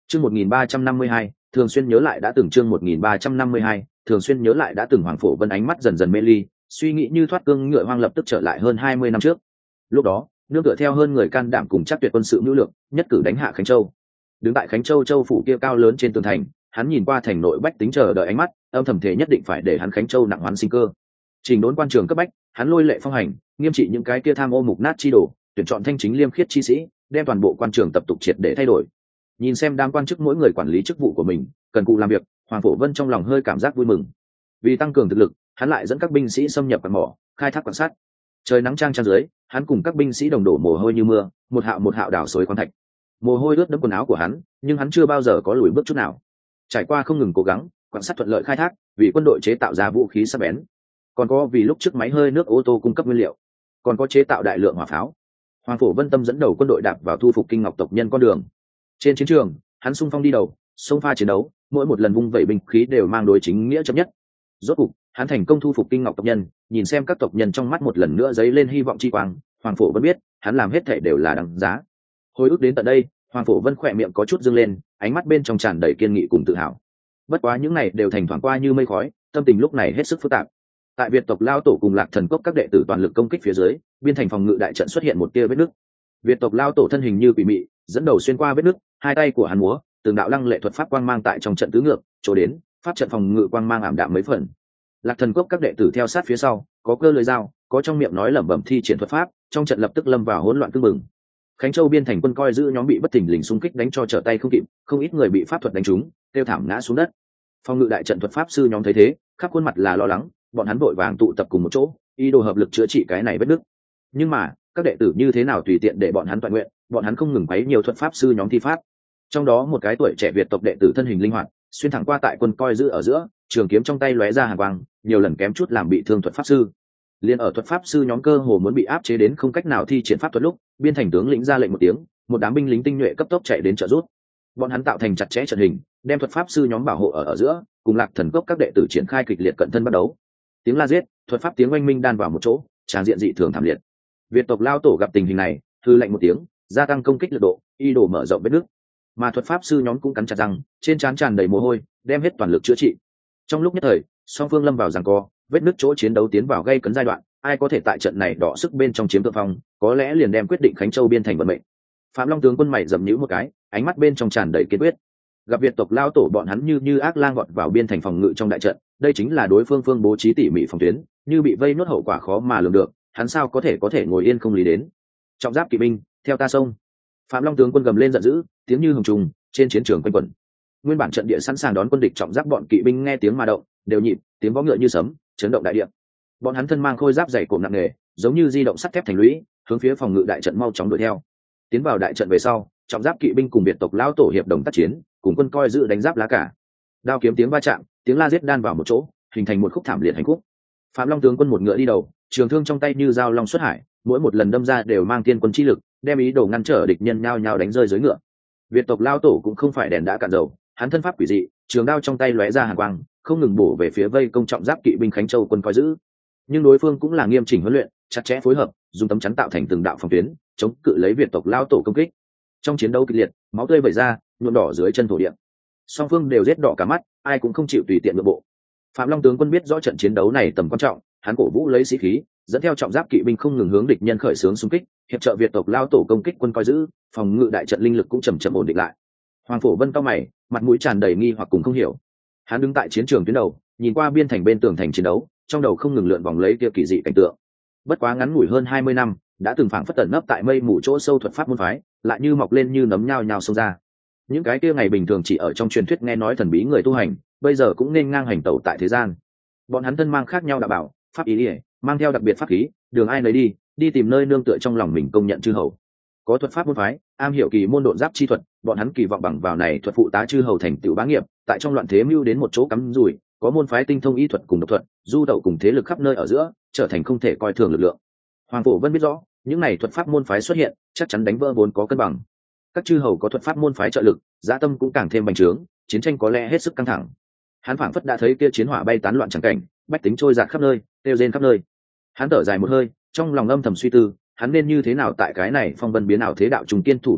Chương 1352, thường xuyên nhớ lại đã từng chương 1352, thường xuyên nhớ lại đã từng Hoàng Phổ Vân ánh mắt dần dần mê ly, suy nghĩ như thoát cương ngựa hoang lập tức trở lại hơn 20 năm trước. Lúc đó, nương tựa theo hơn người can đảm cùng chắc tuyệt quân sự nhu lược, nhất cử đánh hạ Khánh Châu. Đứng tại Khánh Châu châu phủ kia cao lớn trên tường thành, hắn nhìn qua thành nội bách tính chờ đợi ánh mắt, âm thầm thể nhất định phải để hắn Khánh Châu nặng hoán sinh cơ. Trình đốn quan trường cấp bách, hắn lôi lệ phong hành, nghiêm trị những cái kia tham ô mục nát chi đồ, tuyển chọn thanh chính liêm khiết chi sĩ, đem toàn bộ quan trường tập tục triệt để thay đổi. Nhìn xem đám quan chức mỗi người quản lý chức vụ của mình, cần cù làm việc, Hoàng Phổ Vân trong lòng hơi cảm giác vui mừng. Vì tăng cường thực lực, hắn lại dẫn các binh sĩ xâm nhập quặng mỏ, khai thác quan sát. Trời nắng chang dưới, hắn cùng các binh sĩ đồng đổ mồ hôi như mưa, một hạo đào xối khoáng thạch. Mồ hôi ướt đẫm quần áo của hắn, nhưng hắn chưa bao giờ có lùi bước chút nào. Trải qua không ngừng cố gắng, quan sát thuận lợi khai thác, vì quân đội chế tạo ra vũ khí sắc bén. Còn có vì lúc trước máy hơi nước ô tô cung cấp nguyên liệu, còn có chế tạo đại lượng hỏa pháo. Hoàng Phổ Vân tâm dẫn đầu quân đội đạp vào thu phục Kinh Ngọc tộc nhân con đường. Trên chiến trường, hắn xung phong đi đầu, xông pha chiến đấu, mỗi một lần vung vẩy binh khí đều mang đối chính nghĩa chấp nhất. Rốt cục, hắn thành công thu phục Kinh Ngọc tộc nhân, nhìn xem các tộc nhân trong mắt một lần nữa dấy lên hy vọng chi quang, Hoàng Phổ Vân biết, hắn làm hết thảy đều là đáng giá. Hồi ức đến tận đây, Hoàng Phổ Vân khỏe miệng có chút dương lên, ánh mắt bên trong tràn đầy kiên nghị cùng tự hào. Bất quá những này đều thành thoảng qua như mây khói, tâm tình lúc này hết sức phức tạp. Tại Việt tộc Lao Tổ cùng Lạc Thần Cốc các đệ tử toàn lực công kích phía dưới, biên thành phòng ngự đại trận xuất hiện một tia vết nứt. Việt tộc Lao Tổ thân hình như quỷ mị, dẫn đầu xuyên qua vết nứt, hai tay của hắn múa, từng đạo lăng lệ thuật pháp quang mang tại trong trận tứ ngược, chỗ đến, pháp trận phòng ngự quang mang ảm đạm mấy phần. Lạc Thần Cốc các đệ tử theo sát phía sau, có cơ lưỡi dao, có trong miệng nói lẩm bẩm thi triển thuật pháp, trong trận lập tức lâm vào hỗn loạn tương mừng. Khánh Châu biên thành quân coi giữ nhóm bị bất thình lình xung kích đánh cho trở tay không kịp, không ít người bị pháp thuật đánh trúng, tiêu thảm ngã xuống đất. Phòng ngự đại trận thuật pháp sư nhóm thấy thế, khắp khuôn mặt là lo lắng, bọn hắn vội vàng tụ tập cùng một chỗ, ý đồ hợp lực chữa trị cái này vết nứt. Nhưng mà, các đệ tử như thế nào tùy tiện để bọn hắn toàn nguyện, bọn hắn không ngừng quấy nhiều thuật pháp sư nhóm thi pháp. Trong đó một cái tuổi trẻ Việt tộc đệ tử thân hình linh hoạt, xuyên thẳng qua tại quân coi giữ ở giữa, trường kiếm trong tay lóe ra hàn quang, nhiều lần kém chút làm bị thương thuật pháp sư. Liên ở thuật pháp sư nhóm cơ hồ muốn bị áp chế đến không cách nào thi triển pháp thuật lúc, biên thành tướng lĩnh ra lệnh một tiếng, một đám binh lính tinh nhuệ cấp tốc chạy đến trợ giúp. Bọn hắn tạo thành chặt chẽ trận hình, đem thuật pháp sư nhóm bảo hộ ở giữa, cùng Lạc Thần Cốc các đệ tử triển khai kịch liệt cận thân bắt đấu. Tiếng la giết, thuật pháp tiếng oanh minh đan vào một chỗ, tràn diện dị thường thảm liệt. Việt tộc Lao Tổ gặp tình hình này, hư lệnh một tiếng, gia tăng công kích lực độ, ý đồ mở rộng vết nứt. Mà thuật pháp sư nhóm cũng cắn chặt răng, trên trán tràn đầy mồ hôi, đem hết toàn lực chữa trị. Trong lúc nhất thời, song phương lâm vào giằng co, vết nứt chỗ chiến đấu tiến vào gây cấn giai đoạn, ai có thể tại trận này đọ sức bên trong chiếm thượng phong, có lẽ liền đem quyết định Khánh Châu biên thành vận mệnh. Phạm Long tướng quân mày rậm nhíu một cái, ánh mắt bên trong tràn đầy kiên quyết. Gặp Việt tộc Lao Tổ bọn hắn như ác lang gọt vào biên thành phòng ngự trong đại trận, đây chính là đối phương bố trí tỉ mỉ phòng tuyến, như bị vây nuốt hậu quả khó mà lường được, hắn sao có thể ngồi yên không lý đến. Trọng giáp kỵ binh, theo ta xông. Phạm Long tướng quân gầm lên giận dữ, tiếng như hồng trùng trên chiến trường quanh quẩn. Nguyên bản trận địa sẵn sàng đón quân địch trọng giáp bọn kỵ binh nghe tiếng mà động, đều nhịp, tiếng vó ngựa như sấm, chấn động đại địa. Bọn hắn thân mang khôi giáp dày cộm nặng nề, giống như di động sắt thép thành lũy, hướng phía phòng ngự đại trận mau chóng đuổi theo. Tiến vào đại trận về sau, trọng giáp kỵ binh cùng Việt tộc Lao Tổ hiệp đồng tác chiến, cùng quân coi giữ đánh giáp lá cả. Đao kiếm tiếng va chạm, tiếng la giết đan vào một chỗ, hình thành một khúc thảm liệt hành khúc. Phạm Long tướng quân một ngựa đi đầu, trường thương trong tay như dao long xuất hải, mỗi một lần đâm ra đều mang thiên quân chi lực, đem ý đồ ngăn trở địch nhân nhao nhao đánh rơi dưới ngựa. Việt tộc Lao Tổ cũng không phải đèn đã cạn dầu, hắn thân pháp quỷ dị, trường đao trong tay lóe ra hàn quang, không ngừng bổ về phía vây công trọng giáp kỵ binh Khánh Châu quân coi giữ. Nhưng đối phương cũng là nghiêm chỉnh huấn luyện, chặt chẽ phối hợp, dùng tấm chắn tạo thành từng đạo phòng tuyến, chống cự lấy Việt tộc Lao Tổ công kích. Trong chiến đấu kịch liệt, máu tươi vẩy ra, nhuộm đỏ dưới chân thổ địa. Song phương đều giết đỏ cả mắt, ai cũng không chịu tùy tiện nội bộ. Phạm Long tướng quân biết rõ trận chiến đấu này tầm quan trọng, hắn cổ vũ lấy sĩ khí, dẫn theo trọng giáp kỵ binh không ngừng hướng địch nhân khởi xướng xung kích, hiệp trợ Việt tộc Lao Tổ công kích quân coi giữ, phòng ngự đại trận linh lực cũng chậm chậm ổn định lại. Hoàng Phổ Vân cao mày, mặt mũi tràn đầy nghi hoặc cùng không hiểu. Hắn đứng tại chiến trường tuyến đầu, nhìn qua biên thành bên tường thành chiến đấu, trong đầu không ngừng lượn vòng lấy kia kỳ dị cảnh tượng. Bất quá ngắn ngủi hơn 20 năm, đã từng phảng phất tẩn nấp tại mây mù chỗ sâu thuật pháp môn phái, lại như mọc lên như nấm nhao nhao xông ra. Những cái kia ngày bình thường chỉ ở trong truyền thuyết nghe nói thần bí người tu hành, bây giờ cũng nên ngang hành tẩu tại thế gian. Bọn hắn thân mang khác nhau đạo bảo, pháp ý ỉa, mang theo đặc biệt pháp khí, đường ai nấy đi tìm nơi nương tựa trong lòng mình công nhận chư hầu. Có thuật pháp môn phái, am hiểu kỳ môn độn giáp chi thuật, bọn hắn kỳ vọng bằng vào này thuật phụ tá chư hầu thành tựu bá nghiệp, tại trong loạn thế mưu đến một chỗ cắm rủi, có môn phái tinh thông y thuật cùng độc thuật, du đậu cùng thế lực khắp nơi ở giữa, trở thành không thể coi thường lực lượng. Hoàng Phổ Vân biết rõ, những này thuật pháp môn phái xuất hiện, chắc chắn đánh vỡ vốn có cân bằng. Các chư hầu có thuật pháp môn phái trợ lực, giá tâm cũng càng thêm bành trướng, chiến tranh có lẽ hết sức căng thẳng. Hắn phảng phất đã thấy kia chiến hỏa bay tán loạn chẳng cảnh, bách tính trôi dạt khắp nơi, tiêu rên khắp nơi. Hắn thở dài một hơi, trong lòng âm thầm suy tư, hắn nên như thế nào tại cái này phong vân biến ảo thế đạo trùng kiên thủ bản tâm,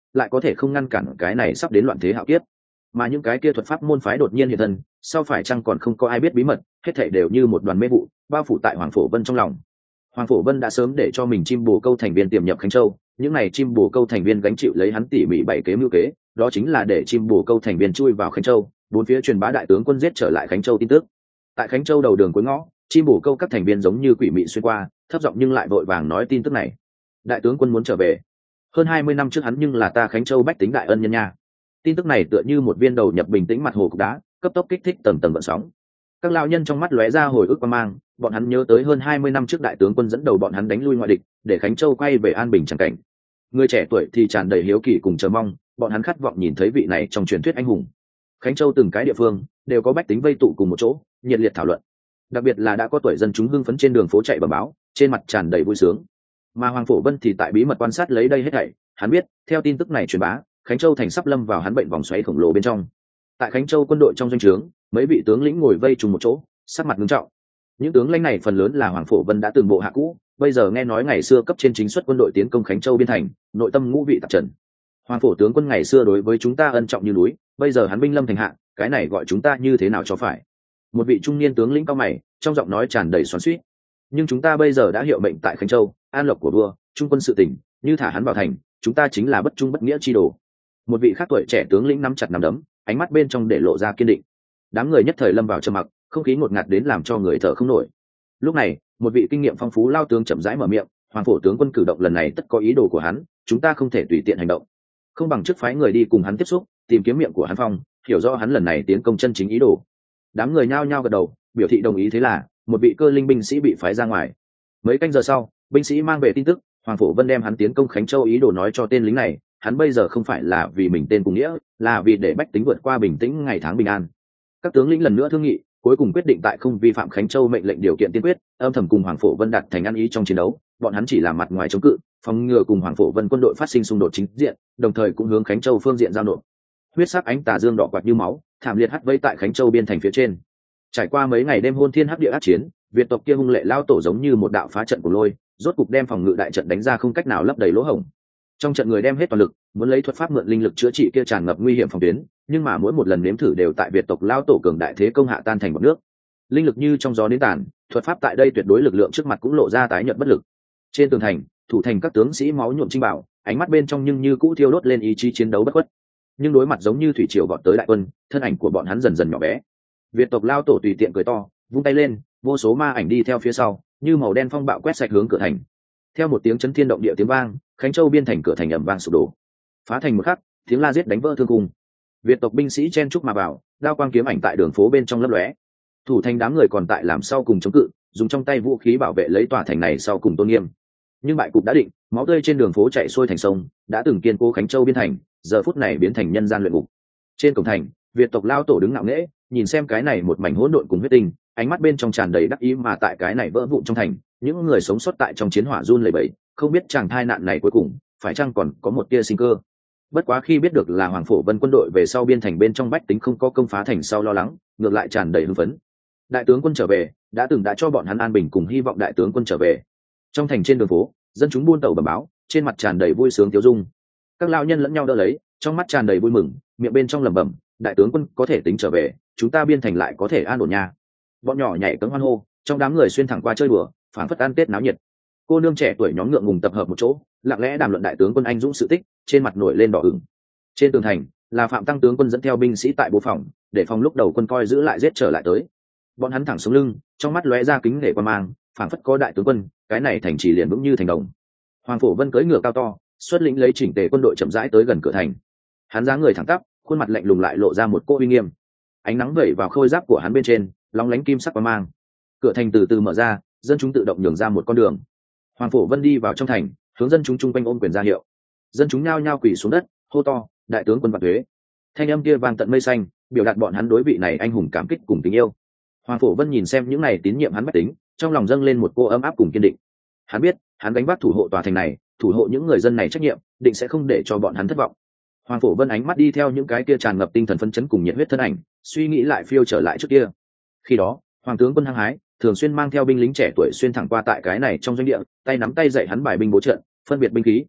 lại có thể không ngăn cản cái này sắp đến loạn thế hạo kiếp. Mà những cái kia thuật pháp môn phái đột nhiên hiện thân, sau phải chăng còn không có ai biết bí mật, hết thảy đều như một đoàn mê vụ bao phủ tại Hoàng Phổ Vân trong lòng. Hoàng Phổ Vân đã sớm để cho mình chim bồ câu thành viên tiềm nhập Khánh Châu, những này chim bồ câu thành viên gánh chịu lấy hắn tỉ mỉ bảy kế mưu kế, đó chính là để chim bồ câu thành viên chui vào Khánh Châu, bốn phía truyền bá đại tướng quân giết trở lại Khánh Châu tin tức. Tại Khánh Châu đầu đường cuối ngõ, chim bồ câu các thành viên giống như quỷ mị xuyên qua, thấp giọng nhưng lại vội vàng nói tin tức này. Đại tướng quân muốn trở về. Hơn 20 năm trước hắn nhưng là ta Khánh Châu bách tính đại ân nhân nha. Tin tức này tựa như một viên đầu nhập bình tĩnh mặt hồ cục đá, cấp tốc kích thích tầng tầng gợn sóng. Các lão nhân trong mắt lóe ra hồi ức quan mang, bọn hắn nhớ tới hơn 20 năm trước đại tướng quân dẫn đầu bọn hắn đánh lui ngoại địch, để Khánh Châu quay về an bình chẳng cảnh. Người trẻ tuổi thì tràn đầy hiếu kỳ cùng chờ mong, bọn hắn khát vọng nhìn thấy vị này trong truyền thuyết anh hùng. Khánh Châu từng cái địa phương đều có bách tính vây tụ cùng một chỗ, nhiệt liệt thảo luận. Đặc biệt là đã có tuổi dân chúng hưng phấn trên đường phố chạy bẩm báo, trên mặt tràn đầy vui sướng. Mà Hoàng Phổ Vân thì tại bí mật quan sát lấy đây hết thảy, hắn biết, theo tin tức này truyền bá, Khánh Châu thành sắp lâm vào hắn bệnh vòng xoáy khổng lồ bên trong. Tại Khánh Châu quân đội trong doanh trướng, mấy vị tướng lĩnh ngồi vây trùng một chỗ, sắc mặt nghiêm trọng. Những tướng lãnh này phần lớn là Hoàng Phổ Vân đã từng bộ hạ cũ, bây giờ nghe nói ngày xưa cấp trên chính xuất quân đội tiến công Khánh Châu biên thành, nội tâm ngũ vị tạp trần. Hoàng Phổ tướng quân ngày xưa đối với chúng ta ân trọng như núi, bây giờ hắn binh lâm thành hạ, cái này gọi chúng ta như thế nào cho phải? Một vị trung niên tướng lĩnh cao mày, trong giọng nói tràn đầy xoắn xuýt. Nhưng chúng ta bây giờ đã hiệu mệnh tại Khánh Châu, an lộc của vua, trung quân sự tỉnh, như thả hắn vào thành, chúng ta chính là bất trung bất nghĩa chi đồ. Một vị khác tuổi trẻ tướng lĩnh nắm chặt nắm đấm, ánh mắt bên trong để lộ ra kiên định. Đám người nhất thời lâm vào trầm mặc, không khí ngột ngạt đến làm cho người thở không nổi. Lúc này, một vị kinh nghiệm phong phú lao tướng chậm rãi mở miệng, Hoàng Phổ tướng quân cử động lần này tất có ý đồ của hắn, chúng ta không thể tùy tiện hành động. Không bằng trước phái người đi cùng hắn tiếp xúc, tìm kiếm miệng của hắn phong, hiểu rõ hắn lần này tiến công chân chính ý đồ. Đám người nhao nhao gật đầu, biểu thị đồng ý. Thế là một vị cơ linh binh sĩ bị phái ra ngoài. Mấy canh giờ sau, binh sĩ mang về tin tức, Hoàng Phổ Vân đem hắn tiến công Khánh Châu ý đồ nói cho tên lính này, hắn bây giờ không phải là vì mình tên cùng nghĩa, là vì để bách tính vượt qua bình tĩnh ngày tháng bình an. Các tướng lĩnh lần nữa thương nghị, cuối cùng quyết định tại không vi phạm Khánh Châu mệnh lệnh điều kiện tiên quyết, âm thầm cùng Hoàng Phổ Vân đặt thành ăn ý trong chiến đấu. Bọn hắn chỉ làm mặt ngoài chống cự, phòng ngừa cùng Hoàng Phổ Vân quân đội phát sinh xung đột chính diện, đồng thời cũng hướng Khánh Châu phương diện giao nộp. Huyết sắc ánh tà dương đỏ quạt như máu, thảm liệt hắt vây tại Khánh Châu biên thành phía trên. Trải qua mấy ngày đêm hôn thiên hấp địa ác chiến, Việt tộc kia hung lệ lao tổ giống như một đạo phá trận của lôi, rốt cục đem phòng ngự đại trận đánh ra không cách nào lấp đầy lỗ hổng. Trong trận người đem hết toàn lực, muốn lấy thuật pháp mượn linh lực chữa trị kia tràn ngập nguy hiểm phòng tuyến, nhưng mà mỗi một lần nếm thử đều tại Việt tộc lao tổ cường đại thế công hạ tan thành bọt nước. Linh lực như trong gió đến tàn, thuật pháp tại đây tuyệt đối lực lượng trước mặt cũng lộ ra tái nhợt bất lực. Trên tường thành, thủ thành các tướng sĩ máu nhuộm trinh bảo, ánh mắt bên trong nhưng như cũ thiêu đốt lên ý chí chiến đấu bất khuất. Nhưng đối mặt giống như thủy triều vọt tới đại quân, thân ảnh của bọn hắn dần dần nhỏ bé. Việt tộc lao tổ tùy tiện cười to, vung tay lên, vô số ma ảnh đi theo phía sau, như màu đen phong bạo quét sạch hướng cửa thành. Theo một tiếng chấn thiên động địa tiếng vang, Khánh Châu biên thành cửa thành ầm vang sụp đổ. Phá thành một khắc, tiếng la giết đánh vỡ thương cung. Việt tộc binh sĩ chen chúc mà vào, đao quang kiếm ảnh tại đường phố bên trong lấp lóe. Thủ thành đám người còn tại làm sau cùng chống cự, dùng trong tay vũ khí bảo vệ lấy tòa thành này sau cùng tôn nghiêm. Nhưng bại cục đã định, máu tươi trên đường phố chảy xuôi thành sông, đã từng kiên cố Khánh Châu biên thành, giờ phút này biến thành nhân gian luyện ngục. Trên cổng thành, Việt tộc lao tổ đứng ngạo nghễ, nhìn xem cái này một mảnh hỗn độn cùng huyết tinh, ánh mắt bên trong tràn đầy đắc ý. Mà tại cái này vỡ vụn trong thành, những người sống sót tại trong chiến hỏa run lẩy bẩy, không biết chàng tai nạn này cuối cùng phải chăng còn có một tia sinh cơ. Bất quá khi biết được là Hoàng Phổ Vân quân đội về sau biên thành bên trong bách tính không có công phá thành sau lo lắng, ngược lại tràn đầy hưng phấn. Đại tướng quân trở về, đã cho bọn hắn an bình cùng hy vọng đại tướng quân trở về. Trong thành trên đường phố, dân chúng buôn tàu bẩm báo, trên mặt tràn đầy vui sướng tiêu dung. Các lão nhân lẫn nhau đỡ lấy, trong mắt tràn đầy vui mừng, miệng bên trong lẩm bẩm, đại tướng quân có thể tính trở về, chúng ta biên thành lại có thể an ổn nha. Bọn nhỏ nhảy cẫng hoan hô, trong đám người xuyên thẳng qua chơi đùa, phảng phất ăn Tết náo nhiệt. Cô nương trẻ tuổi nhóm ngượng ngùng tập hợp một chỗ, lặng lẽ đàm luận đại tướng quân anh dũng sự tích, trên mặt nổi lên đỏ ửng. Trên tường thành, là Phạm Tăng tướng quân dẫn theo binh sĩ tại bố phòng, để phòng lúc đầu quân coi giữ lại giết trở lại tới. Bọn hắn thẳng xuống lưng, trong mắt lóe ra kính nể quan mang, phảng phất có đại tướng quân, cái này thành trì liền vững như thành đồng. Hoàng Phổ Vân cưỡi ngựa cao to, xuất lĩnh lấy chỉnh tề quân đội chậm rãi tới gần cửa thành. Hắn dáng người thẳng tắp, khuôn mặt lạnh lùng lại lộ ra một cỗ uy nghiêm. Ánh nắng vẩy vào khôi giáp của hắn bên trên, lóng lánh kim sắc quang mang. Cửa thành từ từ mở ra, dân chúng tự động nhường ra một con đường. Hoàng Phổ Vân đi vào trong thành, hướng dân chúng chung quanh ôm quyền ra hiệu. Dân chúng nhao nhao quỳ xuống đất, hô to, đại tướng quân vạn tuế. Thanh âm kia vang tận mây xanh, biểu đạt bọn hắn đối vị này anh hùng cảm kích cùng tình yêu. Hoàng Phổ Vân nhìn xem những này tín nhiệm hắn bách tính, trong lòng dâng lên một cô ấm áp cùng kiên định. Hắn biết, hắn gánh vác thủ hộ tòa thành này, thủ hộ những người dân này trách nhiệm, định sẽ không để cho bọn hắn thất vọng. Hoàng Phổ Vân ánh mắt đi theo những cái kia tràn ngập tinh thần phấn chấn cùng nhiệt huyết thân ảnh, suy nghĩ lại phiêu trở lại trước kia. Khi đó, Hoàng tướng quân hăng hái, thường xuyên mang theo binh lính trẻ tuổi xuyên thẳng qua tại cái này trong doanh địa, tay nắm tay dạy hắn bài binh bố trận, phân biệt binh khí.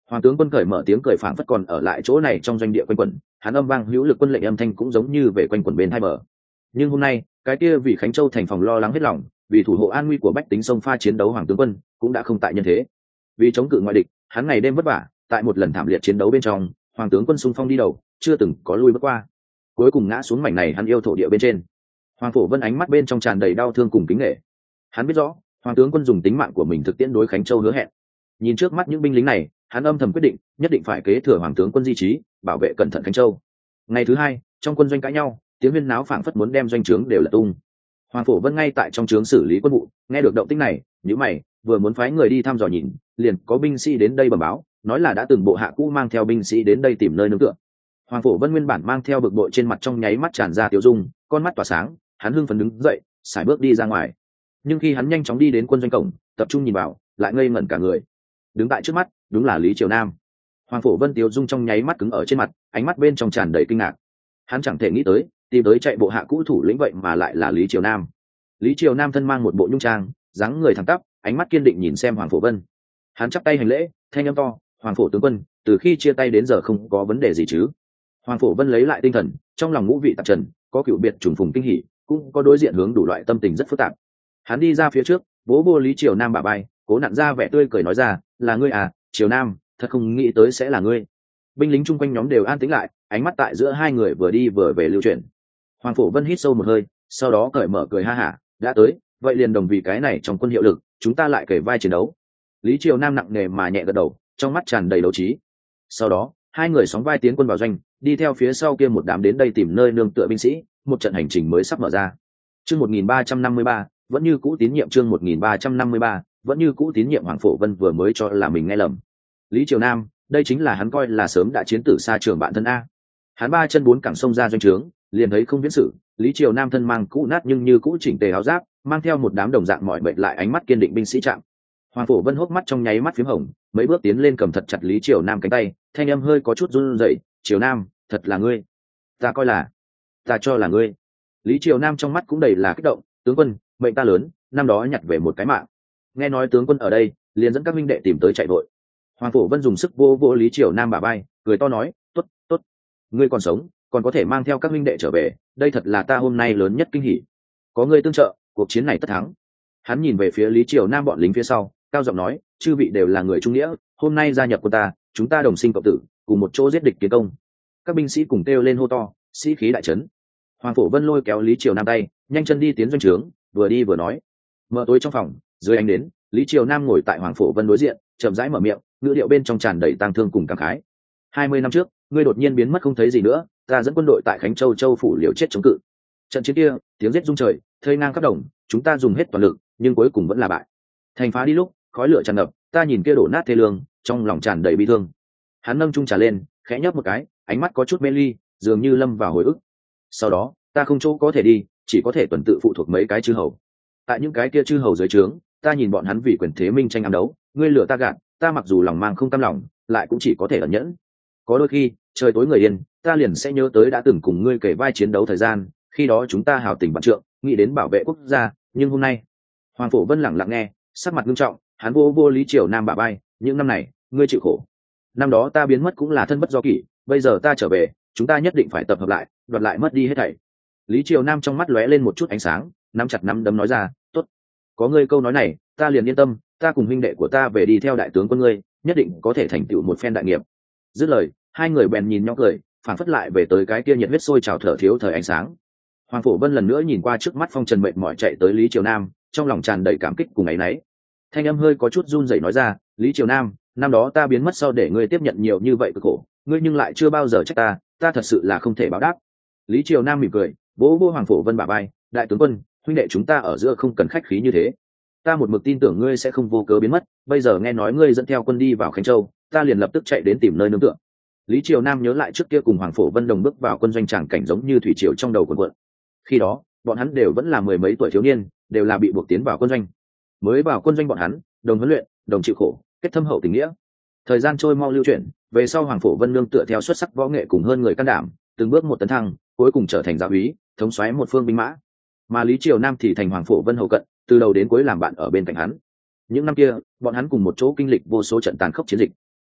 Hoàng tướng quân cởi mở tiếng cười phảng phất còn ở lại chỗ này trong doanh địa quanh quẩn, hắn âm vang hữu lực quân lệnh âm thanh cũng giống như về quanh quẩn bên hai bờ. Nhưng hôm nay, cái kia vì Khánh Châu thành phòng lo lắng hết lòng, vì thủ hộ an nguy của bách tính sông pha chiến đấu Hoàng tướng quân cũng đã không tại nhân thế. Vì chống cự ngoại địch, hắn ngày đêm vất vả, tại một lần thảm liệt chiến đấu bên trong, Hoàng tướng quân xung phong đi đầu, chưa từng có lui bước qua. Cuối cùng ngã xuống mảnh này hắn yêu thổ địa bên trên. Hoàng Phổ Vân ánh mắt bên trong tràn đầy đau thương cùng kính nể. Hắn biết rõ, Hoàng tướng quân dùng tính mạng của mình thực tiễn đối Khánh Châu hứa hẹn. Nhìn trước mắt những binh lính này, hắn âm thầm quyết định, nhất định phải kế thừa Hoàng tướng quân di trí, bảo vệ cẩn thận Khánh Châu. Ngày thứ hai, trong quân doanh cãi nhau, tiếng huyên náo phảng phất muốn đem doanh trướng đều lật tung. Hoàng Phổ Vân ngay tại trong trướng xử lý quân vụ, nghe được động tĩnh này, nhíu mày, vừa muốn phái người đi thăm dò nhìn, liền có binh sĩ đến đây bẩm báo, nói là đã từng bộ hạ cũ mang theo binh sĩ đến đây tìm nơi nương tựa. Hoàng Phổ Vân nguyên bản mang theo bực bội trên mặt trong nháy mắt tràn ra tiêu dung, con mắt tỏa sáng, hắn hưng phấn đứng dậy, sải bước đi ra ngoài. Nhưng khi hắn nhanh chóng đi đến quân doanh cổng, tập trung nhìn vào, lại ngây ngẩn cả người. Đứng tại trước mắt, đúng là Lý Triều Nam. Hoàng Phổ Vân tiêu dung trong nháy mắt cứng ở trên mặt, ánh mắt bên trong tràn đầy kinh ngạc. Hắn chẳng thể nghĩ tới, tìm tới chạy bộ hạ cũ thủ lĩnh vậy mà lại là Lý Triều Nam. Lý Triều Nam thân mang một bộ nhung trang, dáng người thẳng tắp, ánh mắt kiên định nhìn xem Hoàng Phổ Vân. Hắn chắp tay hành lễ, thanh âm to, "Hoàng Phổ tướng quân, từ khi chia tay đến giờ không có vấn đề gì chứ?" Hoàng Phổ Vân lấy lại tinh thần, trong lòng ngũ vị tạp trần, có cựu biệt trùng phùng kinh hỉ, cũng có đối diện hướng đủ loại tâm tình rất phức tạp. Hắn đi ra phía trước, vỗ vô Lý Triều Nam bả vai, cố nặn ra vẻ tươi cười nói ra, "Là ngươi à, Triều Nam, thật không nghĩ tới sẽ là ngươi." Binh lính chung quanh nhóm đều an tĩnh lại, ánh mắt tại giữa hai người vừa đi vừa về lưu chuyển. Hoàng Phổ Vân hít sâu một hơi, sau đó cởi mở cười ha hả, "Đã tới, vậy liền đồng vì cái này trong quân hiệu lực, chúng ta lại kể vai chiến đấu." Lý Triều Nam nặng nề mà nhẹ gật đầu, trong mắt tràn đầy đấu trí. Sau đó, hai người sóng vai tiến quân vào doanh, đi theo phía sau kia một đám đến đây tìm nơi nương tựa binh sĩ, một trận hành trình mới sắp mở ra. Chương 1353, vẫn như cũ tín nhiệm. Chương 1353, vẫn như cũ tín nhiệm. Hoàng Phổ Vân vừa mới cho là mình nghe lầm. Lý Triều Nam, đây chính là hắn coi là sớm đã chiến tử xa trường bạn thân a. Hắn ba chân bốn cẳng xông ra doanh trướng, liền thấy không viễn sử, Lý Triều Nam thân mang cũ nát nhưng như cũ chỉnh tề áo giáp, mang theo một đám đồng dạng mọi mệnh lại ánh mắt kiên định binh sĩ chạm. Hoàng Phổ Vân hốc mắt trong nháy mắt phím hồng, mấy bước tiến lên cầm thật chặt Lý Triều Nam cánh tay, thanh âm hơi có chút run rẩy, "Triều Nam, thật là ngươi. Ta coi là, ta cho là ngươi." Lý Triều Nam trong mắt cũng đầy là kích động, "Tướng quân, mệnh ta lớn, năm đó nhặt về một cái mạng." Nghe nói tướng quân ở đây, liền dẫn các minh đệ tìm tới chạy vội. Hoàng Phổ Vân dùng sức vô vô Lý Triều Nam bả vai, cười to nói, "Tốt, tốt, ngươi còn sống, còn có thể mang theo các minh đệ trở về, đây thật là ta hôm nay lớn nhất kinh hỉ. Có ngươi tương trợ, cuộc chiến này tất thắng." Hắn nhìn về phía Lý Triều Nam bọn lính phía sau, cao giọng nói, "Chư vị đều là người trung nghĩa, hôm nay gia nhập quân ta, chúng ta đồng sinh cộng tử, cùng một chỗ giết địch kiến công." Các binh sĩ cùng kêu lên hô to, sĩ khí đại trấn. Hoàng Phổ Vân lôi kéo Lý Triều Nam tay, nhanh chân đi tiến doanh trướng, vừa đi vừa nói. Mở tối trong phòng, dưới ánh đến, Lý Triều Nam ngồi tại Hoàng Phổ Vân đối diện, chậm rãi mở miệng, ngữ điệu bên trong tràn đầy tang thương cùng cảm khái. 20 năm trước, ngươi đột nhiên biến mất không thấy gì nữa, ta dẫn quân đội tại Khánh Châu châu phủ liều chết chống cự. Trận chiến kia, tiếng giết rung trời, thây ngang khắp đồng, chúng ta dùng hết toàn lực, nhưng cuối cùng vẫn là bại. Thành phá đi lúc, khói lửa tràn ngập, ta nhìn kia đổ nát thê lương, trong lòng tràn đầy bi thương. Hắn nâng chung trà lên, khẽ nhấp một cái, ánh mắt có chút mê ly, dường như lâm vào hồi ức. Sau đó, ta không chỗ có thể đi, chỉ có thể tuần tự phụ thuộc mấy cái chư hầu. Tại những cái kia chư hầu dưới trướng, ta nhìn bọn hắn vì quyền thế minh tranh ám đấu, ngươi lừa ta gạt, ta mặc dù lòng mang không cam lòng, lại cũng chỉ có thể ẩn nhẫn. Có đôi khi, trời tối người yên, ta liền sẽ nhớ tới đã từng cùng ngươi kể vai chiến đấu thời gian, khi đó chúng ta hào tình bạn trượng, nghĩ đến bảo vệ quốc gia, nhưng hôm nay. Hoàng Phổ Vân lặng lặng nghe, sắc mặt nghiêm trọng, hắn vô vô Lý Triều Nam bả vai, "Những năm này, ngươi chịu khổ. Năm đó ta biến mất cũng là thân bất do kỷ, bây giờ ta trở về, chúng ta nhất định phải tập hợp lại, đoạt lại mất đi hết thảy." Lý Triều Nam trong mắt lóe lên một chút ánh sáng, nắm chặt nắm đấm nói ra, "Tốt, có ngươi câu nói này, ta liền yên tâm, ta cùng huynh đệ của ta về đi theo đại tướng quân ngươi, nhất định có thể thành tựu một phen đại nghiệp." Dứt lời, hai người bèn nhìn nhau cười, phản phất lại về tới cái kia nhiệt huyết sôi trào thở thiếu thời ánh sáng. Hoàng Phổ Vân lần nữa nhìn qua trước mắt phong trần mệt mỏi chạy tới Lý Triều Nam, trong lòng tràn đầy cảm kích cùng áy náy. Thanh âm hơi có chút run rẩy nói ra, "Lý Triều Nam, năm đó ta biến mất sau để ngươi tiếp nhận nhiều như vậy cực khổ, ngươi nhưng lại chưa bao giờ trách ta thật sự là không thể báo đáp." Lý Triều Nam mỉm cười, vỗ vỗ Hoàng Phổ Vân bả vai, "Đại tướng quân, huynh đệ chúng ta ở giữa không cần khách khí như thế. Ta một mực tin tưởng ngươi sẽ không vô cớ biến mất, bây giờ nghe nói ngươi dẫn theo quân đi vào Khánh Châu, ta liền lập tức chạy đến tìm nơi nương tựa." Lý Triều Nam nhớ lại trước kia cùng Hoàng Phổ Vân đồng bước vào quân doanh tràng cảnh giống như thủy triều trong đầu cuộn cuộn. Khi đó, bọn hắn đều vẫn là mười mấy tuổi thiếu niên, đều là bị buộc tiến vào quân doanh. Mới vào quân doanh bọn hắn, đồng huấn luyện, đồng chịu khổ, kết thâm hậu tình nghĩa. Thời gian trôi mau lưu chuyển, về sau Hoàng Phổ Vân nương tựa theo xuất sắc võ nghệ cùng hơn người can đảm, từng bước một tấn thăng, cuối cùng trở thành giáo úy, thống soái một phương binh mã. Mà Lý Triều Nam thì thành Hoàng Phổ Vân hậu cận, từ đầu đến cuối làm bạn ở bên cạnh hắn. Những năm kia, bọn hắn cùng một chỗ kinh lịch vô số trận tàn khốc chiến dịch.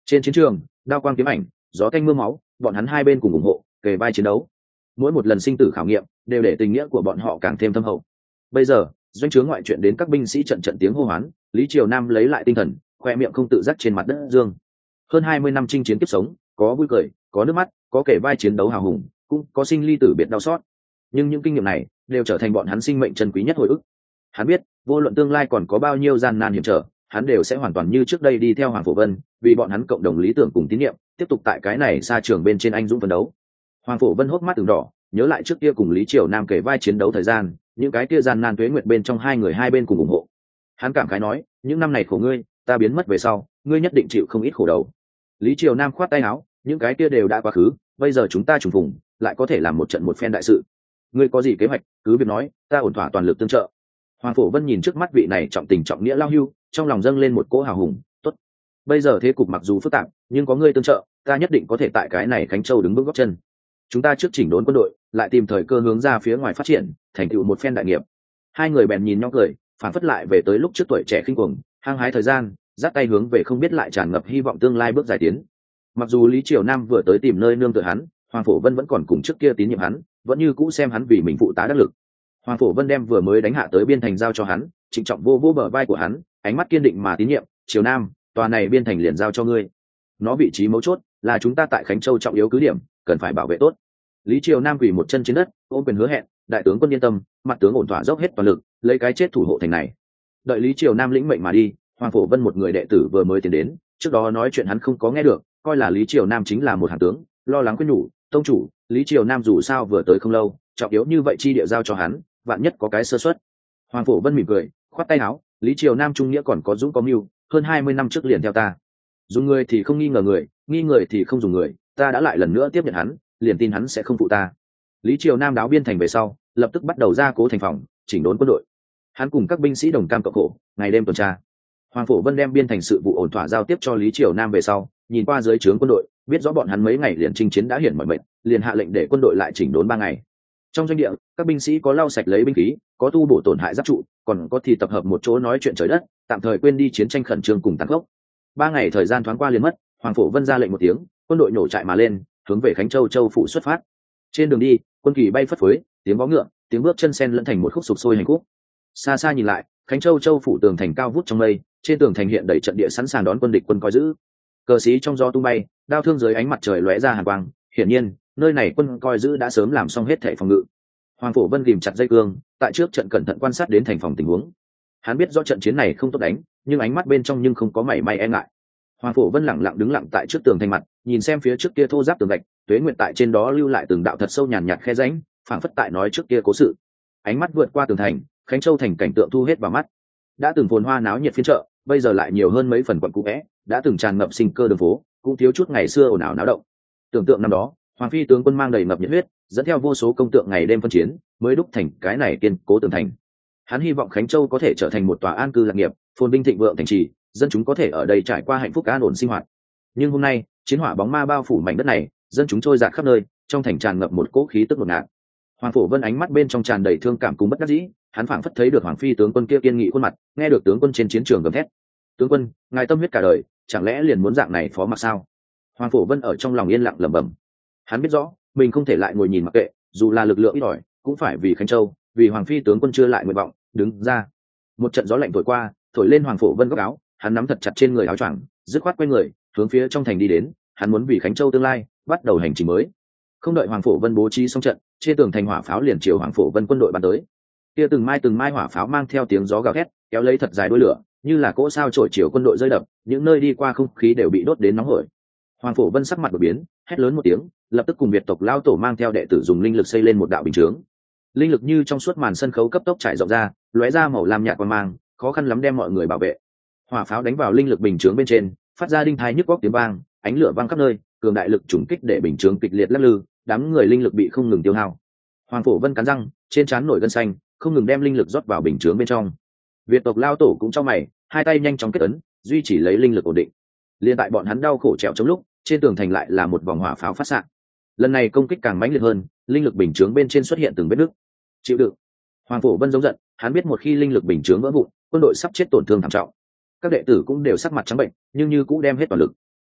Trên chiến trường, đao quang kiếm ảnh, gió tanh mưa máu, bọn hắn hai bên cùng ủng hộ, kề vai chiến đấu. Mỗi một lần sinh tử khảo nghiệm đều để tình nghĩa của bọn họ càng thêm thâm hậu. Bây giờ, doanh trướng ngoại chuyện đến các binh sĩ trận trận tiếng hô hoán, Lý Triều Nam lấy lại tinh thần, khoe miệng không tự giác trên mặt đất dương. Hơn 20 năm chinh chiến kiếp sống, có vui cười, có nước mắt, có kể vai chiến đấu hào hùng, cũng có sinh ly tử biệt đau xót. Nhưng những kinh nghiệm này đều trở thành bọn hắn sinh mệnh chân quý nhất hồi ức. Hắn biết, vô luận tương lai còn có bao nhiêu gian nan hiểm trở, hắn đều sẽ hoàn toàn như trước đây đi theo Hoàng Phổ Vân, vì bọn hắn cộng đồng lý tưởng cùng tín nhiệm, tiếp tục tại cái này xa trường bên trên anh dũng phấn đấu. Hoàng Phổ Vân hốc mắt từng đỏ, nhớ lại trước kia cùng Lý Triều Nam kể vai chiến đấu thời gian, những cái kia gian nan tuế nguyệt bên trong hai người hai bên cùng ủng hộ. Hắn cảm khái nói, những năm này khổ ngươi, ta biến mất về sau, ngươi nhất định chịu không ít khổ đầu. Lý Triều Nam khoát tay áo, những cái kia đều đã quá khứ, bây giờ chúng ta trùng phùng, lại có thể làm một trận một phen đại sự. Ngươi có gì kế hoạch, cứ việc nói, ta ổn thỏa toàn lực tương trợ. Hoàng Phổ Vân nhìn trước mắt vị này trọng tình trọng nghĩa lao hưu, trong lòng dâng lên một cỗ hào hùng. Tốt, bây giờ thế cục mặc dù phức tạp, nhưng có ngươi tương trợ, ta nhất định có thể tại cái này Khánh Châu đứng vững gót chân. Chúng ta trước chỉnh đốn quân đội, lại tìm thời cơ hướng ra phía ngoài phát triển, thành tựu một phen đại nghiệp. Hai người bèn nhìn nhau cười, phản phất lại về tới lúc trước tuổi trẻ khinh cuồng, hăng hái thời gian, dắt tay hướng về không biết lại tràn ngập hy vọng tương lai bước dài tiến. Mặc dù Lý Triều Nam vừa tới tìm nơi nương tựa hắn, Hoàng Phổ Vân vẫn còn cùng trước kia tín nhiệm hắn, vẫn như cũ xem hắn vì mình phụ tá đắc lực. Hoàng Phổ Vân đem vừa mới đánh hạ tới biên thành giao cho hắn, trịnh trọng vô vô bờ vai của hắn, ánh mắt kiên định mà tín nhiệm. Triều Nam, tòa này biên thành liền giao cho ngươi. Nó vị trí mấu chốt là chúng ta tại Khánh Châu trọng yếu cứ điểm, cần phải bảo vệ tốt. Lý Triều Nam quỳ một chân trên đất, ôm quyền hứa hẹn, đại tướng quân yên tâm, mặt tướng ổn thỏa dốc hết toàn lực, lấy cái chết thủ hộ thành này. Đợi Lý Triều Nam lĩnh mệnh mà đi, Hoàng Phổ Vân một người đệ tử vừa mới tiến đến, trước đó nói chuyện hắn không có nghe được, coi là Lý Triều Nam chính là một hàng tướng, lo lắng khuyên nhủ, tông chủ, Lý Triều Nam dù sao vừa tới không lâu, trọng yếu như vậy chi địa giao cho hắn, vạn nhất có cái sơ suất. Hoàng Phổ Vân mỉm cười, khoát tay áo, Lý Triều Nam trung nghĩa còn có dũng có mưu, hơn 20 năm trước liền theo ta. Dùng người thì không nghi ngờ người, nghi người thì không dùng người, ta đã lại lần nữa tiếp nhận hắn, liền tin hắn sẽ không phụ ta. Lý Triều Nam đáo biên thành về sau, lập tức bắt đầu ra cố thành phòng, chỉnh đốn quân đội. Hắn cùng các binh sĩ đồng cam cộng khổ, ngày đêm tuần tra. Hoàng Phổ Vân đem biên thành sự vụ ổn thỏa giao tiếp cho Lý Triều Nam về sau, nhìn qua dưới trướng quân đội, biết rõ bọn hắn mấy ngày liền chinh chiến đã hiển mọi mệnh, liền hạ lệnh để quân đội lại chỉnh đốn 3 ngày. Trong doanh địa, các binh sĩ có lau sạch lấy binh khí, có tu bổ tổn hại giáp trụ, còn có thì tập hợp một chỗ nói chuyện trời đất, tạm thời quên đi chiến tranh khẩn trương cùng tàn khốc. 3 ngày thời gian thoáng qua liền mất, Hoàng Phổ Vân ra lệnh một tiếng, quân đội nổ trại mà lên, hướng về Khánh Châu châu phủ xuất phát. Trên đường đi, quân kỳ bay phất phới, tiếng vó ngựa, tiếng bước chân sen lẫn thành một khúc sục sôi hành khúc. Xa xa nhìn lại, Khánh Châu châu phủ tường thành cao vút trong mây, trên tường thành hiện đầy trận địa sẵn sàng đón quân địch quân coi giữ. Cờ xí trong gió tung bay, đao thương dưới ánh mặt trời lóe ra hàn quang, hiển nhiên, nơi này quân coi giữ đã sớm làm xong hết thảy phòng ngự. Hoàng Phổ Vân ghìm chặt dây cương, tại trước trận cẩn thận quan sát đến thành phòng tình huống. Hắn biết rõ trận chiến này không tốt đánh, nhưng ánh mắt bên trong nhưng không có mảy may e ngại. Hoàng Phổ Vân lặng lặng đứng lặng tại trước tường thành mặt, nhìn xem phía trước kia thô ráp tường gạch, tuế nguyệt tại trên đó lưu lại từng đạo thật sâu nhàn nhạt khe rãnh, phảng phất tại nói trước kia cố sự. Ánh mắt vượt qua tường thành, Khánh Châu thành cảnh tượng thu hết vào mắt. Đã từng phồn hoa náo nhiệt phiên chợ, bây giờ lại nhiều hơn mấy phần quận cũ vẽ, đã từng tràn ngập sinh cơ đường phố, cũng thiếu chút ngày xưa ồn ào náo động. Tưởng tượng năm đó, Hoàng phi tướng quân mang đầy ngập nhiệt huyết, dẫn theo vô số công tượng ngày đêm phân chiến, mới đúc thành cái này kiên cố tường thành. Hắn hy vọng Khánh Châu có thể trở thành một tòa an cư lạc nghiệp, phồn vinh thịnh vượng thành trì, dân chúng có thể ở đây trải qua hạnh phúc an ổn sinh hoạt. Nhưng hôm nay, chiến hỏa bóng ma bao phủ mảnh đất này, dân chúng trôi dạt khắp nơi, trong thành tràn ngập một cỗ khí tức ngột ngạt. Hoàng Phổ Vân ánh mắt bên trong tràn đầy thương cảm cùng bất đắc dĩ, hắn phảng phất thấy được Hoàng phi tướng quân kia kiên nghị khuôn mặt, nghe được tướng quân trên chiến trường gầm thét: "Tướng quân, ngài tâm huyết cả đời, chẳng lẽ liền muốn dạng này phó mặc sao?" Hoàng Phổ Vân ở trong lòng yên lặng lẩm bẩm. Hắn biết rõ, mình không thể lại ngồi nhìn mặc kệ, dù là lực lượng ít ỏi, cũng phải vì Khánh Châu, vì Hoàng phi tướng quân chưa lại nguyện vọng, đứng ra. Một trận gió lạnh thổi qua, thổi lên Hoàng Phổ Vân góc áo, hắn nắm thật chặt trên người áo choàng, dứt khoát quay người, hướng phía trong thành đi đến, hắn muốn vì Khánh Châu tương lai, bắt đầu hành trình mới. Không đợi Hoàng Phổ Vân bố trí xong trận, trên tường thành hỏa pháo liền chiều Hoàng Phổ Vân quân đội bắn tới. Kia từng mai hỏa pháo mang theo tiếng gió gào thét, kéo lấy thật dài đuôi lửa, như là cỗ sao chổi chiều quân đội rơi đập, những nơi đi qua không khí đều bị đốt đến nóng hổi. Hoàng Phổ Vân sắc mặt đổi biến, hét lớn một tiếng, lập tức cùng Việt tộc lao tổ mang theo đệ tử dùng linh lực xây lên một đạo bình chướng. Linh lực như trong suốt màn sân khấu cấp tốc trải rộng ra, lóe ra màu lam nhạt quang mang, khó khăn lắm đem mọi người bảo vệ. Hỏa pháo đánh vào linh lực bình chướng bên trên, phát ra đinh thái nhức góc tiếng vang, ánh lửa vang khắp nơi, cường đại lực trùng kích để bình chướng kịch liệt lắc lư, đám người linh lực bị không ngừng tiêu hao. Hoàng Phổ Vân cắn răng, trên trán nổi gân xanh, không ngừng đem linh lực rót vào bình chướng bên trong. Việt tộc lao tổ cũng trong mày, hai tay nhanh chóng kết ấn, duy trì lấy linh lực ổn định. Liên tại bọn hắn đau khổ trèo chống lúc, trên tường thành lại là một vòng hỏa pháo phát xạ. Lần này công kích càng mãnh liệt hơn, linh lực bình chướng bên trên xuất hiện từng vết nứt. Chịu đựng. Hoàng Phổ Vân giống giận, hắn biết một khi linh lực bình chướng vỡ vụn, quân đội sắp chết tổn thương thảm trọng. Các đệ tử cũng đều sắc mặt trắng bệnh, nhưng như cũ đem hết toàn lực.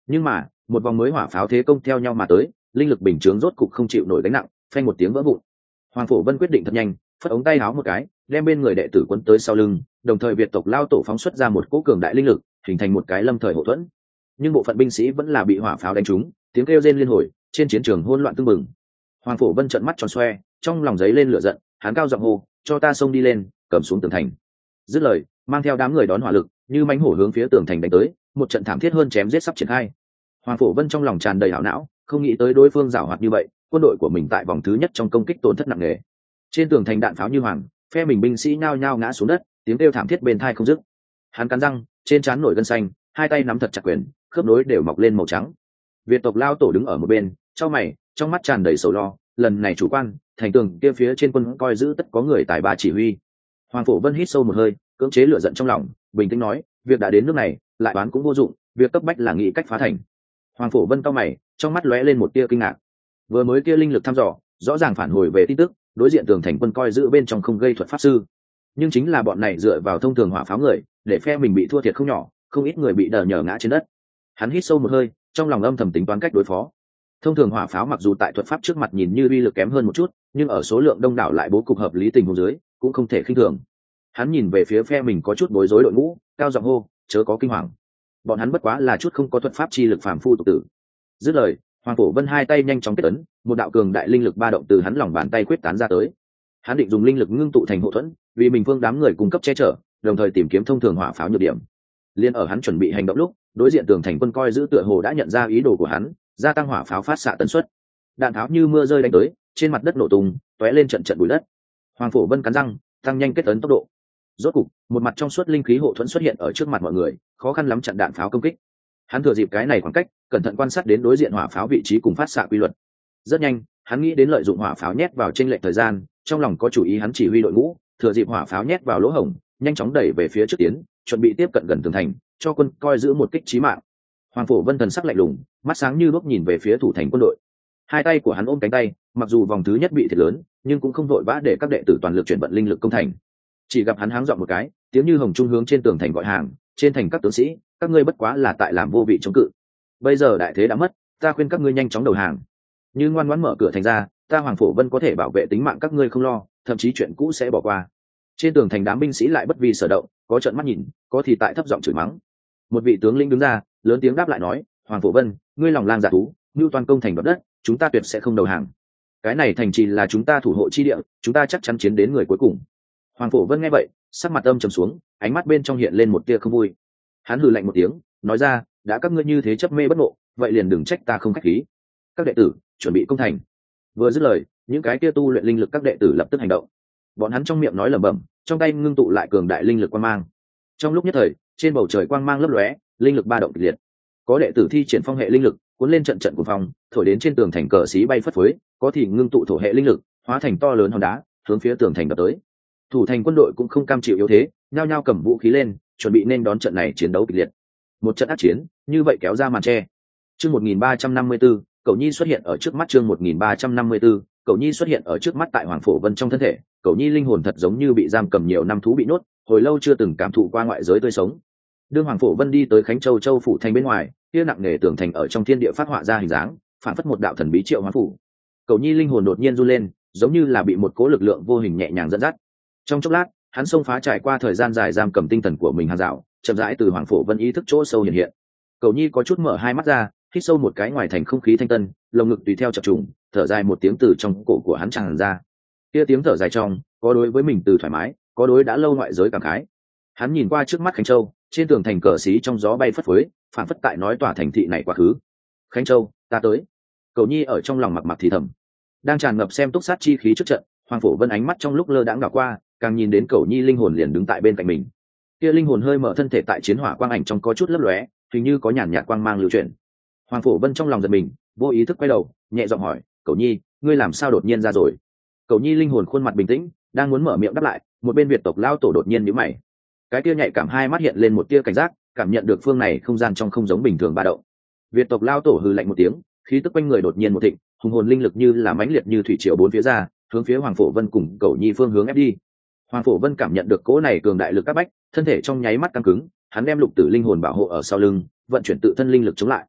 Nhưng mà một vòng mới hỏa pháo thế công theo nhau mà tới, linh lực bình chướng rốt cục không chịu nổi gánh nặng, phanh một tiếng vỡ vụn. Hoàng Phổ Vân quyết định thật nhanh, phất ống tay áo một cái, đem bên người đệ tử quấn tới sau lưng, đồng thời Việt tộc lao tổ phóng xuất ra một cỗ cường đại linh lực, hình thành một cái lâm thời hậu thuẫn. Nhưng bộ phận binh sĩ vẫn là bị hỏa pháo đánh trúng, tiếng kêu rên liên hồi, trên chiến trường hỗn loạn tưng bừng. Hoàng Phổ Vân trợn mắt tròn xoe, trong lòng giấy lên lửa giận, hắn cao giọng hô, cho ta xông đi lên, cầm xuống tường thành. Dứt lời, mang theo đám người đón hỏa lực, như mãnh hổ hướng phía tường thành đánh tới, một trận thảm thiết hơn chém giết sắp triển khai. Hoàng Phổ Vân trong lòng tràn đầy hảo não, không nghĩ tới đối phương giàu hoạt như vậy, quân đội của mình tại vòng thứ nhất trong công kích tổn thất nặng nề. Trên tường thành đạn pháo như hoàng, phe mình binh sĩ nhao nhao ngã xuống đất, tiếng kêu thảm thiết bên tai không dứt. Hắn cắn răng, trên trán nổi gân xanh, hai tay nắm thật chặt quyền, khớp nối đều mọc lên màu trắng. Việt tộc lao tổ đứng ở một bên, chau mày, trong mắt tràn đầy sầu lo, lần này chủ quan, thành tường kia phía trên quân coi giữ tất có người tài ba chỉ huy. Hoàng Phổ Vân hít sâu một hơi, cưỡng chế lửa giận trong lòng, bình tĩnh nói, việc đã đến nước này, lại đoán cũng vô dụng, việc cấp bách là nghĩ cách phá thành. Hoàng Phổ Vân cau mày, trong mắt lóe lên một tia kinh ngạc. Vừa mới kia linh lực thăm dò, rõ ràng phản hồi về tin tức, đối diện tường thành quân coi giữ bên trong không gây thuật pháp sư, nhưng chính là bọn này dựa vào thông thường hỏa pháo người, để phe mình bị thua thiệt không nhỏ, không ít người bị đờ nhờ ngã trên đất. Hắn hít sâu một hơi, trong lòng âm thầm tính toán cách đối phó. Thông thường hỏa pháo mặc dù tại thuật pháp trước mặt nhìn như uy lực kém hơn một chút, nhưng ở số lượng đông đảo lại bố cục hợp lý tình huống dưới, cũng không thể khinh thường. Hắn nhìn về phía phe mình có chút bối rối đội ngũ, cao giọng hô, chớ có kinh hoàng. Bọn hắn bất quá là chút không có thuật pháp chi lực phàm phu tục tử. Dứt lời, Hoàng Phổ Vân hai tay nhanh chóng kết ấn, một đạo cường đại linh lực ba động từ hắn lòng bàn tay quyết tán ra tới. Hắn định dùng linh lực ngưng tụ thành hộ thuẫn, vì mình phương đám người cung cấp che chở, đồng thời tìm kiếm thông thường hỏa pháo nhược điểm. Liên ở hắn chuẩn bị hành động lúc, đối diện tường thành quân coi giữ tựa hồ đã nhận ra ý đồ của hắn, gia tăng hỏa pháo phát xạ tần suất. Đạn tháo như mưa rơi đánh tới, trên mặt đất nổ tung, tóe lên trận trận bụi đất. Hoàng Phổ Vân cắn răng, tăng nhanh kết ấn tốc độ. Rốt cục, một mặt trong suốt linh khí hộ thuẫn xuất hiện ở trước mặt mọi người, khó khăn lắm chặn đạn pháo công kích. Hắn thừa dịp cái này khoảng cách, cẩn thận quan sát đến đối diện hỏa pháo vị trí cùng phát xạ quy luật. Rất nhanh, hắn nghĩ đến lợi dụng hỏa pháo nhét vào trên lệch thời gian, trong lòng có chủ ý, hắn chỉ huy đội ngũ, thừa dịp hỏa pháo nhét vào lỗ hổng, nhanh chóng đẩy về phía trước tiến, chuẩn bị tiếp cận gần tường thành, cho quân coi giữ một kích chí mạng. Hoàng Phổ Vân thần sắc lạnh lùng, mắt sáng như đuốc nhìn về phía thủ thành quân đội. Hai tay của hắn ôm cánh tay, mặc dù vòng thứ nhất bị thiệt lớn, nhưng cũng không vội vã để các đệ tử toàn lực chuyển vận linh lực công thành. Chỉ gặp hắn háng giọng một cái, tiếng như hồng trung hướng trên tường thành gọi hàng, trên thành các tướng sĩ, các ngươi bất quá là tại làm vô vị chống cự. Bây giờ đại thế đã mất, ta khuyên các ngươi nhanh chóng đầu hàng. Như ngoan ngoãn mở cửa thành ra, ta Hoàng Phổ Vân có thể bảo vệ tính mạng các ngươi không lo, thậm chí chuyện cũ sẽ bỏ qua. Trên tường thành đám binh sĩ lại bất vi sở động, có trợn mắt nhìn, có thì tại thấp giọng chửi mắng. Một vị tướng lĩnh đứng ra, lớn tiếng đáp lại nói, Hoàng Phổ Vân, ngươi lòng lang dạ thú, mưu toàn công thành đoạt đất, chúng ta tuyệt sẽ không đầu hàng. Cái này thành trì là chúng ta thủ hộ chi địa, chúng ta chắc chắn chiến đến người cuối cùng. Hoàng Phổ Vân nghe vậy, sắc mặt âm trầm xuống, ánh mắt bên trong hiện lên một tia không vui. Hắn hừ lạnh một tiếng, nói ra, đã các ngươi như thế chấp mê bất ngộ, vậy liền đừng trách ta không khách khí. Các đệ tử, chuẩn bị công thành. Vừa dứt lời, những cái kia tu luyện linh lực các đệ tử lập tức hành động. Bọn hắn trong miệng nói lẩm bẩm, trong tay ngưng tụ lại cường đại linh lực quang mang. Trong lúc nhất thời, trên bầu trời quang mang lấp lóe, linh lực ba động kịch liệt. Có đệ tử thi triển phong hệ linh lực, cuốn lên trận trận của phòng, thổi đến trên tường thành cờ xí bay phất phới, có thì ngưng tụ thổ hệ linh lực, hóa thành to lớn hòn đá, hướng phía tường thành đập tới. Thủ thành quân đội cũng không cam chịu yếu thế, nhao nhao cầm vũ khí lên, chuẩn bị nên đón trận này chiến đấu kịch liệt. Một trận ác chiến, như vậy kéo ra màn che. Chương 1354, Cẩu Nhi xuất hiện ở trước mắt. Chương 1354, Cẩu Nhi xuất hiện ở trước mắt. Tại Hoàng Phổ Vân trong thân thể, Cẩu Nhi linh hồn thật giống như bị giam cầm nhiều năm thú bị nhốt, hồi lâu chưa từng cảm thụ qua ngoại giới tươi sống. Đương Hoàng Phổ Vân đi tới Khánh Châu Châu phủ thành bên ngoài, kia nặng nề tường thành ở trong thiên địa phát họa ra hình dáng, phản phất một đạo thần bí triệu hoán phủ. Cẩu Nhi linh hồn đột nhiên run lên, giống như là bị một cỗ lực lượng vô hình nhẹ nhàng dẫn dắt. Trong chốc lát, hắn xông phá trải qua thời gian dài giam cầm tinh thần của mình hàng rào, chậm rãi từ Hoàng Phổ Vân ý thức chỗ sâu hiện hiện. Cẩu Nhi có chút mở hai mắt ra, hít sâu một cái ngoài thành không khí thanh tân, lồng ngực tùy theo chập trùng, thở dài một tiếng từ trong cổ của hắn tràn ra. Kia tiếng thở dài trong, có đối với mình từ thoải mái, có đối đã lâu ngoại giới cảm khái. Hắn nhìn qua trước mắt Khánh Châu, trên tường thành cờ xí trong gió bay phất phới, phản phất tại nói tòa thành thị này quá khứ. Khánh Châu, ta tới. Cẩu Nhi ở trong lòng mặc mặc thì thầm. Đang tràn ngập xem túc sát chi khí trước trận, Hoàng Phổ Vân ánh mắt trong lúc lơ đãng đảo qua, càng nhìn đến Cẩu Nhi linh hồn liền đứng tại bên cạnh mình. Kia linh hồn hơi mở thân thể tại chiến hỏa quang ảnh trong có chút lấp lóe, hình như có nhàn nhạt quang mang lưu chuyển. Hoàng Phổ Vân trong lòng giật mình, vô ý thức quay đầu, nhẹ giọng hỏi, Cẩu Nhi, ngươi làm sao đột nhiên ra rồi? Cẩu Nhi linh hồn khuôn mặt bình tĩnh, đang muốn mở miệng đáp lại, một bên Việt tộc lao tổ đột nhiên nhíu mày. Cái kia nhạy cảm hai mắt hiện lên một tia cảnh giác, cảm nhận được phương này không gian trong không giống bình thường ba động. Việt tộc lao tổ hừ lạnh một tiếng, khí tức quanh người đột nhiên một thịnh, hùng hồn linh lực như là mãnh liệt như thủy triều bốn phía ra, hướng phía Hoàng Phổ Vân cùng Cẩu Nhi phương hướng ép đi. Hoàng Phổ Vân cảm nhận được cỗ này cường đại lực các bách, thân thể trong nháy mắt căng cứng, hắn đem lục tử linh hồn bảo hộ ở sau lưng, vận chuyển tự thân linh lực chống lại.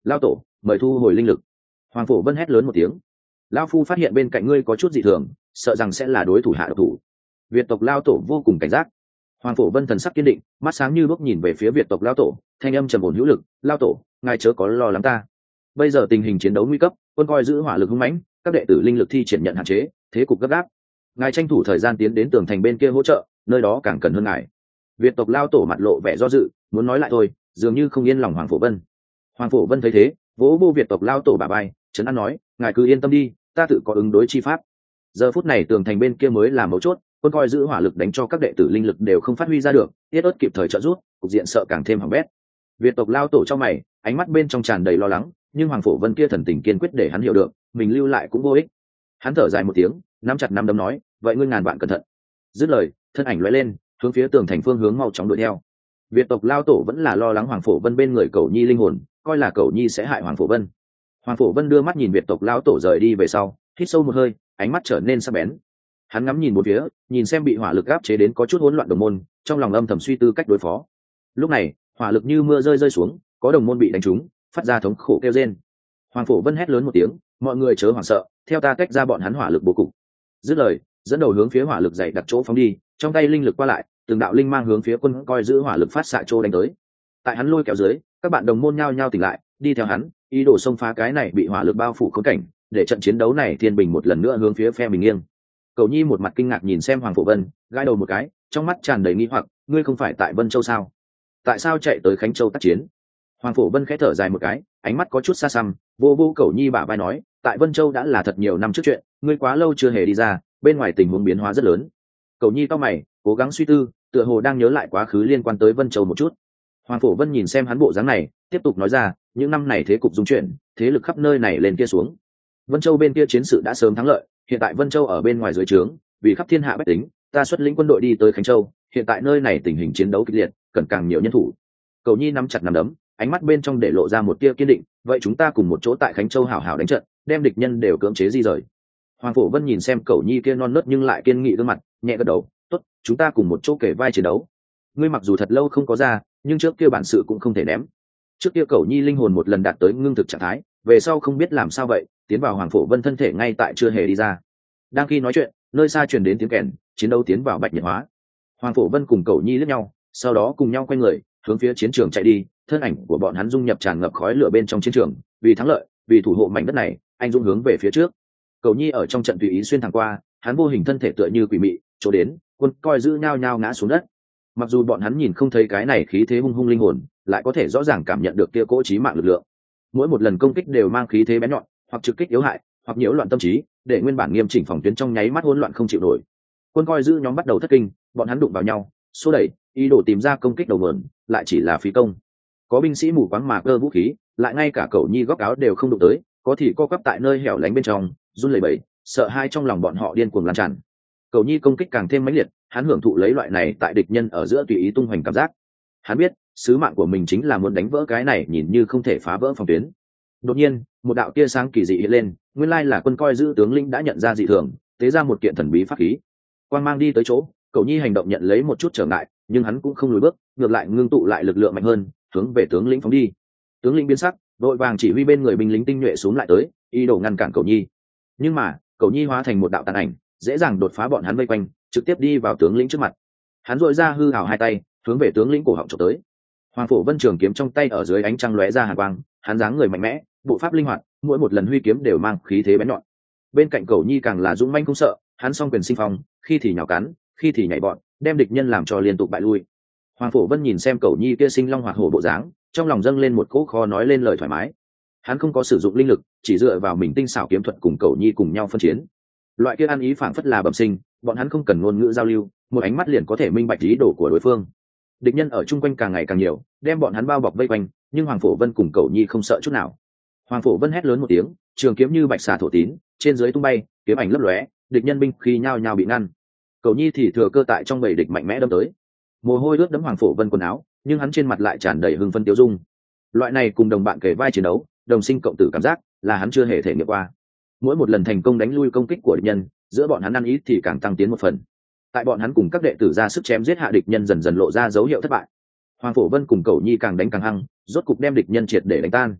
Lao tổ mời thu hồi linh lực. Hoàng Phổ Vân hét lớn một tiếng. Lao phu phát hiện bên cạnh ngươi có chút dị thường, sợ rằng sẽ là đối thủ hạ độc thủ. Việt tộc Lao tổ vô cùng cảnh giác. Hoàng Phổ Vân thần sắc kiên định, mắt sáng như đuốc nhìn về phía Việt tộc Lao tổ, thanh âm trầm ổn hữu lực. Lao tổ, ngài chớ có lo lắng ta. Bây giờ tình hình chiến đấu nguy cấp, quân coi giữ hỏa lực hung mãnh, các đệ tử linh lực thi triển nhận hạn chế, thế cục gấp gáp. Ngài tranh thủ thời gian tiến đến tường thành bên kia hỗ trợ, nơi đó càng cần hơn ngài. Việt tộc Lao tổ mặt lộ vẻ do dự, muốn nói lại thôi, dường như không yên lòng Hoàng Phổ Vân. Hoàng Phổ Vân thấy thế, vỗ vô Việt tộc Lao tổ bả vai, trấn an nói, ngài cứ yên tâm đi, ta tự có ứng đối chi pháp. Giờ phút này tường thành bên kia mới là mấu chốt, quân coi giữ hỏa lực đánh cho các đệ tử linh lực đều không phát huy ra được, tiết ớt kịp thời trợ giúp, cục diện sợ càng thêm hỏng bét. Việt tộc Lao tổ trong mày, ánh mắt bên trong tràn đầy lo lắng, nhưng Hoàng Phổ Vân kia thần tình kiên quyết để hắn hiểu được, mình lưu lại cũng vô ích. Hắn thở dài một tiếng, nắm chặt nắm đấm nói, vậy ngươi ngàn vạn cẩn thận. Dứt lời, thân ảnh lóe lên, hướng phía tường thành phương hướng mau chóng đuổi theo. Việt tộc Lao tổ vẫn là lo lắng Hoàng Phổ Vân bên người Cẩu Nhi linh hồn, coi là Cẩu Nhi sẽ hại Hoàng Phổ Vân. Hoàng Phổ Vân đưa mắt nhìn Việt tộc Lao tổ rời đi về sau, hít sâu một hơi, ánh mắt trở nên sắc bén. Hắn ngắm nhìn một phía, nhìn xem bị hỏa lực áp chế đến có chút hỗn loạn đồng môn, trong lòng âm thầm suy tư cách đối phó. Lúc này, hỏa lực như mưa rơi xuống, có đồng môn bị đánh trúng, phát ra thống khổ kêu rên. Hoàng Phổ Vân hét lớn một tiếng, mọi người chớ hoảng sợ, theo ta tách ra bọn hắn hỏa lực bố cục. Dứt lời, dẫn đầu hướng phía hỏa lực dày đặt chỗ phóng đi, trong tay linh lực qua lại, từng đạo linh mang hướng phía quân coi giữ hỏa lực phát xạ chỗ đánh tới. Tại hắn lôi kéo dưới, các bạn đồng môn nhao nhao tỉnh lại, đi theo hắn, ý đồ xông phá cái này bị hỏa lực bao phủ khốn cảnh, để trận chiến đấu này thiên bình một lần nữa hướng phía phe mình nghiêng. Cẩu Nhi một mặt kinh ngạc nhìn xem Hoàng Phổ Vân, gãi đầu một cái, trong mắt tràn đầy nghi hoặc, ngươi không phải tại Vân Châu sao? Tại sao chạy tới Khánh Châu tác chiến? Hoàng Phổ Vân khẽ thở dài một cái, ánh mắt có chút xa xăm, vô vô Cẩu Nhi bả vai nói, tại Vân Châu đã là thật nhiều năm trước chuyện, ngươi quá lâu chưa hề đi ra, bên ngoài tình huống biến hóa rất lớn. Cẩu Nhi cau mày, cố gắng suy tư, tựa hồ đang nhớ lại quá khứ liên quan tới Vân Châu một chút. Hoàng Phổ Vân nhìn xem hắn bộ dáng này, tiếp tục nói ra, những năm này thế cục dung chuyển, thế lực khắp nơi này lên kia xuống. Vân Châu bên kia chiến sự đã sớm thắng lợi, hiện tại Vân Châu ở bên ngoài dưới trướng, vì khắp thiên hạ bách tính, ta xuất lĩnh quân đội đi tới Khánh Châu, hiện tại nơi này tình hình chiến đấu kịch liệt, cần càng nhiều nhân thủ. Cẩu Nhi nắm chặt nắm đấm, ánh mắt bên trong để lộ ra một tia kiên định, vậy chúng ta cùng một chỗ tại Khánh Châu hảo hảo đánh trận, đem địch nhân đều cưỡng chế di rời. Hoàng Phổ Vân nhìn xem Cẩu Nhi kia non nớt nhưng lại kiên nghị gương mặt, nhẹ gật đầu, tốt, chúng ta cùng một chỗ kể vai chiến đấu. Ngươi mặc dù thật lâu không có ra, nhưng trước kia bản sự cũng không thể ném. Trước kia Cẩu Nhi linh hồn một lần đạt tới ngưng thực trạng thái, về sau không biết làm sao vậy, tiến vào Hoàng Phổ Vân thân thể ngay tại chưa hề đi ra. Đang khi nói chuyện, nơi xa truyền đến tiếng kèn, chiến đấu tiến vào bạch nhiệt hóa. Hoàng Phổ Vân cùng Cẩu Nhi liếc nhau, sau đó cùng nhau quay người, hướng phía chiến trường chạy đi, thân ảnh của bọn hắn dung nhập tràn ngập khói lửa bên trong chiến trường, vì thắng lợi, vì thủ hộ mảnh đất này, anh dũng hướng về phía trước. Cẩu Nhi ở trong trận tùy ý xuyên thẳng qua, hắn vô hình thân thể tựa như quỷ mị, chỗ đến, quân coi giữ nhao nhao ngã xuống đất. Mặc dù bọn hắn nhìn không thấy cái này khí thế hung hung linh hồn, lại có thể rõ ràng cảm nhận được kia cỗ chí mạng lực lượng. Mỗi một lần công kích đều mang khí thế bén nhọn, hoặc trực kích yếu hại, hoặc nhiễu loạn tâm trí, để nguyên bản nghiêm chỉnh phòng tuyến trong nháy mắt hỗn loạn không chịu nổi. Quân coi giữ nhóm bắt đầu thất kinh, bọn hắn đụng vào nhau, xô đẩy, ý đồ tìm ra công kích đầu mượn, lại chỉ là phí công. Có binh sĩ mù quáng mà cơ vũ khí, lại ngay cả Cẩu Nhi góc áo đều không đụng tới, có thì co quắp tại nơi hẻo lánh bên trong, run lẩy bẩy, sợ hai trong lòng bọn họ điên cuồng lan tràn. Cẩu Nhi công kích càng thêm mãnh liệt, hắn hưởng thụ lấy loại này tại địch nhân ở giữa tùy ý tung hoành cảm giác. Hắn biết, sứ mạng của mình chính là muốn đánh vỡ cái này nhìn như không thể phá vỡ phòng tuyến. Đột nhiên, một đạo tia sáng kỳ dị hiện lên, nguyên lai là quân coi giữ tướng lĩnh đã nhận ra dị thường, tế ra một kiện thần bí pháp khí. Quang mang đi tới chỗ, Cẩu Nhi hành động nhận lấy một chút trở ngại, nhưng hắn cũng không lùi bước, ngược lại ngưng tụ lại lực lượng mạnh hơn, hướng về tướng lĩnh phóng đi. Tướng lĩnh biến sắc, đội vàng chỉ huy bên người binh lính tinh nhuệ xuống lại tới, ý đồ ngăn cản Cẩu Nhi. Nhưng mà, Cẩu Nhi hóa thành một đạo tàn ảnh, dễ dàng đột phá bọn hắn vây quanh, trực tiếp đi vào tướng lĩnh trước mặt. Hắn duỗi ra hư hào hai tay, hướng về tướng lĩnh cổ họng chụp tới. Hoàng Phổ Vân trường kiếm trong tay ở dưới ánh trăng lóe ra hàn quang, hắn dáng người mạnh mẽ, bộ pháp linh hoạt, mỗi một lần huy kiếm đều mang khí thế bén nhọn. Bên cạnh Cẩu Nhi càng là dũng manh không sợ, hắn song quyền sinh phong, khi thì nhào cắn, khi thì nhảy bọn, đem địch nhân làm cho liên tục bại lui. Hoàng Phổ Vân nhìn xem Cẩu Nhi kia sinh long hoạt hổ bộ dáng, trong lòng dâng lên một cỗ khó nói lên lời thoải mái. Hắn không có sử dụng linh lực, chỉ dựa vào mình tinh xảo kiếm thuật cùng Cẩu Nhi cùng nhau phân chiến. Loại kia ăn ý phảng phất là bẩm sinh, bọn hắn không cần ngôn ngữ giao lưu, một ánh mắt liền có thể minh bạch ý đồ của đối phương. Địch nhân ở chung quanh càng ngày càng nhiều, đem bọn hắn bao bọc vây quanh, nhưng Hoàng Phổ Vân cùng Cẩu Nhi không sợ chút nào. Hoàng Phổ Vân hét lớn một tiếng, trường kiếm như bạch xà thổ tín, trên dưới tung bay, kiếm ảnh lấp lóe, địch nhân binh khi nhao nhao bị ngăn. Cẩu Nhi thì thừa cơ tại trong bầy địch mạnh mẽ đâm tới. Mồ hôi ướt đẫm Hoàng Phổ Vân quần áo, nhưng hắn trên mặt lại tràn đầy hưng phấn tiêu dung. Loại này cùng đồng bạn kề vai chiến đấu, đồng sinh cộng tử cảm giác, là hắn chưa hề thể nghiệm qua. Mỗi một lần thành công đánh lui công kích của địch nhân, giữa bọn hắn ăn ý thì càng tăng tiến một phần. Tại bọn hắn cùng các đệ tử ra sức chém giết hạ địch nhân dần dần lộ ra dấu hiệu thất bại. Hoàng Phổ Vân cùng Cẩu Nhi càng đánh càng hăng, rốt cục đem địch nhân triệt để đánh tan.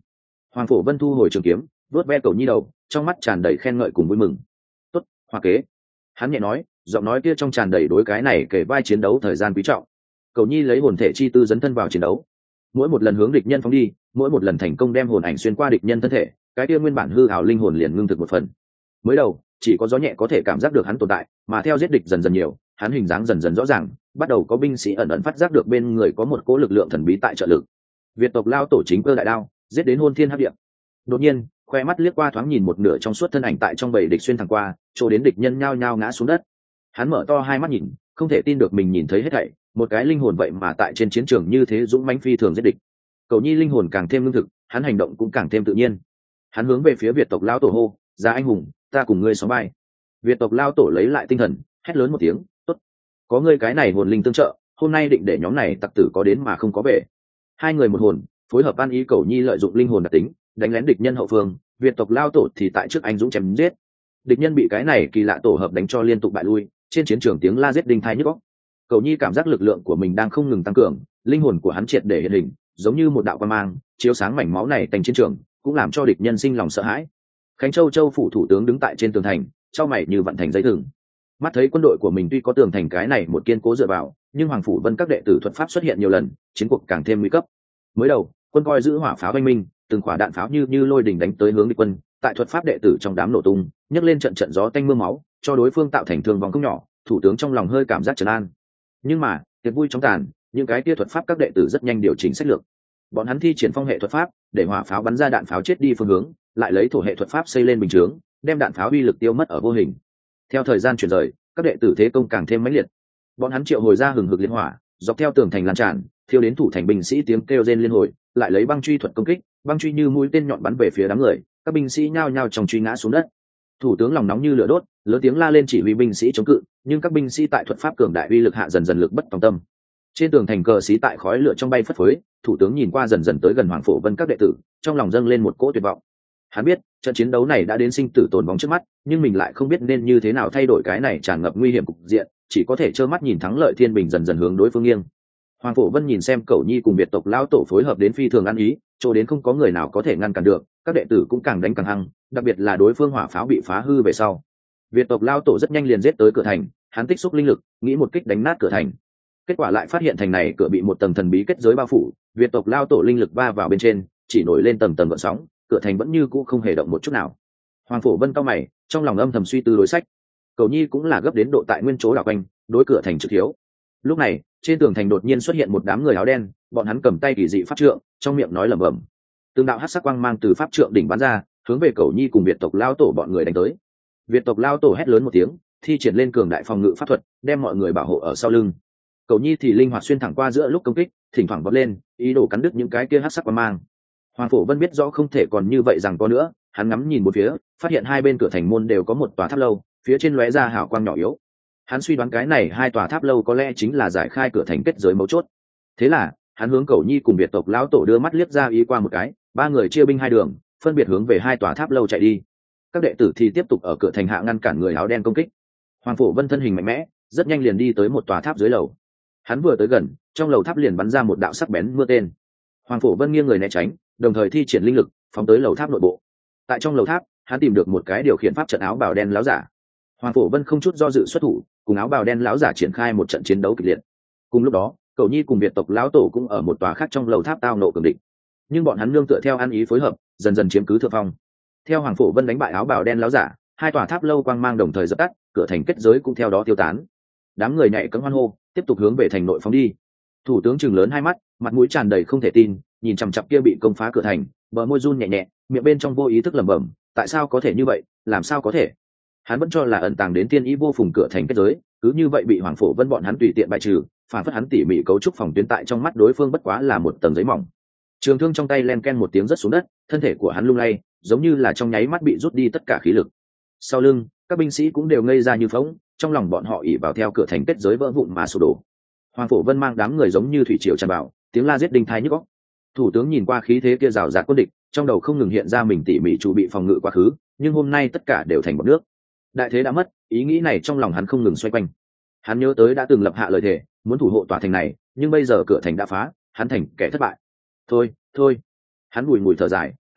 Hoàng Phổ Vân thu hồi trường kiếm, vuốt ve Cầu Nhi đầu, trong mắt tràn đầy khen ngợi cùng vui mừng. Tốt, Hoa kế. Hắn nhẹ nói, giọng nói kia trong tràn đầy đối cái này kể vai chiến đấu thời gian quý trọng. Cầu Nhi lấy hồn thể chi tư dấn thân vào chiến đấu, mỗi một lần hướng địch nhân phóng đi, mỗi một lần thành công đem hồn ảnh xuyên qua địch nhân thân thể, cái kia nguyên bản hư ảo linh hồn liền ngưng thực một phần. Mới đầu chỉ có gió nhẹ có thể cảm giác được hắn tồn tại, mà theo giết địch dần dần nhiều, hắn hình dáng dần dần rõ ràng, bắt đầu có binh sĩ ẩn ẩn phát giác được bên người có một cỗ lực lượng thần bí tại trợ lực. Việt tộc lao tổ chính cơ đại đao, giết đến hôn thiên hấp địa. Đột nhiên, khoe mắt liếc qua thoáng nhìn một nửa trong suốt thân ảnh tại trong bầy địch xuyên thẳng qua, chỗ đến địch nhân nhao nhao ngã xuống đất. Hắn mở to hai mắt nhìn, không thể tin được mình nhìn thấy hết thảy, một cái linh hồn vậy mà tại trên chiến trường như thế dũng mãnh phi thường giết địch. Cầu Nhi linh hồn càng thêm lương thực, hắn hành động cũng càng thêm tự nhiên. Hắn hướng về phía Việt tộc lao tổ hô, "Ra anh hùng, ta cùng ngươi sóng vai." Việt tộc lao tổ lấy lại tinh thần, hét lớn một tiếng, "Tốt, có ngươi cái này hồn linh tương trợ, hôm nay định để nhóm này tặc tử có đến mà không có về." Hai người một hồn, phối hợp ăn ý. Cầu Nhi lợi dụng linh hồn đặc tính, đánh lén địch nhân hậu phương, Việt tộc lao tổ thì tại trước anh dũng chém giết. Địch nhân bị cái này kỳ lạ tổ hợp đánh cho liên tục bại lui, trên chiến trường tiếng la giết đinh tai nhức óc. Cầu Nhi cảm giác lực lượng của mình đang không ngừng tăng cường, linh hồn của hắn triệt để hiện hình, giống như một đạo quang mang, chiếu sáng mảnh máu này thành chiến trường, cũng làm cho địch nhân sinh lòng sợ hãi. Khánh Châu Châu phủ thủ tướng đứng tại trên tường thành, trao mày như vặn thành dây thừng. Mắt thấy quân đội của mình tuy có tường thành cái này một kiên cố dựa vào, nhưng Hoàng phủ Vân các đệ tử thuật pháp xuất hiện nhiều lần, chiến cuộc càng thêm nguy cấp. Mới đầu, quân coi giữ hỏa pháo oanh minh, từng quả đạn pháo như lôi đình đánh tới hướng địch quân, tại thuật pháp đệ tử trong đám nổ tung, nhấc lên trận trận gió tanh mưa máu, cho đối phương tạo thành thương vong không nhỏ. Thủ tướng trong lòng hơi cảm giác trấn an. Nhưng mà, tiệc vui chóng tàn, những cái kia thuật pháp các đệ tử rất nhanh điều chỉnh sách lược. Bọn hắn thi triển phong hệ thuật pháp, để hỏa pháo bắn ra đạn pháo chết đi phương hướng, lại lấy thổ hệ thuật pháp xây lên bình chướng, đem đạn pháo uy lực tiêu mất ở vô hình. Theo thời gian chuyển rời, các đệ tử thế công càng thêm mãnh liệt. Bọn hắn triệu hồi ra hừng hực liên hỏa, dọc theo tường thành lan tràn, thiêu đến thủ thành binh sĩ tiếng kêu rên liên hồi, lại lấy băng truy thuật công kích, băng truy như mũi tên nhọn bắn về phía đám người, các binh sĩ nhao nhao trong truy ngã xuống đất. Thủ tướng lòng nóng như lửa đốt, lớn tiếng la lên chỉ huy binh sĩ chống cự, nhưng các binh sĩ tại thuật pháp cường đại uy lực hạ dần dần lực bất tòng tâm. Trên tường thành cờ xí tại khói lửa trong bay phất phới, thủ tướng nhìn qua dần dần tới gần Hoàng Phổ Vân các đệ tử, trong lòng dâng lên một cỗ tuyệt vọng. Hắn biết trận chiến đấu này đã đến sinh tử tồn vong trước mắt, nhưng mình lại không biết nên như thế nào thay đổi cái này tràn ngập nguy hiểm cục diện, chỉ có thể trơ mắt nhìn thắng lợi thiên bình dần dần hướng đối phương nghiêng. Hoàng Phổ Vân nhìn xem Cẩu Nhi cùng Việt tộc lão tổ phối hợp đến phi thường ăn ý, chỗ đến không có người nào có thể ngăn cản được, các đệ tử cũng càng đánh càng hăng, đặc biệt là đối phương hỏa pháo bị phá hư về sau. Việt tộc lão tổ rất nhanh liền giết tới cửa thành, hắn tích xúc linh lực, nghĩ một kích đánh nát cửa thành. Kết quả lại phát hiện thành này cửa bị một tầng thần bí kết giới bao phủ, Việt tộc lão tổ linh lực va vào bên trên, chỉ nổi lên tầng tầng gợn sóng, cửa thành vẫn như cũ không hề động một chút nào. Hoàng Phổ Vân cau mày, trong lòng âm thầm suy tư đối sách. Cẩu Nhi cũng là gấp đến độ tại nguyên chỗ đảo quanh, đối cửa thành trực thiếu. Lúc này, trên tường thành đột nhiên xuất hiện một đám người áo đen, bọn hắn cầm tay kỳ dị pháp trượng, trong miệng nói lẩm bẩm. Từng đạo hắc sắc quang mang từ pháp trượng đỉnh bắn ra, hướng về Cẩu Nhi cùng Việt tộc lão tổ bọn người đánh tới. Việt tộc lão tổ hét lớn một tiếng, thi triển lên cường đại phòng ngự pháp thuật, đem mọi người bảo hộ ở sau lưng. Cẩu Nhi thì linh hoạt xuyên thẳng qua giữa lúc công kích, thỉnh thoảng vọt lên, ý đồ cắn đứt những cái kia hắc sắc quang mang. Hoàng Phổ Vân biết rõ không thể còn như vậy rằng có nữa, hắn ngắm nhìn một phía, phát hiện hai bên cửa thành môn đều có một tòa tháp lâu, phía trên lóe ra hào quang nhỏ yếu. Hắn suy đoán cái này hai tòa tháp lâu có lẽ chính là giải khai cửa thành kết giới mấu chốt. Thế là, hắn hướng Cẩu Nhi cùng Việt tộc lão tổ đưa mắt liếc ra ý qua một cái, ba người chia binh hai đường, phân biệt hướng về hai tòa tháp lâu chạy đi. Các đệ tử thì tiếp tục ở cửa thành hạ ngăn cản người áo đen công kích. Hoàng Phổ Vân thân hình mạnh mẽ, rất nhanh liền đi tới một tòa tháp dưới lầu. Hắn vừa tới gần, trong lầu tháp liền bắn ra một đạo sắc bén mưa tên. Hoàng Phổ Vân nghiêng người né tránh, đồng thời thi triển linh lực, phóng tới lầu tháp nội bộ. Tại trong lầu tháp, hắn tìm được một cái điều khiển pháp trận áo bào đen láo giả. Hoàng Phổ Vân không chút do dự xuất thủ, cùng áo bào đen láo giả triển khai một trận chiến đấu kịch liệt. Cùng lúc đó, Cẩu Nhi cùng Việt tộc lão tổ cũng ở một tòa khác trong lầu tháp tao nộ cường địch. Nhưng bọn hắn nương tựa theo ăn ý phối hợp, dần dần chiếm cứ thượng phong. Theo Hoàng Phổ Vân đánh bại áo bào đen láo giả, hai tòa tháp lâu quang mang đồng thời dập tắt, cửa thành kết giới cũng theo đó tiêu tán. Đám người nhảy cẫng hoan hô, tiếp tục hướng về thành nội phóng đi. Thủ tướng trừng lớn hai mắt, mặt mũi tràn đầy không thể tin, nhìn chằm chằm kia bị công phá cửa thành, bờ môi run nhẹ nhẹ, miệng bên trong vô ý thức lẩm bẩm, tại sao có thể như vậy, làm sao có thể? Hắn vẫn cho là ẩn tàng đến tiên ý vô phùng cửa thành kết giới, cứ như vậy bị Hoàng Phổ Vân bọn hắn tùy tiện bài trừ, phản phất hắn tỉ mỉ cấu trúc phòng tuyến tại trong mắt đối phương bất quá là một tầng giấy mỏng. Trường thương trong tay len ken một tiếng rớt xuống đất, thân thể của hắn lung lay, giống như là trong nháy mắt bị rút đi tất cả khí lực. Sau lưng, các binh sĩ cũng đều ngây ra như phỗng, trong lòng bọn họ ỉ vào theo cửa thành kết giới vỡ vụn mà sụp đổ. Hoàng Phổ Vân mang đám người giống như thủy triều tràn vào, tiếng la giết đinh tai nhức óc. Thủ tướng nhìn qua khí thế kia rào rạt quân địch, trong đầu không ngừng hiện ra mình tỉ mỉ chuẩn bị phòng ngự quá khứ, nhưng hôm nay tất cả đều thành bọt nước. Đại thế đã mất, ý nghĩ này trong lòng hắn không ngừng xoay quanh. Hắn nhớ tới đã từng lập hạ lời thề, muốn thủ hộ tòa thành này, nhưng bây giờ cửa thành đã phá, hắn thành kẻ thất bại. Thôi, hắn bùi ngùi thở dài,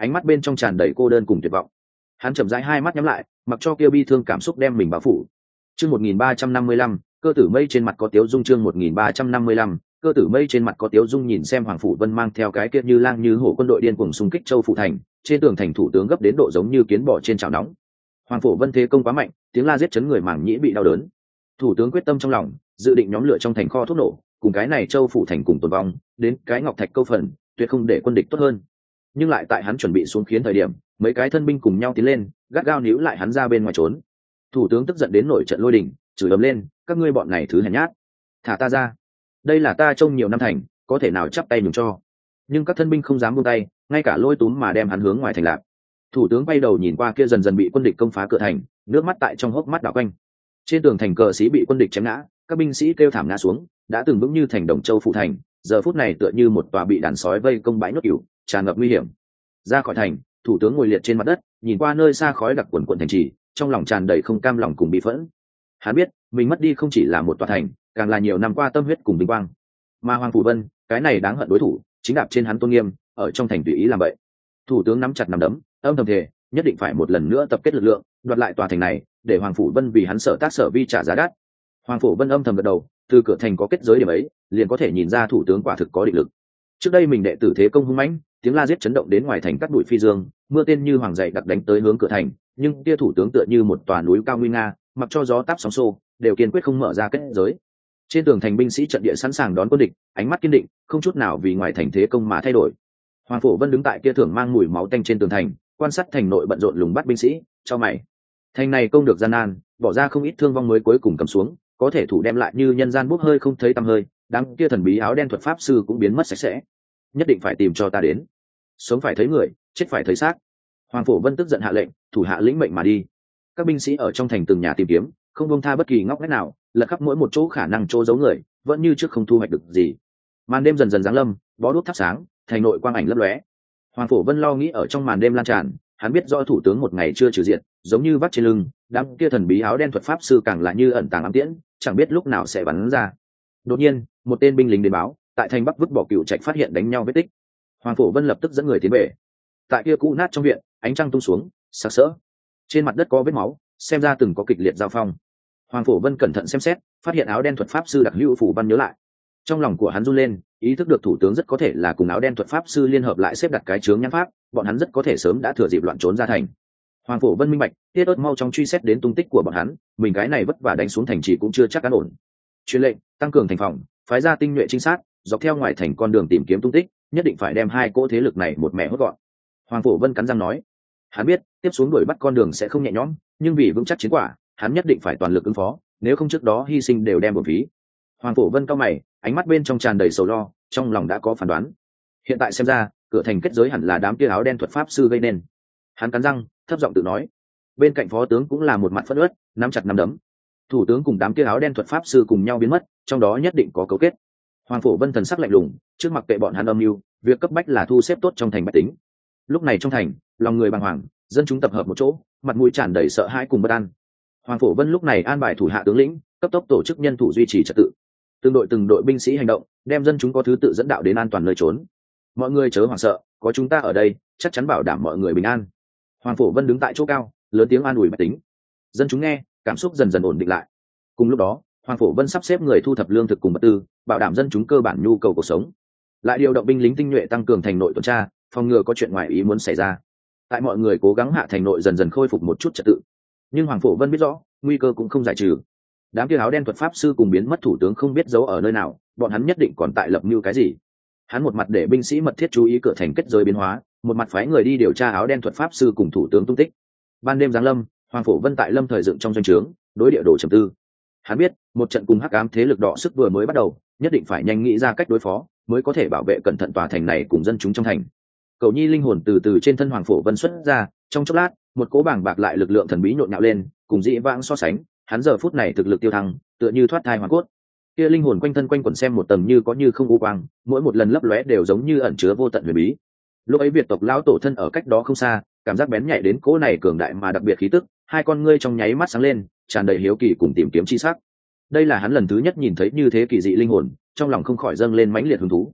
ánh mắt bên trong tràn đầy cô đơn cùng tuyệt vọng. Hắn chậm rãi hai mắt nhắm lại, mặc cho kia bi thương cảm xúc đem mình bao phủ. Chương 1355, cơ tử mây trên mặt có tiếu dung. Chương 1355, cơ tử mây trên mặt có tiếu dung. Nhìn xem Hoàng Phủ Vân mang theo cái kia như lang như hổ quân đội điên cuồng xung kích Châu Phủ thành, trên tường thành thủ tướng gấp đến độ giống như kiến bò trên chảo nóng. Hoàng Phủ Vân thế công quá mạnh, tiếng la giết chấn người màng nhĩ bị đau đớn. Thủ tướng quyết tâm trong lòng, dự định nhóm lửa trong thành kho thuốc nổ, cùng cái này Châu Phủ thành cùng tồn vong, đến cái ngọc thạch câu phần, tuyệt không để quân địch tốt hơn. Nhưng lại tại hắn chuẩn bị xuống khiến thời điểm, mấy cái thân binh cùng nhau tiến lên, gắt gao níu lại hắn ra bên ngoài trốn. Thủ tướng tức giận đến nổi trận lôi đình, chửi ầm lên, các ngươi bọn này thứ hèn nhát, thả ta ra, đây là ta trông nhiều năm thành, có thể nào chắp tay nhường cho. Nhưng các thân binh không dám buông tay, ngay cả lôi túm mà đem hắn hướng ngoài thành lạc. Thủ tướng bay đầu nhìn qua kia dần dần bị quân địch công phá cửa thành, nước mắt tại trong hốc mắt đảo quanh. Trên tường thành cờ sĩ bị quân địch chém ngã, các binh sĩ kêu thảm ngã xuống, đã từng vững như thành Đồng Châu Phủ thành, giờ phút này tựa như một tòa bị đàn sói vây công bãi nhốt cừu, tràn ngập nguy hiểm. Ra khỏi thành, thủ tướng ngồi liệt trên mặt đất, nhìn qua nơi xa khói đặc quần quần thành trì, trong lòng tràn đầy không cam lòng cùng bị phẫn. Hắn biết mình mất đi không chỉ là một tòa thành, càng là nhiều năm qua tâm huyết cùng vinh quang. Mà Hoàng Phủ Vân, cái này đáng hận đối thủ, chính đạp trên hắn tôn nghiêm, ở trong thành tùy ý làm vậy. Thủ tướng nắm chặt nắm đấm, âm thầm thề, nhất định phải một lần nữa tập kết lực lượng, đoạt lại tòa thành này, để Hoàng Phủ Vân vì hắn sở tác sở vi trả giá đắt. Hoàng Phủ Vân âm thầm gật đầu, từ cửa thành có kết giới điểm ấy, liền có thể nhìn ra thủ tướng quả thực có định lực. Trước đây mình đệ tử thế công hung mãnh, tiếng la giết chấn động đến ngoài thành cắt bụi phi dương, mưa tên như hoàng dậy đặc đánh tới hướng cửa thành, nhưng kia thủ tướng tựa như một tòa núi cao nguy nga, mặc cho gió táp sóng xô, đều kiên quyết không mở ra kết giới. Trên tường thành binh sĩ trận địa sẵn sàng đón quân địch, ánh mắt kiên định, không chút nào vì ngoài thành thế công mà thay đổi. Hoàng Phủ Vân đứng tại kia thưởng mang mùi máu tanh trên tường thành, quan sát thành nội bận rộn lùng bắt binh sĩ, cho mày. Thành này công được gian nan, bỏ ra không ít thương vong mới cuối cùng cầm xuống, có thể thủ đem lại như nhân gian bốc hơi không thấy tăm hơi, đám kia thần bí áo đen thuật pháp sư cũng biến mất sạch sẽ. Nhất định phải tìm cho ta đến, sống phải thấy người, chết phải thấy xác. Hoàng Phủ Vân tức giận hạ lệnh, thủ hạ lĩnh mệnh mà đi. Các binh sĩ ở trong thành từng nhà tìm kiếm, không buông tha bất kỳ ngóc ngách nào, lật khắp mỗi một chỗ khả năng chỗ giấu người, vẫn như trước không thu hoạch được gì. Màn đêm dần dần giáng lâm, bó đuốc thắp sáng, thành nội quang ảnh lấp lóe. Hoàng Phủ Vân lo nghĩ ở trong màn đêm lan tràn, hắn biết rõ thủ tướng một ngày chưa trừ diện, giống như vắt trên lưng, đám kia thần bí áo đen thuật pháp sư càng là như ẩn tàng ám tiễn, chẳng biết lúc nào sẽ bắn ra. Đột nhiên, một tên binh lính đến báo, tại thành Bắc vứt bỏ cựu trạch phát hiện đánh nhau vết tích. Hoàng Phủ Vân lập tức dẫn người tiến về. Tại kia cũ nát trong viện, ánh trăng tung xuống, sặc sỡ. Trên mặt đất có vết máu, xem ra từng có kịch liệt giao phong. Hoàng Phủ Vân cẩn thận xem xét, phát hiện áo đen thuật pháp sư đặc hữu phủ văn nhớ lại. Trong lòng của hắn run lên, ý thức được thủ tướng rất có thể là cùng áo đen thuật pháp sư liên hợp lại xếp đặt cái chướng nhãn pháp, bọn hắn rất có thể sớm đã thừa dịp loạn trốn ra thành. Hoàng Phủ Vân minh bạch, tiết ớt mau chóng truy xét đến tung tích của bọn hắn, mình cái này vất vả đánh xuống thành trì cũng chưa chắc an ổn. Truyền lệnh, tăng cường thành phòng, phái ra tinh nhuệ trinh sát, dọc theo ngoài thành con đường tìm kiếm tung tích, nhất định phải đem hai cỗ thế lực này một mẹ hốt gọn. Hoàng Phủ Vân cắn răng nói, hắn biết tiếp xuống đuổi bắt con đường sẽ không nhẹ nhõm, nhưng vì vững chắc chiến quả, hắn nhất định phải toàn lực ứng phó, nếu không trước đó hy sinh đều đem bổng phí. Hoàng Phủ Vân cao mày, ánh mắt bên trong tràn đầy sầu lo, trong lòng đã có phán đoán. Hiện tại xem ra, cửa thành kết giới hẳn là đám kia áo đen thuật pháp sư gây nên. Hắn cắn răng, thấp giọng tự nói. Bên cạnh phó tướng cũng là một mặt phẫn uất, nắm chặt nắm đấm. Thủ tướng cùng đám kia áo đen thuật pháp sư cùng nhau biến mất, trong đó nhất định có cấu kết. Hoàng Phủ Vân thần sắc lạnh lùng, trước mặc kệ bọn hắn âm mưu, việc cấp bách là thu xếp tốt trong thành bách tính. Lúc này trong thành, lòng người bàng hoàng, dân chúng tập hợp một chỗ, mặt mũi tràn đầy sợ hãi cùng bất an. Hoàng Phủ Vân lúc này an bài thủ hạ tướng lĩnh, cấp tốc tổ chức nhân thủ duy trì trật tự. Từng đội binh sĩ hành động, đem dân chúng có thứ tự dẫn đạo đến an toàn nơi trốn. Mọi người chớ hoảng sợ, có chúng ta ở đây, chắc chắn bảo đảm mọi người bình an. Hoàng Phủ Vân đứng tại chỗ cao, lớn tiếng an ủi bách tính. Dân chúng nghe, cảm xúc dần dần ổn định lại. Cùng lúc đó, Hoàng Phủ Vân sắp xếp người thu thập lương thực cùng vật tư, bảo đảm dân chúng cơ bản nhu cầu cuộc sống. Lại điều động binh lính tinh nhuệ tăng cường thành nội tuần tra, phòng ngừa có chuyện ngoài ý muốn xảy ra. Tại mọi người cố gắng hạ thành nội dần dần khôi phục một chút trật tự. Nhưng Hoàng Phủ Vân biết rõ, nguy cơ cũng không giải trừ. Đám kia áo đen thuật pháp sư cùng biến mất thủ tướng không biết giấu ở nơi nào, bọn hắn nhất định còn tại lập mưu cái gì. Hắn một mặt để binh sĩ mật thiết chú ý cửa thành kết giới biến hóa, một mặt phái người đi điều tra áo đen thuật pháp sư cùng thủ tướng tung tích. Ban đêm giáng lâm, Hoàng Phủ Vân tại lâm thời dựng trong doanh trướng, đối địa đồ trầm tư. Hắn biết, một trận cùng hắc ám thế lực đọ sức vừa mới bắt đầu, nhất định phải nhanh nghĩ ra cách đối phó, mới có thể bảo vệ cẩn thận tòa thành này cùng dân chúng trong thành. Cầu Nhi linh hồn từ từ trên thân Hoàng Phủ Vân xuất ra, trong chốc lát, một cỗ bảng bạc lại lực lượng thần bí nhộn nhạo lên, cùng dĩ vãng so sánh, hắn giờ phút này thực lực tiêu thăng, tựa như thoát thai hoàn cốt. Kia linh hồn quanh thân quanh quẩn xem một tầng như có như không u quang, mỗi một lần lấp lóe đều giống như ẩn chứa vô tận huyền bí. Lúc ấy Việt tộc lão tổ thân ở cách đó không xa, cảm giác bén nhạy đến cỗ này cường đại mà đặc biệt khí tức, hai con ngươi trong nháy mắt sáng lên, tràn đầy hiếu kỳ cùng tìm kiếm chi sắc. Đây là hắn lần thứ nhất nhìn thấy như thế kỳ dị linh hồn, trong lòng không khỏi dâng lên mãnh liệt hứng thú.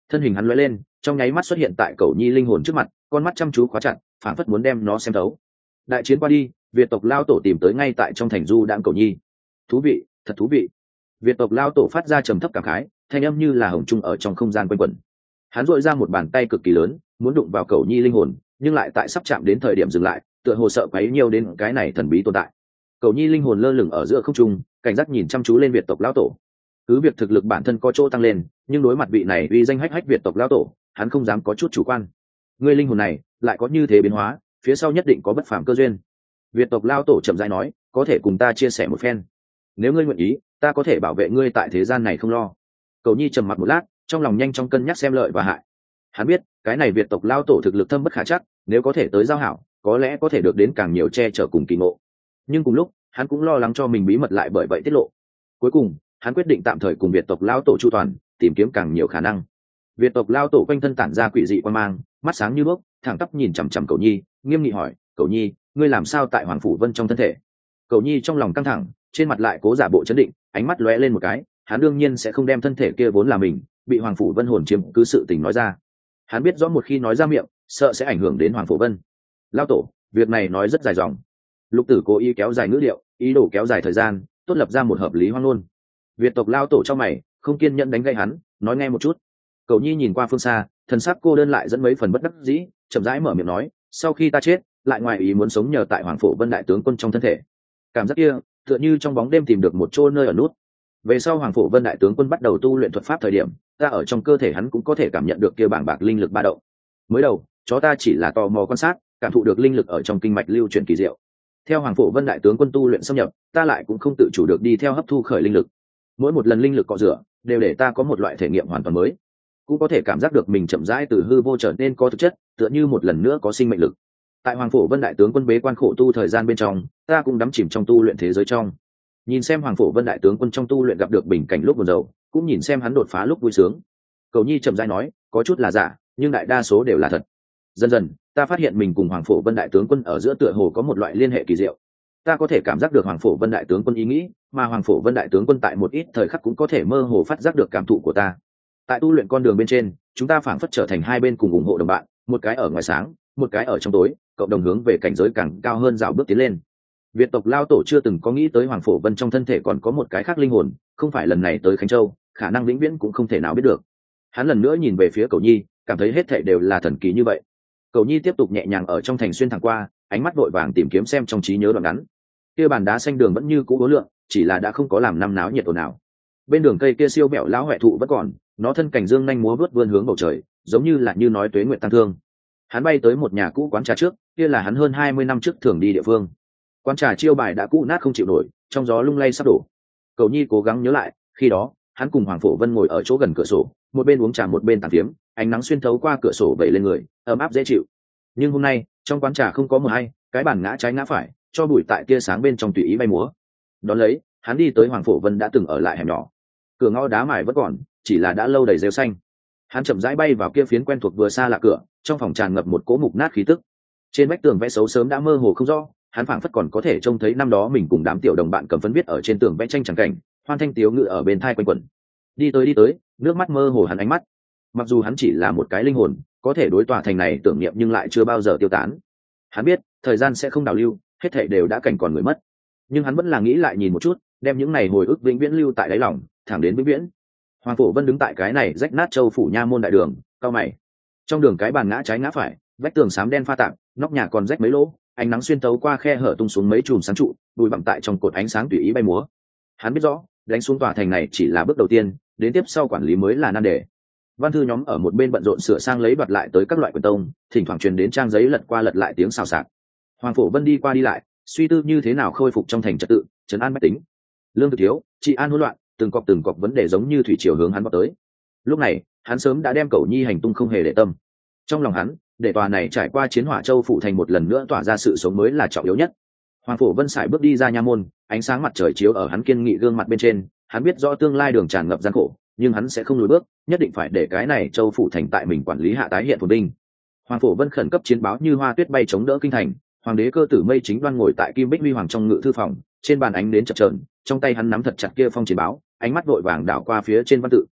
thân hình hắn lóe lên, trong nháy mắt xuất hiện tại Cẩu Nhi linh hồn trước mặt, con mắt chăm chú khóa chặt, phảng phất muốn đem nó xem thấu. Đại chiến qua đi, Việt tộc lao tổ tìm tới ngay tại trong thành du đãng Cẩu Nhi. Thú vị, thật thú vị. Việt tộc lao tổ phát ra trầm thấp cảm khái, thanh âm như là hồng trung ở trong không gian quanh quẩn. Hắn duỗi ra một bàn tay cực kỳ lớn, muốn đụng vào Cẩu Nhi linh hồn, nhưng lại tại sắp chạm đến thời điểm dừng lại, tựa hồ sợ quấy nhiều đến cái này thần bí tồn tại. Cẩu Nhi linh hồn lơ lửng ở giữa không trung, cảnh giác nhìn chăm chú lên Việt tộc lão tổ. Cứ việc thực lực bản thân có chỗ tăng lên, nhưng đối mặt vị này uy danh hách hách Việt tộc lão tổ, hắn không dám có chút chủ quan. Ngươi linh hồn này lại có như thế biến hóa, phía sau nhất định có bất phàm cơ duyên. Việt tộc lão tổ chậm rãi nói, có thể cùng ta chia sẻ một phen. Nếu ngươi nguyện ý, ta có thể bảo vệ ngươi tại thế gian này không lo. Cẩu Nhi trầm mặc một lát, trong lòng nhanh chóng cân nhắc xem lợi và hại. Hắn biết, cái này Việt tộc lão tổ thực lực thâm bất khả trắc, nếu có thể tới giao hảo, có lẽ có thể được đến càng nhiều che chở cùng kỳ ngộ. Nhưng cùng lúc, hắn cũng lo lắng cho mình bí mật lại bởi vậy tiết lộ. Cuối cùng, hắn quyết định tạm thời cùng Việt tộc lão tổ chu toàn, tìm kiếm càng nhiều khả năng. Việt tộc lão tổ quanh thân tản ra quỷ dị quan mang, mắt sáng như đuốc, thẳng tắp nhìn chằm chằm Cẩu Nhi, nghiêm nghị hỏi: "Cẩu Nhi, ngươi làm sao tại Hoàng phủ Vân trong thân thể?" Cẩu Nhi trong lòng căng thẳng, trên mặt lại cố giả bộ trấn định, ánh mắt lóe lên một cái, hắn đương nhiên sẽ không đem thân thể kia vốn là mình bị Hoàng phủ Vân hồn chiếm cứ sự tình nói ra. Hắn biết rõ một khi nói ra miệng, sợ sẽ ảnh hưởng đến Hoàng phủ Vân. "Lão tổ, việc này nói rất dài dòng." Lục Tử cố ý kéo dài ngữ điệu, ý đồ kéo dài thời gian, tốt lập ra một hợp lý hoang ngôn. Việt tộc lao tổ trong mày không kiên nhẫn đánh gây hắn, nói nghe một chút. Cẩu Nhi nhìn qua phương xa, thần sắc cô đơn lại dẫn mấy phần bất đắc dĩ, chậm rãi mở miệng nói: "Sau khi ta chết, lại ngoài ý muốn sống nhờ tại Hoàng phủ Vân đại tướng quân trong thân thể. Cảm giác kia, tựa như trong bóng đêm tìm được một chỗ nơi ở nút. Về sau Hoàng phủ Vân đại tướng quân bắt đầu tu luyện thuật pháp thời điểm, ta ở trong cơ thể hắn cũng có thể cảm nhận được kia bảng bạc linh lực ba động. Mới đầu, chó ta chỉ là tò mò quan sát, cảm thụ được linh lực ở trong kinh mạch lưu chuyển kỳ diệu. Theo Hoàng phủ Vân đại tướng quân tu luyện xâm nhập, ta lại cũng không tự chủ được đi theo hấp thu khởi linh lực. Mỗi một lần linh lực cọ rửa, đều để ta có một loại thể nghiệm hoàn toàn mới, cũng có thể cảm giác được mình chậm rãi từ hư vô trở nên có thực chất, tựa như một lần nữa có sinh mệnh lực. Tại Hoàng phủ Vân đại tướng quân bế quan khổ tu thời gian bên trong, ta cũng đắm chìm trong tu luyện thế giới trong. Nhìn xem Hoàng phủ Vân đại tướng quân trong tu luyện gặp được bình cảnh lúc buồn rầu, cũng nhìn xem hắn đột phá lúc vui sướng." Cẩu Nhi chậm rãi nói, có chút là giả, nhưng đại đa số đều là thật. Dần dần, ta phát hiện mình cùng Hoàng phủ Vân đại tướng quân ở giữa tựa hồ có một loại liên hệ kỳ diệu. Ta có thể cảm giác được Hoàng phủ Vân đại tướng quân ý nghĩ, mà Hoàng phủ Vân đại tướng quân tại một ít thời khắc cũng có thể mơ hồ phát giác được cảm thụ của ta. Tại tu luyện con đường bên trên, chúng ta phảng phất trở thành hai bên cùng ủng hộ đồng bạn, một cái ở ngoài sáng, một cái ở trong tối, cộng đồng hướng về cảnh giới càng cao hơn dạo bước tiến lên. Việt tộc lao tổ chưa từng có nghĩ tới Hoàng phủ Vân trong thân thể còn có một cái khác linh hồn, không phải lần này tới Khánh Châu, khả năng vĩnh viễn cũng không thể nào biết được. Hắn lần nữa nhìn về phía Cẩu Nhi, cảm thấy hết thảy đều là thần kỳ như vậy. Cẩu Nhi tiếp tục nhẹ nhàng ở trong thành xuyên thẳng qua, ánh mắt vội vàng tìm kiếm xem trong trí nhớ đoạn ngắn. Kia bàn đá xanh đường vẫn như cũ uốn lượn, chỉ là đã không có làm năm náo nhiệt ồn nào. Bên đường cây kia siêu bẹo lão huệ thụ vẫn còn, nó thân cành dương nhanh múa vớt vươn hướng bầu trời, giống như là như nói tuế nguyện tăng thương. Hắn bay tới một nhà cũ quán trà trước, kia là hắn hơn 20 năm trước thường đi địa phương. Quán trà chiêu bài đã cũ nát không chịu nổi, trong gió lung lay sắp đổ. Cẩu Nhi cố gắng nhớ lại, khi đó, hắn cùng Hoàng phủ Vân ngồi ở chỗ gần cửa sổ, một bên uống trà một bên tàn phiếm, ánh nắng xuyên thấu qua cửa sổ vẩy lên người, ấm áp dễ chịu. Nhưng hôm nay, trong quán trà không có một ai, cái bàn ngã trái ngã phải, cho bụi tại tia sáng bên trong tùy ý bay múa. Đón lấy, hắn đi tới Hoàng phủ Vân đã từng ở lại hẻm nhỏ. Cửa ngõ đá mài vẫn còn, chỉ là đã lâu đầy rêu xanh. Hắn chậm rãi bay vào kia phiến quen thuộc vừa xa lạ cửa, trong phòng tràn ngập một cỗ mục nát khí tức. Trên vách tường vẽ xấu sớm đã mơ hồ không rõ, hắn phảng phất còn có thể trông thấy năm đó mình cùng đám tiểu đồng bạn cầm phấn viết ở trên tường vẽ tranh tràng cảnh, hoan thanh tiếu ngự ở bên thai quanh quẩn. Đi tới, nước mắt mơ hồ hắn ánh mắt. Mặc dù hắn chỉ là một cái linh hồn, có thể đối tòa thành này tưởng niệm nhưng lại chưa bao giờ tiêu tán. Hắn biết, thời gian sẽ không đào lưu, hết thảy đều đã cảnh còn người mất. Nhưng hắn vẫn là nghĩ lại nhìn một chút, đem những này hồi ức vĩnh viễn lưu tại đáy lòng, thẳng đến vĩnh viễn. Hoàng phủ Vân đứng tại cái này rách nát châu phủ nha môn đại đường, cao mày. Trong đường cái bàn ngã trái ngã phải, vách tường xám đen pha tạp, nóc nhà còn rách mấy lỗ, ánh nắng xuyên tấu qua khe hở tung xuống mấy chùm sáng trụ, bụi bặm tại trong cột ánh sáng tùy ý bay múa. Hắn biết rõ, đánh xuống tòa thành này chỉ là bước đầu tiên, đến tiếp sau quản lý mới là nan đề. Văn thư nhóm ở một bên bận rộn sửa sang lấy đoạt lại tới các loại quyển tông, thỉnh thoảng truyền đến trang giấy lật qua lật lại tiếng xào xạc. Hoàng phủ Vân đi qua đi lại, suy tư như thế nào khôi phục trong thành trật tự, trấn an bách tính. Lương thực thiếu, trị an hỗn loạn, từng cọc vấn đề giống như thủy triều hướng hắn vào tới. Lúc này, hắn sớm đã đem Cẩu Nhi hành tung không hề để tâm. Trong lòng hắn, để tòa này trải qua chiến hỏa châu phụ thành một lần nữa tỏa ra sự sống mới là trọng yếu nhất. Hoàng phủ Vân sải bước đi ra nha môn, ánh sáng mặt trời chiếu ở hắn kiên nghị gương mặt bên trên, hắn biết rõ tương lai đường tràn ngập gian khổ, nhưng hắn sẽ không lùi bước, nhất định phải để cái này châu phụ thành tại mình quản lý hạ tái hiện phồn vinh. Hoàng phủ Vân khẩn cấp chiến báo như hoa tuyết bay chống đỡ kinh thành, hoàng đế Cơ Tử Mây chính đoan ngồi tại Kim Bích Huy hoàng trong ngự thư phòng, trên bàn ánh đến chập chờn, trong tay hắn nắm thật chặt kia phong chiến báo, ánh mắt vội vàng đảo qua phía trên văn tự.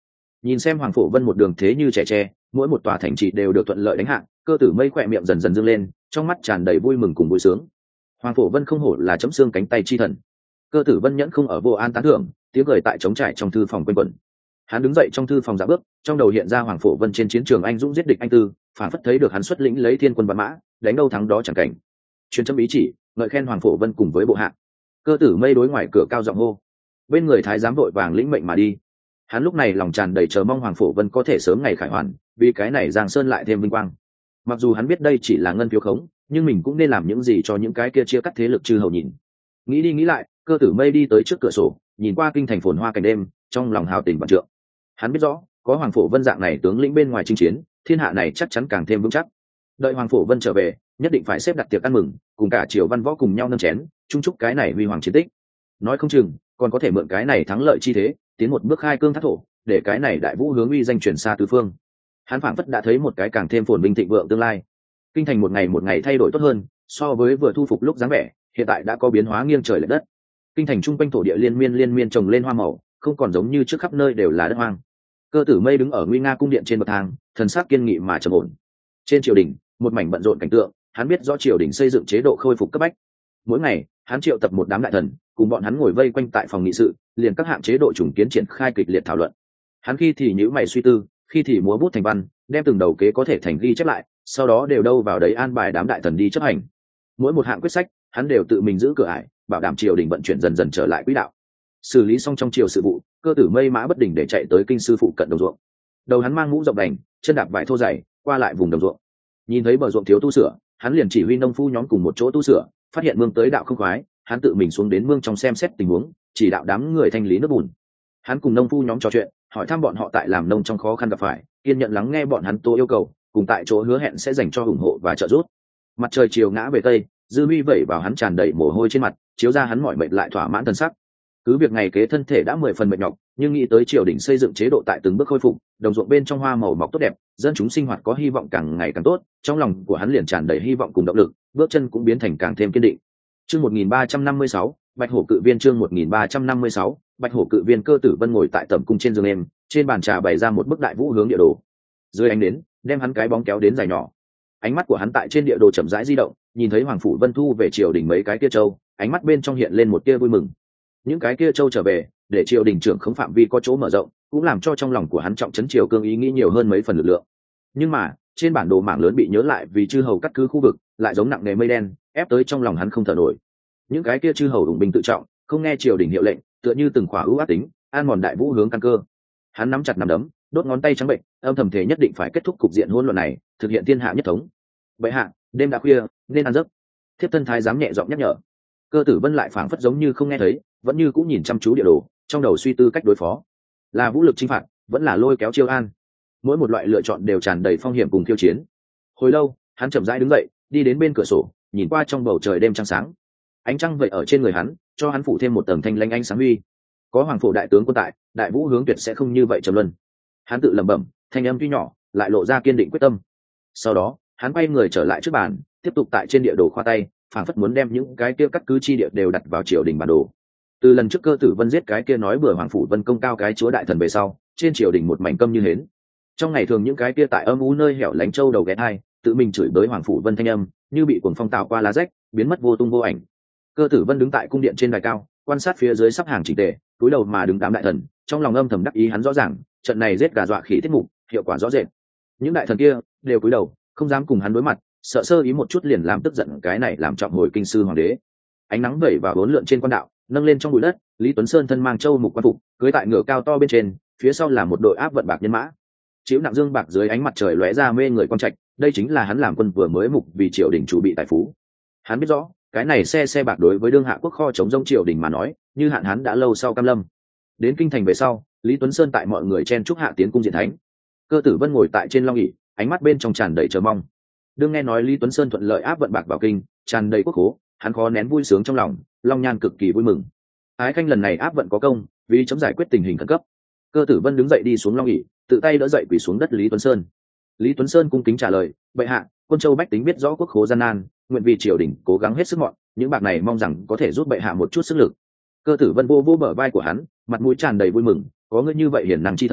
Nhìn xem Hoàng Phổ Vân một đường thế như trẻ tre, mỗi một tòa thành trì đều được thuận lợi đánh hạ, Cơ Tử Mây khỏe miệng dần dần dương lên, trong mắt tràn đầy vui mừng cùng vui sướng. Hoàng Phổ Vân không hổ là chấm xương cánh tay chi thần. Cơ Tử Vân nhẫn không ở vô an tán thưởng, tiếng cười tại trống trải trong thư phòng quanh quẩn. Hắn đứng dậy trong thư phòng dạo bước, trong đầu hiện ra Hoàng Phổ Vân trên chiến trường anh dũng giết địch anh tư, phản phất thấy được hắn xuất lĩnh lấy thiên quân vạn mã, đánh đâu thắng đó chẳng cảnh. Truyền chấm ý chỉ, ngợi khen Hoàng Phổ Vân cùng với bộ hạ. Cơ Tử Mây đối ngoài cửa cao giọng hô. Bên người thái giám vội vàng lĩnh mệnh mà đi. Hắn lúc này lòng tràn đầy chờ mong Hoàng Phổ Vân có thể sớm ngày khải hoàn, vì cái này Giang Sơn lại thêm vinh quang. Mặc dù hắn biết đây chỉ là ngân phiếu khống, nhưng mình cũng nên làm những gì cho những cái kia chia cắt thế lực chư hầu nhìn. Nghĩ đi nghĩ lại, Cơ Tử Mây đi tới trước cửa sổ, nhìn qua kinh thành phồn hoa cảnh đêm, trong lòng hào tình vạn trượng. Hắn biết rõ, có Hoàng Phổ Vân dạng này tướng lĩnh bên ngoài chinh chiến, thiên hạ này chắc chắn càng thêm vững chắc. Đợi Hoàng Phổ Vân trở về, nhất định phải xếp đặt tiệc ăn mừng, cùng cả triều văn võ cùng nhau nâng chén, chung chúc cái này huy hoàng chiến tích. Nói không chừng, còn có thể mượn cái này thắng lợi chi thế, tiến một bước khai cương thác thổ, để cái này đại vũ hướng uy danh truyền xa tứ phương. Hắn phảng phất đã thấy một cái càng thêm phồn vinh thịnh vượng tương lai. Kinh thành một ngày thay đổi tốt hơn, so với vừa thu phục lúc dáng vẻ, hiện tại đã có biến hóa nghiêng trời lệch đất. Kinh thành trung quanh thổ địa liên miên trồng lên hoa màu, không còn giống như trước khắp nơi đều là đất hoang. Cơ Tử Mây đứng ở nguy nga cung điện trên bậc thang, thần sắc kiên nghị mà trầm ổn. Trên triều đình, một mảnh bận rộn cảnh tượng, hắn biết rõ triều đình xây dựng chế độ khôi phục cấp bách. Mỗi ngày, hắn triệu tập một đám đại thần, cùng bọn hắn ngồi vây quanh tại phòng nghị sự, liền các hạng chế độ trùng kiến triển khai kịch liệt thảo luận. Hắn khi thì nhíu mày suy tư, khi thì múa bút thành văn, đem từng đầu kế có thể thành ghi chép lại, sau đó đều đâu vào đấy an bài đám đại thần đi chấp hành. Mỗi một hạng quyết sách, hắn đều tự mình giữ cửa ải, bảo đảm triều đình vận chuyển dần dần trở lại quỹ đạo. Xử lý xong trong triều sự vụ, Cơ Tử Mây mã bất đình để chạy tới kinh sư phụ cận đồng ruộng. Đầu hắn mang mũ rộng đành, chân đạp vải thô dày, qua lại vùng đồng ruộng. Nhìn thấy bờ ruộng thiếu tu sửa, hắn liền chỉ huy nông phu nhóm cùng một chỗ tu sửa, phát hiện mương tới đạo không khoái, hắn tự mình xuống đến mương trong xem xét tình huống, chỉ đạo đám người thanh lý nước bùn. Hắn cùng nông phu nhóm trò chuyện, hỏi thăm bọn họ tại làm nông trong khó khăn gặp phải, kiên nhận lắng nghe bọn hắn tố yêu cầu, cùng tại chỗ hứa hẹn sẽ dành cho ủng hộ và trợ giúp. Mặt trời chiều ngã về tây, dư huy vẩy vào hắn tràn đầy mồ hôi trên mặt, chiếu ra hắn mỏi mệt lại thỏa mãn thân sắc. Cứ việc ngày kế thân thể đã 10 phần mệt nhọc, nhưng nghĩ tới triều đình xây dựng chế độ tại từng bước khôi phục, đồng ruộng bên trong hoa màu mọc tốt đẹp, dân chúng sinh hoạt có hy vọng càng ngày càng tốt, trong lòng của hắn liền tràn đầy hy vọng cùng động lực, bước chân cũng biến thành càng thêm kiên định. Chương 1356, Bạch Hổ Cự Viên. Chương 1356, Bạch Hổ Cự Viên. Cơ Tử Vân ngồi tại tẩm cung trên giường em, trên bàn trà bày ra một bức đại vũ hướng địa đồ. Dưới ánh đến, đem hắn cái bóng kéo đến dài nhỏ. Ánh mắt của hắn tại trên địa đồ chậm rãi di động, nhìn thấy Hoàng phủ Vân thu về triều đình mấy cái kia châu, ánh mắt bên trong hiện lên một tia vui mừng. Những cái kia châu trở về, để triều đình trưởng không phạm vi có chỗ mở rộng, cũng làm cho trong lòng của hắn trọng trấn triều cương ý nghĩ nhiều hơn mấy phần lực lượng. Nhưng mà, trên bản đồ mảng lớn bị nhớ lại vì chư hầu cắt cứ khu vực, lại giống nặng nề mây đen, ép tới trong lòng hắn không thở nổi. Những cái kia chư hầu ủng binh tự trọng, không nghe triều đình hiệu lệnh, tựa như từng khỏa ưu ác tính, an mòn đại vũ hướng căn cơ. Hắn nắm chặt nắm đấm, đốt ngón tay trắng bệnh, âm thầm thể nhất định phải kết thúc cục diện hỗn loạn này, thực hiện thiên hạ nhất thống. Bệ hạ, đêm đã khuya, nên ăn giấc. Thiếp thân thái giám nhẹ giọng nhắc nhở. Cơ Tử Vân lại phảng phất giống như không nghe thấy, vẫn như cũng nhìn chăm chú địa đồ, trong đầu suy tư cách đối phó, là vũ lực chinh phạt, vẫn là lôi kéo chiêu an. Mỗi một loại lựa chọn đều tràn đầy phong hiểm cùng khiêu chiến. Hồi lâu, hắn chậm rãi đứng dậy, đi đến bên cửa sổ, nhìn qua trong bầu trời đêm trăng sáng. Ánh trăng vậy ở trên người hắn, cho hắn phủ thêm một tầng thanh lãnh ánh sáng huy. Có Hoàng phủ đại tướng quân tại, đại vũ hướng tuyệt sẽ không như vậy trầm luân. Hắn tự lẩm bẩm, thanh âm tuy nhỏ, lại lộ ra kiên định quyết tâm. Sau đó, hắn quay người trở lại trước bàn, tiếp tục tại trên địa đồ khoa tay, phảng phất muốn đem những cái kia cắt cứ chi địa đều đặt vào triều đình bản đồ. Từ lần trước Cơ Tử Vân giết cái kia nói bừa Hoàng phủ Vân công cao cái chúa đại thần về sau, trên triều đình một mảnh câm như hến. Trong ngày thường những cái kia tại âm u nơi hẻo lánh châu đầu ghé hai, tự mình chửi bới Hoàng phủ Vân thanh âm, như bị cuồng phong tạo qua lá rách, biến mất vô tung vô ảnh. Cơ Tử Vân đứng tại cung điện trên đài cao, quan sát phía dưới sắp hàng chỉnh tề, túi đầu mà đứng đám đại thần, trong lòng âm thầm đắc ý hắn rõ ràng, trận này giết gà dọa khỉ tiết mục, hiệu quả rõ rệt. Những đại thần kia đều cúi đầu, không dám cùng hắn đối mặt, sợ sơ ý một chút liền làm tức giận cái này làm trọng hồi kinh sư hoàng đế. Ánh nắng vẩy vào bốn lượn trên quan đạo, nâng lên trong bụi đất, Lý Tuấn Sơn thân mang châu mục quan phục, cưỡi tại ngựa cao to bên trên, phía sau là một đội áp vận bạc nhân mã. Chiếu nặng dương bạc dưới ánh mặt trời lóe ra mê người quang trạch, đây chính là hắn làm quân vừa mới mục vì triều đình chủ bị tài phú. Hắn biết rõ, cái này xe bạc đối với đương hạ quốc kho chống rông triều đình mà nói, như hạn hắn đã lâu sau cam lâm. Đến kinh thành về sau, Lý Tuấn Sơn tại mọi người chen chúc hạ tiến cung diện thánh. Cơ Tử Vân ngồi tại trên long ỷ, ánh mắt bên trong tràn đầy chờ mong. Đương nghe nói Lý Tuấn Sơn thuận lợi áp vận bạc vào kinh, tràn đầy quốc khố, hắn khó nén vui sướng trong lòng, long nhan cực kỳ vui mừng. Ái khanh lần này áp vận có công, vì chấm giải quyết tình hình khẩn cấp. Cơ Tử Vân đứng dậy đi xuống long ỷ, tự tay đỡ dậy quỳ xuống đất Lý Tuấn Sơn. Lý Tuấn Sơn cung kính trả lời, bệ hạ, quân châu bách tính biết rõ quốc khố gian nan, nguyện vì triều đình cố gắng hết sức mọn, những bạc này mong rằng có thể giúp bệ hạ một chút sức lực. Cơ Tử Vân vô bờ vai của hắn, mặt mũi tràn đầy vui mừng, có ngươi như vậy hiển năng chi thần,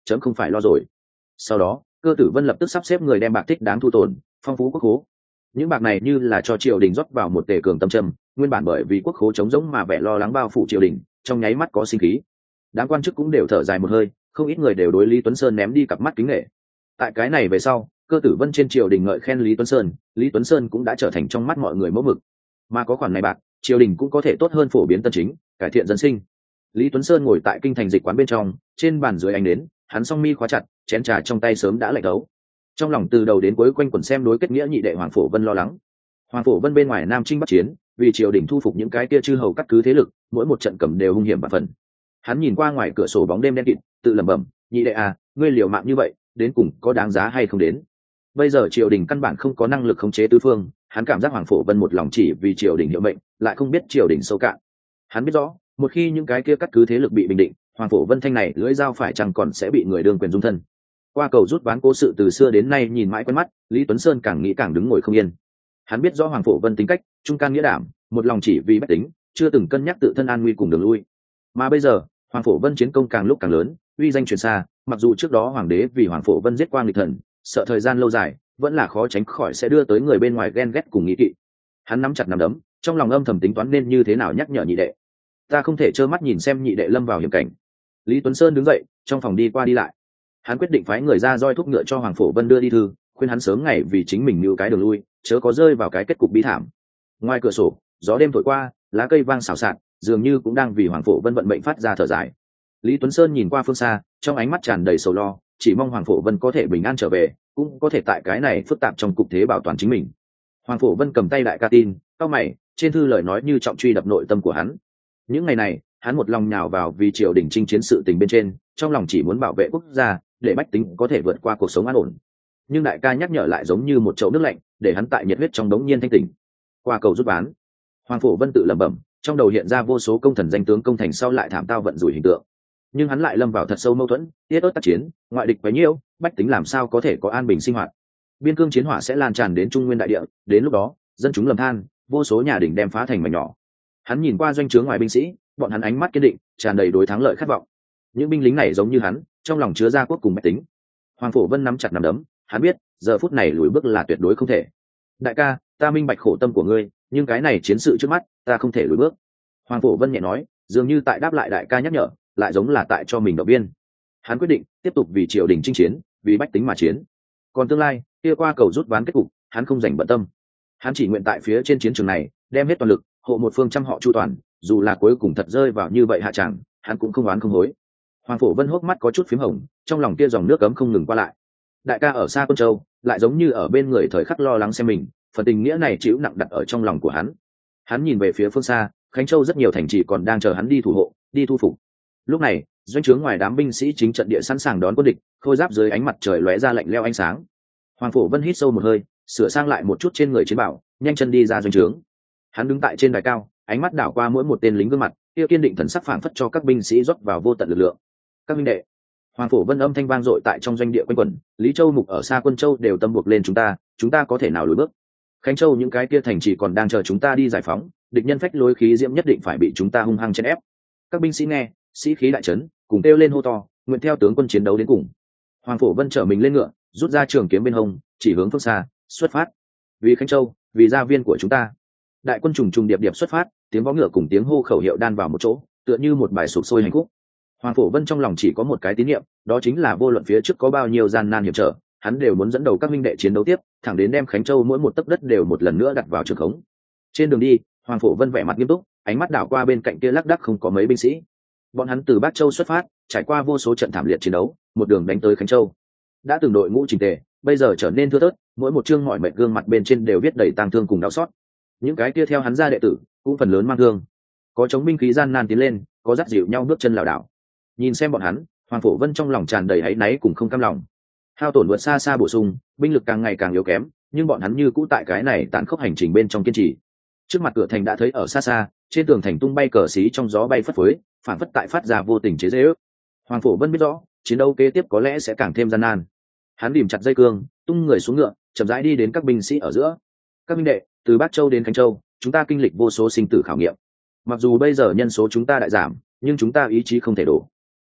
chấm không phải lo rồi. Sau đó Cơ Tử Vân lập tức sắp xếp người đem bạc thích đáng thu tồn, phong phú quốc khố. Những bạc này như là cho triều đình rót vào một tề cường tâm trầm, nguyên bản bởi vì quốc khố trống rỗng mà vẻ lo lắng bao phủ triều đình, trong nháy mắt có sinh khí. Đám quan chức cũng đều thở dài một hơi, không ít người đều đối Lý Tuấn Sơn ném đi cặp mắt kính nể. Tại cái này về sau, Cơ Tử Vân trên triều đình ngợi khen Lý Tuấn Sơn cũng đã trở thành trong mắt mọi người mẫu mực. Mà có khoản này bạc, triều đình cũng có thể tốt hơn phổ biến tân chính, cải thiện dân sinh. Lý Tuấn Sơn ngồi tại kinh thành dịch quán bên trong, trên bàn dưới ánh nến, hắn song mi khóa chặt, chén trà trong tay sớm đã lạnh thấu. Trong lòng từ đầu đến cuối quanh quẩn xem đối kết nghĩa nhị đệ Hoàng Phổ Vân lo lắng. Hoàng Phổ Vân bên ngoài Nam Chinh Bắc chiến, vì triều đình thu phục những cái kia chư hầu cắt cứ thế lực, mỗi một trận cầm đều hung hiểm và phần. Hắn nhìn qua ngoài cửa sổ bóng đêm đen kịt, tự lẩm bẩm, nhị đệ à, ngươi liều mạng như vậy, đến cùng có đáng giá hay không đến? Bây giờ triều đình căn bản không có năng lực khống chế tứ phương, hắn cảm giác Hoàng Phổ Vân một lòng chỉ vì triều đình hiệu mệnh, lại không biết triều đình sâu cạn. Hắn biết rõ, một khi những cái kia cắt cứ thế lực bị bình định, Hoàng Phổ Vân thanh này lưỡi dao phải chăng còn sẽ bị người đương quyền dung thân. Qua cầu rút ván cố sự từ xưa đến nay nhìn mãi quen mắt, Lý Tuấn Sơn càng nghĩ càng đứng ngồi không yên. Hắn biết rõ Hoàng Phổ Vân tính cách trung can nghĩa đảm, một lòng chỉ vì bách tính, chưa từng cân nhắc tự thân an nguy cùng đường lui. Mà bây giờ Hoàng Phổ Vân chiến công càng lúc càng lớn, uy danh truyền xa, mặc dù trước đó hoàng đế vì Hoàng Phổ Vân giết quang nghịch thần, sợ thời gian lâu dài vẫn là khó tránh khỏi sẽ đưa tới người bên ngoài ghen ghét cùng nghĩ kỵ. Hắn nắm chặt nắm đấm, trong lòng âm thầm tính toán nên như thế nào nhắc nhở nhị đệ. Ta không thể trơ mắt nhìn xem nhị đệ lâm vào hiểm cảnh. Lý Tuấn Sơn đứng dậy, trong phòng đi qua đi lại. Hắn quyết định phái người ra roi thúc ngựa cho Hoàng Phổ Vân đưa đi thư, khuyên hắn sớm ngày vì chính mình mưu cái đường lui, chớ có rơi vào cái kết cục bi thảm. Ngoài cửa sổ, gió đêm thổi qua, lá cây vang xào xạc, dường như cũng đang vì Hoàng Phổ Vân vận mệnh phát ra thở dài. Lý Tuấn Sơn nhìn qua phương xa, trong ánh mắt tràn đầy sầu lo, chỉ mong Hoàng Phổ Vân có thể bình an trở về, cũng có thể tại cái này phức tạp trong cục thế bảo toàn chính mình. Hoàng Phổ Vân cầm tay đại ca tin, cau mày, trên thư lời nói như trọng truy đập nội tâm của hắn. Những ngày này, hắn một lòng nhào vào vì triều đình chinh chiến sự tình bên trên, trong lòng chỉ muốn bảo vệ quốc gia, để bách tính có thể vượt qua cuộc sống an ổn. Nhưng đại ca nhắc nhở lại giống như một chậu nước lạnh, để hắn tại nhiệt huyết trong đống nhiên thanh tỉnh. Qua cầu rút ván, Hoàng Phổ Vân tự lẩm bẩm, trong đầu hiện ra vô số công thần danh tướng công thành sau lại thảm tao vận rủi hình tượng. Nhưng hắn lại lâm vào thật sâu mâu thuẫn, tiết ớt tác chiến, ngoại địch quá nhiều, bách tính làm sao có thể có an bình sinh hoạt. Biên cương chiến hỏa sẽ lan tràn đến Trung Nguyên đại địa, đến lúc đó, dân chúng lầm than, vô số nhà đình đem phá thành mảnh nhỏ. Hắn nhìn qua doanh trướng ngoài binh sĩ, bọn hắn ánh mắt kiên định, tràn đầy đối thắng lợi khát vọng. Những binh lính này giống như hắn, trong lòng chứa ra quốc cùng bách tính. Hoàng Phổ Vân nắm chặt nắm đấm, hắn biết, giờ phút này lùi bước là tuyệt đối không thể. Đại ca, ta minh bạch khổ tâm của ngươi, nhưng cái này chiến sự trước mắt, ta không thể lùi bước. Hoàng Phổ Vân nhẹ nói, dường như tại đáp lại đại ca nhắc nhở, lại giống là tại cho mình động viên. Hắn quyết định tiếp tục vì triều đình chinh chiến, vì bách tính mà chiến. Còn tương lai, kia qua cầu rút ván kết cục, hắn không dành bận tâm. Hắn chỉ nguyện tại phía trên chiến trường này, đem hết toàn lực, hộ một phương trăm họ chu toàn, dù là cuối cùng thật rơi vào như vậy hạ tràng, hắn cũng không oán không hối. Hoàng Phổ Vân hốc mắt có chút phím hồng, trong lòng kia dòng nước cấm không ngừng qua lại. Đại ca ở xa Quân Châu, lại giống như ở bên người thời khắc lo lắng xem mình, phần tình nghĩa này chịu nặng đặt ở trong lòng của hắn. Hắn nhìn về phía phương xa, Khánh Châu rất nhiều thành trì còn đang chờ hắn đi thủ hộ, đi thu phục. Lúc này, doanh trướng ngoài đám binh sĩ chính trận địa sẵn sàng đón quân địch, khôi giáp dưới ánh mặt trời lóe ra lạnh lẽo ánh sáng. Hoàng Phổ Vân hít sâu một hơi, sửa sang lại một chút trên người chiến bảo, nhanh chân đi ra doanh trướng. Hắn đứng tại trên đài cao, ánh mắt đảo qua mỗi một tên lính gương mặt, kia kiên định thần sắc phảng phất cho các binh sĩ rót vào vô tận lực lượng. Các minh đệ, Hoàng Phổ Vân âm thanh vang dội tại trong doanh địa quanh quẩn, Lý Châu Mục ở xa Quân Châu đều tâm buộc lên chúng ta có thể nào lùi bước? Khánh Châu những cái kia thành trì còn đang chờ chúng ta đi giải phóng, địch nhân phách lối khí diễm nhất định phải bị chúng ta hung hăng chèn ép. Các binh sĩ nghe, sĩ khí đại trấn, cùng kêu lên hô to, nguyện theo tướng quân chiến đấu đến cùng. Hoàng Phổ Vân trở mình lên ngựa, rút ra trường kiếm bên hông, chỉ hướng phương xa, xuất phát. Vì Khánh Châu, vì gia viên của chúng ta. Đại quân trùng trùng điệp điệp xuất phát, tiếng vó ngựa cùng tiếng hô khẩu hiệu đan vào một chỗ, tựa như một bài sục sôi hành khúc. Hoàng Phổ Vân trong lòng chỉ có một cái tín niệm, đó chính là vô luận phía trước có bao nhiêu gian nan hiểm trở, hắn đều muốn dẫn đầu các minh đệ chiến đấu tiếp, thẳng đến đem Khánh Châu mỗi một tấc đất đều một lần nữa đặt vào trường khống. Trên đường đi, Hoàng Phổ Vân vẻ mặt nghiêm túc, ánh mắt đảo qua bên cạnh kia lác đác không có mấy binh sĩ. Bọn hắn từ Bắc Châu xuất phát, trải qua vô số trận thảm liệt chiến đấu, một đường đánh tới Khánh Châu. Đã từng đội ngũ chỉnh tề, bây giờ trở nên thưa thớt, mỗi một chương mọi mệt gương mặt bên trên đều viết đầy tang thương cùng đau xót. Những cái kia theo hắn ra đệ tử, cũng phần lớn mang thương. Có chống binh khí gian nan tiến lên, có dắt dịu nhau bước chân lảo đảo. Nhìn xem bọn hắn, Hoàng Phổ Vân trong lòng tràn đầy áy náy cùng không cam lòng. Hao tổn vượt xa xa bổ sung, binh lực càng ngày càng yếu kém, nhưng bọn hắn như cũ tại cái này tàn khốc hành trình bên trong kiên trì. Trước mặt cửa thành đã thấy ở xa xa, trên tường thành tung bay cờ xí trong gió bay phất phới, phản phất tại phát ra vô tình chế giễu. Hoàng Phổ Vân biết rõ, chiến đấu kế tiếp có lẽ sẽ càng thêm gian nan. Hắn đìm chặt dây cương, tung người xuống ngựa, chậm rãi đi đến các binh sĩ ở giữa. Các binh đệ, từ Bắc Châu đến Khánh Châu, chúng ta kinh lịch vô số sinh tử khảo nghiệm. Mặc dù bây giờ nhân số chúng ta đại giảm, nhưng chúng ta ý chí không thể đổ.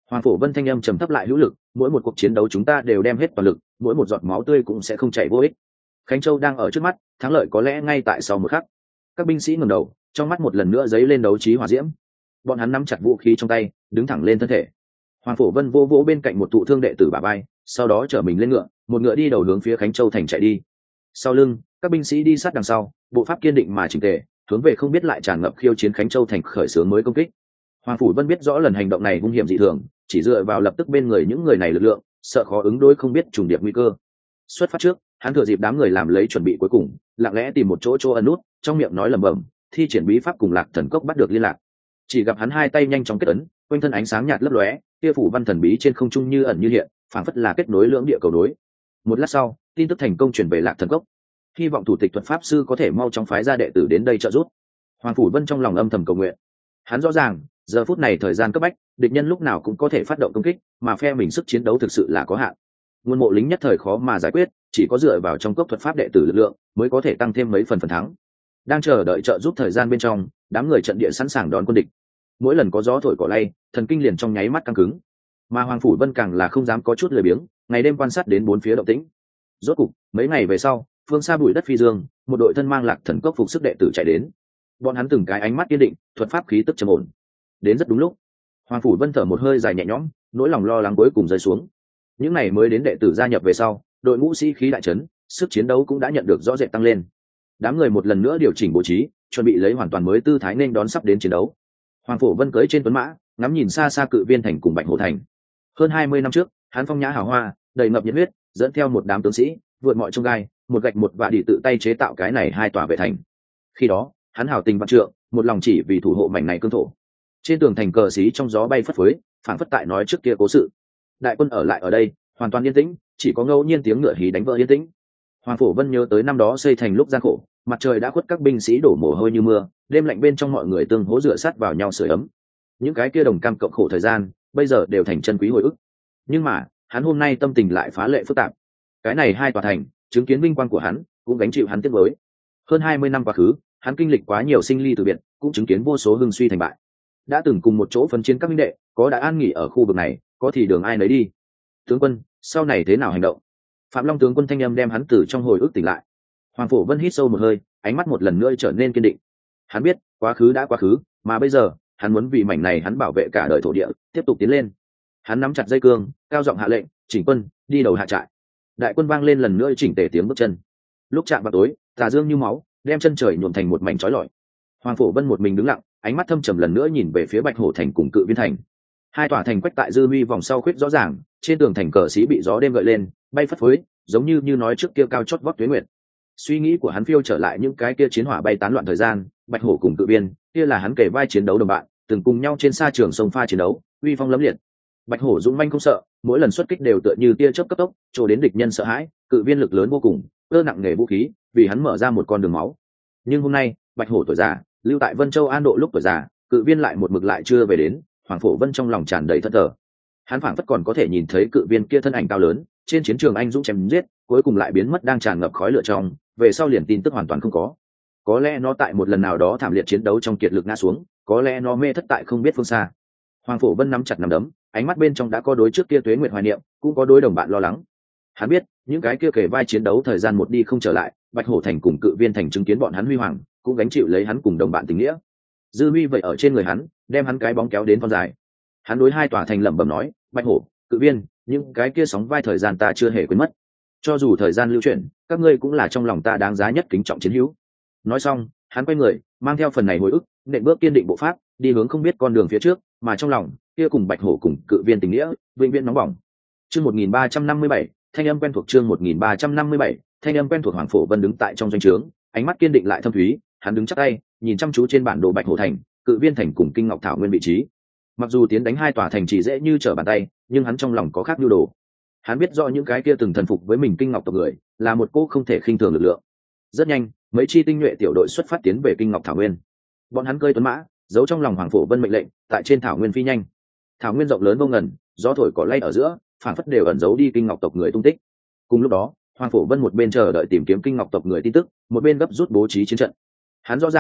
Hoàng Phổ Vân thanh âm trầm thấp lại hữu lực, mỗi một cuộc chiến đấu chúng ta đều đem hết toàn lực, mỗi một giọt máu tươi cũng sẽ không chảy vô ích. Khánh Châu đang ở trước mắt, thắng lợi có lẽ ngay tại sau một khắc. Các binh sĩ ngẩng đầu, trong mắt một lần nữa dấy lên đấu trí hỏa diễm. Bọn hắn nắm chặt vũ khí trong tay, đứng thẳng lên thân thể. Hoàng Phổ Vân vô vỗ bên cạnh một thụ thương đệ tử bả vai, sau đó chở mình lên ngựa, một ngựa đi đầu hướng phía Khánh Châu thành chạy đi. Sau lưng, các binh sĩ đi sát đằng sau, bộ pháp kiên định mà chỉnh tề, hướng về không biết lại tràn ngập khiêu chiến Khánh Châu thành khởi xướng mới công kích. Hoàng Phủ Vân biết rõ lần hành động này hung hiểm dị thường, chỉ dựa vào lập tức bên người những người này lực lượng, sợ khó ứng đối không biết trùng điệp nguy cơ. Xuất phát trước, hắn thừa dịp đám người làm lấy chuẩn bị cuối cùng, lặng lẽ tìm một chỗ ẩn nút, trong miệng nói lẩm bẩm, thi triển bí pháp cùng Lạc Thần Cốc bắt được liên lạc. Chỉ gặp hắn hai tay nhanh chóng kết ấn, quanh thân ánh sáng nhạt lấp lóe, kia phủ văn thần bí trên không trung như ẩn như hiện, phảng phất là kết nối lưỡng địa cầu nối. Một lát sau, tin tức thành công truyền về Lạc Thần Cốc. Hy vọng thủ tịch thuật pháp sư có thể mau chóng phái ra đệ tử đến đây trợ giúp. Hoàng Phủ Vân trong lòng âm thầm cầu nguyện. Hắn rõ ràng, giờ phút này thời gian cấp bách, địch nhân lúc nào cũng có thể phát động công kích, mà phe mình sức chiến đấu thực sự là có hạn. Nguồn mộ lính nhất thời khó mà giải quyết, chỉ có dựa vào trong cốc thuật pháp đệ tử lực lượng mới có thể tăng thêm mấy phần thắng. Đang chờ đợi trợ giúp thời gian bên trong, đám người trận địa sẵn sàng đón quân địch. Mỗi lần có gió thổi cỏ lay, thần kinh liền trong nháy mắt căng cứng. Mà Hoàng Phủ Vân càng là không dám có chút lười biếng, ngày đêm quan sát đến bốn phía động tĩnh. Rốt cục, mấy ngày về sau, phương xa bụi đất phi dương, một đội thân mang Lạc Thần Cốc phục sức đệ tử chạy đến. Bọn hắn từng cái ánh mắt kiên định, thuật pháp khí tức trầm ổn. Đến rất đúng lúc. Hoàng Phủ Vân thở một hơi dài nhẹ nhõm, nỗi lòng lo lắng cuối cùng rơi xuống. Những này mới đến đệ tử gia nhập về sau, đội ngũ sĩ khí đại trấn, sức chiến đấu cũng đã nhận được rõ rệt tăng lên. Đám người một lần nữa điều chỉnh bố trí, chuẩn bị lấy hoàn toàn mới tư thái nên đón sắp đến chiến đấu. Hoàng Phủ Vân cưỡi trên tuấn mã, ngắm nhìn xa xa Cự Viên thành cùng Bạch Hổ thành. Hơn 20 năm trước, hắn phong nhã hào hoa, đầy ngập nhiệt huyết, dẫn theo một đám tướng sĩ, vượt mọi chông gai, một gạch một vạ đi tự tay chế tạo cái này hai tòa vệ thành. Khi đó, hắn hào tình vạn trượng, một lòng chỉ vì thủ hộ mảnh này cương thổ. Trên tường thành cờ xí trong gió bay phất phới, phảng phất tại nói trước kia cố sự. Đại quân ở lại ở đây, hoàn toàn yên tĩnh, chỉ có ngẫu nhiên tiếng ngựa hí đánh vỡ yên tĩnh. Hoàng Phổ Vân nhớ tới năm đó xây thành lúc gian khổ, mặt trời đã khuất, các binh sĩ đổ mồ hôi như mưa, đêm lạnh bên trong mọi người tương hỗ dựa sát vào nhau sưởi ấm. Những cái kia đồng cam cộng khổ thời gian, bây giờ đều thành chân quý hồi ức. Nhưng mà, hắn hôm nay tâm tình lại phá lệ phức tạp. Cái này hai tòa thành, chứng kiến vinh quang của hắn, cũng gánh chịu hắn tiếc nuối. Hơn 20 năm quá khứ, hắn kinh lịch quá nhiều sinh ly từ biệt, cũng chứng kiến vô số hưng suy thành bại. Đã từng cùng một chỗ phân chiến các minh đệ, có đã an nghỉ ở khu vực này, có thì đường ai nấy đi. Tướng quân, sau này thế nào hành động? Phạm Long tướng quân thanh âm đem hắn từ trong hồi ức tỉnh lại. Hoàng Phổ Vân hít sâu một hơi, ánh mắt một lần nữa trở nên kiên định. Hắn biết, quá khứ đã quá khứ, mà bây giờ, hắn muốn vì mảnh này hắn bảo vệ cả đời thổ địa, tiếp tục tiến lên. Hắn nắm chặt dây cương, cao giọng hạ lệnh, chỉnh quân, đi đầu hạ trại. Đại quân vang lên lần nữa chỉnh tề tiếng bước chân. Lúc chạm vào tối, tà dương như máu, đem chân trời nhuộm thành một mảnh chói lọi. Hoàng Phổ Vân một mình đứng lặng, ánh mắt thâm trầm lần nữa nhìn về phía Bạch Hổ thành cùng Cự Viên thành. Hai tòa thành quách tại dư huy vòng sau khuyết rõ ràng, trên tường thành cờ xí bị gió đêm gợi lên, bay phất phới, giống như nói trước kia cao chót vót tuế nguyệt. Suy nghĩ của hắn phiêu trở lại những cái kia chiến hỏa bay tán loạn thời gian, Bạch Hổ cùng Cự Viên, kia là hắn kể vai chiến đấu đồng bạn, từng cùng nhau trên sa trường sông pha chiến đấu, uy phong lẫm liệt. Bạch Hổ dũng manh không sợ, mỗi lần xuất kích đều tựa như tia chớp cấp tốc, trổ đến địch nhân sợ hãi. Cự Viên lực lớn vô cùng, cơ nặng nghề vũ khí, vì hắn mở ra một con đường máu. Nhưng hôm nay, Bạch Hổ tuổi già, lưu tại Vân Châu An Độ lúc tuổi già, Cự Viên lại một mực lại chưa về đến. Hoàng Phổ Vân trong lòng tràn đầy thất thờ. Hắn phảng phất còn có thể nhìn thấy Cự Viên kia thân ảnh cao lớn, trên chiến trường anh dũng chém giết, cuối cùng lại biến mất đang tràn ngập khói lửa trong, về sau liền tin tức hoàn toàn không có. Có lẽ nó tại một lần nào đó thảm liệt chiến đấu trong kiệt lực ngã xuống, có lẽ nó mê thất tại không biết phương xa. Hoàng Phổ Vân nắm chặt nắm đấm, ánh mắt bên trong đã có đối trước kia tuế nguyệt hoài niệm, cũng có đối đồng bạn lo lắng. Hắn biết, những cái kia kể vai chiến đấu thời gian một đi không trở lại, Bạch Hổ thành cùng Cự Viên thành chứng kiến bọn hắn huy hoàng, cũng gánh chịu lấy hắn cùng đồng bạn tình nghĩa. Dư huy vậy ở trên người hắn, đem hắn cái bóng kéo đến con dài. Hắn đối hai tòa thành lẩm bẩm nói, Bạch Hổ, Cự Viên, những cái kia sóng vai thời gian ta chưa hề quên mất. Cho dù thời gian lưu chuyển, các ngươi cũng là trong lòng ta đáng giá nhất kính trọng chiến hữu. Nói xong, hắn quay người, mang theo phần này hồi ức, nện bước kiên định bộ pháp, đi hướng không biết con đường phía trước, mà trong lòng kia cùng Bạch Hổ cùng Cự Viên tình nghĩa, vĩnh viễn nóng bỏng. Chương 1357, thanh âm quen thuộc. Chương 1357, thanh âm quen thuộc. Hoàng Phổ Vân đứng tại trong doanh trướng, ánh mắt kiên định lại thâm thúy, hắn đứng chắc tay, nhìn chăm chú trên bản đồ Bạch Hổ thành, Cự Viên thành cùng Kinh Ngọc Thảo Nguyên vị trí. Mặc dù tiến đánh hai tòa thành chỉ dễ như trở bàn tay, nhưng hắn trong lòng có khác nhu đồ. Hắn biết rõ những cái kia từng thần phục với mình Kinh Ngọc tộc người, là một cô không thể khinh thường lực lượng. Rất nhanh, mấy chi tinh nhuệ tiểu đội xuất phát tiến về Kinh Ngọc Thảo Nguyên. Bọn hắn cơi tuấn mã, giấu trong lòng Hoàng Phổ Vân mệnh lệnh, tại trên thảo nguyên phi nhanh. Thảo nguyên rộng lớn vô ngần, gió thổi cỏ lay ở giữa, phản phất đều ẩn giấu đi Kinh Ngọc tộc người tung tích. Cùng lúc đó, Hoàng Phổ Vân một bên chờ đợi tìm kiếm Kinh Ngọc tộc người tin tức, một bên gấp rút bố trí chiến trận. Hắn rõ ràng,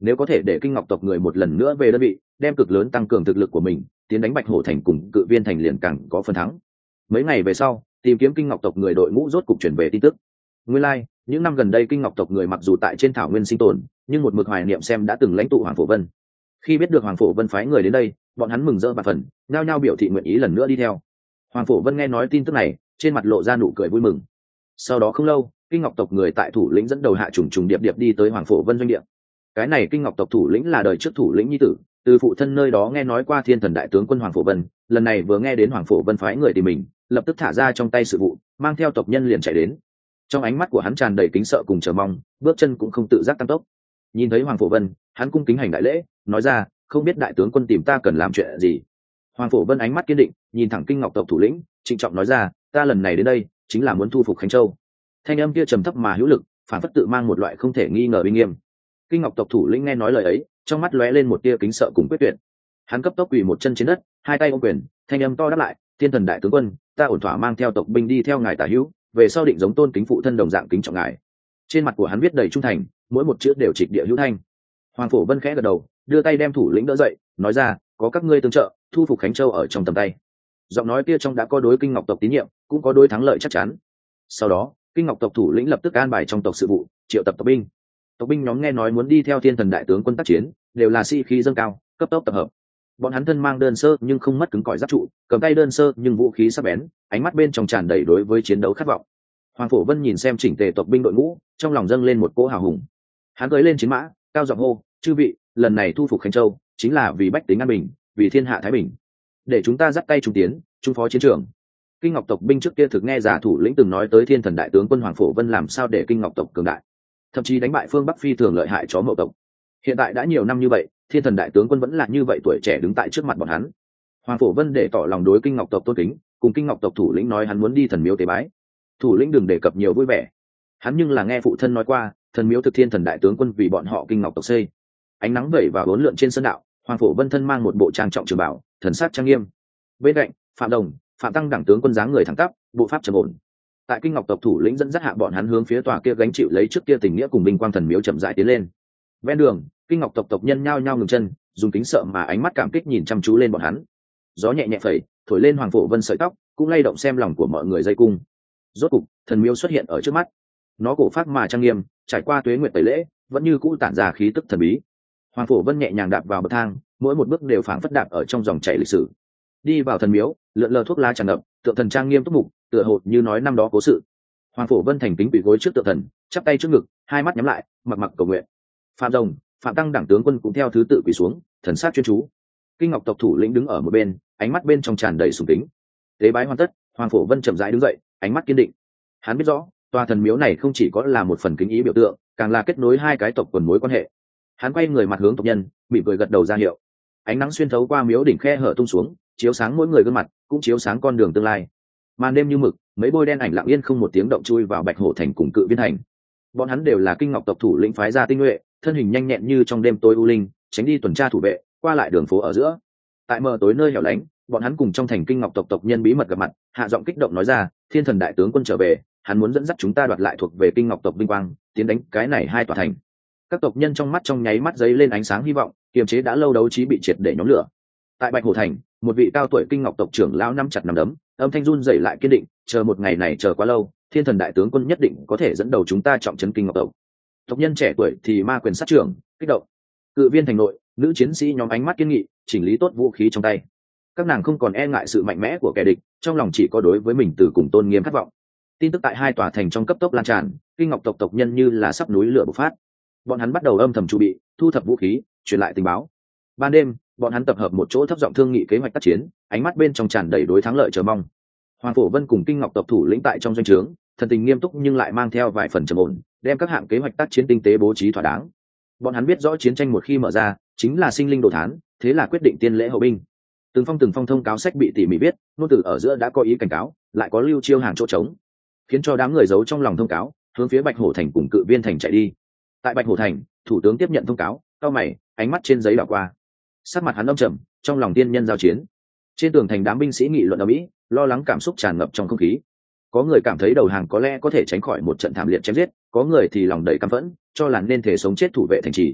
nếu có thể để Kinh Ngọc tộc người một lần nữa về đơn vị, đem cực lớn tăng cường thực lực của mình, tiến đánh Bạch Hổ thành cùng Cự Viên thành liền càng có phần thắng. Mấy ngày về sau, tìm kiếm Kinh Ngọc tộc người đội ngũ rốt cục chuyển về tin tức. Nguyên lai, những năm gần đây Kinh Ngọc tộc người mặc dù tại trên thảo nguyên sinh tồn, nhưng một mực hoài niệm xem đã từng lãnh tụ Hoàng Phổ Vân. Khi biết được Hoàng Phổ Vân phái người đến đây, bọn hắn mừng rỡ và phần, nhao nhao biểu thị nguyện ý lần nữa đi theo. Hoàng Phổ Vân nghe nói tin tức này, trên mặt lộ ra nụ cười vui mừng. Sau đó không lâu, Kinh Ngọc tộc người tại thủ lĩnh dẫn đầu hạ trùng trùng điệp điệp đi tới Hoàng Phổ Vân doanh địa. Cái này Kinh Ngọc tộc thủ lĩnh là đời trước thủ lĩnh nhi tử, từ phụ thân nơi đó nghe nói qua Thiên Thần đại tướng quân Hoàng Phổ Vân, lần này vừa nghe đến Hoàng Phổ Vân phái người tìm mình, lập tức thả ra trong tay sự vụ, mang theo tộc nhân liền chạy đến. Trong ánh mắt của hắn tràn đầy kính sợ cùng chờ mong, bước chân cũng không tự giác tăng tốc. Nhìn thấy Hoàng Phổ Vân, hắn cung kính hành đại lễ, nói ra, không biết đại tướng quân tìm ta cần làm chuyện gì. Hoàng Phổ Vân ánh mắt kiên định, nhìn thẳng Kinh Ngọc tộc thủ lĩnh, trịnh trọng nói ra, ta lần này đến đây chính là muốn thu phục Khánh Châu. Thanh âm kia trầm thấp mà hữu lực, phản phất tự mang một loại không thể nghi ngờ uy nghiêm. Kinh Ngọc tộc thủ lĩnh nghe nói lời ấy, trong mắt lóe lên một tia kính sợ cùng quyết tuyệt. Hắn cấp tốc quỳ một chân trên đất, hai tay ôm quyền, thanh âm to đáp lại, Thiên Thần đại tướng quân, ta ổn thỏa mang theo tộc binh đi theo ngài tả hữu, về sau định giống tôn kính phụ thân đồng dạng kính trọng ngài. Trên mặt của hắn viết đầy trung thành, mỗi một chữ đều trịch địa hữu thanh. Hoàng Phổ Vân khẽ gật đầu, đưa tay đem thủ lĩnh đỡ dậy, nói ra, có các ngươi tương trợ, thu phục Khánh Châu ở trong tầm tay. Giọng nói kia trong đã có đối Kinh Ngọc tộc tín nhiệm, cũng có đối thắng lợi chắc chắn. Sau đó, Kinh Ngọc tộc thủ lĩnh lập tức an bài trong tộc sự vụ, triệu tập tộc binh. Tộc binh nhóm nghe nói muốn đi theo Thiên Thần đại tướng quân tác chiến, đều là sĩ khí dâng cao, cấp tốc tập hợp. Bọn hắn thân mang đơn sơ nhưng không mất cứng cỏi giáp trụ, cầm tay đơn sơ nhưng vũ khí sắc bén, ánh mắt bên trong tràn đầy đối với chiến đấu khát vọng. Hoàng Phổ Vân nhìn xem chỉnh tề tộc binh đội ngũ, trong lòng dâng lên một cỗ hào hùng. Hắn cưỡi lên chiến mã, cao giọng hô, chư vị, lần này thu phục Khánh Châu, chính là vì bách tính an bình, vì thiên hạ thái bình. Để chúng ta dắt tay trung tiến, trung phó chiến trường. Kinh Ngọc tộc binh trước kia thực nghe giả thủ lĩnh từng nói tới Thiên Thần đại tướng quân Hoàng Phổ Vân làm sao để Kinh Ngọc tộc cường đại, thậm chí đánh bại phương Bắc phi thường lợi hại chó Mậu tộc. Hiện tại đã nhiều năm như vậy, Thiên Thần đại tướng quân vẫn là như vậy tuổi trẻ đứng tại trước mặt bọn hắn. Hoàng Phổ Vân để tỏ lòng đối Kinh Ngọc tộc tôn kính, cùng Kinh Ngọc tộc thủ lĩnh nói hắn muốn đi thần miếu tế bái. Thủ lĩnh đừng đề cập nhiều vui vẻ, hắn nhưng là nghe phụ thân nói qua, thần miếu thực Thiên Thần đại tướng quân vì bọn họ Kinh Ngọc tộc xây. Ánh nắng vẩy vào bốn lượn trên sân đạo, Hoàng Phổ Vân thân mang một bộ trang trọng trường bảo, thần sắc trang nghiêm. Bên cạnh, Phạm Đồng, Phạm Tăng đẳng tướng quân dáng người thẳng tắp, bộ pháp trầm ổn. Tại Kinh Ngọc tộc thủ lĩnh dẫn dắt hạ bọn hắn hướng phía tòa kia gánh chịu lấy trước kia tình nghĩa cùng binh quang thần miếu chậm rãi tiến lên. Ven đường, Kinh Ngọc tộc tộc nhân nhao nhao ngừng chân, dùng kính sợ mà ánh mắt cảm kích nhìn chăm chú lên bọn hắn. Gió nhẹ nhẹ phẩy, thổi lên Hoàng Phổ Vân sợi tóc, cũng lay động xem lòng của mọi người dây cung. Rốt cục, thần miếu xuất hiện ở trước mắt. Nó cổ phác mà trang nghiêm, trải qua tuế nguyệt tẩy lễ, vẫn như cũ tản ra khí tức thần bí. Hoàng Phổ Vân nhẹ nhàng đạp vào bậc thang, mỗi một bước đều phảng phất đạp ở trong dòng chảy lịch sử. Đi vào thần miếu, lượn lờ thuốc lá tràn ngập, tượng thần trang nghiêm túc mục, tựa hồ như nói năm đó cố sự. Hoàng Phổ Vân thành kính quỳ gối trước tượng thần, chắp tay trước ngực, hai mắt nhắm lại, mặc mặc cầu nguyện. Phạm Rồng, Phạm Tăng đẳng tướng quân cũng theo thứ tự quỳ xuống, thần sắc chuyên chú. Kinh Ngọc tộc thủ lĩnh đứng ở một bên, ánh mắt bên trong tràn đầy sùng kính. Tế bái hoàn tất, Hoàng Phổ Vân chậm rãi đứng dậy, ánh mắt kiên định. Hắn biết rõ, tòa thần miếu này không chỉ có là một phần kính ý biểu tượng, càng là kết nối hai cái tộc quần mối quan hệ. Hắn quay người mặt hướng tộc nhân, mỉm cười gật đầu ra hiệu. Ánh nắng xuyên thấu qua miếu đỉnh khe hở tung xuống, chiếu sáng mỗi người gương mặt, cũng chiếu sáng con đường tương lai. Màn đêm như mực, mấy bôi đen ảnh lặng yên không một tiếng động chui vào Bạch Hổ thành cùng Cự Viên thành. Bọn hắn đều là Kinh Ngọc tộc thủ lĩnh phái ra tinh nhuệ, thân hình nhanh nhẹn như trong đêm tối u linh, tránh đi tuần tra thủ vệ, qua lại đường phố ở giữa. Tại mờ tối nơi hẻo lánh, bọn hắn cùng trong thành Kinh Ngọc tộc tộc nhân bí mật gặp mặt, hạ giọng kích động nói ra, Thiên Thần đại tướng quân trở về, hắn muốn dẫn dắt chúng ta đoạt lại thuộc về Kinh Ngọc tộc vinh quang, tiến đánh cái này hai tòa thành. Các tộc nhân trong mắt trong nháy mắt giấy lên ánh sáng hy vọng, kiềm chế đã lâu đấu trí bị triệt để nhóm lửa. Tại Bạch Hổ thành, một vị cao tuổi Kinh Ngọc tộc trưởng lão nắm chặt nắm đấm, âm thanh run rẩy lại kiên định, chờ một ngày này chờ quá lâu, Thiên Thần đại tướng quân nhất định có thể dẫn đầu chúng ta trọng trấn Kinh Ngọc tộc. Tộc nhân trẻ tuổi thì ma quyền sát trưởng, kích động. Cự Viên thành nội, nữ chiến sĩ nhóm ánh mắt kiên nghị, chỉnh lý tốt vũ khí trong tay. Các nàng không còn e ngại sự mạnh mẽ của kẻ địch, trong lòng chỉ có đối với mình từ cùng tôn nghiêm khát vọng. Tin tức tại hai tòa thành trong cấp tốc lan tràn, Kinh Ngọc tộc tộc nhân như là sắp núi lửa bộc phát. Bọn hắn bắt đầu âm thầm chuẩn bị, thu thập vũ khí, truyền lại tình báo. Ban đêm, bọn hắn tập hợp một chỗ thấp giọng thương nghị kế hoạch tác chiến, ánh mắt bên trong tràn đầy đối thắng lợi chờ mong. Hoàng Phổ Vân cùng Kinh Ngọc tộc thủ lĩnh tại trong doanh trướng, thần tình nghiêm túc nhưng lại mang theo vài phần trầm ổn, đem các hạng kế hoạch tác chiến tinh tế bố trí thỏa đáng. Bọn hắn biết rõ chiến tranh một khi mở ra, chính là sinh linh đồ thán, thế là quyết định tiên lễ hậu binh. Từng phong thông cáo sách bị tỉ mỉ viết, nô từ ở giữa đã có ý cảnh cáo, lại có lưu chiêu hàng chỗ trống, khiến cho đám người giấu trong lòng thông cáo, hướng phía Bạch Hổ thành cùng Cự Viên thành chạy đi. Tại Bạch Hổ thành, thủ tướng tiếp nhận thông cáo, cau mày, ánh mắt trên giấy đảo qua, sắc mặt hắn âm trầm, trong lòng tiên nhân giao chiến. Trên tường thành đám binh sĩ nghị luận ầm ĩ, lo lắng cảm xúc tràn ngập trong không khí. Có người cảm thấy đầu hàng có lẽ có thể tránh khỏi một trận thảm liệt chém giết, có người thì lòng đầy căm phẫn, cho là nên thể sống chết thủ vệ thành trì.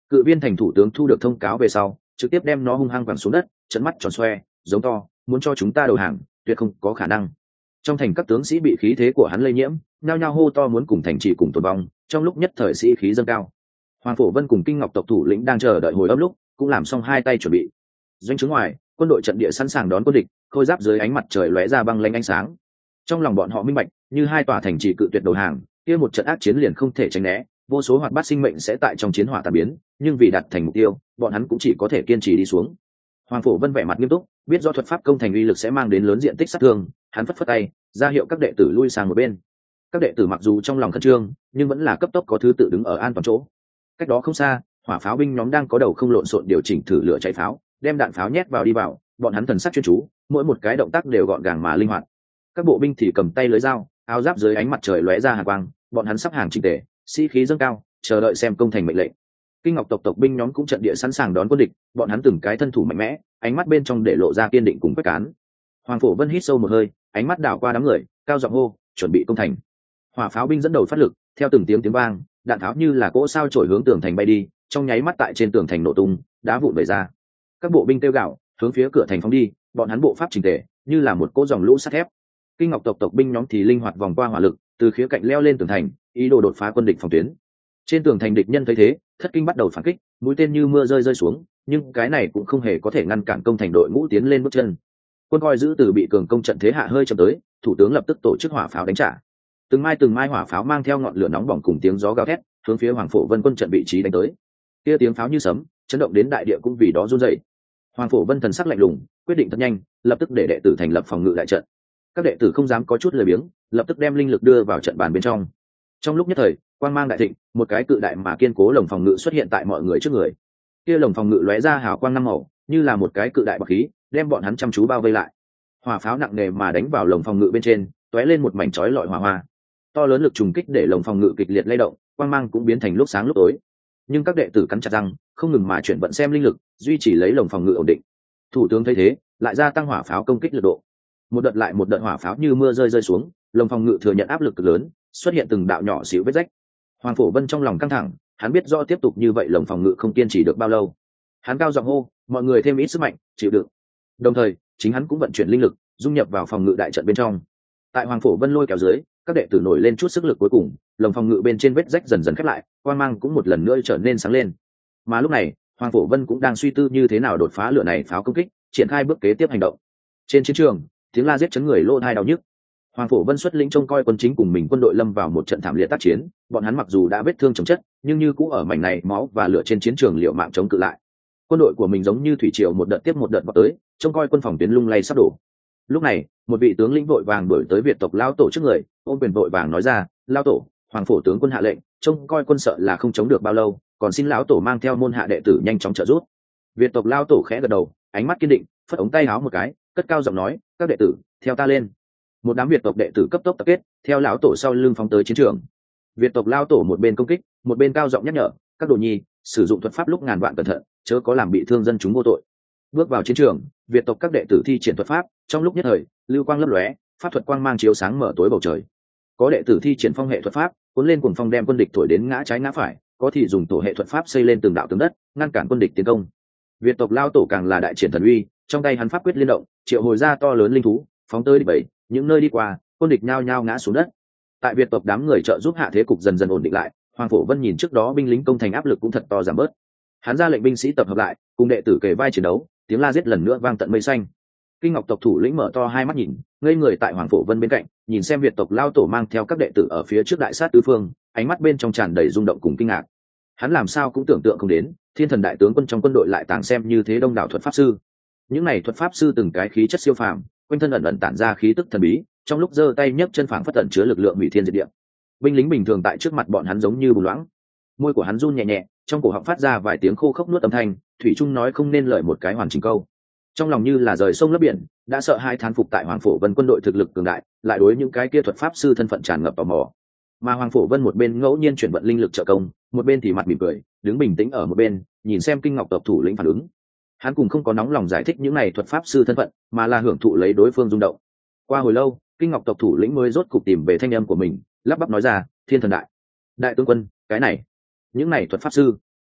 Cự viên thành thủ tướng thu được thông cáo về sau trực tiếp đem nó hung hăng quẳng xuống đất, trận mắt tròn xoe, giống to, muốn cho chúng ta đầu hàng tuyệt không có khả năng. Trong thành các tướng sĩ bị khí thế của hắn lây nhiễm, nhao nhao hô to muốn cùng thành trì cùng tồn vong. Trong lúc nhất thời sĩ khí dâng cao, Hoàng Phổ Vân cùng Kinh Ngọc tộc thủ lĩnh đang chờ đợi hồi âm lúc cũng làm xong hai tay chuẩn bị. Doanh trướng ngoài, quân đội trận địa sẵn sàng đón quân địch, khôi giáp dưới ánh mặt trời lóe ra băng lanh ánh sáng. Trong lòng bọn họ minh bạch, như hai tòa thành trì cự tuyệt đầu hàng, kia một trận ác chiến liền không thể tránh né, vô số hoạt bát sinh mệnh sẽ tại trong chiến hỏa tàn biến, nhưng vì đạt thành mục tiêu, bọn hắn cũng chỉ có thể kiên trì đi xuống. Hoàng Phổ Vân vẻ mặt nghiêm túc, biết do thuật pháp công thành uy lực sẽ mang đến lớn diện tích sát thương, hắn phất phất tay, ra hiệu các đệ tử lui sang một bên. Các đệ tử mặc dù trong lòng khẩn trương, nhưng vẫn là cấp tốc có thứ tự đứng ở an toàn chỗ. Cách đó không xa, hỏa pháo binh nhóm đang có đầu không lộn xộn điều chỉnh thử lửa cháy pháo, đem đạn pháo nhét vào đi vào, bọn hắn thần sắc chuyên chú, mỗi một cái động tác đều gọn gàng mà linh hoạt. Các bộ binh thì cầm tay lưới dao, áo giáp dưới ánh mặt trời lóe ra hàn quang, bọn hắn sắp hàng chỉnh tề, sĩ khí dâng cao, chờ đợi xem công thành mệnh lệnh. Kinh Ngọc tộc binh nhóm cũng trận địa sẵn sàng đón quân địch, bọn hắn từng cái thân thủ mạnh mẽ, ánh mắt bên trong để lộ ra kiên định cùng quyết cán. Hoàng Phổ Vân hít sâu một hơi, ánh mắt đảo qua đám người, cao giọng hô, chuẩn bị công thành. Hỏa pháo binh dẫn đầu phát lực, theo từng tiếng vang, đạn tháo như là cỗ sao chổi hướng tường thành bay đi, trong nháy mắt tại trên tường thành nổ tung, đá vụn vẩy ra. Các bộ binh kêu gào, hướng phía cửa thành phóng đi, bọn hắn bộ pháp chỉnh tề, như là một cỗ dòng lũ sắt thép. Kinh Ngọc tộc binh nhóm thì linh hoạt vòng qua hỏa lực, từ khía cạnh leo lên tường thành, ý đồ đột phá quân địch phòng tuyến. Trên tường thành địch nhân thấy thế, thất kinh bắt đầu phản kích, mũi tên như mưa rơi xuống, nhưng cái này cũng không hề có thể ngăn cản công thành đội ngũ tiến lên bước chân. Quân coi giữ từ bị cường công trận thế hạ hơi chậm tới, thủ tướng lập tức tổ chức hỏa pháo đánh trả. Từng mai hỏa pháo mang theo ngọn lửa nóng bỏng cùng tiếng gió gào thét, hướng phía Hoàng Phổ Vân quân trận vị trí đánh tới. Kia tiếng pháo như sấm, chấn động đến đại địa cũng vì đó run rẩy. Hoàng Phổ Vân thần sắc lạnh lùng, quyết định thật nhanh, lập tức để đệ tử thành lập phòng ngự đại trận. Các đệ tử không dám có chút lười biếng, lập tức đem linh lực đưa vào trận bàn bên trong. Trong lúc nhất thời, quang mang đại thịnh, một cái cự đại mà kiên cố lồng phòng ngự xuất hiện tại mọi người trước người. Kia lồng phòng ngự lóe ra hào quang năm màu, như là một cái cự đại bạc khí, đem bọn hắn chăm chú bao vây lại. Hỏa pháo nặng nề mà đánh vào lồng phòng ngự bên trên, tóe lên một mảnh chói lọi hỏa hoa. To lớn lực trùng kích để lồng phòng ngự kịch liệt lay động, quang mang cũng biến thành lúc sáng lúc tối. Nhưng các đệ tử cắn chặt răng, không ngừng mà chuyển vận xem linh lực, duy trì lấy lồng phòng ngự ổn định. Thủ tướng thấy thế, lại gia tăng hỏa pháo công kích lực độ. Một đợt lại một đợt hỏa pháo như mưa rơi xuống, lồng phòng ngự thừa nhận áp lực cực lớn, xuất hiện từng đạo nhỏ xíu vết rách. Hoàng Phổ Vân trong lòng căng thẳng, hắn biết do tiếp tục như vậy lồng phòng ngự không kiên trì được bao lâu. Hắn cao giọng hô, mọi người thêm ít sức mạnh, chịu đựng. Đồng thời, chính hắn cũng vận chuyển linh lực, dung nhập vào phòng ngự đại trận bên trong. Tại Hoàng Phổ Vân lôi kéo dưới, các đệ tử nổi lên chút sức lực cuối cùng, lồng phòng ngự bên trên vết rách dần dần khép lại, quang mang cũng một lần nữa trở nên sáng lên. Mà lúc này, Hoàng Phổ Vân cũng đang suy tư như thế nào đột phá lửa này pháo công kích, triển khai bước kế tiếp hành động. Trên chiến trường, tiếng la giết chấn người lỗ tai đau nhức. Hoàng Phổ Vân xuất lĩnh trông coi quân chính cùng mình quân đội lâm vào một trận thảm liệt tác chiến, bọn hắn mặc dù đã vết thương chồng chất, nhưng như cũ ở mảnh này máu và lửa trên chiến trường liều mạng chống cự lại. Quân đội của mình giống như thủy triều một đợt tiếp một đợt vọt tới, trông coi quân phòng tuyến lung lay sắp đổ. Lúc này, một vị tướng lĩnh vội vàng đuổi tới Việt tộc lao tổ trước người, ôm quyền vội vàng nói ra, lao tổ, Hoàng Phổ tướng quân hạ lệnh, trông coi quân sợ là không chống được bao lâu, còn xin lão tổ mang theo môn hạ đệ tử nhanh chóng trợ giúp. Việt tộc lao tổ khẽ gật đầu, ánh mắt kiên định, phất ống tay áo một cái, cất cao giọng nói, các đệ tử, theo ta lên. Một đám Việt tộc đệ tử cấp tốc tập kết, theo lão tổ sau lưng phóng tới chiến trường. Việt tộc lao tổ một bên công kích, một bên cao giọng nhắc nhở, các đồ nhi, sử dụng thuật pháp lúc ngàn vạn cẩn thận, chớ có làm bị thương dân chúng vô tội. Bước vào chiến trường, Việt tộc các đệ tử thi triển thuật pháp, trong lúc nhất thời, lưu quang lấp lóe, pháp thuật quang mang chiếu sáng mở tối bầu trời. Có đệ tử thi triển phong hệ thuật pháp, cuốn lên cuồng phong đem quân địch thổi đến ngã trái ngã phải, có thì dùng tổ hệ thuật pháp xây lên từng đạo tường đất, ngăn cản quân địch tiến công. Việt tộc lao tổ càng là đại triển thần uy, trong tay hắn pháp quyết liên động, triệu hồi ra to lớn linh thú, phóng tới địch bảy, những nơi đi qua, quân địch nhao nhao ngã xuống đất. Tại Việt tộc đám người trợ giúp hạ thế cục dần dần ổn định lại, Hoàng Phổ Vân nhìn trước đó binh lính công thành áp lực cũng thật to giảm bớt. Hắn ra lệnh binh sĩ tập hợp lại, cùng đệ tử kề vai chiến đấu, tiếng la giết lần nữa vang tận mây xanh. Kinh Ngọc tộc thủ lĩnh mở to hai mắt nhìn, ngây người tại Hoàng Phổ Vân bên cạnh, nhìn xem Việt tộc lao tổ mang theo các đệ tử ở phía trước đại sát tứ phương, ánh mắt bên trong tràn đầy rung động cùng kinh ngạc. Hắn làm sao cũng tưởng tượng không đến, Thiên Thần đại tướng quân trong quân đội lại tàng xem như thế đông đảo thuật pháp sư. Những này thuật pháp sư từng cái khí chất siêu phàm, quanh thân ẩn ẩn tản ra khí tức thần bí, trong lúc giơ tay nhấc chân phảng phất ẩn chứa lực lượng hủy thiên diệt địa. Binh lính bình thường tại trước mặt bọn hắn giống như bùn loãng. Môi của hắn run nhẹ nhẹ, trong cổ họng phát ra vài tiếng khô khốc nuốt âm thanh, thủy chung nói không nên lời một cái hoàn chỉnh câu. Trong lòng như là rời sông lấp biển, đã sợ hai thán phục tại Hoàng Phổ Vân quân đội thực lực cường đại, lại đối những cái kia thuật pháp sư thân phận tràn ngập tò mò. Mà Hoàng Phổ Vân một bên ngẫu nhiên chuyển vận linh lực trợ công, một bên thì mặt mỉm cười, đứng bình tĩnh ở một bên, nhìn xem Kinh Ngọc tộc thủ lĩnh phản ứng. Hắn cũng không có nóng lòng giải thích những này thuật pháp sư thân phận, mà là hưởng thụ lấy đối phương rung động. Qua hồi lâu, Kinh Ngọc tộc thủ lĩnh mới rốt cục tìm về thanh âm của mình, lắp bắp nói ra, Thiên Thần đại tướng quân, cái này, những này thuật pháp sư.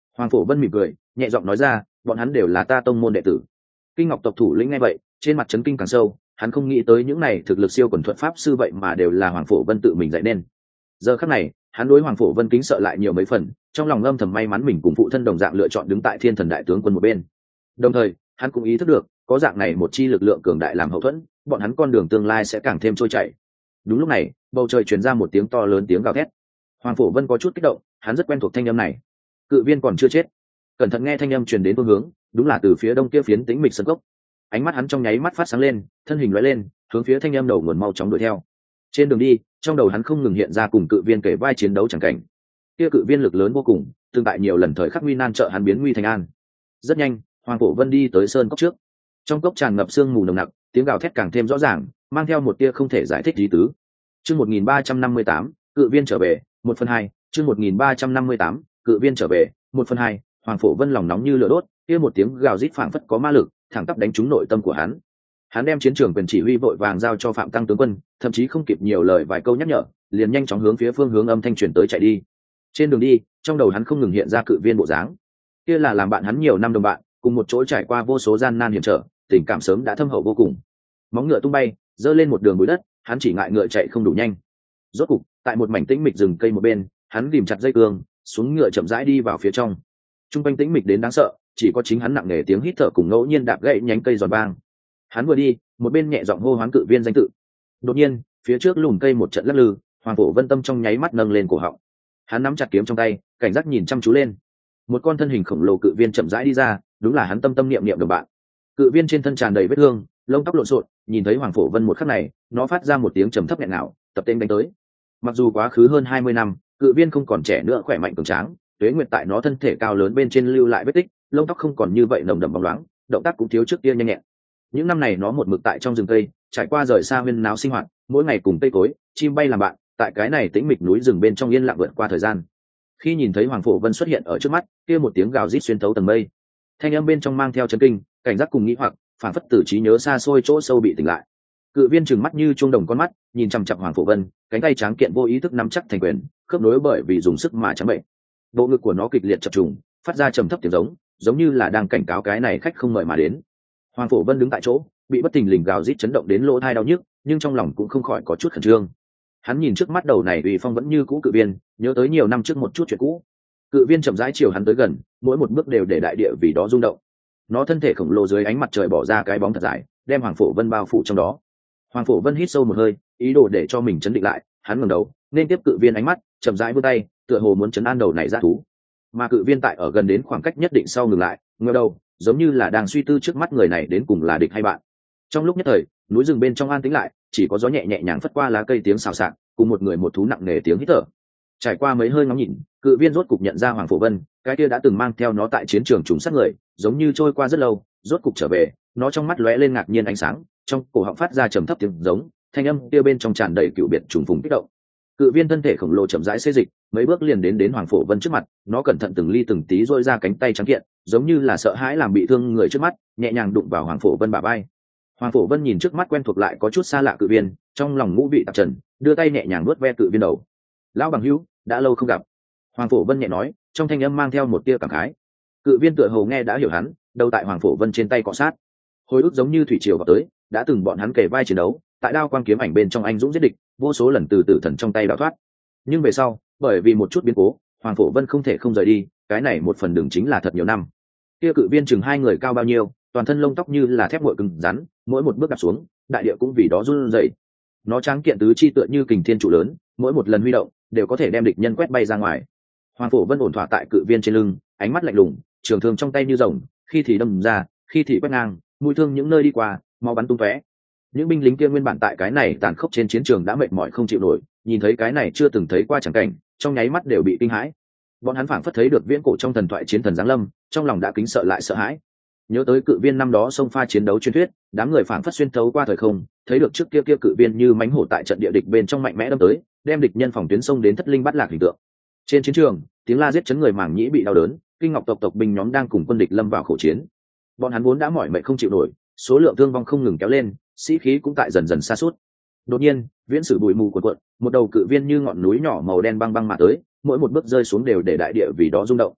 Hoàng Phổ Vân mỉm cười, nhẹ giọng nói ra, bọn hắn đều là ta tông môn đệ tử. Kinh Ngọc tộc thủ lĩnh nghe vậy, trên mặt chấn kinh càng sâu, hắn không nghĩ tới những này thực lực siêu quần thuật pháp sư vậy mà đều là Hoàng Phổ Vân tự mình dạy nên. Giờ khắc này, hắn đối Hoàng Phổ Vân kính sợ lại nhiều mấy phần, trong lòng âm thầm may mắn mình cùng phụ thân đồng dạng lựa chọn đứng tại Thiên Thần đại tướng quân một bên. Đồng thời, hắn cũng ý thức được, có dạng này một chi lực lượng cường đại làm hậu thuẫn, bọn hắn con đường tương lai sẽ càng thêm trôi chảy. Đúng lúc này, bầu trời truyền ra một tiếng to lớn tiếng gào thét. Hoàng Phổ Vân có chút kích động, hắn rất quen thuộc thanh âm này. Cự viên còn chưa chết. Cẩn thận nghe thanh âm truyền đến phương hướng, đúng là từ phía đông kia phiến tĩnh mịch sân cốc. Ánh mắt hắn trong nháy mắt phát sáng lên, thân hình lóe lên, hướng phía thanh âm đầu nguồn mau chóng đuổi theo. Trên đường đi, trong đầu hắn không ngừng hiện ra cùng cự viên kể vai chiến đấu chẳng cảnh. Kia cự viên lực lớn vô cùng, tương tại nhiều lần thời khắc nguy nan trợ hắn biến nguy thành an. Rất nhanh, Hoàng Phổ Vân đi tới sơn cốc trước. Trong cốc tràn ngập sương mù nồng nặc, tiếng gào thét càng thêm rõ ràng, mang theo một tia không thể giải thích lý tứ. Chương 1358, cự viên trở về, 1/2, chương 1358, cự viên trở về, 1/2, Hoàng Phổ Vân lòng nóng như lửa đốt, kia một tiếng gào rít phảng phất có ma lực, thẳng tắp đánh trúng nội tâm của hắn. Hắn đem chiến trường quyền chỉ huy vội vàng giao cho Phạm Tăng tướng quân, thậm chí không kịp nhiều lời vài câu nhắc nhở, liền nhanh chóng hướng phía phương hướng âm thanh truyền tới chạy đi. Trên đường đi, trong đầu hắn không ngừng hiện ra cự viên bộ dáng. Kia là làm bạn hắn nhiều năm đồng bạn, cùng một chỗ trải qua vô số gian nan hiểm trở, tình cảm sớm đã thâm hậu vô cùng. Móng ngựa tung bay, dơ lên một đường bụi đất, hắn chỉ ngại ngựa chạy không đủ nhanh. Rốt cục, tại một mảnh tĩnh mịch rừng cây một bên, hắn ghìm chặt dây cương, xuống ngựa chậm rãi đi vào phía trong. Trung quanh tĩnh mịch đến đáng sợ, chỉ có chính hắn nặng nề tiếng hít thở cùng ngẫu nhiên đạp gãy nhánh cây giòn vang. Hắn vừa đi, một bên nhẹ giọng hô hoán cự viên danh tự. Đột nhiên, phía trước lùm cây một trận lắc lư, Hoàng Phổ Vân tâm trong nháy mắt nâng lên cổ họng. Hắn nắm chặt kiếm trong tay, cảnh giác nhìn chăm chú lên. Một con thân hình khổng lồ cự viên chậm rãi đi ra, đúng là hắn tâm niệm đồng bạn. Cự viên trên thân tràn đầy vết thương, lông tóc lộn xộn, nhìn thấy Hoàng Phổ Vân một khắc này, nó phát ra một tiếng trầm thấp nghẹn ngào, tập tên đánh tới. Mặc dù quá khứ hơn 20 năm, cự viên không còn trẻ nữa, khỏe mạnh cường tráng, tuế nguyệt tại nó thân thể cao lớn bên trên lưu lại vết tích, lông tóc không còn như vậy nồng đậm bóng loáng, động tác cũng thiếu trước kia nhanh nhẹn. Những năm này nó một mực tại trong rừng cây, trải qua rời xa huyên náo sinh hoạt, mỗi ngày cùng cây cối, chim bay làm bạn, tại cái này tĩnh mịch núi rừng bên trong yên lặng vượt qua thời gian. Khi nhìn thấy Hoàng Phổ Vân xuất hiện ở trước mắt, kia một tiếng gào rít xuyên thấu tầng mây, thanh âm bên trong mang theo chấn kinh, cảnh giác cùng nghĩ hoặc, phản phất từ trí nhớ xa xôi chỗ sâu bị tỉnh lại. Cự viên trừng mắt như chuông đồng con mắt, nhìn chằm chằm Hoàng Phổ Vân, cánh tay tráng kiện vô ý thức nắm chắc thành quyền, khớp nối bởi vì dùng sức mà trắng bệnh. Bộ ngực của nó kịch liệt chập trùng, phát ra trầm thấp tiếng giống như là đang cảnh cáo cái này khách không mời mà đến. Hoàng Phổ Vân đứng tại chỗ, bị bất thình lình gào rít chấn động đến lỗ tai đau nhức, nhưng trong lòng cũng không khỏi có chút khẩn trương. Hắn nhìn trước mắt đầu này uy phong vẫn như cũ cự viên, nhớ tới nhiều năm trước một chút chuyện cũ. Cự viên chậm rãi chiều hắn tới gần, mỗi một bước đều để đại địa vì đó rung động. Nó thân thể khổng lồ dưới ánh mặt trời bỏ ra cái bóng thật dài, đem Hoàng Phổ Vân bao phủ trong đó. Hoàng Phổ Vân hít sâu một hơi, ý đồ để cho mình chấn định lại, hắn ngẩng đầu, nên tiếp cự viên ánh mắt, chậm rãi vươn tay, tựa hồ muốn chấn an đầu này dã thú. Mà cự viên tại ở gần đến khoảng cách nhất định sau ngừng lại, ngẩng đầu, giống như là đang suy tư trước mắt người này đến cùng là địch hay bạn. Trong lúc nhất thời, núi rừng bên trong an tĩnh lại, chỉ có gió nhẹ nhẹ nhàng phất qua lá cây tiếng xào xạc, cùng một người một thú nặng nề tiếng hít thở. Trải qua mấy hơi ngắm nhìn, cự viên rốt cục nhận ra Hoàng Phổ Vân, cái kia đã từng mang theo nó tại chiến trường trùng sát người, giống như trôi qua rất lâu, rốt cục trở về. Nó trong mắt lóe lên ngạc nhiên ánh sáng, trong cổ họng phát ra trầm thấp tiếng giống, thanh âm kia bên trong tràn đầy cựu biệt trùng phùng kích động. Cự viên thân thể khổng lồ chậm rãi xê dịch, mấy bước liền đến Hoàng Phổ Vân trước mặt, nó cẩn thận từng ly từng tí duỗi ra cánh tay trắng kiện, giống như là sợ hãi làm bị thương người trước mắt, nhẹ nhàng đụng vào Hoàng Phổ Vân bả vai. Hoàng Phổ Vân nhìn trước mắt quen thuộc lại có chút xa lạ cự viên, trong lòng ngũ vị tạp trần, đưa tay nhẹ nhàng vuốt ve cự viên đầu. "Lão bằng hữu, đã lâu không gặp." Hoàng Phổ Vân nhẹ nói, trong thanh âm mang theo một tia cảm khái. Cự viên tựa hồ nghe đã hiểu hắn, đầu tại Hoàng Phổ Vân trên tay cọ sát. Hồi ức giống như thủy triều vào tới, đã từng bọn hắn kề vai chiến đấu, tại đao quang kiếm ảnh bên trong anh dũng giết địch, vô số lần từ tử thần trong tay đào thoát. Nhưng về sau, bởi vì một chút biến cố, Hoàng Phổ Vân không thể không rời đi, cái này một phần đường chính là thật nhiều năm. Kia cự viên chừng hai người cao bao nhiêu, toàn thân lông tóc như là thép nguội cứng rắn, mỗi một bước đạp xuống, đại địa cũng vì đó run rẩy. Nó tráng kiện tứ chi tựa như kình thiên trụ lớn, mỗi một lần huy động, đều có thể đem địch nhân quét bay ra ngoài. Hoàng Phổ Vân ổn thỏa tại cự viên trên lưng, ánh mắt lạnh lùng, trường thương trong tay như rồng, khi thì đâm ra, khi thì quét ngang, mũi thương những nơi đi qua, máu bắn tung tóe. Những binh lính kia nguyên bản tại cái này tàn khốc trên chiến trường đã mệt mỏi không chịu nổi, nhìn thấy cái này chưa từng thấy qua chẳng cảnh, trong nháy mắt đều bị kinh hãi. Bọn hắn phảng phất thấy được viễn cổ trong thần thoại chiến thần giáng lâm, trong lòng đã kính sợ lại sợ hãi. Nhớ tới cự viên năm đó xông pha chiến đấu truyền thuyết, đám người phảng phất xuyên thấu qua thời không, thấy được trước kia cự viên như mãnh hổ tại trận địa địch bên trong mạnh mẽ đâm tới, đem địch nhân phòng tuyến sông đến thất linh bắt lạc hình tượng. Trên chiến trường, tiếng la giết chấn người màng nhĩ bị đau đớn, Kinh Ngọc tộc binh nhóm đang cùng quân địch lâm vào khổ chiến. Bọn hắn vốn đã mỏi mệt không chịu nổi, số lượng thương vong không ngừng kéo lên, sĩ khí cũng tại dần dần sa sút. Đột nhiên, viễn sử bụi mù cuộn cuộn, một đầu cự viên như ngọn núi nhỏ màu đen băng băng mà tới, mỗi một bước rơi xuống đều để đại địa vì đó rung động.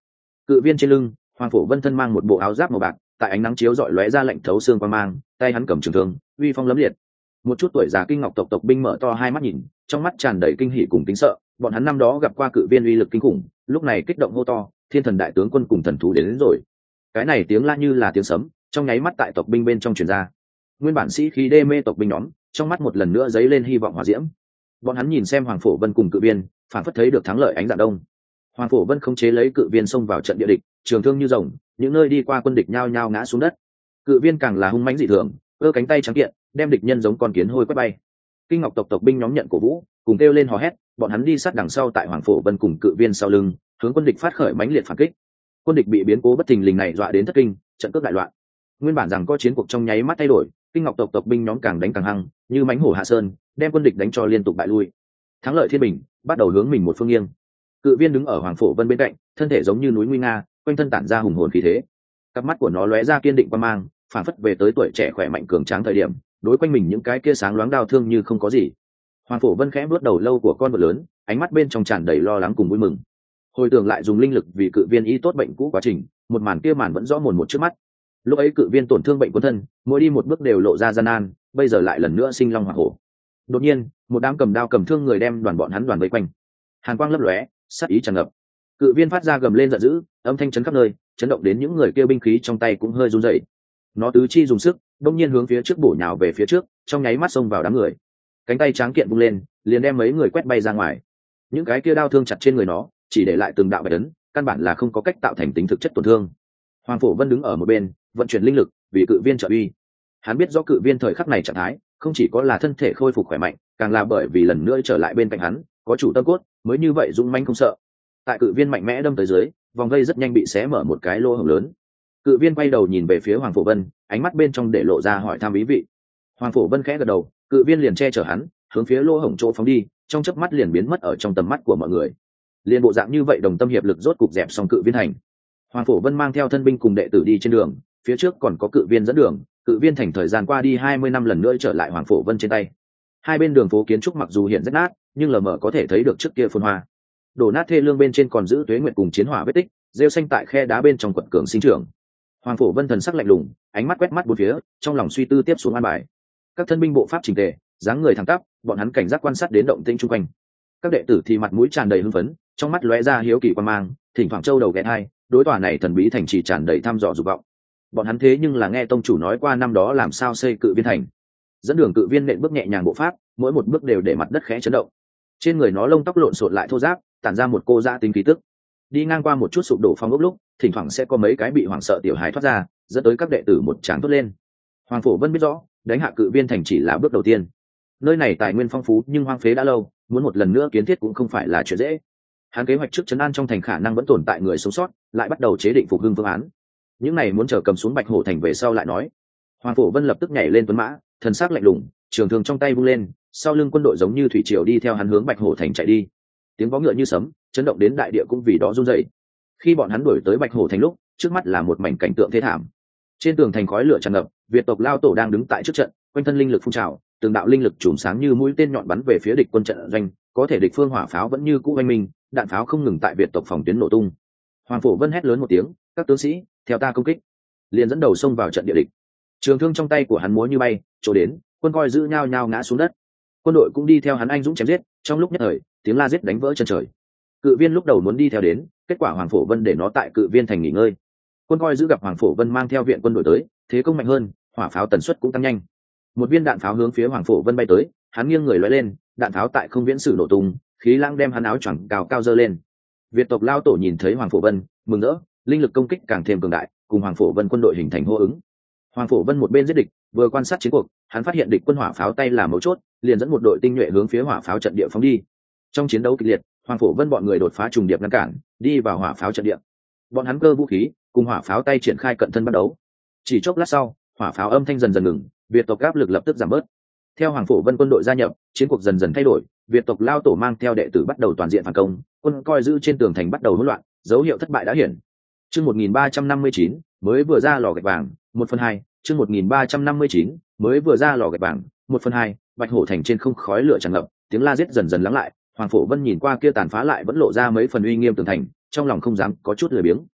Cự viên trên lưng, Hoàng Phổ Vân thân mang một bộ áo giáp màu bạc, tại ánh nắng chiếu rọi lóe ra lạnh thấu xương quang mang, tay hắn cầm trường thương, uy phong lẫm liệt. Một chút tuổi già Kinh Ngọc tộc binh mở to hai mắt nhìn, trong mắt tràn đầy kinh hỉ cùng kính sợ, bọn hắn năm đó gặp qua cự viên uy lực kinh khủng, lúc này kích động hô to, Thiên Thần đại tướng quân cùng thần thú đến rồi. Cái này tiếng la như là tiếng sấm, trong nháy mắt tại tộc binh bên trong truyền ra. Nguyên bản sĩ khí đê mê tộc binh nhóm, trong mắt một lần nữa dấy lên hy vọng hỏa diễm. Bọn hắn nhìn xem Hoàng Phổ Vân cùng cự viên, phản phất thấy được thắng lợi ánh dạng đông. Hoàng Phổ Vân khống chế lấy cự viên xông vào trận địa địch, trường thương như rồng, những nơi đi qua quân địch nhao nhao ngã xuống đất. Cự viên càng là hung mãnh dị thường, ơ cánh tay trắng kiện, đem địch nhân giống con kiến hôi quét bay. Kinh Ngọc tộc binh nhóm nhận cổ vũ, cùng kêu lên hò hét, bọn hắn đi sát đằng sau tại Hoàng Phổ Vân cùng cự viên sau lưng, hướng quân địch phát khởi mãnh liệt phản kích. Quân địch bị biến cố bất thình lình này dọa đến thất kinh, trận cướp đại loạn. Nguyên bản rằng có chiến cuộc trong nháy mắt thay đổi, Kinh Ngọc tộc binh nhóm càng đánh càng hăng, như mãnh hổ hạ sơn, đem quân địch đánh cho liên tục bại lui. Thắng lợi thiên bình bắt đầu hướng mình một phương nghiêng. Cự viên đứng ở Hoàng Phổ Vân bên cạnh, thân thể giống như núi nguy nga, quanh thân tản ra hùng hồn khí thế. Cặp mắt của nó lóe ra kiên định quan mang, phản phất về tới tuổi trẻ khỏe mạnh cường tráng thời điểm, đối quanh mình những cái kia sáng loáng đau thương như không có gì. Hoàng Phổ Vân khẽ vuốt đầu lâu của con vật lớn, ánh mắt bên trong tràn đầy lo lắng cùng vui mừng. Hồi tưởng lại dùng linh lực vì cự viên y tốt bệnh cũ quá trình, một màn kia màn vẫn rõ mồn một trước mắt. Lúc ấy cự viên tổn thương bệnh quân thân, mỗi đi một bước đều lộ ra gian nan, bây giờ lại lần nữa sinh long hỏa hổ. Đột nhiên, một đám cầm đao cầm thương người đem đoàn bọn hắn đoàn vây quanh. Hàn quang lấp lóe, sát ý tràn ngập. Cự viên phát ra gầm lên giận dữ, âm thanh chấn khắp nơi, chấn động đến những người kia binh khí trong tay cũng hơi run rẩy. Nó tứ chi dùng sức, đông nhiên hướng phía trước bổ nhào về phía trước, trong nháy mắt xông vào đám người. Cánh tay tráng kiện vung lên, liền đem mấy người quét bay ra ngoài. Những cái kia đao thương chặt trên người nó, chỉ để lại từng đạo bạch ấn, căn bản là không có cách tạo thành tính thực chất tổn thương. Hoàng Phổ Vân đứng ở một bên, vận chuyển linh lực, vì cự viên trợ uy. Hắn biết rõ cự viên thời khắc này trạng thái, không chỉ có là thân thể khôi phục khỏe mạnh, càng là bởi vì lần nữa trở lại bên cạnh hắn, có chủ tâm cốt, mới như vậy dũng mãnh không sợ. Tại cự viên mạnh mẽ đâm tới dưới, vòng vây rất nhanh bị xé mở một cái lỗ hổng lớn. Cự viên quay đầu nhìn về phía Hoàng Phổ Vân, ánh mắt bên trong để lộ ra hỏi thăm ý vị. Hoàng Phổ Vân khẽ gật đầu, cự viên liền che chở hắn, hướng phía lỗ hổng chỗ phóng đi, trong chớp mắt liền biến mất ở trong tầm mắt của mọi người. Liên bộ dạng như vậy đồng tâm hiệp lực rốt cục dẹp xong cự viên thành. Hoàng Phổ Vân mang theo thân binh cùng đệ tử đi trên đường, phía trước còn có cự viên dẫn đường. Cự viên thành thời gian qua đi 20 năm lần nữa trở lại Hoàng Phổ Vân trên tay. Hai bên đường phố kiến trúc mặc dù hiện rất nát, nhưng lờ mờ có thể thấy được trước kia phồn hoa. Đổ nát thê lương bên trên còn giữ tuế nguyệt cùng chiến hỏa vết tích, rêu xanh tại khe đá bên trong quận cường sinh trưởng. Hoàng Phổ Vân thần sắc lạnh lùng, ánh mắt quét mắt bốn phía, trong lòng suy tư tiếp xuống an bài. Các thân binh bộ pháp chỉnh tề, dáng người thẳng tắp, bọn hắn cảnh giác quan sát đến động tĩnh xung quanh. Các đệ tử thì mặt mũi tràn đầy hưng phấn, trong mắt lóe ra hiếu kỳ quan mang, thỉnh thoảng châu đầu ghé hai, đối tòa này thần bí thành trì tràn đầy thăm dò dục vọng. Bọn hắn thế nhưng là nghe tông chủ nói qua năm đó làm sao xây cự viên thành. Dẫn đường cự viên nện bước nhẹ nhàng bộ pháp, mỗi một bước đều để mặt đất khẽ chấn động. Trên người nó lông tóc lộn xộn lại thô ráp, tản ra một cô dã tính khí tức. Đi ngang qua một chút sụp đổ phong ốc lúc, thỉnh thoảng sẽ có mấy cái bị hoảng sợ tiểu hài thoát ra, dẫn tới các đệ tử một tràng thốt lên. Hoàng Phổ Vân biết rõ, đánh hạ cự viên thành chỉ là bước đầu tiên. Nơi này tài nguyên phong phú nhưng hoang phế đã lâu, muốn một lần nữa kiến thiết cũng không phải là chuyện dễ. Hắn kế hoạch trước trấn an trong thành khả năng vẫn tồn tại người sống sót, lại bắt đầu chế định phục hưng phương án. Những này muốn chờ cầm xuống Bạch Hổ thành về sau lại nói. Hoàng Phổ Vân lập tức nhảy lên tuấn mã, thần sắc lạnh lùng, trường thương trong tay vung lên, sau lưng quân đội giống như thủy triều đi theo hắn hướng Bạch Hổ thành chạy đi. Tiếng vó ngựa như sấm, chấn động đến đại địa cũng vì đó run rẩy. Khi bọn hắn đuổi tới Bạch Hổ thành lúc, trước mắt là một mảnh cảnh tượng thê thảm. Trên tường thành khói lửa tràn ngập, Việt tộc lao tổ đang đứng tại trước trận, quanh thân linh lực phun trào, từng đạo linh lực chùm sáng như mũi tên nhọn bắn về phía địch quân trận doanh, có thể địch phương hỏa pháo vẫn như cũ oanh minh, đạn pháo không ngừng tại Việt tộc phòng tuyến nổ tung. Hoàng Phổ Vân hét lớn một tiếng, các tướng sĩ, theo ta công kích. Liền dẫn đầu xông vào trận địa địch. Trường thương trong tay của hắn múa như bay, chỗ đến, quân coi giữ nhao nhao ngã xuống đất. Quân đội cũng đi theo hắn anh dũng chém giết, trong lúc nhất thời, tiếng la giết đánh vỡ chân trời. Cự viên lúc đầu muốn đi theo đến, kết quả Hoàng Phổ Vân để nó tại cự viên thành nghỉ ngơi. Quân coi giữ gặp Hoàng Phổ Vân mang theo viện quân đội tới, thế công mạnh hơn, hỏa pháo tần suất cũng tăng nhanh. Một viên đạn pháo hướng phía Hoàng Phổ Vân bay tới, hắn nghiêng người lóe lên, đạn pháo tại không viễn sử nổ tung, khí lãng đem hắn áo choàng cao cao giơ lên. Việt tộc lao tổ nhìn thấy Hoàng Phổ Vân, mừng rỡ, linh lực công kích càng thêm cường đại, cùng Hoàng Phổ Vân quân đội hình thành hô ứng. Hoàng Phổ Vân một bên giết địch, vừa quan sát chiến cuộc, hắn phát hiện địch quân hỏa pháo tay là mấu chốt, liền dẫn một đội tinh nhuệ hướng phía hỏa pháo trận địa phóng đi. Trong chiến đấu kịch liệt, Hoàng Phổ Vân bọn người đột phá trùng điệp ngăn cản, đi vào hỏa pháo trận địa. Bọn hắn cơ vũ khí, cùng hỏa pháo tay triển khai cận thân bắt đấu. Chỉ chốc lát sau, hỏa pháo âm thanh dần dần ngừng, Việt tộc áp lực lập tức giảm bớt. Theo Hoàng Phổ Vân quân đội gia nhập, chiến cuộc dần dần thay đổi, Việt tộc lao tổ mang theo đệ tử bắt đầu toàn diện phản công, quân coi giữ trên tường thành bắt đầu hỗn loạn, dấu hiệu thất bại đã hiển. Chương 1359, mới vừa ra lò gạch vàng, 1/2, chương 1359, mới vừa ra lò gạch vàng, 1/2, Bạch Hổ thành trên không khói lửa tràn ngập, tiếng la giết dần dần lắng lại, Hoàng Phổ Vân nhìn qua kia tàn phá lại vẫn lộ ra mấy phần uy nghiêm tường thành, trong lòng không dám có chút lười biếng.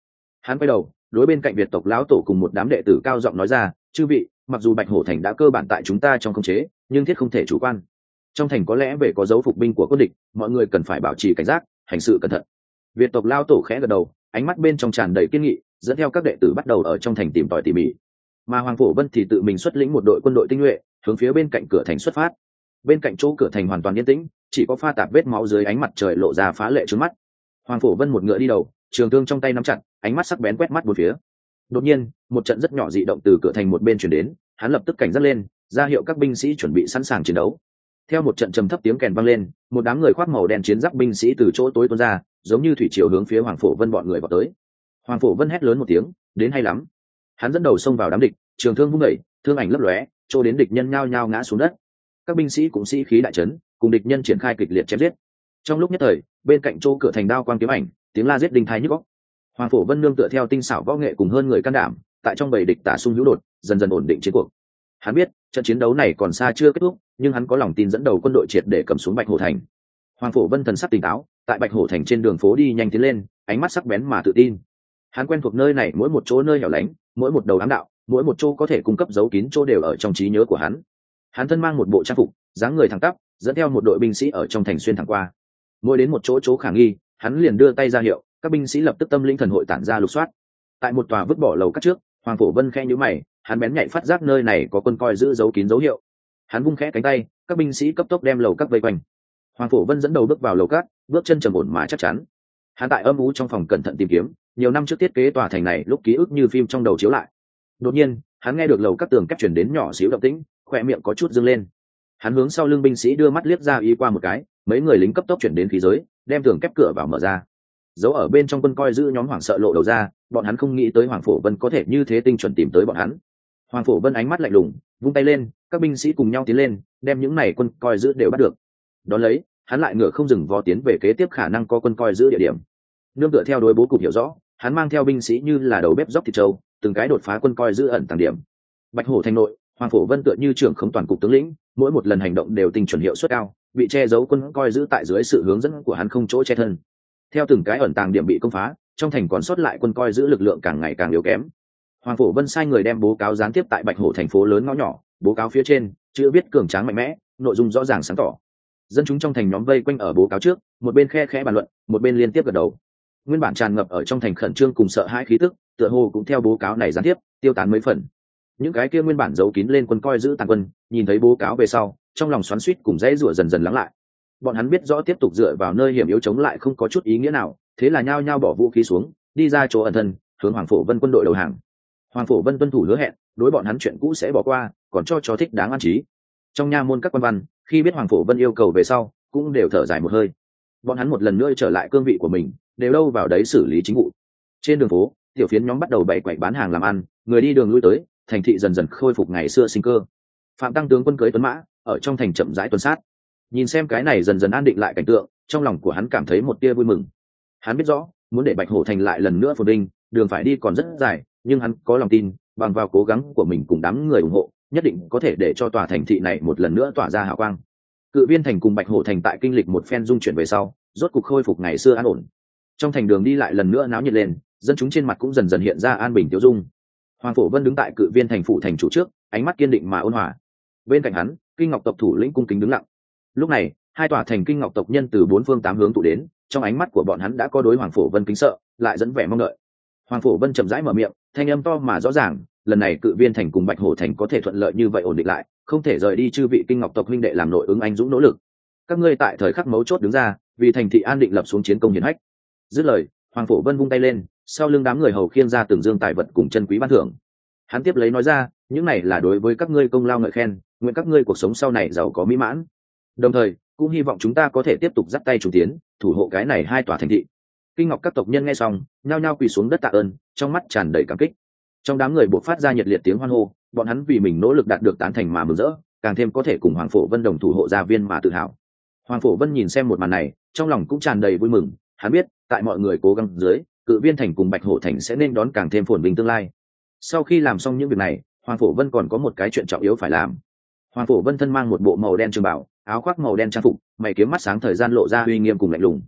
Hắn quay đầu đối bên cạnh Việt tộc lão tổ cùng một đám đệ tử cao giọng nói ra, chư vị, mặc dù Bạch Hổ thành đã cơ bản tại chúng ta trong khống chế, nhưng thiết không thể chủ quan. Trong thành có lẽ về có dấu phục binh của quân địch, mọi người cần phải bảo trì cảnh giác, hành sự cẩn thận. Việt tộc lão tổ khẽ gật đầu, ánh mắt bên trong tràn đầy kiên nghị, dẫn theo các đệ tử bắt đầu ở trong thành tìm tòi tỉ mỉ. Mà Hoàng Phổ Vân thì tự mình xuất lĩnh một đội quân đội tinh nhuệ, hướng phía bên cạnh cửa thành xuất phát. Bên cạnh chỗ cửa thành hoàn toàn yên tĩnh, chỉ có pha tạp vết máu dưới ánh mặt trời lộ ra phá lệ trước mắt. Hoàng Phổ Vân một ngựa đi đầu, trường thương trong tay nắm chặt, ánh mắt sắc bén quét mắt bốn phía. Đột nhiên, một trận rất nhỏ dị động từ cửa thành một bên truyền đến, hắn lập tức cảnh giác lên, ra hiệu các binh sĩ chuẩn bị sẵn sàng chiến đấu. Theo một trận trầm thấp tiếng kèn vang lên, một đám người khoác màu đen chiến giáp binh sĩ từ chỗ tối tuôn ra, giống như thủy triều hướng phía Hoàng Phổ Vân bọn người vào tới. Hoàng Phổ Vân hét lớn một tiếng, đến hay lắm. Hắn dẫn đầu xông vào đám địch, trường thương vung đẩy, thương ảnh lấp lóe, chỗ đến địch nhân nhao nhao ngã xuống đất. Các binh sĩ cũng sĩ khí đại chấn, cùng địch nhân triển khai kịch liệt chém giết. Trong lúc nhất thời, bên cạnh chỗ cửa thành đao quang kiếm ảnh, tiếng la giết đinh thái nhức óc. Hoàng Phổ Vân nương tựa theo tinh xảo võ nghệ cùng hơn người can đảm, tại trong bầy địch tả xung hữu đột, dần dần ổn định chiến cuộc. Hắn biết, trận chiến đấu này còn xa chưa kết thúc, nhưng hắn có lòng tin dẫn đầu quân đội triệt để cầm xuống Bạch Hổ thành. Hoàng Phổ Vân thần sắc tỉnh táo, tại Bạch Hổ thành trên đường phố đi nhanh tiến lên, ánh mắt sắc bén mà tự tin. Hắn quen thuộc nơi này mỗi một chỗ nơi hẻo lánh, mỗi một đầu ám đạo, mỗi một chỗ có thể cung cấp dấu kín chỗ đều ở trong trí nhớ của hắn. Hắn thân mang một bộ trang phục, dáng người thẳng tắp, dẫn theo một đội binh sĩ ở trong thành xuyên thẳng qua. Mỗi đến một chỗ khả nghi, hắn liền đưa tay ra hiệu, các binh sĩ lập tức tâm linh thần hội tản ra lục soát. Tại một tòa vứt bỏ lầu các trước, Hoàng Phổ Vân khẽ nhíu mày, hắn bén nhạy phát giác nơi này có quân coi giữ dấu kín dấu hiệu. Hắn vung khẽ cánh tay, các binh sĩ cấp tốc đem lầu các vây quanh. Hoàng Phổ Vân dẫn đầu bước vào lầu các, bước chân trầm ổn mà chắc chắn. Hắn tại âm u trong phòng cẩn thận tìm kiếm, nhiều năm trước thiết kế tòa thành này lúc ký ức như phim trong đầu chiếu lại. Đột nhiên, hắn nghe được lầu các tường kép chuyển đến nhỏ xíu động tĩnh, khỏe miệng có chút dương lên. Hắn hướng sau lưng binh sĩ đưa mắt liếc ra ý qua một cái, mấy người lính cấp tốc chuyển đến khí giới, đem tường kép cửa vào mở ra. Giấu ở bên trong quân coi giữ nhóm hoảng sợ lộ đầu ra, bọn hắn không nghĩ tới Hoàng Phổ Vân có thể như thế tinh chuẩn tìm tới bọn hắn. Hoàng Phổ Vân ánh mắt lạnh lùng, vung tay lên, các binh sĩ cùng nhau tiến lên, đem những này quân coi giữ đều bắt được. Đón lấy, hắn lại ngựa không dừng vó tiến về kế tiếp khả năng có quân coi giữ địa điểm. Nương tựa theo đối bố cục hiểu rõ, hắn mang theo binh sĩ như là đầu bếp dốc thịt trâu, từng cái đột phá quân coi giữ ẩn tàng điểm. Bạch Hổ thành nội, Hoàng Phổ Vân tựa như trưởng khống toàn cục tướng lĩnh, mỗi một lần hành động đều tinh chuẩn hiệu suất cao, bị che giấu quân coi giữ tại dưới sự hướng dẫn của hắn không chỗ che thân. Theo từng cái ẩn tàng điểm bị công phá, trong thành còn sót lại quân coi giữ lực lượng càng ngày càng yếu kém. Hoàng Phổ Vân sai người đem bố cáo gián tiếp tại Bạch Hổ thành phố lớn ngõ nhỏ, bố cáo phía trên chữ viết cường tráng mạnh mẽ, nội dung rõ ràng sáng tỏ. Dân chúng trong thành nhóm vây quanh ở bố cáo trước, một bên khe khẽ bàn luận, một bên liên tiếp gật đầu. Nguyên bản tràn ngập ở trong thành khẩn trương cùng sợ hãi khí tức, tựa hồ cũng theo bố cáo này gián tiếp tiêu tán mấy phần. Những cái kia nguyên bản giấu kín lên quân coi giữ tàn quân, nhìn thấy bố cáo về sau, trong lòng xoắn xuýt cùng dãy rủa dần dần lắng lại. Bọn hắn biết rõ tiếp tục dựa vào nơi hiểm yếu chống lại không có chút ý nghĩa nào, thế là nhao nhao bỏ vũ khí xuống, đi ra chỗ ẩn thân, hướng Hoàng Phổ Vân quân đội đầu hàng. Hoàng Phổ Vân tuân thủ hứa hẹn, đối bọn hắn chuyện cũ sẽ bỏ qua, còn cho thích đáng an trí. Trong nha môn các quan văn, khi biết Hoàng Phổ Vân yêu cầu về sau, cũng đều thở dài một hơi. Bọn hắn một lần nữa trở lại cương vị của mình, đều đâu vào đấy xử lý chính vụ. Trên đường phố, tiểu phiến nhóm bắt đầu bày quậy bán hàng làm ăn, người đi đường lui tới, thành thị dần dần khôi phục ngày xưa sinh cơ. Phạm Tăng tướng quân cưới tuấn mã, ở trong thành chậm rãi tuần sát. Nhìn xem cái này dần dần an định lại cảnh tượng, trong lòng của hắn cảm thấy một tia vui mừng. Hắn biết rõ, muốn để Bạch Hổ thành lại lần nữa phồn vinh, đường phải đi còn rất dài, nhưng hắn có lòng tin, bằng vào cố gắng của mình cùng đám người ủng hộ, nhất định có thể để cho tòa thành thị này một lần nữa tỏa ra hào quang. Cự Viên thành cùng Bạch Hổ thành tại kinh lịch một phen dung chuyển về sau, rốt cục khôi phục ngày xưa an ổn. Trong thành đường đi lại lần nữa náo nhiệt lên, dân chúng trên mặt cũng dần dần hiện ra an bình tiêu dung. Hoàng Phổ Vân đứng tại Cự Viên thành phụ thành chủ trước, ánh mắt kiên định mà ôn hòa. Bên cạnh hắn, Kinh Ngọc tộc thủ lĩnh cung kính đứng lặng. Lúc này, hai tòa thành Kinh Ngọc tộc nhân từ bốn phương tám hướng tụ đến, trong ánh mắt của bọn hắn đã có đối Hoàng Phổ Vân kính sợ, lại dẫn vẻ mong đợi. Hoàng Phổ Vân chậm rãi mở miệng, thanh âm to mà rõ ràng, lần này Cự Viên thành cùng Bạch Hổ thành có thể thuận lợi như vậy ổn định lại, không thể rời đi chư vị Kinh Ngọc tộc huynh đệ làm nội ứng anh dũng nỗ lực. Các ngươi tại thời khắc mấu chốt đứng ra, vì thành thị an định lập xuống chiến công hiển hách. Dứt lời, Hoàng Phổ Vân vung tay lên, sau lưng đám người hầu khiêng ra từng dương tài vật cùng chân quý ban thưởng. Hắn tiếp lấy nói ra, những này là đối với các ngươi công lao ngợi khen, nguyện các ngươi cuộc sống sau này giàu có mỹ mãn. Đồng thời, cũng hy vọng chúng ta có thể tiếp tục dắt tay chủ tiến, thủ hộ cái này hai tòa thành thị. Kinh Ngọc các tộc nhân nghe xong, nhao nhao quỳ xuống đất tạ ơn, trong mắt tràn đầy cảm kích. Trong đám người buộc phát ra nhiệt liệt tiếng hoan hô, bọn hắn vì mình nỗ lực đạt được tán thành mà mừng rỡ, càng thêm có thể cùng Hoàng Phổ Vân đồng thủ hộ gia viên mà tự hào. Hoàng Phổ Vân nhìn xem một màn này, trong lòng cũng tràn đầy vui mừng. Hắn biết, tại mọi người cố gắng dưới, Cự Viên thành cùng Bạch Hổ thành sẽ nên đón càng thêm phồn vinh tương lai. Sau khi làm xong những việc này, Hoàng Phổ Vân còn có một cái chuyện trọng yếu phải làm. Hoàng Phổ Vân thân mang một bộ màu đen trường bảo, áo khoác màu đen trang phục, mày kiếm mắt sáng thời gian lộ ra uy nghiêm cùng lạnh lùng.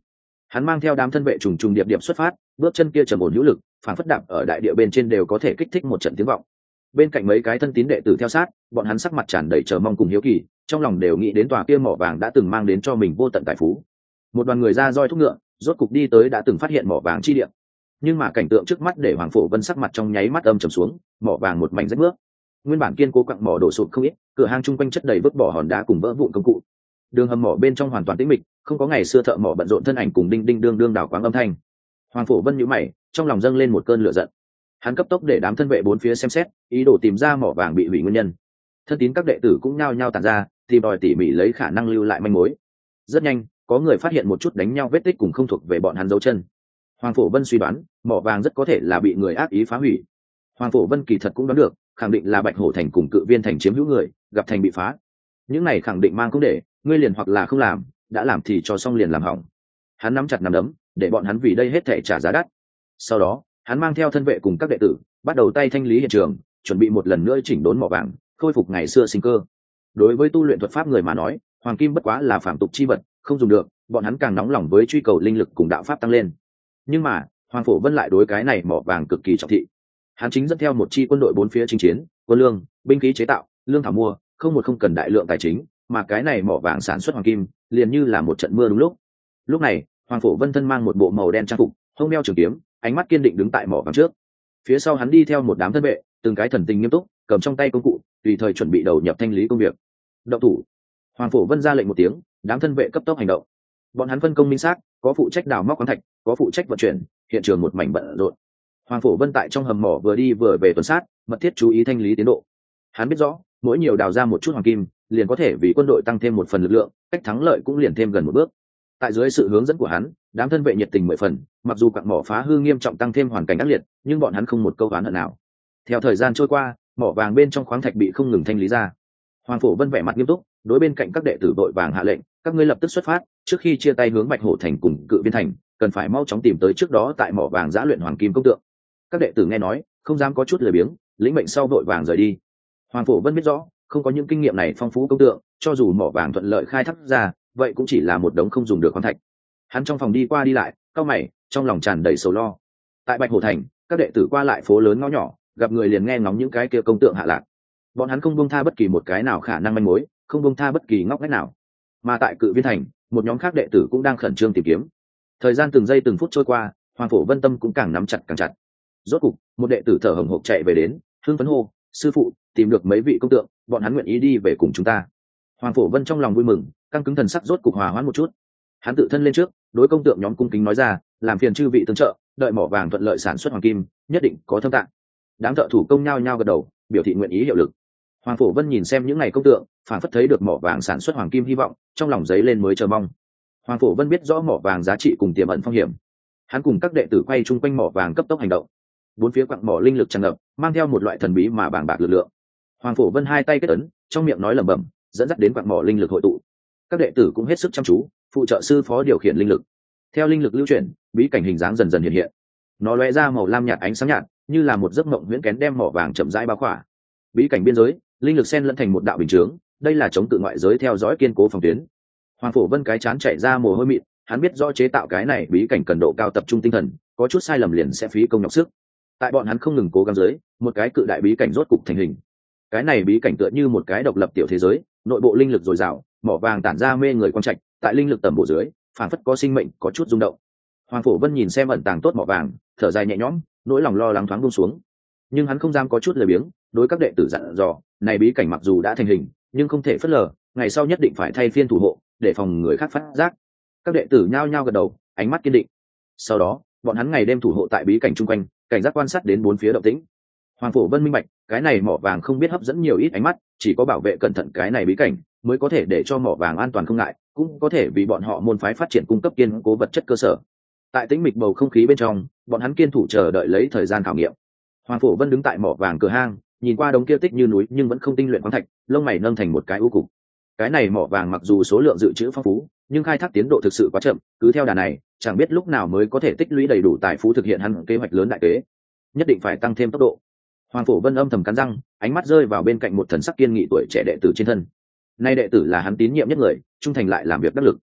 Hắn mang theo đám thân vệ trùng trùng điệp điệp xuất phát, bước chân kia trầm ổn hữu lực, phản phất đạp ở đại địa bên trên đều có thể kích thích một trận tiếng vọng. Bên cạnh mấy cái thân tín đệ tử theo sát, bọn hắn sắc mặt tràn đầy chờ mong cùng hiếu kỳ, trong lòng đều nghĩ đến tòa kia mỏ vàng đã từng mang đến cho mình vô tận tài phú. Một đoàn người ra roi thúc ngựa, rốt cục đi tới đã từng phát hiện mỏ vàng chi địa. Nhưng mà cảnh tượng trước mắt để Hoàng Phổ Vân sắc mặt trong nháy mắt âm trầm xuống, mỏ vàng một mảnh rách mướp. Nguyên bản kiên cố quặng mỏ đổ sụp không ít, cửa hang chung quanh chất đầy vứt bỏ hòn đá cùng vỡ vụn công cụ. Đường hầm mỏ bên trong hoàn toàn tĩnh mịch, không có ngày xưa thợ mỏ bận rộn thân ảnh cùng đinh đinh đương đương đảo quáng âm thanh. Hoàng Phổ Vân nhíu mày, trong lòng dâng lên một cơn lửa giận. Hắn cấp tốc để đám thân vệ bốn phía xem xét, ý đồ tìm ra mỏ vàng bị hủy nguyên nhân. Thân tín các đệ tử cũng nhao nhao tản ra, tìm đòi tỉ mỉ lấy khả năng lưu lại manh mối. Rất nhanh, có người phát hiện một chút đánh nhau vết tích cùng không thuộc về bọn hắn dấu chân. Hoàng Phổ Vân suy đoán, mỏ vàng rất có thể là bị người ác ý phá hủy. Hoàng Phổ Vân kỳ thật cũng đoán được, khẳng định là Bạch Hổ thành cùng Cự Viên thành chiếm hữu người, gặp thành bị phá. Những này khẳng định mang không để, ngươi liền hoặc là không làm, đã làm thì cho xong liền làm hỏng. Hắn nắm chặt nắm đấm, để bọn hắn vì đây hết thảy trả giá đắt. Sau đó, hắn mang theo thân vệ cùng các đệ tử, bắt đầu tay thanh lý hiện trường, chuẩn bị một lần nữa chỉnh đốn mỏ vàng, khôi phục ngày xưa sinh cơ. Đối với tu luyện thuật pháp người mà nói, hoàng kim bất quá là phàm tục chi vật, không dùng được, bọn hắn càng nóng lòng với truy cầu linh lực cùng đạo pháp tăng lên. Nhưng mà, Hoàng Phổ Vân lại đối cái này mỏ vàng cực kỳ trọng thị. Hắn chính dẫn theo một chi quân đội bốn phía chinh chiến, quân lương, binh khí chế tạo, lương thảo mua, không cần đại lượng tài chính, mà cái này mỏ vàng sản xuất hoàng kim, liền như là một trận mưa đúng lúc. Lúc này, Hoàng Phổ Vân thân mang một bộ màu đen trang phục, hông đeo trường kiếm, ánh mắt kiên định đứng tại mỏ vàng trước. Phía sau hắn đi theo một đám thân vệ, từng cái thần tình nghiêm túc, cầm trong tay công cụ, tùy thời chuẩn bị đầu nhập thanh lý công việc. Động thủ! Hoàng Phổ Vân ra lệnh một tiếng, đám thân vệ cấp tốc hành động. Bọn hắn phân công minh xác, có phụ trách đào móc khoáng thạch, có phụ trách vận chuyển, hiện trường một mảnh bận rộn. Hoàng Phổ Vân tại trong hầm mỏ vừa đi vừa về tuần sát, mật thiết chú ý thanh lý tiến độ. Hắn biết rõ, mỗi nhiều đào ra một chút hoàng kim, liền có thể vì quân đội tăng thêm một phần lực lượng, cách thắng lợi cũng liền thêm gần một bước. Tại dưới sự hướng dẫn của hắn, đám thân vệ nhiệt tình mười phần, mặc dù quặng mỏ phá hư nghiêm trọng tăng thêm hoàn cảnh ác liệt, nhưng bọn hắn không một câu oán hận nào. Theo thời gian trôi qua, mỏ vàng bên trong khoáng thạch bị không ngừng thanh lý ra. Hoàng Phổ Vân vẻ mặt nghiêm túc, đối bên cạnh các đệ tử vội vàng hạ lệnh, các ngươi lập tức xuất phát, trước khi chia tay hướng Bạch Hổ thành cùng Cự Viên thành, cần phải mau chóng tìm tới trước đó tại mỏ vàng giã luyện hoàng kim công tượng. Các đệ tử nghe nói, không dám có chút lười biếng, lĩnh mệnh sau vội vàng rời đi. Hoàng Phổ Vân biết rõ, không có những kinh nghiệm này phong phú công tượng, cho dù mỏ vàng thuận lợi khai thác ra, vậy cũng chỉ là một đống không dùng được khoáng thạch. Hắn trong phòng đi qua đi lại, cau mày, trong lòng tràn đầy sầu lo. Tại Bạch Hổ thành, các đệ tử qua lại phố lớn ngõ nhỏ, gặp người liền nghe ngóng những cái kia công tượng hạ lạc. Bọn hắn không buông tha bất kỳ một cái nào khả năng manh mối, không buông tha bất kỳ ngóc ngách nào. Mà tại Cự Viên thành, một nhóm khác đệ tử cũng đang khẩn trương tìm kiếm. Thời gian từng giây từng phút trôi qua, Hoàng Phổ Vân tâm cũng càng nắm chặt càng chặt. Rốt cục, một đệ tử thở hổn hộc chạy về đến, hưng phấn hô, sư phụ, tìm được mấy vị công tượng, bọn hắn nguyện ý đi về cùng chúng ta. Hoàng Phổ Vân trong lòng vui mừng, căng cứng thần sắc rốt cục hòa hoãn một chút. Hắn tự thân lên trước, đối công tượng nhóm cung kính nói ra, làm phiền chư vị tương trợ, đợi mỏ vàng thuận lợi sản xuất hoàng kim, nhất định có thâm tạng. Đám thợ thủ công nhao nhao gật đầu, biểu thị nguyện ý hiệu lực. Hoàng Phổ Vân nhìn xem những ngày công tượng, phản phất thấy được mỏ vàng sản xuất hoàng kim hy vọng, trong lòng giấy lên mới chờ mong. Hoàng Phổ Vân biết rõ mỏ vàng giá trị cùng tiềm ẩn phong hiểm. Hắn cùng các đệ tử quay chung quanh mỏ vàng cấp tốc hành động. Bốn phía quặng mỏ linh lực tràn ngập, mang theo một loại thần bí mà bàng bạc lực lượng. Hoàng Phổ Vân hai tay kết ấn, trong miệng nói lẩm bẩm, dẫn dắt đến quặng mỏ linh lực hội tụ. Các đệ tử cũng hết sức chăm chú, phụ trợ sư phó điều khiển linh lực. Theo linh lực lưu chuyển, bí cảnh hình dáng dần dần hiện hiện. Nó lóe ra màu lam nhạt ánh sáng nhạt, như là một giấc mộng huyễn kén đem mỏ vàng chậm rãi bao khỏa. Bí cảnh biên giới, linh lực xen lẫn thành một đạo bình chướng, đây là chống tự ngoại giới theo dõi kiên cố phòng tuyến. Hoàng Phổ Vân cái chán chảy ra mồ hôi mịn, hắn biết rõ chế tạo cái này bí cảnh cần độ cao tập trung tinh thần, có chút sai lầm liền sẽ phí công nhọc sức. Tại bọn hắn không ngừng cố gắng dưới, một cái cự đại bí cảnh rốt cục thành hình. Cái này bí cảnh tựa như một cái độc lập tiểu thế giới, nội bộ linh lực dồi dào, mỏ vàng tản ra mê người quang trạch, tại linh lực tầm bộ dưới, phản phất có sinh mệnh, có chút rung động. Hoàng Phổ Vân nhìn xem ẩn tàng tốt mỏ vàng, thở dài nhẹ nhõm, nỗi lòng lo lắng thoáng buông xuống. Nhưng hắn không dám có chút lười biếng, đối các đệ tử dặn dò, này bí cảnh mặc dù đã thành hình, nhưng không thể phớt lờ, ngày sau nhất định phải thay phiên thủ hộ, để phòng người khác phát giác. Các đệ tử nhao nhao gật đầu, ánh mắt kiên định. Sau đó, bọn hắn ngày đêm thủ hộ tại bí cảnh chung quanh, cảnh giác quan sát đến bốn phía động tĩnh. Hoàng Phổ Vân minh bạch, cái này mỏ vàng không biết hấp dẫn nhiều ít ánh mắt, chỉ có bảo vệ cẩn thận cái này bí cảnh, mới có thể để cho mỏ vàng an toàn không ngại, cũng có thể vì bọn họ môn phái phát triển cung cấp kiên cố vật chất cơ sở. Tại tĩnh mịch bầu không khí bên trong, bọn hắn kiên thủ chờ đợi lấy thời gian khảo nghiệm. Hoàng Phổ Vân đứng tại mỏ vàng cửa hang, nhìn qua đống kia tích như núi nhưng vẫn không tinh luyện khoáng thạch, lông mày nâng thành một cái u cục. Cái này mỏ vàng mặc dù số lượng dự trữ phong phú, nhưng khai thác tiến độ thực sự quá chậm, cứ theo đà này, chẳng biết lúc nào mới có thể tích lũy đầy đủ tài phú thực hiện hắn kế hoạch lớn đại kế. Nhất định phải tăng thêm tốc độ. Hoàng Phổ Vân âm thầm cắn răng, ánh mắt rơi vào bên cạnh một thần sắc kiên nghị tuổi trẻ đệ tử trên thân. Nay đệ tử là hắn tín nhiệm nhất người, trung thành lại làm việc đắc lực.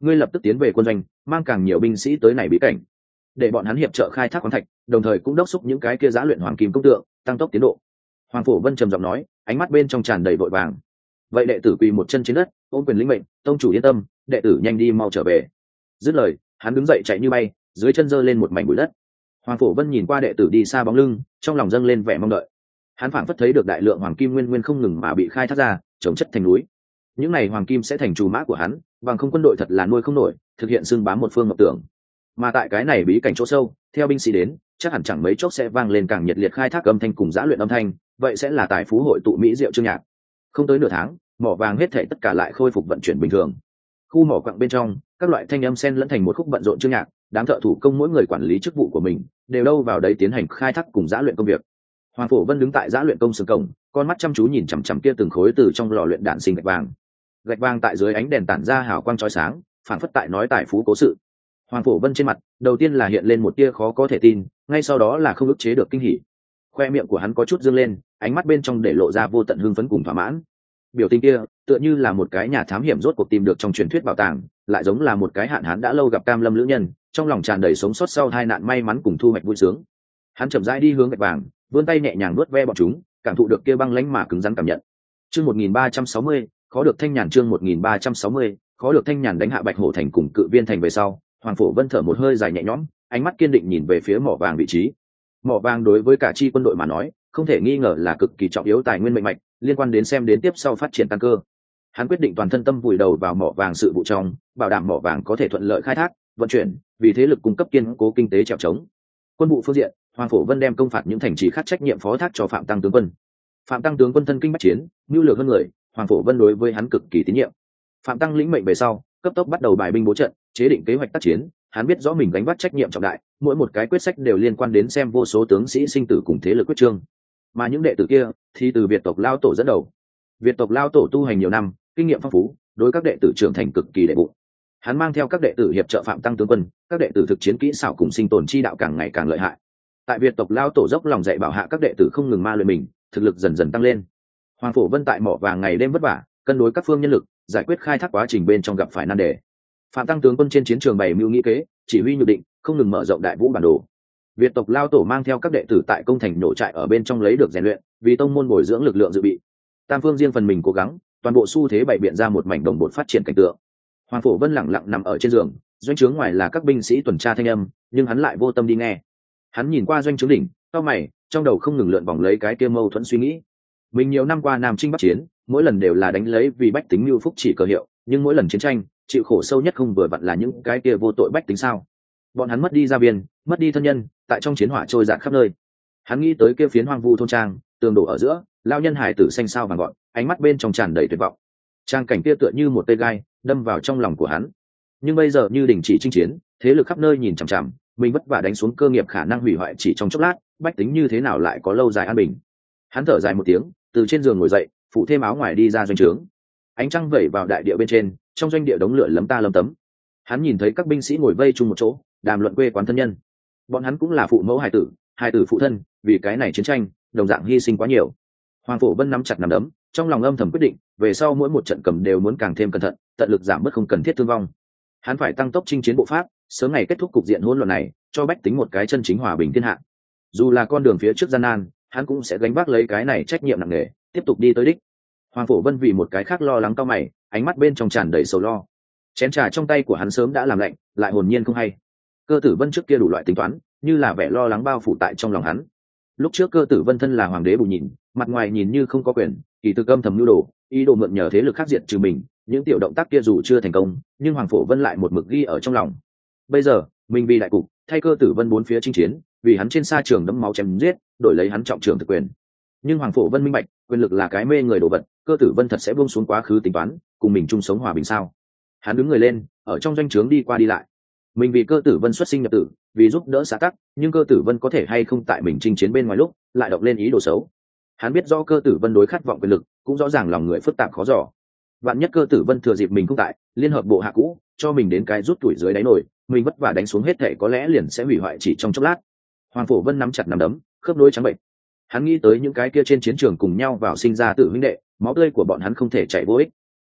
ngươi lập tức tiến về quân doanh, mang càng nhiều binh sĩ tới này bí cảnh, để bọn hắn hiệp trợ khai thác khoáng thạch, đồng thời cũng đốc thúc những cái kia giã luyện hoàng kim công tượng, tăng tốc tiến độ. Hoàng Phổ Vân trầm giọng nói, ánh mắt bên trong tràn đầy vội vàng. Vậy đệ tử quỳ một chân trên đất, ôm quyền lĩnh mệnh, tông chủ yên tâm, đệ tử nhanh đi mau trở về. Dứt lời, hắn đứng dậy chạy như bay, dưới chân giơ lên một mảnh bụi đất. Hoàng Phổ Vân nhìn qua đệ tử đi xa bóng lưng, trong lòng dâng lên vẻ mong đợi. Hắn phảng phất thấy được đại lượng hoàng kim nguyên nguyên không ngừng mà bị khai thác ra, trồng chất thành núi. Những này hoàng kim sẽ thành trù mã của hắn, bằng không quân đội thật là nuôi không nổi, thực hiện xưng bám một phương ngọc tưởng. Mà tại cái này bí cảnh chỗ sâu, theo binh sĩ đến, chắc hẳn chẳng mấy chốc sẽ vang lên càng nhiệt liệt khai thác âm thanh cùng giã luyện âm thanh, vậy sẽ là tài phú hội tụ mỹ diệu chương nhạc. Không tới nửa tháng, mỏ vàng hết thảy tất cả lại khôi phục vận chuyển bình thường. Khu mỏ quặng bên trong, các loại thanh âm xen lẫn thành một khúc bận rộn chương nhạc, đám thợ thủ công mỗi người quản lý chức vụ của mình, đều đâu vào đấy tiến hành khai thác cùng giã luyện công việc. Hoàng Phổ Vân đứng tại giã luyện công xưởng cổng, con mắt chăm chú nhìn chằm chằm kia từng khối từ trong lò luyện đạn sinh gạch vàng. Gạch vàng tại dưới ánh đèn tản ra hào quang chói sáng, phản phất tại nói tài phú cố sự. Hoàng Phổ Vân trên mặt, đầu tiên là hiện lên một tia khó có thể tin, ngay sau đó là không ức chế được kinh hỉ. Khoe miệng của hắn có chút dương lên, ánh mắt bên trong để lộ ra vô tận hưng phấn cùng thỏa mãn. Biểu tình kia, tựa như là một cái nhà thám hiểm rốt cuộc tìm được trong truyền thuyết bảo tàng, lại giống là một cái hạn hán đã lâu gặp cam lâm lữ nhân, trong lòng tràn đầy sống sót sau tai nạn may mắn cùng thu hoạch vui sướng. Hắn chậm rãi đi hướng gạch vàng, vươn tay nhẹ nhàng nuốt ve bọn chúng, cảm thụ được kia băng lãnh mà cứng rắn cảm nhận. Chương 1360, khó được thanh nhàn chương 1360, khó được thanh nhàn đánh hạ Bạch Hổ thành cùng Cự Viên thành về sau, Hoàng Phổ Vân thở một hơi dài nhẹ nhõm, ánh mắt kiên định nhìn về phía mỏ vàng vị trí. Mỏ vàng đối với cả chi quân đội mà nói, không thể nghi ngờ là cực kỳ trọng yếu tài nguyên mệnh mạch, liên quan đến xem đến tiếp sau phát triển tăng cơ. Hắn quyết định toàn thân tâm vùi đầu vào mỏ vàng sự vụ trong, bảo đảm mỏ vàng có thể thuận lợi khai thác, vận chuyển, vì thế lực cung cấp kiên cố kinh tế trèo trống. Quân vụ phương diện, Hoàng Phổ Vân đem công phạt những thành trì khác trách nhiệm phó thác cho Phạm Tăng tướng quân. Phạm Tăng tướng quân thân kinh bách chiến, nhu lược hơn người, Hoàng Phổ Vân đối với hắn cực kỳ tín nhiệm. Phạm Tăng lĩnh mệnh về sau, cấp tốc bắt đầu bài binh bố trận, chế định kế hoạch tác chiến. Hắn biết rõ mình gánh vác trách nhiệm trọng đại, mỗi một cái quyết sách đều liên quan đến xem vô số tướng sĩ sinh tử cùng thế lực quyết trương. Mà những đệ tử kia thì từ Việt tộc Lao tổ dẫn đầu. Việt tộc Lao tổ tu hành nhiều năm, kinh nghiệm phong phú, đối các đệ tử trưởng thành cực kỳ đệ bụng. Hắn mang theo các đệ tử hiệp trợ Phạm Tăng tướng quân, các đệ tử thực chiến kỹ xảo cùng sinh tồn chi đạo càng ngày càng lợi hại. Tại Việt tộc Lao tổ dốc lòng dạy bảo hạ các đệ tử không ngừng ma luyện mình, thực lực dần dần tăng lên. Hoàng Phổ Vân tại mỏ vàng ngày đêm vất vả, cân đối các phương nhân lực, giải quyết khai thác quá trình bên trong gặp phải nan đề. Phạm Tăng tướng quân trên chiến trường bày mưu nghĩ kế, chỉ huy nhược định, không ngừng mở rộng đại vũ bản đồ. Việt tộc Lao tổ mang theo các đệ tử tại công thành nổ trại ở bên trong lấy được rèn luyện, vì tông môn bồi dưỡng lực lượng dự bị. Tam phương riêng phần mình cố gắng, toàn bộ xu thế bày biện ra một mảnh đồng bộ phát triển cảnh tượng. Hoàng Phổ Vân lặng lặng nằm ở trên giường, doanh trướng ngoài là các binh sĩ tuần tra thanh âm, nhưng hắn lại vô tâm đi nghe. Hắn nhìn qua doanh trướng đỉnh, cau mày, trong đầu không ngừng lượn vòng lấy cái kia mâu thuẫn suy nghĩ. Mình nhiều năm qua Nam Chinh Bắc Chiến, mỗi lần đều là đánh lấy vì bách tính mưu phúc chỉ cờ hiệu, nhưng mỗi lần chiến tranh, chịu khổ sâu nhất không vừa vặn là những cái kia vô tội bách tính sao? Bọn hắn mất đi gia viên, mất đi thân nhân, tại trong chiến hỏa trôi dạt khắp nơi. Hắn nghĩ tới kia phiến hoang vu thôn trang, tường đổ ở giữa, lao nhân hải tử xanh sao vàng gọn, ánh mắt bên trong tràn đầy tuyệt vọng. Trang cảnh kia tựa như một cây gai, đâm vào trong lòng của hắn. Nhưng bây giờ như đình chỉ chinh chiến, thế lực khắp nơi nhìn chằm chằm, mình vất vả đánh xuống cơ nghiệp khả năng hủy hoại chỉ trong chốc lát, bách tính như thế nào lại có lâu dài an bình? Hắn thở dài một tiếng, từ trên giường ngồi dậy, phủ thêm áo ngoài đi ra doanh trướng. Ánh trăng vẩy vào đại địa bên trên, trong doanh địa đống lửa lấm ta lấm tấm. Hắn nhìn thấy các binh sĩ ngồi vây chung một chỗ, đàm luận quê quán thân nhân. Bọn hắn cũng là phụ mẫu hài tử phụ thân, vì cái này chiến tranh, đồng dạng hy sinh quá nhiều. Hoàng Phổ Vân nắm chặt nắm đấm, trong lòng âm thầm quyết định, về sau mỗi một trận cầm đều muốn càng thêm cẩn thận, tận lực giảm bớt không cần thiết thương vong. Hắn phải tăng tốc chinh chiến bộ pháp, sớm ngày kết thúc cục diện hỗn loạn này, cho bách tính một cái chân chính hòa bình thiên hạ. Dù là con đường phía trước gian nan, hắn cũng sẽ gánh vác lấy cái này trách nhiệm nặng nề, tiếp tục đi tới đích. Hoàng Phổ Vân vì một cái khác lo lắng cau mày, ánh mắt bên trong tràn đầy sầu lo. Chén trà trong tay của hắn sớm đã làm lạnh, lại hồn nhiên không hay. Cơ Tử Vân trước kia đủ loại tính toán, như là vẻ lo lắng bao phủ tại trong lòng hắn. Lúc trước Cơ Tử Vân thân là hoàng đế bù nhìn, mặt ngoài nhìn như không có quyền, kỳ thực âm thầm nhu đồ, ý đồ mượn nhờ thế lực khác diệt trừ mình. Những tiểu động tác kia dù chưa thành công, nhưng Hoàng Phổ Vân lại một mực ghi ở trong lòng. Bây giờ, mình vì đại cục, thay Cơ Tử Vân bốn phía chinh chiến, vì hắn trên sa trường đẫm máu chém giết, đổi lấy hắn trọng trường thực quyền. Nhưng Hoàng Phổ Vân minh bạch, quyền lực là cái mê người đồ vật, Cơ Tử Vân thật sẽ buông xuống quá khứ tính toán, cùng mình chung sống hòa bình sao? Hắn đứng người lên, ở trong doanh trướng đi qua đi lại. Mình vì Cơ Tử Vân xuất sinh nhập tử, vì giúp đỡ xã tắc, nhưng Cơ Tử Vân có thể hay không tại mình chinh chiến bên ngoài lúc, lại động lên ý đồ xấu. Hắn biết rõ Cơ Tử Vân đối khát vọng quyền lực, cũng rõ ràng lòng người phức tạp khó dò. Vạn nhất Cơ Tử Vân thừa dịp mình không tại, liên hợp bộ hạ cũ, cho mình đến cái rút tuổi dưới đáy nổi, mình vất vả đánh xuống hết thể có lẽ liền sẽ hủy hoại chỉ trong chốc lát. Hoàng Phổ Vân nắm chặt nắm đấm, khớp nối trắng bệnh. Hắn nghĩ tới những cái kia trên chiến trường cùng nhau vào sinh ra tử huynh đệ, máu tươi của bọn hắn không thể chảy vô ích.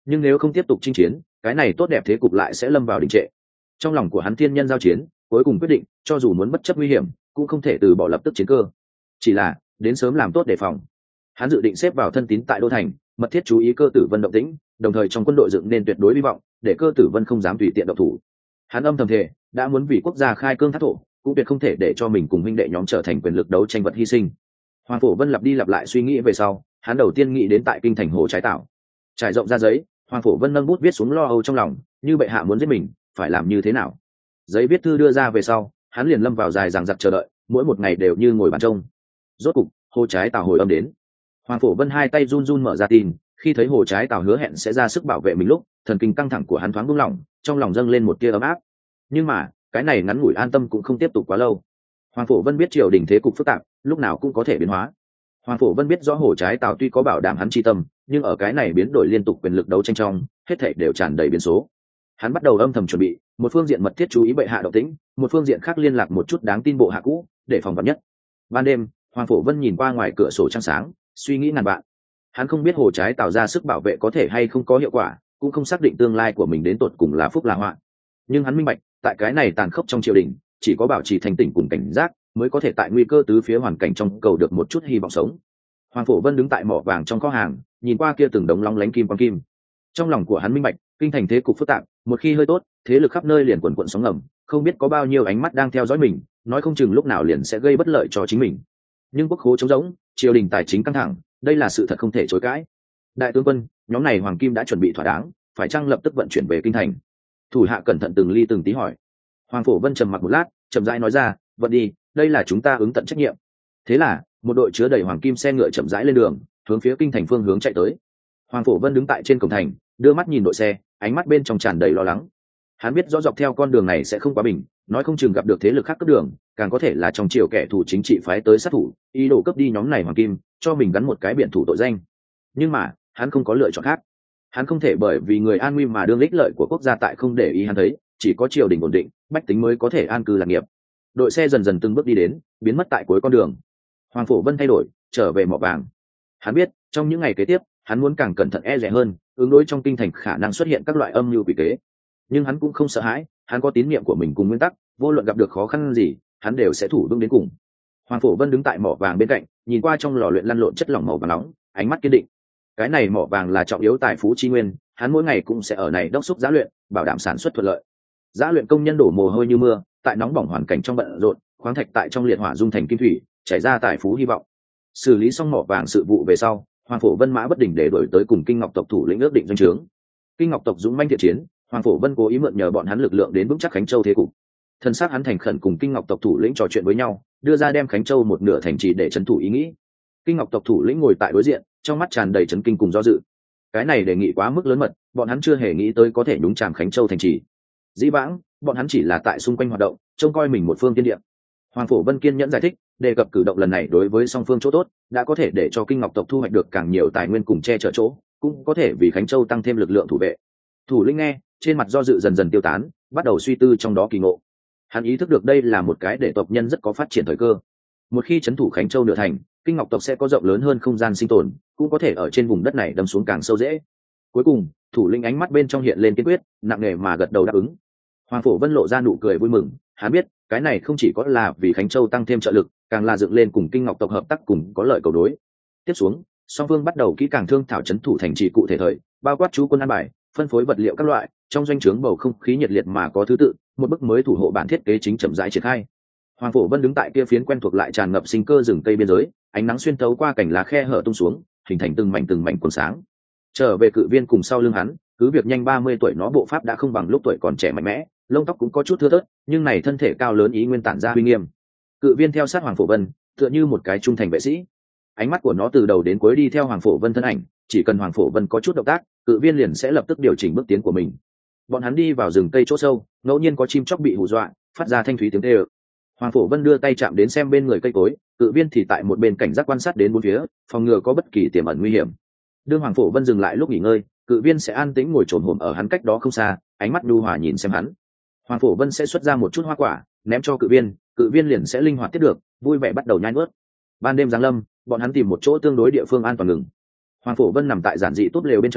nhưng nếu không tiếp tục chinh chiến, cái này tốt đẹp thế cục lại sẽ lâm vào đình trệ. Trong lòng của hắn thiên nhân giao chiến, cuối cùng quyết định cho dù muốn bất chấp nguy hiểm cũng không thể từ bỏ lập tức chiến cơ, chỉ là đến sớm làm tốt đề phòng. Hắn dự định xếp vào thân tín tại đô thành, mật thiết chú ý Cơ Tử Vân động tĩnh, đồng thời trong quân đội dựng nên tuyệt đối hy vọng để Cơ Tử Vân không dám tùy tiện động thủ. Hắn âm thầm thề, đã muốn vì quốc gia khai cương thác thổ, cũng tuyệt không thể để cho mình cùng huynh đệ nhóm trở thành quyền lực đấu tranh vật hy sinh. Hoàng Phổ Vân lặp đi lặp lại suy nghĩ về sau, hắn đầu tiên nghĩ đến tại kinh thành Hồ Trái Tảo. Trải rộng ra giấy, Hoàng Phổ Vân nâng bút viết xuống lo âu trong lòng, như bệ hạ muốn giết mình, phải làm như thế nào? Giấy viết thư đưa ra về sau, hắn liền lâm vào dài dằng dặc chờ đợi, mỗi một ngày đều như ngồi bàn trông. Rốt cục, Hồ Trái Tảo hồi âm đến. Hoàng Phổ Vân hai tay run run mở ra tin, khi thấy Hồ Trái Tảo hứa hẹn sẽ ra sức bảo vệ mình lúc, thần kinh căng thẳng của hắn thoáng buông lỏng, trong lòng dâng lên một tia ấm áp. Nhưng mà, cái này ngắn ngủi an tâm cũng không tiếp tục quá lâu. Hoàng Phổ Vân biết triều đình thế cục phức tạp, lúc nào cũng có thể biến hóa. Hoàng Phổ Vân biết rõ Hồ Trái Tảo tuy có bảo đảm hắn chi tâm, nhưng ở cái này biến đổi liên tục quyền lực đấu tranh trong, hết thảy đều tràn đầy biến số. Hắn bắt đầu âm thầm chuẩn bị, một phương diện mật thiết chú ý bệ hạ động tĩnh, một phương diện khác liên lạc một chút đáng tin bộ hạ cũ, để phòng vạn nhất. Ban đêm, Hoàng Phổ Vân nhìn qua ngoài cửa sổ trăng sáng, suy nghĩ ngàn vạn. Hắn không biết Hồ Trái Tảo ra sức bảo vệ có thể hay không có hiệu quả, cũng không xác định tương lai của mình đến tột cùng là phúc là họa. Nhưng hắn minh bạch, tại cái này tàn khốc trong triều đình, chỉ có bảo trì thành tỉnh cùng cảnh giác, mới có thể tại nguy cơ tứ phía hoàn cảnh trong cầu được một chút hy vọng sống. Hoàng Phổ Vân đứng tại mỏ vàng trong kho hàng, nhìn qua kia từng đống long lánh kim quang kim. Trong lòng của hắn minh bạch, kinh thành thế cục phức tạp, một khi hơi tốt, thế lực khắp nơi liền quần quần sóng ngầm, không biết có bao nhiêu ánh mắt đang theo dõi mình, nói không chừng lúc nào liền sẽ gây bất lợi cho chính mình. Nhưng quốc khố trống rỗng, triều đình tài chính căng thẳng, đây là sự thật không thể chối cãi. Đại tướng quân, nhóm này hoàng kim đã chuẩn bị thỏa đáng, phải chăng lập tức vận chuyển về kinh thành? Thủ hạ cẩn thận từng ly từng tí hỏi. Hoàng Phổ Vân trầm mặc một lát, chậm rãi nói ra, vận đi, đây là chúng ta ứng tận trách nhiệm. Thế là một đội chứa đầy hoàng kim xe ngựa chậm rãi lên đường, hướng phía kinh thành phương hướng chạy tới. Hoàng Phổ Vân đứng tại trên cổng thành, đưa mắt nhìn đội xe, ánh mắt bên trong tràn đầy lo lắng. Hắn biết rõ dọc theo con đường này sẽ không quá bình, nói không chừng gặp được thế lực khác cướp đường, càng có thể là trong triều kẻ thù chính trị phái tới sát thủ, ý đồ cướp đi nhóm này hoàng kim, cho mình gắn một cái biện thủ tội danh. Nhưng mà hắn không có lựa chọn khác. Hắn không thể bởi vì người an nguy mà đương ích lợi của quốc gia tại không để ý hắn thấy, chỉ có triều đình ổn định, bách tính mới có thể an cư lạc nghiệp. Đội xe dần dần từng bước đi đến, biến mất tại cuối con đường. Hoàng Phổ Vân thay đổi, trở về mỏ vàng. Hắn biết, trong những ngày kế tiếp, hắn muốn càng cẩn thận e dè hơn, ứng đối trong kinh thành khả năng xuất hiện các loại âm mưu quỷ kế. Nhưng hắn cũng không sợ hãi, hắn có tín niệm của mình cùng nguyên tắc, vô luận gặp được khó khăn gì, hắn đều sẽ thủ vững đến cùng. Hoàng Phổ Vân đứng tại mỏ vàng bên cạnh, nhìn qua trong lò luyện lăn lộn chất lỏng màu vàng nóng, ánh mắt kiên định. Cái này mỏ vàng là trọng yếu tài phú chi nguyên, hắn mỗi ngày cũng sẽ ở này đốc thúc giá luyện, bảo đảm sản xuất thuận lợi. Giá luyện công nhân đổ mồ hôi như mưa, tại nóng bỏng hoàn cảnh trong bận rộn, khoáng thạch tại trong liệt hỏa dung thành kim thủy, chảy ra tài phú hy vọng. Xử lý xong mỏ vàng sự vụ về sau, Hoàng Phổ Vân mã bất định để đổi tới cùng Kinh Ngọc tộc thủ lĩnh ước định doanh trướng. Kinh Ngọc tộc dũng manh thiện chiến, Hoàng Phổ Vân cố ý mượn nhờ bọn hắn lực lượng đến vững chắc Khánh Châu thế cục. Thân xác hắn thành khẩn cùng Kinh Ngọc tộc thủ lĩnh trò chuyện với nhau, đưa ra đem Khánh Châu một nửa thành trì để trấn thủ ý nghĩ. Kinh Ngọc tộc thủ lĩnh ngồi tại đối diện, trong mắt tràn đầy chấn kinh cùng do dự. Cái này đề nghị quá mức lớn mật, bọn hắn chưa hề nghĩ tới có thể nhúng chàm Khánh Châu thành trì. Dĩ vãng, bọn hắn chỉ là tại xung quanh hoạt động, trông coi mình một phương tiên địa. Hoàng Phổ Vân kiên nhẫn giải thích, đề cập cử động lần này đối với song phương chỗ tốt, đã có thể để cho Kinh Ngọc tộc thu hoạch được càng nhiều tài nguyên cùng che chở chỗ, cũng có thể vì Khánh Châu tăng thêm lực lượng thủ vệ. Thủ lĩnh nghe, trên mặt do dự dần dần tiêu tán, bắt đầu suy tư trong đó kỳ ngộ. Hắn ý thức được đây là một cái để tộc nhân rất có phát triển thời cơ. Một khi trấn thủ Khánh Châu nửa thành, Kinh Ngọc tộc sẽ có rộng lớn hơn không gian sinh tồn, cũng có thể ở trên vùng đất này đâm xuống càng sâu dễ. Cuối cùng, thủ lĩnh ánh mắt bên trong hiện lên kiên quyết, nặng nề mà gật đầu đáp ứng. Hoàng Phổ Vân lộ ra nụ cười vui mừng, hắn biết, cái này không chỉ có là vì Khánh Châu tăng thêm trợ lực, càng là dựng lên cùng Kinh Ngọc tộc hợp tác cùng có lợi cầu đối. Tiếp xuống, song phương bắt đầu kỹ càng thương thảo trấn thủ thành trì cụ thể thời, bao quát chú quân an bài, phân phối vật liệu các loại, trong doanh trướng bầu không khí nhiệt liệt mà có thứ tự, một bức mới thủ hộ bản thiết kế chính chậm rãi triển khai. Hoàng Phổ Vân đứng tại kia phiến quen thuộc lại tràn ngập sinh cơ rừng cây biên giới, ánh nắng xuyên thấu qua cành lá khe hở tung xuống, hình thành từng mảnh cuốn sáng. Trở về Cự Viên cùng sau lưng hắn, cứ việc nhanh 30 tuổi nó bộ pháp đã không bằng lúc tuổi còn trẻ mạnh mẽ, lông tóc cũng có chút thưa thớt, nhưng này thân thể cao lớn ý nguyên tản ra uy nghiêm. Cự Viên theo sát Hoàng Phổ Vân, tựa như một cái trung thành vệ sĩ. Ánh mắt của nó từ đầu đến cuối đi theo Hoàng Phổ Vân thân ảnh, chỉ cần Hoàng Phổ Vân có chút động tác, Cự Viên liền sẽ lập tức điều chỉnh bước tiến của mình. Bọn hắn đi vào rừng cây chỗ sâu, ngẫu nhiên có chim chóc bị hù dọa, phát ra thanh thúy tiếng kêu. Hoàng Phổ Vân đưa tay chạm đến xem bên người cây cối, Cự Viên thì tại một bên cảnh giác quan sát đến bốn phía, phòng ngừa có bất kỳ tiềm ẩn nguy hiểm. Đương Hoàng Phổ Vân dừng lại lúc nghỉ ngơi, Cự Viên sẽ an tĩnh ngồi trồn hổm ở hắn cách đó không xa, ánh mắt nhu hòa nhìn xem hắn. Hoàng Phổ Vân sẽ xuất ra một chút hoa quả, ném cho Cự Viên liền sẽ linh hoạt tiếp được, vui vẻ bắt đầu nhai nuốt. Ban đêm giáng lâm, bọn hắn tìm một chỗ tương đối địa phương an toàn ngừng. Hoàng Phổ Vân nằm tại giản dị tốt lều bên trong,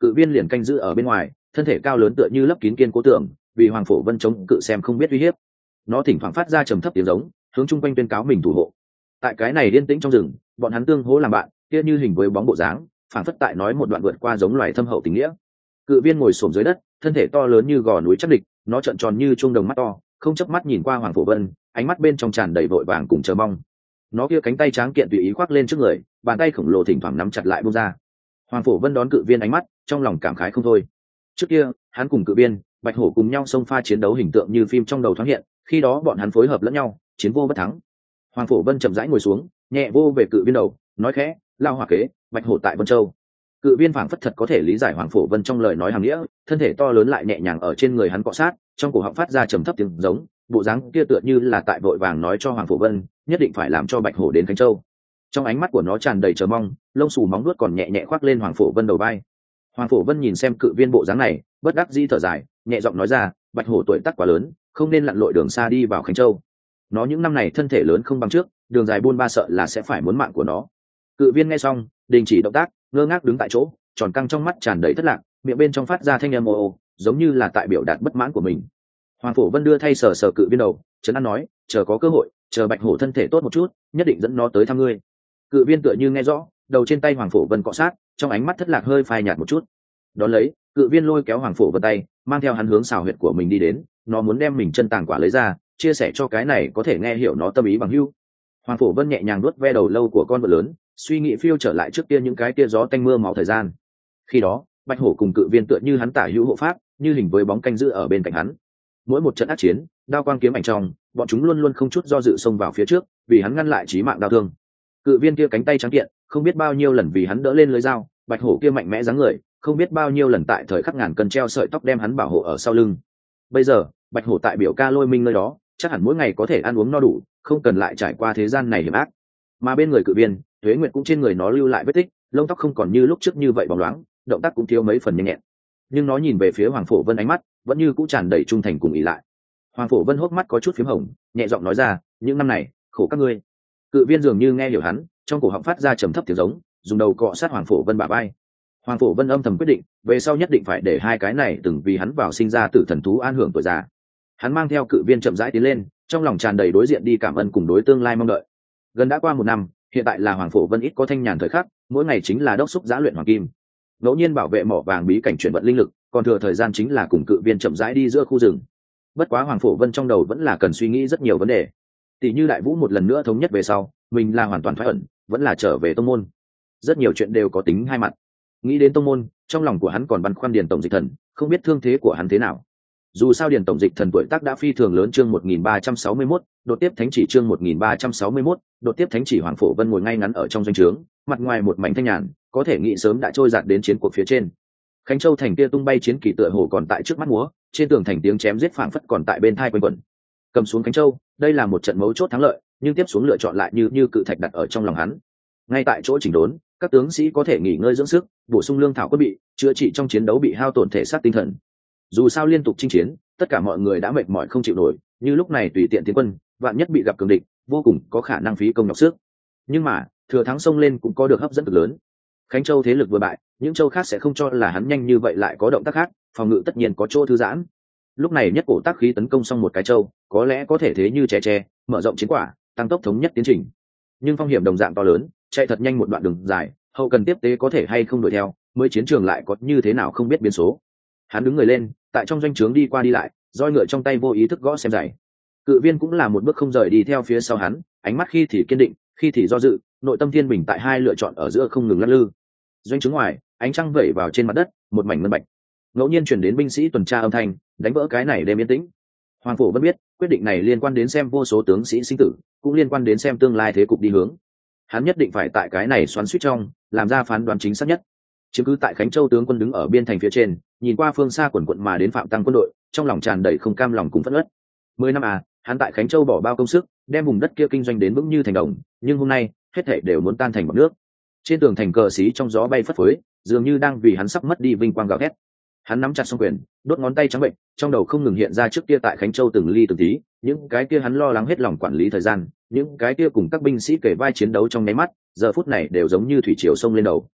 cự viên liền canh giữ ở bên ngoài, thân thể cao lớn tựa như lấp kín kiên cố tượng, vì Hoàng Phổ Vân chống cự xem không biết uy hiếp. Nó thỉnh thoảng phát ra trầm thấp tiếng giống, hướng chung quanh tuyên cáo mình thủ hộ. Tại cái này yên tĩnh trong rừng, bọn hắn tương hỗ làm bạn, kia như hình với bóng bộ dáng, phảng phất tại nói một đoạn vượt qua giống loài thâm hậu tình nghĩa. Cự viên ngồi xổm dưới đất, thân thể to lớn như gò núi chắc địch, nó trợn tròn như chuông đồng mắt to, không chớp mắt nhìn qua Hoàng Phổ Vân, ánh mắt bên trong tràn đầy vội vàng cùng chờ mong. Nó kia cánh tay tráng kiện tùy ý khoác lên trước người, bàn tay khổng lồ thỉnh thoảng nắm chặt lại buông ra. Hoàng Phổ Vân đón cự viên ánh mắt, trong lòng cảm khái không thôi. Trước kia, hắn cùng cự viên, bạch hổ cùng nhau xông pha chiến đấu hình tượng như phim trong đầu thoáng hiện, khi đó bọn hắn phối hợp lẫn nhau, chiến vô bất thắng. Hoàng Phổ Vân chậm rãi ngồi xuống, nhẹ vô về cự viên đầu, nói khẽ, lao hỏa kế, bạch hổ tại Vân Châu. Cự viên phảng phất thật có thể lý giải Hoàng Phổ Vân trong lời nói hàng nghĩa, thân thể to lớn lại nhẹ nhàng ở trên người hắn cọ sát, trong cổ họng phát ra trầm thấp tiếng giống, bộ dáng kia tựa như là tại vội vàng nói cho Hoàng Phổ Vân, nhất định phải làm cho bạch hổ đến Khánh Châu. Trong ánh mắt của nó tràn đầy chờ mong, lông xù móng nuốt còn nhẹ nhẹ khoác lên Hoàng Phổ Vân đầu vai. Hoàng Phổ Vân nhìn xem cự viên bộ dáng này, bất đắc dĩ thở dài, nhẹ giọng nói ra, bạch hổ tuổi tác quá lớn, không nên lặn lội đường xa đi vào Khánh Châu. Nó những năm này thân thể lớn không bằng trước, đường dài buôn ba sợ là sẽ phải muốn mạng của nó. Cự viên nghe xong, đình chỉ động tác, ngơ ngác đứng tại chỗ, tròn căng trong mắt tràn đầy thất lạc, miệng bên trong phát ra thanh âm ồ ồ, giống như là tại biểu đạt bất mãn của mình. Hoàng Phổ Vân đưa thay sờ sờ cự viên đầu, trấn an nói, chờ có cơ hội, chờ bạch hổ thân thể tốt một chút, nhất định dẫn nó tới thăm ngươi. Cự viên tựa như nghe rõ, đầu trên tay Hoàng Phổ Vân cọ sát, trong ánh mắt thất lạc hơi phai nhạt một chút. Đón lấy, cự viên lôi kéo Hoàng Phổ Vân tay, mang theo hắn hướng xào huyệt của mình đi đến, nó muốn đem mình chân tàng quả lấy ra, chia sẻ cho cái này có thể nghe hiểu nó tâm ý bằng hữu. Hoàng Phổ Vân nhẹ nhàng nuốt ve đầu lâu của con vật lớn, suy nghĩ phiêu trở lại trước kia những cái kia gió tanh mưa máu thời gian. Khi đó, bạch hổ cùng cự viên tựa như hắn tả hữu hộ pháp, như hình với bóng canh giữ ở bên cạnh hắn. Mỗi một trận ác chiến, đao quang kiếm ảnh trong, bọn chúng luôn luôn không chút do dự xông vào phía trước, vì hắn ngăn lại chí mạng đao thương. Cự viên kia cánh tay trắng kiện, không biết bao nhiêu lần vì hắn đỡ lên lưới dao, bạch hổ kia mạnh mẽ dáng người, không biết bao nhiêu lần tại thời khắc ngàn cân treo sợi tóc đem hắn bảo hộ ở sau lưng. Bây giờ, bạch hổ tại biểu ca lôi minh nơi đó, chắc hẳn mỗi ngày có thể ăn uống no đủ, không cần lại trải qua thế gian này hiểm ác. Mà bên người cự viên, Tuế Nguyệt cũng trên người nó lưu lại vết tích, lông tóc không còn như lúc trước như vậy bóng loáng, động tác cũng thiếu mấy phần nhanh nhẹn. Nhưng nó nhìn về phía Hoàng Phổ Vân ánh mắt vẫn như cũng tràn đầy trung thành cùng ý lại. Hoàng Phổ Vân hốc mắt có chút phím hồng, nhẹ giọng nói ra, những năm này khổ các ngươi. Cự viên dường như nghe hiểu hắn, trong cổ họng phát ra trầm thấp tiếng giống, dùng đầu cọ sát Hoàng Phổ Vân bả vai. Hoàng Phổ Vân âm thầm quyết định, về sau nhất định phải để hai cái này từng vì hắn vào sinh ra tử thần thú an hưởng tuổi già. Hắn mang theo cự viên chậm rãi tiến lên, trong lòng tràn đầy đối diện đi cảm ơn cùng đối tương lai mong đợi. Gần đã qua một năm, hiện tại là Hoàng Phổ Vân ít có thanh nhàn thời khắc, mỗi ngày chính là đốc xúc giã luyện hoàng kim, ngẫu nhiên bảo vệ mỏ vàng bí cảnh chuyển vận linh lực, còn thừa thời gian chính là cùng cự viên chậm rãi đi giữa khu rừng. Bất quá Hoàng Phổ Vân trong đầu vẫn là cần suy nghĩ rất nhiều vấn đề, tỷ như Đại Vũ một lần nữa thống nhất về sau, mình là hoàn toàn thoái ẩn, vẫn là trở về tông môn. Rất nhiều chuyện đều có tính hai mặt. Nghĩ đến tông môn, trong lòng của hắn còn băn khoăn Điền tổng dịch thần, không biết thương thế của hắn thế nào. Dù sao Điền tổng dịch thần tuổi tác đã phi thường lớn, chương 1361, đột tiếp thánh chỉ, chương 1361, đột tiếp thánh chỉ. Hoàng Phổ Vân ngồi ngay ngắn ở trong doanh trướng, mặt ngoài một mảnh thanh nhàn, có thể nghĩ sớm đã trôi dạt đến chiến cuộc phía trên. Khánh Châu thành kia tung bay chiến kỳ tựa hồ còn tại trước mắt múa, trên tường thành tiếng chém giết phảng phất còn tại bên tai quanh quẩn. Cầm xuống Khánh Châu, đây là một trận mấu chốt thắng lợi, nhưng tiếp xuống lựa chọn lại như cự thạch đặt ở trong lòng hắn. Ngay tại chỗ chỉnh đốn, các tướng sĩ có thể nghỉ ngơi dưỡng sức, bổ sung lương thảo quân bị, chữa trị trong chiến đấu bị hao tổn thể xác tinh thần. Dù sao liên tục chinh chiến, tất cả mọi người đã mệt mỏi không chịu nổi, như lúc này tùy tiện tiến quân, vạn nhất bị gặp cường địch, vô cùng có khả năng phí công nhọc sức. Nhưng mà, thừa thắng xông lên cũng có được hấp dẫn cực lớn. Khánh Châu thế lực vừa bại, những châu khác sẽ không cho là hắn nhanh như vậy lại có động tác khác, phòng ngự tất nhiên có chỗ thư giãn. Lúc này nhất cổ tác khí tấn công xong một cái châu, có lẽ có thể thế như trẻ tre, mở rộng chiến quả, tăng tốc thống nhất tiến trình. Nhưng phong hiểm đồng dạng to lớn, chạy thật nhanh một đoạn đường dài, hậu cần tiếp tế có thể hay không đuổi theo, mới chiến trường lại có như thế nào không biết biến số. Hắn đứng người lên, tại trong doanh trướng đi qua đi lại, roi ngựa trong tay vô ý thức gõ xem giày. Cự viên cũng là một bước không rời đi theo phía sau hắn, ánh mắt khi thì kiên định, khi thì do dự, nội tâm thiên bình tại hai lựa chọn ở giữa không ngừng lắc lư. Doanh trướng ngoài, ánh trăng vẩy vào trên mặt đất, một mảnh ngân bạch. Ngẫu nhiên truyền đến binh sĩ tuần tra âm thanh, đánh vỡ cái này đêm yên tĩnh. Hoàng Phổ vẫn biết, quyết định này liên quan đến xem vô số tướng sĩ sinh tử, cũng liên quan đến xem tương lai thế cục đi hướng. Hắn nhất định phải tại cái này xoắn xuýt trong, làm ra phán đoán chính xác nhất. Chiếm cứ tại Khánh Châu tướng quân đứng ở biên thành phía trên, nhìn qua phương xa quần quận mà đến Phạm Tăng quân đội, trong lòng tràn đầy không cam lòng cùng phẫn uất. 10 năm hắn tại Khánh Châu bỏ bao công sức, đem vùng đất kia kinh doanh đến vững như thành đồng, nhưng hôm nay, hết thảy đều muốn tan thành bọt nước. Trên tường thành cờ xí trong gió bay phất phới, dường như đang vì hắn sắp mất đi vinh quang gào thét. Hắn nắm chặt song quyền, đốt ngón tay trắng bệnh, trong đầu không ngừng hiện ra trước kia tại Khánh Châu từng ly từng tí, những cái kia hắn lo lắng hết lòng quản lý thời gian, những cái kia cùng các binh sĩ kề vai chiến đấu trong nháy mắt, giờ phút này đều giống như thủy triều sông lên đầu.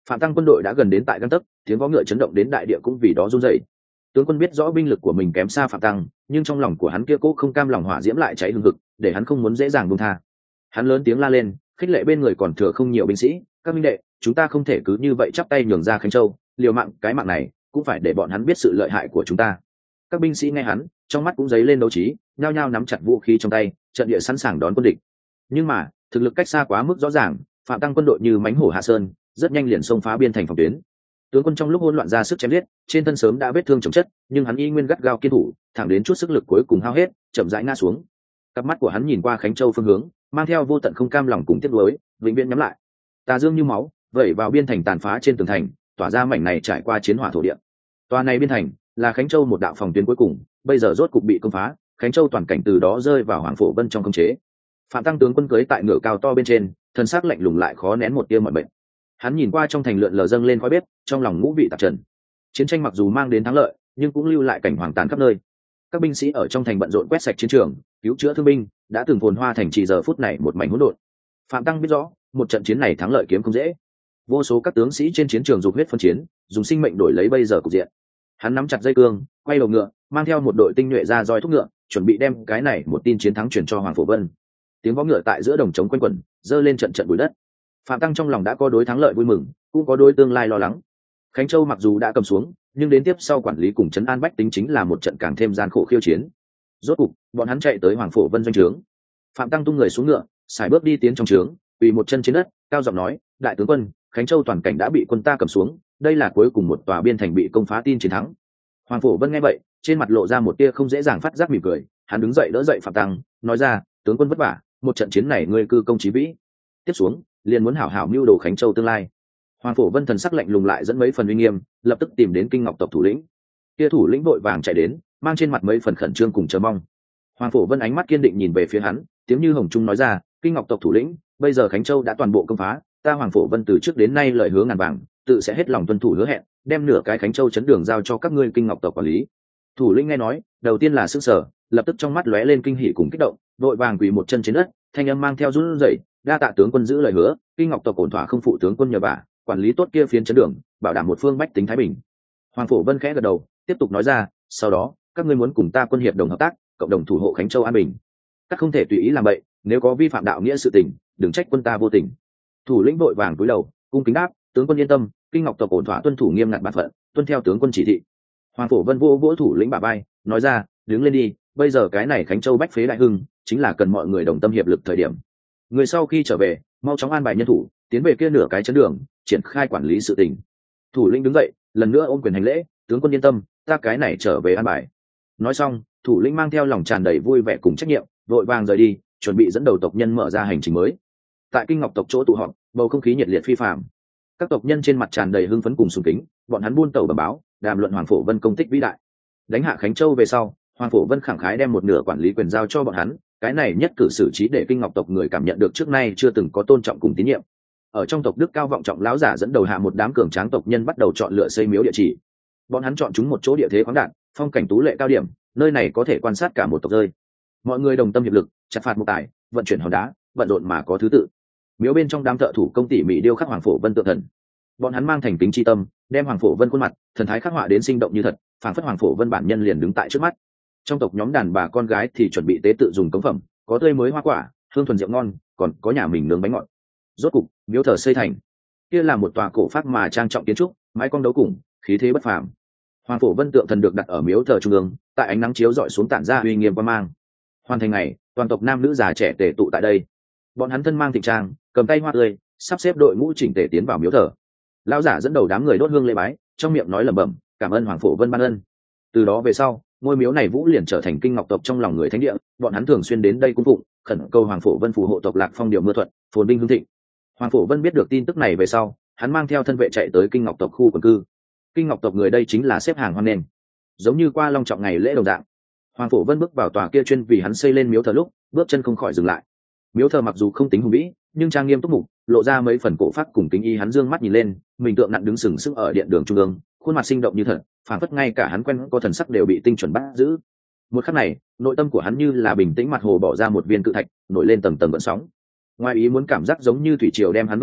Phạm Tăng quân đội đã gần đến tại gang tấc, tiếng vó ngựa chấn động đến đại địa cũng vì đó run rẩy. Tướng quân biết rõ binh lực của mình kém xa Phạm Tăng, nhưng trong lòng của hắn kia cố không cam lòng hỏa diễm lại cháy hừng hực, để hắn không muốn dễ dàng buông tha. Hắn lớn tiếng la lên, khích lệ bên người còn thừa không nhiều binh sĩ, các minh đệ, chúng ta không thể cứ như vậy chắp tay nhường ra Khánh Châu, liều mạng cái mạng này cũng phải để bọn hắn biết sự lợi hại của chúng ta. Các binh sĩ nghe hắn, trong mắt cũng dấy lên đấu trí, nhao nhao nắm chặt vũ khí trong tay, trận địa sẵn sàng đón quân địch. Nhưng mà thực lực cách xa quá mức rõ ràng, Phạm Tăng quân đội như mãnh hổ hạ sơn, rất nhanh liền xông phá biên thành phòng tuyến. Tướng quân trong lúc hỗn loạn ra sức chém giết, trên thân sớm đã vết thương chồng chất, nhưng hắn y nguyên gắt gao kiên thủ, thẳng đến chút sức lực cuối cùng hao hết, chậm rãi ngã xuống. Cặp mắt của hắn nhìn qua Khánh Châu phương hướng, mang theo vô tận không cam lòng cùng tiếc nuối, vĩnh viễn nhắm lại. Tà dương như máu, vẩy vào biên thành tàn phá trên tường thành, tỏa ra mảnh này trải qua chiến hỏa thổ địa. Tòa này biên thành là Khánh Châu một đạo phòng tuyến cuối cùng, bây giờ rốt cục bị công phá, Khánh Châu toàn cảnh từ đó rơi vào Hoàng Phổ Vân trong khống chế. Phạm Tăng tướng quân cưỡi tại ngựa cao to bên trên, thân xác lạnh lùng lại khó nén một tia mọi bệnh. Hắn nhìn qua trong thành lượn lờ dâng lên khói bếp, trong lòng ngũ vị tạp trần. Chiến tranh mặc dù mang đến thắng lợi, nhưng cũng lưu lại cảnh hoàng tàn khắp nơi. Các binh sĩ ở trong thành bận rộn quét sạch chiến trường, cứu chữa thương binh, đã từng phồn hoa thành trì giờ phút này một mảnh hỗn độn. Phạm Tăng biết rõ, một trận chiến này thắng lợi kiếm không dễ. Vô số các tướng sĩ trên chiến trường dục huyết phân chiến, dùng sinh mệnh đổi lấy bây giờ cục diện. Hắn nắm chặt dây cương, quay đầu ngựa, mang theo một đội tinh nhuệ ra roi thúc ngựa, chuẩn bị đem cái này một tin chiến thắng truyền cho Hoàng Phổ Vân. Tiếng vó ngựa tại giữa đồng trống quanh quẩn, dơ lên trận trận bụi đất. Phạm Tăng trong lòng đã có đối thắng lợi vui mừng, cũng có đối tương lai lo lắng. Khánh Châu mặc dù đã cầm xuống, nhưng đến tiếp sau quản lý cùng trấn an bách tính chính là một trận càng thêm gian khổ khiêu chiến. Rốt cục, bọn hắn chạy tới Hoàng Phổ Vân doanh trướng. Phạm Tăng tung người xuống ngựa, sải bước đi tiến trong trướng, quỳ một chân trên đất, cao giọng nói: "Đại tướng quân, Khánh Châu toàn cảnh đã bị quân ta cầm xuống, đây là cuối cùng một tòa biên thành bị công phá tin chiến thắng." Hoàng Phổ Vân nghe vậy, trên mặt lộ ra một tia không dễ dàng phát giác mỉm cười, hắn đứng dậy đỡ dậy Phạm Tăng, nói ra: "Tướng quân vất vả, một trận chiến này ngươi cư công chí vĩ, tiếp xuống liền muốn hảo hảo mưu đồ Khánh Châu tương lai." Hoàng Phổ Vân thần sắc lạnh lùng lại dẫn mấy phần uy nghiêm, lập tức tìm đến Kinh Ngọc tộc thủ lĩnh. Kia thủ lĩnh vội vàng chạy đến, mang trên mặt mấy phần khẩn trương cùng chờ mong. Hoàng Phổ Vân ánh mắt kiên định nhìn về phía hắn, tiếng như hồng trung nói ra: "Kinh Ngọc tộc thủ lĩnh, bây giờ Khánh Châu đã toàn bộ công phá, ta Hoàng Phổ Vân từ trước đến nay lời hứa ngàn vàng, tự sẽ hết lòng tuân thủ hứa hẹn, đem nửa cái Khánh Châu chấn đường giao cho các ngươi Kinh Ngọc tộc quản lý." Thủ lĩnh nghe nói, đầu tiên là sững sờ, lập tức trong mắt lóe lên kinh hỉ cùng kích động, vội vàng quỳ một chân trên đất, thanh âm mang theo run rẩy: "Đa tạ tướng quân giữ lời hứa, Kinh Ngọc tộc ổn thỏa không phụ tướng quân nhờ vả, quản lý tốt kia phiến chấn đường, bảo đảm một phương bách tính thái bình." Hoàng Phổ Vân khẽ gật đầu, tiếp tục nói ra: "Sau đó, các ngươi muốn cùng ta quân hiệp đồng hợp tác, cộng đồng thủ hộ Khánh Châu an bình. Các không thể tùy ý làm vậy, nếu có vi phạm đạo nghĩa sự tình, đừng trách quân ta vô tình." Thủ lĩnh vội vàng cúi đầu, cung kính đáp: "Tướng quân yên tâm, Kinh Ngọc tộc ổn thỏa tuân thủ nghiêm ngặt bản phận, tuân theo tướng quân chỉ thị." Hoàng Phổ Vân vỗ vỗ thủ lĩnh bả vai, nói ra: "Đứng lên đi, bây giờ cái này Khánh Châu bách phế đại hưng, chính là cần mọi người đồng tâm hiệp lực thời điểm. Người sau khi trở về, mau chóng an bài nhân thủ, tiến về kia nửa cái chấn đường, triển khai quản lý sự tình." Thủ lĩnh đứng dậy, lần nữa ôm quyền hành lễ: "Tướng quân yên tâm, ta cái này trở về an bài." Nói xong, thủ lĩnh mang theo lòng tràn đầy vui vẻ cùng trách nhiệm, vội vàng rời đi, chuẩn bị dẫn đầu tộc nhân mở ra hành trình mới. Tại Kinh Ngọc tộc chỗ tụ họp, bầu không khí nhiệt liệt phi phàm. Các tộc nhân trên mặt tràn đầy hưng phấn cùng sùng kính, bọn hắn buôn tàu bẩm báo, đàm luận Hoàng Phổ Vân công tích vĩ đại. Đánh hạ Khánh Châu về sau, Hoàng Phổ Vân khẳng khái đem một nửa quản lý quyền giao cho bọn hắn, cái này nhất cử xử trí để Kinh Ngọc tộc người cảm nhận được trước nay chưa từng có tôn trọng cùng tín nhiệm. Ở trong tộc Đức cao vọng trọng lão giả dẫn đầu hạ một đám cường tráng tộc nhân bắt đầu chọn lựa xây miếu địa chỉ. Bọn hắn chọn chúng một chỗ địa thế khoáng đạt, phong cảnh tú lệ cao điểm, nơi này có thể quan sát cả một tộc rơi. Mọi người đồng tâm hiệp lực, chặt phạt mục tài, vận chuyển hòn đá, bận rộn mà có thứ tự. Miếu bên trong đám thợ thủ công tỉ mỉ điêu khắc Hoàng Phổ Vân tượng thần. Bọn hắn mang thành kính chi tâm, đem Hoàng Phổ Vân khuôn mặt, thần thái khắc họa đến sinh động như thật, phảng phất Hoàng Phổ Vân bản nhân liền đứng tại trước mắt. Trong tộc nhóm đàn bà con gái thì chuẩn bị tế tự dùng cống phẩm, có tươi mới hoa quả, hương thuần rượu ngon, còn có nhà mình nướng bánh ngọt. Rốt cục, miếu thờ xây thành. Kia là một tòa cổ phác mà trang trọng kiến trúc, mái cong đấu cùng, khí thế bất phàm. Hoàng Phổ Vân tượng thần được đặt ở miếu thờ trung ương, tại ánh nắng chiếu rọi xuống tản ra uy nghiêm và mang. Hoàn thành ngày, toàn tộc nam nữ già trẻ tề tụ tại đây. Bọn hắn thân mang thịnh trang, cầm tay hoa tươi, sắp xếp đội ngũ chỉnh tề tiến vào miếu thờ. Lão giả dẫn đầu đám người đốt hương lễ bái, trong miệng nói lẩm bẩm, cảm ơn Hoàng Phổ Vân ban ân. Từ đó về sau, ngôi miếu này vũ liền trở thành Kinh Ngọc tộc trong lòng người thánh địa, bọn hắn thường xuyên đến đây cung phụng, khẩn cầu Hoàng Phổ Vân phù hộ tộc Lạc Phong điều mưa thuận, phồn vinh hưng thịnh. Hoàng Phổ Vân biết được tin tức này về sau, hắn mang theo thân vệ chạy tới Kinh Ngọc tộc khu quần cư. Kinh Ngọc tộc người đây chính là xếp hàng hoan nghênh, giống như qua long trọng ngày lễ đồng dạng. Hoàng Phổ Vân bước vào tòa kia chuyên vì hắn xây lên miếu thờ lúc, bước chân không khỏi dừng lại. Miếu thờ mặc dù không tính hùng vĩ, nhưng trang nghiêm túc mục, lộ ra mấy phần cổ phác cùng kính y. Hắn dương mắt nhìn lên, mình tượng nặng đứng sừng sững ở điện đường trung ương, khuôn mặt sinh động như thật, phảng phất ngay cả hắn quen có thần sắc đều bị tinh chuẩn bắt giữ. Một khắc này, nội tâm của hắn như là bình tĩnh mặt hồ bỏ ra một viên cự thạch, nổi lên tầng tầng gợn sóng. Ngoài ý muốn cảm giác giống như thủy triều đem hắn vây quanh,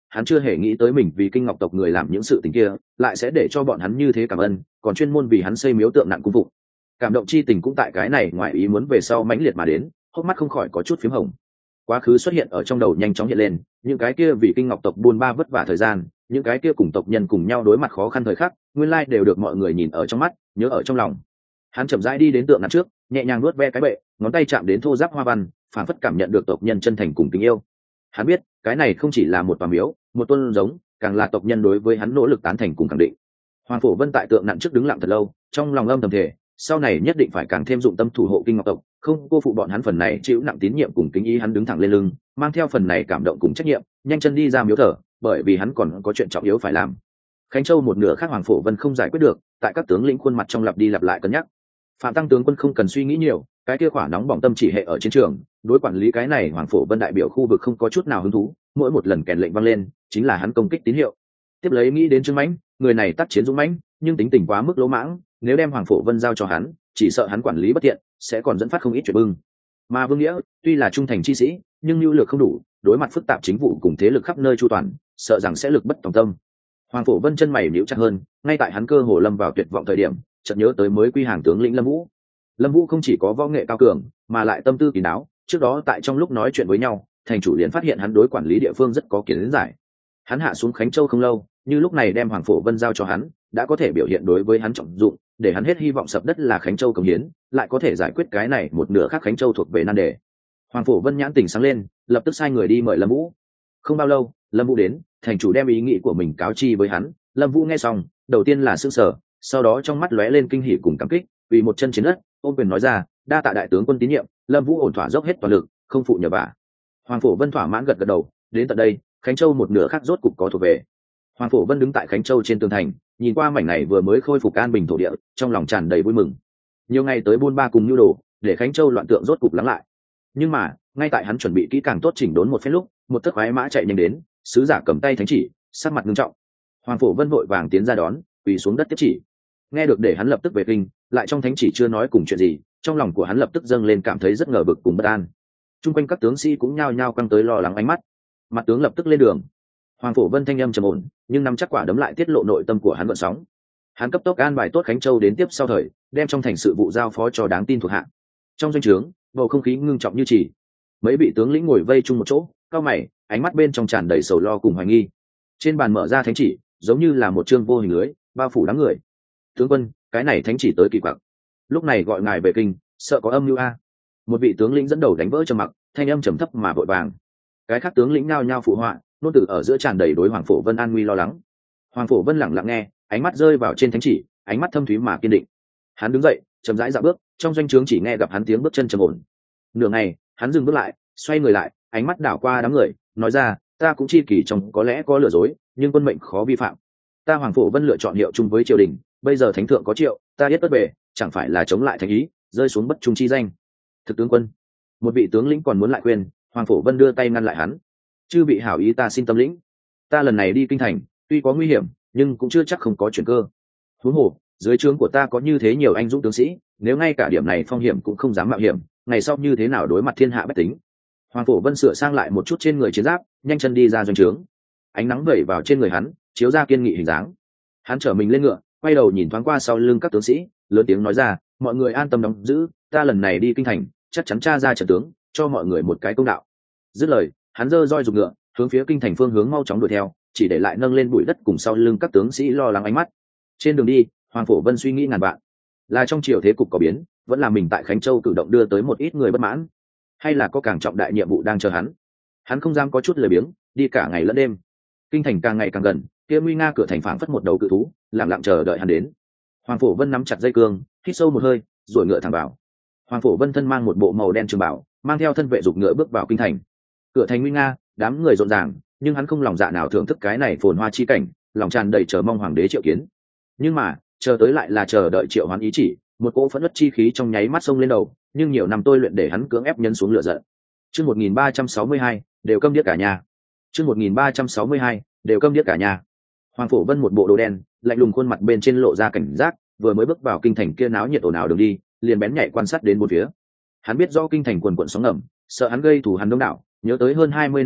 hắn chưa hề nghĩ tới mình vì Kinh Ngọc tộc người làm những sự tình kia lại sẽ để cho bọn hắn như thế cảm ơn, còn chuyên môn vì hắn xây miếu tượng nặng cung phụng. Cảm động chi tình cũng tại cái này ngoài ý muốn về sau mãnh liệt mà đến, hốc mắt không khỏi có chút phím hồng. Quá khứ xuất hiện ở trong đầu nhanh chóng hiện lên, những cái kia vì Kinh Ngọc tộc buôn ba vất vả thời gian, những cái kia cùng tộc nhân cùng nhau đối mặt khó khăn thời khắc, nguyên lai đều được mọi người nhìn ở trong mắt, nhớ ở trong lòng. Hắn chậm rãi đi đến tượng nặng trước, nhẹ nhàng nuốt ve cái bệ, ngón tay chạm đến thô ráp hoa văn, phản phất cảm nhận được tộc nhân chân thành cùng tình yêu. Hắn biết cái này không chỉ là một tòa miếu, một tôn giống, càng là tộc nhân đối với hắn nỗ lực tán thành cùng khẳng định. Hoàng Phổ Vân tại tượng nặng trước đứng lặng thật lâu, trong lòng âm thầm thề, sau này nhất định phải càng thêm dụng tâm thủ hộ Kinh Ngọc tộc, không cô phụ bọn hắn phần này chịu nặng tín nhiệm cùng kính ý. Hắn đứng thẳng lên lưng, mang theo phần này cảm động cùng trách nhiệm, nhanh chân đi ra miếu thờ, bởi vì hắn còn có chuyện trọng yếu phải làm. Khánh Châu một nửa khác Hoàng Phổ Vân không giải quyết được, tại các tướng lĩnh khuôn mặt trong lặp đi lặp lại cân nhắc. Phạm Tăng tướng quân không cần suy nghĩ nhiều, cái kia khỏa nóng bỏng tâm chỉ hệ ở chiến trường, đối quản lý cái này Hoàng Phổ Vân đại biểu khu vực không có chút nào hứng thú, mỗi một lần kèn lệnh vang lên, chính là hắn công kích tín hiệu. Tiếp lấy nghĩ đến Trương Mãnh, người này tác chiến dũng mãnh, nhưng tính tình quá mức lỗ mãng, nếu đem Hoàng Phổ Vân giao cho hắn, chỉ sợ hắn quản lý bất tiện, sẽ còn dẫn phát không ít chuyện bưng. Mà Vương Nghĩa, tuy là trung thành chi sĩ, nhưng nhu lược không đủ, đối mặt phức tạp chính vụ cùng thế lực khắp nơi chu toàn, sợ rằng sẽ lực bất tòng tâm. Hoàng Phổ Vân chân mày nhíu chặt hơn, ngay tại hắn cơ hồ lâm vào tuyệt vọng thời điểm, chợt nhớ tới mới quy hàng tướng lĩnh Lâm Vũ. Lâm Vũ không chỉ có võ nghệ cao cường, mà lại tâm tư kín đáo, trước đó tại trong lúc nói chuyện với nhau, thành chủ liền phát hiện hắn đối quản lý địa phương rất có kiến giải. Hắn hạ xuống Khánh Châu không lâu, như lúc này đem Hoàng Phổ Vân giao cho hắn, đã có thể biểu hiện đối với hắn trọng dụng, để hắn hết hy vọng sập đất là Khánh Châu cống hiến, lại có thể giải quyết cái này một nửa khác Khánh Châu thuộc về nan đề. Hoàng Phổ Vân nhãn tình sáng lên, lập tức sai người đi mời Lâm Vũ. Không bao lâu, Lâm Vũ đến, thành chủ đem ý nghĩ của mình cáo chi với hắn. Lâm Vũ nghe xong, đầu tiên là sửng sở, sau đó trong mắt lóe lên kinh hỉ cùng cảm kích, vì một chân chiến đất, ôm quyền nói ra, đa tạ đại tướng quân tín nhiệm. Lâm Vũ ổn thỏa dốc hết toàn lực, không phụ nhờ vả. Hoàng Phổ Vân thỏa mãn gật gật đầu, đến tận đây, Khánh Châu một nửa khác rốt cục có thuộc về. Hoàng Phổ Vân đứng tại Khánh Châu trên tường thành, nhìn qua mảnh này vừa mới khôi phục an bình thổ địa, trong lòng tràn đầy vui mừng. Nhiều ngày tới buôn ba cùng nhu đồ, để Khánh Châu loạn tượng rốt cục lắng lại. Nhưng mà, ngay tại hắn chuẩn bị kỹ càng tốt chỉnh đốn một phen lúc, một thất khoái mã chạy nhanh đến, sứ giả cầm tay thánh chỉ, sắc mặt nghiêm trọng. Hoàng Phổ Vân vội vàng tiến ra đón, quỳ xuống đất tiếp chỉ. Nghe được để hắn lập tức về kinh, lại trong thánh chỉ chưa nói cùng chuyện gì, trong lòng của hắn lập tức dâng lên cảm thấy rất ngờ vực cùng bất an. Trung quanh các tướng sĩ cũng nhao nhao căng tới lo lắng ánh mắt. Mặt tướng lập tức lên đường. Hoàng Phổ Vân thanh âm trầm ổn, nhưng nắm chắc quả đấm lại tiết lộ nội tâm của hắn gợn sóng. Hắn cấp tốc an bài tốt Khánh Châu đến tiếp sau thời, đem trong thành sự vụ giao phó cho đáng tin thuộc hạ. Trong doanh trướng, bầu không khí ngưng trọng như chỉ. Mấy vị tướng lĩnh ngồi vây chung một chỗ, cau mày, ánh mắt bên trong tràn đầy sầu lo cùng hoài nghi. Trên bàn mở ra thánh chỉ, giống như là một chương vô hình lưới, bao phủ đám người. Tướng quân, cái này thánh chỉ tới kỳ quặc. Lúc này gọi ngài về kinh, sợ có âm mưu a. Một vị tướng lĩnh dẫn đầu đánh vỡ trầm mặc, thanh âm trầm thấp mà vội vàng. Cái khác tướng lĩnh nhao nhao phụ họa, nôn từ ở giữa tràn đầy đối Hoàng Phổ Vân an nguy lo lắng. Hoàng Phổ Vân lặng lặng nghe, ánh mắt rơi vào trên thánh chỉ, ánh mắt thâm thúy mà kiên định. Hắn đứng dậy, chậm rãi dạo bước, trong doanh trướng chỉ nghe gặp hắn tiếng bước chân trầm ổn. Nửa ngày, hắn dừng bước lại, xoay người lại, ánh mắt đảo qua đám người, nói ra, ta cũng chi kỳ trong có lẽ có lừa dối, nhưng quân mệnh khó vi phạm. Ta Hoàng Phổ Vân lựa chọn hiệu chung với triều đình, bây giờ thánh thượng có triệu, ta yết bất bề, chẳng phải là chống lại thánh ý, rơi xuống bất trung chi danh. Thực tướng quân, một vị tướng lĩnh còn muốn lại khuyên, Hoàng Phổ Vân đưa tay ngăn lại hắn. Chư vị hảo ý, ta xin tâm lĩnh. Ta lần này đi kinh thành, tuy có nguy hiểm, nhưng cũng chưa chắc không có chuyển cơ. Huống hồ, dưới trướng của ta có như thế nhiều anh dũng tướng sĩ, nếu ngay cả điểm này phong hiểm cũng không dám mạo hiểm, ngày sau như thế nào đối mặt thiên hạ bách tính. Hoàng Phổ Vân sửa sang lại một chút trên người chiến giáp, nhanh chân đi ra doanh trướng. Ánh nắng vẩy vào trên người hắn, chiếu ra kiên nghị hình dáng. Hắn trở mình lên ngựa, quay đầu nhìn thoáng qua sau lưng các tướng sĩ, lớn tiếng nói ra, mọi người an tâm đóng giữ, ta lần này đi kinh thành, chắc chắn tra ra trận tướng, cho mọi người một cái công đạo. Dứt lời, hắn giơ roi giục ngựa, hướng phía kinh thành phương hướng mau chóng đuổi theo, chỉ để lại nâng lên bụi đất cùng sau lưng các tướng sĩ lo lắng ánh mắt. Trên đường đi, Hoàng Phổ Vân suy nghĩ ngàn vạn, là trong triều thế cục có biến, vẫn là mình tại Khánh Châu cử động đưa tới một ít người bất mãn, hay là có càng trọng đại nhiệm vụ đang chờ hắn. Hắn không dám có chút lười biếng, đi cả ngày lẫn đêm. Kinh thành càng ngày càng gần, kia nguy nga cửa thành phảng phất một đầu cự thú, lặng lặng chờ đợi hắn đến. Hoàng Phổ Vân nắm chặt dây cương, hít sâu một hơi, rồi ngựa thẳng vào. Hoàng Phổ Vân thân mang một bộ màu đen trường bảo, mang theo thân vệ dục ngựa bước vào kinh thành. Cửa thành nguy nga, đám người rộn ràng, nhưng hắn không lòng dạ nào thưởng thức cái này phồn hoa chi cảnh, lòng tràn đầy chờ mong hoàng đế triệu kiến. Nhưng mà, chờ tới lại là chờ đợi triệu hoán ý chỉ, một cỗ phẫn uất chi khí trong nháy mắt xông lên đầu, nhưng nhiều năm tôi luyện để hắn cưỡng ép nhấn xuống lửa giận. Chương 1362, đều câm điếc cả nhà. Chương 1362, đều câm điếc cả nhà. Hoàng Phổ Vân một bộ đồ đen, lạnh lùng khuôn mặt bên trên lộ ra cảnh giác, vừa mới bước vào kinh thành kia náo nhiệt ồn ào đường đi, liền bén nhạy quan sát đến bốn phía. Hắn biết rõ kinh thành quần quần sóng ngầm, sợ hắn gây thù hắn đông đảo, nhớ tới hơn 20 năm trước,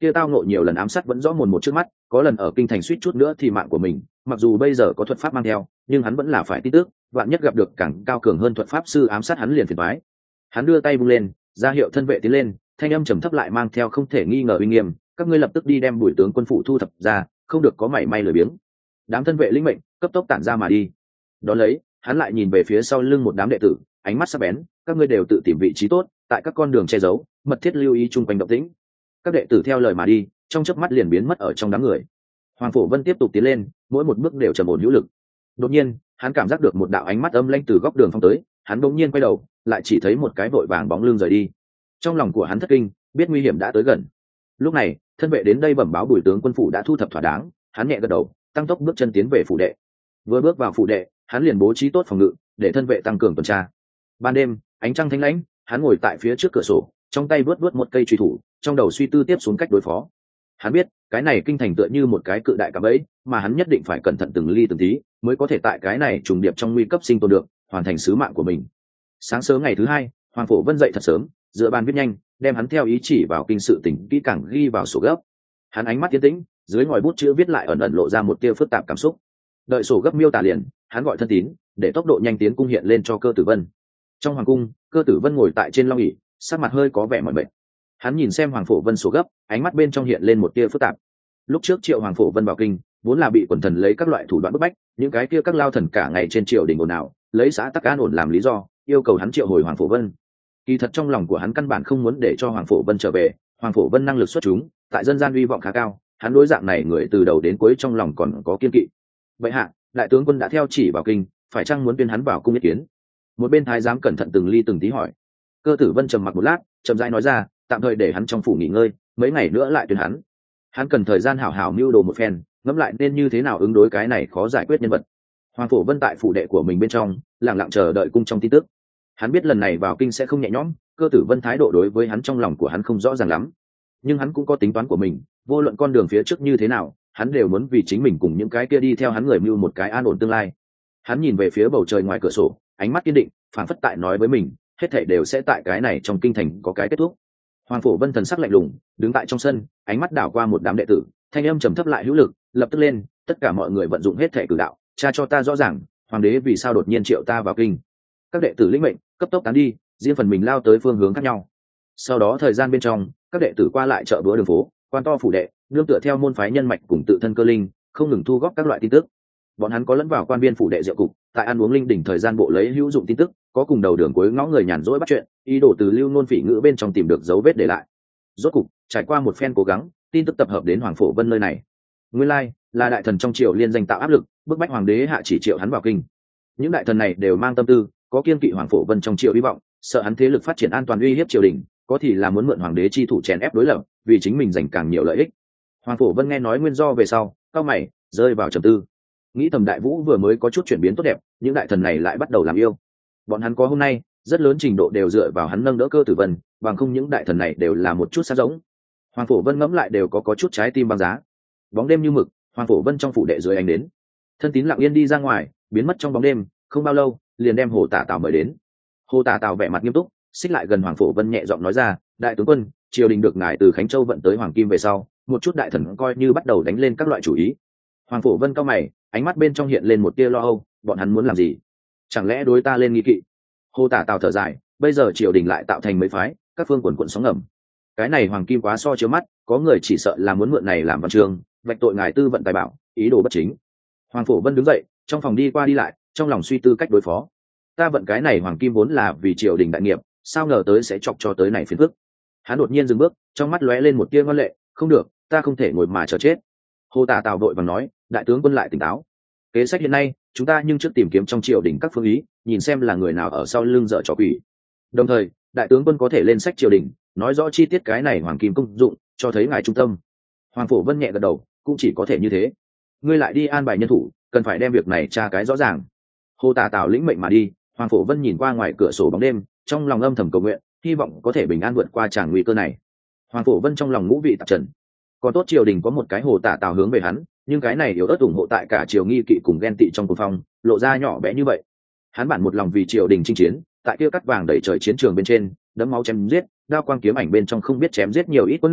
kia tao nộ nhiều lần ám sát vẫn rõ mồn một trước mắt, có lần ở kinh thành suýt chút nữa thì mạng của mình, mặc dù bây giờ có thuật pháp mang theo, nhưng hắn vẫn là phải tin tức, vạn nhất gặp được càng cao cường hơn thuật pháp sư ám sát hắn liền phiền toái. Hắn đưa tay vung lên, ra hiệu thân vệ tiến lên, thanh âm trầm thấp lại mang theo không thể nghi ngờ uy nghiêm, các ngươi lập tức đi đem Bùi tướng quân phủ thu thập ra, không được có mảy may lười biếng. Đám thân vệ lĩnh mệnh, cấp tốc tản ra mà đi. Đón lấy, hắn lại nhìn về phía sau lưng một đám đệ tử, ánh mắt sắc bén, các ngươi đều tự tìm vị trí tốt, tại các con đường che giấu, mật thiết lưu ý chung quanh động tĩnh. Các đệ tử theo lời mà đi, trong chớp mắt liền biến mất ở trong đám người. Hoàng Phổ Vân tiếp tục tiến lên, mỗi một bước đều trầm ổn hữu lực. Đột nhiên, hắn cảm giác được một đạo ánh mắt âm lãnh từ góc đường phong tới, hắn đột nhiên quay đầu, lại chỉ thấy một cái vội vàng bóng lưng rời đi. Trong lòng của hắn thất kinh, biết nguy hiểm đã tới gần. Lúc này, thân vệ đến đây bẩm báo Bùi tướng quân phủ đã thu thập thỏa đáng, hắn nhẹ gật đầu, tăng tốc bước chân tiến về phủ đệ. Vừa bước vào phủ đệ, hắn liền bố trí tốt phòng ngự, để thân vệ tăng cường tuần tra. Ban đêm, ánh trăng thanh lãnh, hắn ngồi tại phía trước cửa sổ, trong tay vớt vớt một cây truy thủ, trong đầu suy tư tiếp xuống cách đối phó. Hắn biết, cái này kinh thành tựa như một cái cự đại cạm bẫy, mà hắn nhất định phải cẩn thận từng ly từng tí, mới có thể tại cái này trùng điệp trong nguy cấp sinh tồn được, hoàn thành sứ mạng của mình. Sáng sớm ngày thứ hai, Hoàng Phổ Vân dậy thật sớm, dựa bàn viết nhanh, đem hắn theo ý chỉ vào kinh sự tỉnh kỹ càng ghi vào sổ gấp. Hắn ánh mắt tiến tĩnh, dưới ngòi bút chữ viết lại ẩn ẩn lộ ra một tia phức tạp cảm xúc. Đợi sổ gấp miêu tả liền, hắn gọi thân tín, để tốc độ nhanh tiến cung hiện lên cho Cơ Tử Vân. Trong hoàng cung, Cơ Tử Vân ngồi tại trên long ỷ, sắc mặt hơi có vẻ mỏi mệt. Hắn nhìn xem Hoàng Phổ Vân sổ gấp, ánh mắt bên trong hiện lên một tia phức tạp. Lúc trước triệu Hoàng Phổ Vân vào kinh, vốn là bị quần thần lấy các loại thủ đoạn bức bách, những cái kia các lao thần cả ngày trên triều đình ồn ào, lấy xã tắc an ổn làm lý do, yêu cầu hắn triệu hồi Hoàng Phổ Vân. Kỳ thật trong lòng của hắn căn bản không muốn để cho Hoàng Phổ Vân trở về, Hoàng Phổ Vân năng lực xuất chúng, tại dân gian uy vọng khá cao, hắn đối dạng này người từ đầu đến cuối trong lòng còn có kiên kỵ. Vậy hạ, đại tướng quân đã theo chỉ vào kinh, phải chăng muốn tuyên hắn vào cung ý kiến? Một bên thái giám cẩn thận từng ly từng tí hỏi. Cơ Tử Vân trầm mặc một lát, chậm rãi nói ra, tạm thời để hắn trong phủ nghỉ ngơi, mấy ngày nữa lại tuyên hắn. Hắn cần thời gian hảo hảo mưu đồ một phen, ngẫm lại nên như thế nào ứng đối cái này khó giải quyết nhân vật. Hoàng Phổ Vân tại phủ đệ của mình bên trong, lặng lặng chờ đợi cung trong tin tức. Hắn biết lần này vào kinh sẽ không nhẹ nhõm, Cơ Tử Vân thái độ đối với hắn trong lòng của hắn không rõ ràng lắm, nhưng hắn cũng có tính toán của mình, vô luận con đường phía trước như thế nào, hắn đều muốn vì chính mình cùng những cái kia đi theo hắn người mưu một cái an ổn tương lai. Hắn nhìn về phía bầu trời ngoài cửa sổ, ánh mắt kiên định, phảng phất tại nói với mình, hết thảy đều sẽ tại cái này trong kinh thành có cái kết thúc. Hoàng Phổ Vân thần sắc lạnh lùng, đứng tại trong sân, ánh mắt đảo qua một đám đệ tử, thanh âm trầm thấp lại hữu lực, lập tức lên, tất cả mọi người vận dụng hết thể cử đạo, tra cho ta rõ ràng, hoàng đế vì sao đột nhiên triệu ta vào kinh. Các đệ tử lĩnh mệnh, cấp tốc tán đi, riêng phần mình lao tới phương hướng khác nhau. Sau đó thời gian bên trong, các đệ tử qua lại chợ búa đường phố, quan to phủ đệ, nương tựa theo môn phái nhân mạch cùng tự thân cơ linh, không ngừng thu góp các loại tin tức. Bọn hắn có lẫn vào quan viên phủ đệ rượu cục, tại ăn uống linh đỉnh thời gian bộ lấy hữu dụng tin tức, có cùng đầu đường cuối ngõ người nhàn rỗi bắt chuyện, ý đồ từ lưu nôn phỉ ngữ bên trong tìm được dấu vết để lại. Rốt cục, trải qua một phen cố gắng, tin tức tập hợp đến Hoàng Phổ Vân nơi này. Nguyên lai là đại thần trong triều liên danh tạo áp lực, bức bách hoàng đế hạ chỉ triệu hắn vào kinh. Những đại thần này đều mang tâm tư, có kiên kỵ Hoàng Phổ Vân trong triều hy vọng, sợ hắn thế lực phát triển an toàn uy hiếp triều đình, có thì là muốn mượn hoàng đế chi thủ chèn ép đối lập, vì chính mình giành càng nhiều lợi ích. Hoàng Phổ Vân nghe nói nguyên do về sau, cao mày, rơi vào trầm tư. Nghĩ thầm Đại Vũ vừa mới có chút chuyển biến tốt đẹp, những đại thần này lại bắt đầu làm yêu. Bọn hắn có hôm nay, rất lớn trình độ đều dựa vào hắn nâng đỡ Cơ Tử Vân, bằng không những đại thần này đều là một chút sát giống. Hoàng Phổ Vân ngẫm lại đều có chút trái tim băng giá. Bóng đêm như mực, Hoàng Phổ Vân trong phủ đệ dưới ánh đến. Thân tín lặng yên đi ra ngoài, biến mất trong bóng đêm, không bao lâu, liền đem Hồ Tả Tào mời đến. Hồ Tả Tào vẻ mặt nghiêm túc, xích lại gần Hoàng Phổ Vân nhẹ giọng nói ra, đại tướng quân, triều đình được ngài từ Khánh Châu vận tới Hoàng Kim về sau, một chút đại thần coi như bắt đầu đánh lên các loại chủ ý. Hoàng Phổ Vân cau mày, ánh mắt bên trong hiện lên một tia lo âu, bọn hắn muốn làm gì? Chẳng lẽ đối ta lên nghi kỵ? Hồ Tả Tào thở dài, bây giờ triều đình lại tạo thành mấy phái, các phương quần quần sóng ngầm. Cái này Hoàng Kim quá so chiếu mắt, có người chỉ sợ là muốn mượn này làm văn chương, vạch tội ngài tư vận tài bảo, ý đồ bất chính. Hoàng Phổ Vân đứng dậy, trong phòng đi qua đi lại, trong lòng suy tư cách đối phó. Ta vận cái này Hoàng Kim vốn là vì triều đình đại nghiệp, sao ngờ tới sẽ chọc cho tới này phiền phức. Hắn đột nhiên dừng bước, trong mắt lóe lên một tia ngoan lệ, không được, ta không thể ngồi mà chờ chết. Hồ Tả Tào vội vàng nói, đại tướng quân lại tỉnh táo. Kế sách hiện nay, chúng ta nhưng trước tìm kiếm trong triều đình các phương ý, nhìn xem là người nào ở sau lưng dở trò quỷ. Đồng thời, đại tướng quân có thể lên sách triều đình, nói rõ chi tiết cái này Hoàng Kim công dụng, cho thấy ngài trung tâm. Hoàng Phổ Vân nhẹ gật đầu, cũng chỉ có thể như thế. Ngươi lại đi an bài nhân thủ, cần phải đem việc này tra cái rõ ràng. Hồ Tả Tào lĩnh mệnh mà đi. Hoàng Phổ Vân nhìn qua ngoài cửa sổ bóng đêm, trong lòng âm thầm cầu nguyện, hy vọng có thể bình an vượt qua tràng nguy cơ này. Hoàng Phổ Vân trong lòng ngũ vị tạp trần. Còn tốt triều đình có một cái Hồ Tả Tào hướng về hắn, nhưng cái này yếu ớt ủng hộ tại cả triều nghi kỵ cùng ghen tị trong cuồng phong, lộ ra nhỏ bé như vậy. Hắn bản một lòng vì triều đình chinh chiến, tại kia cắt vàng đẩy trời chiến trường bên trên, đẫm máu chém giết, đao quang kiếm ảnh bên trong không biết chém giết nhiều ít quân giặc,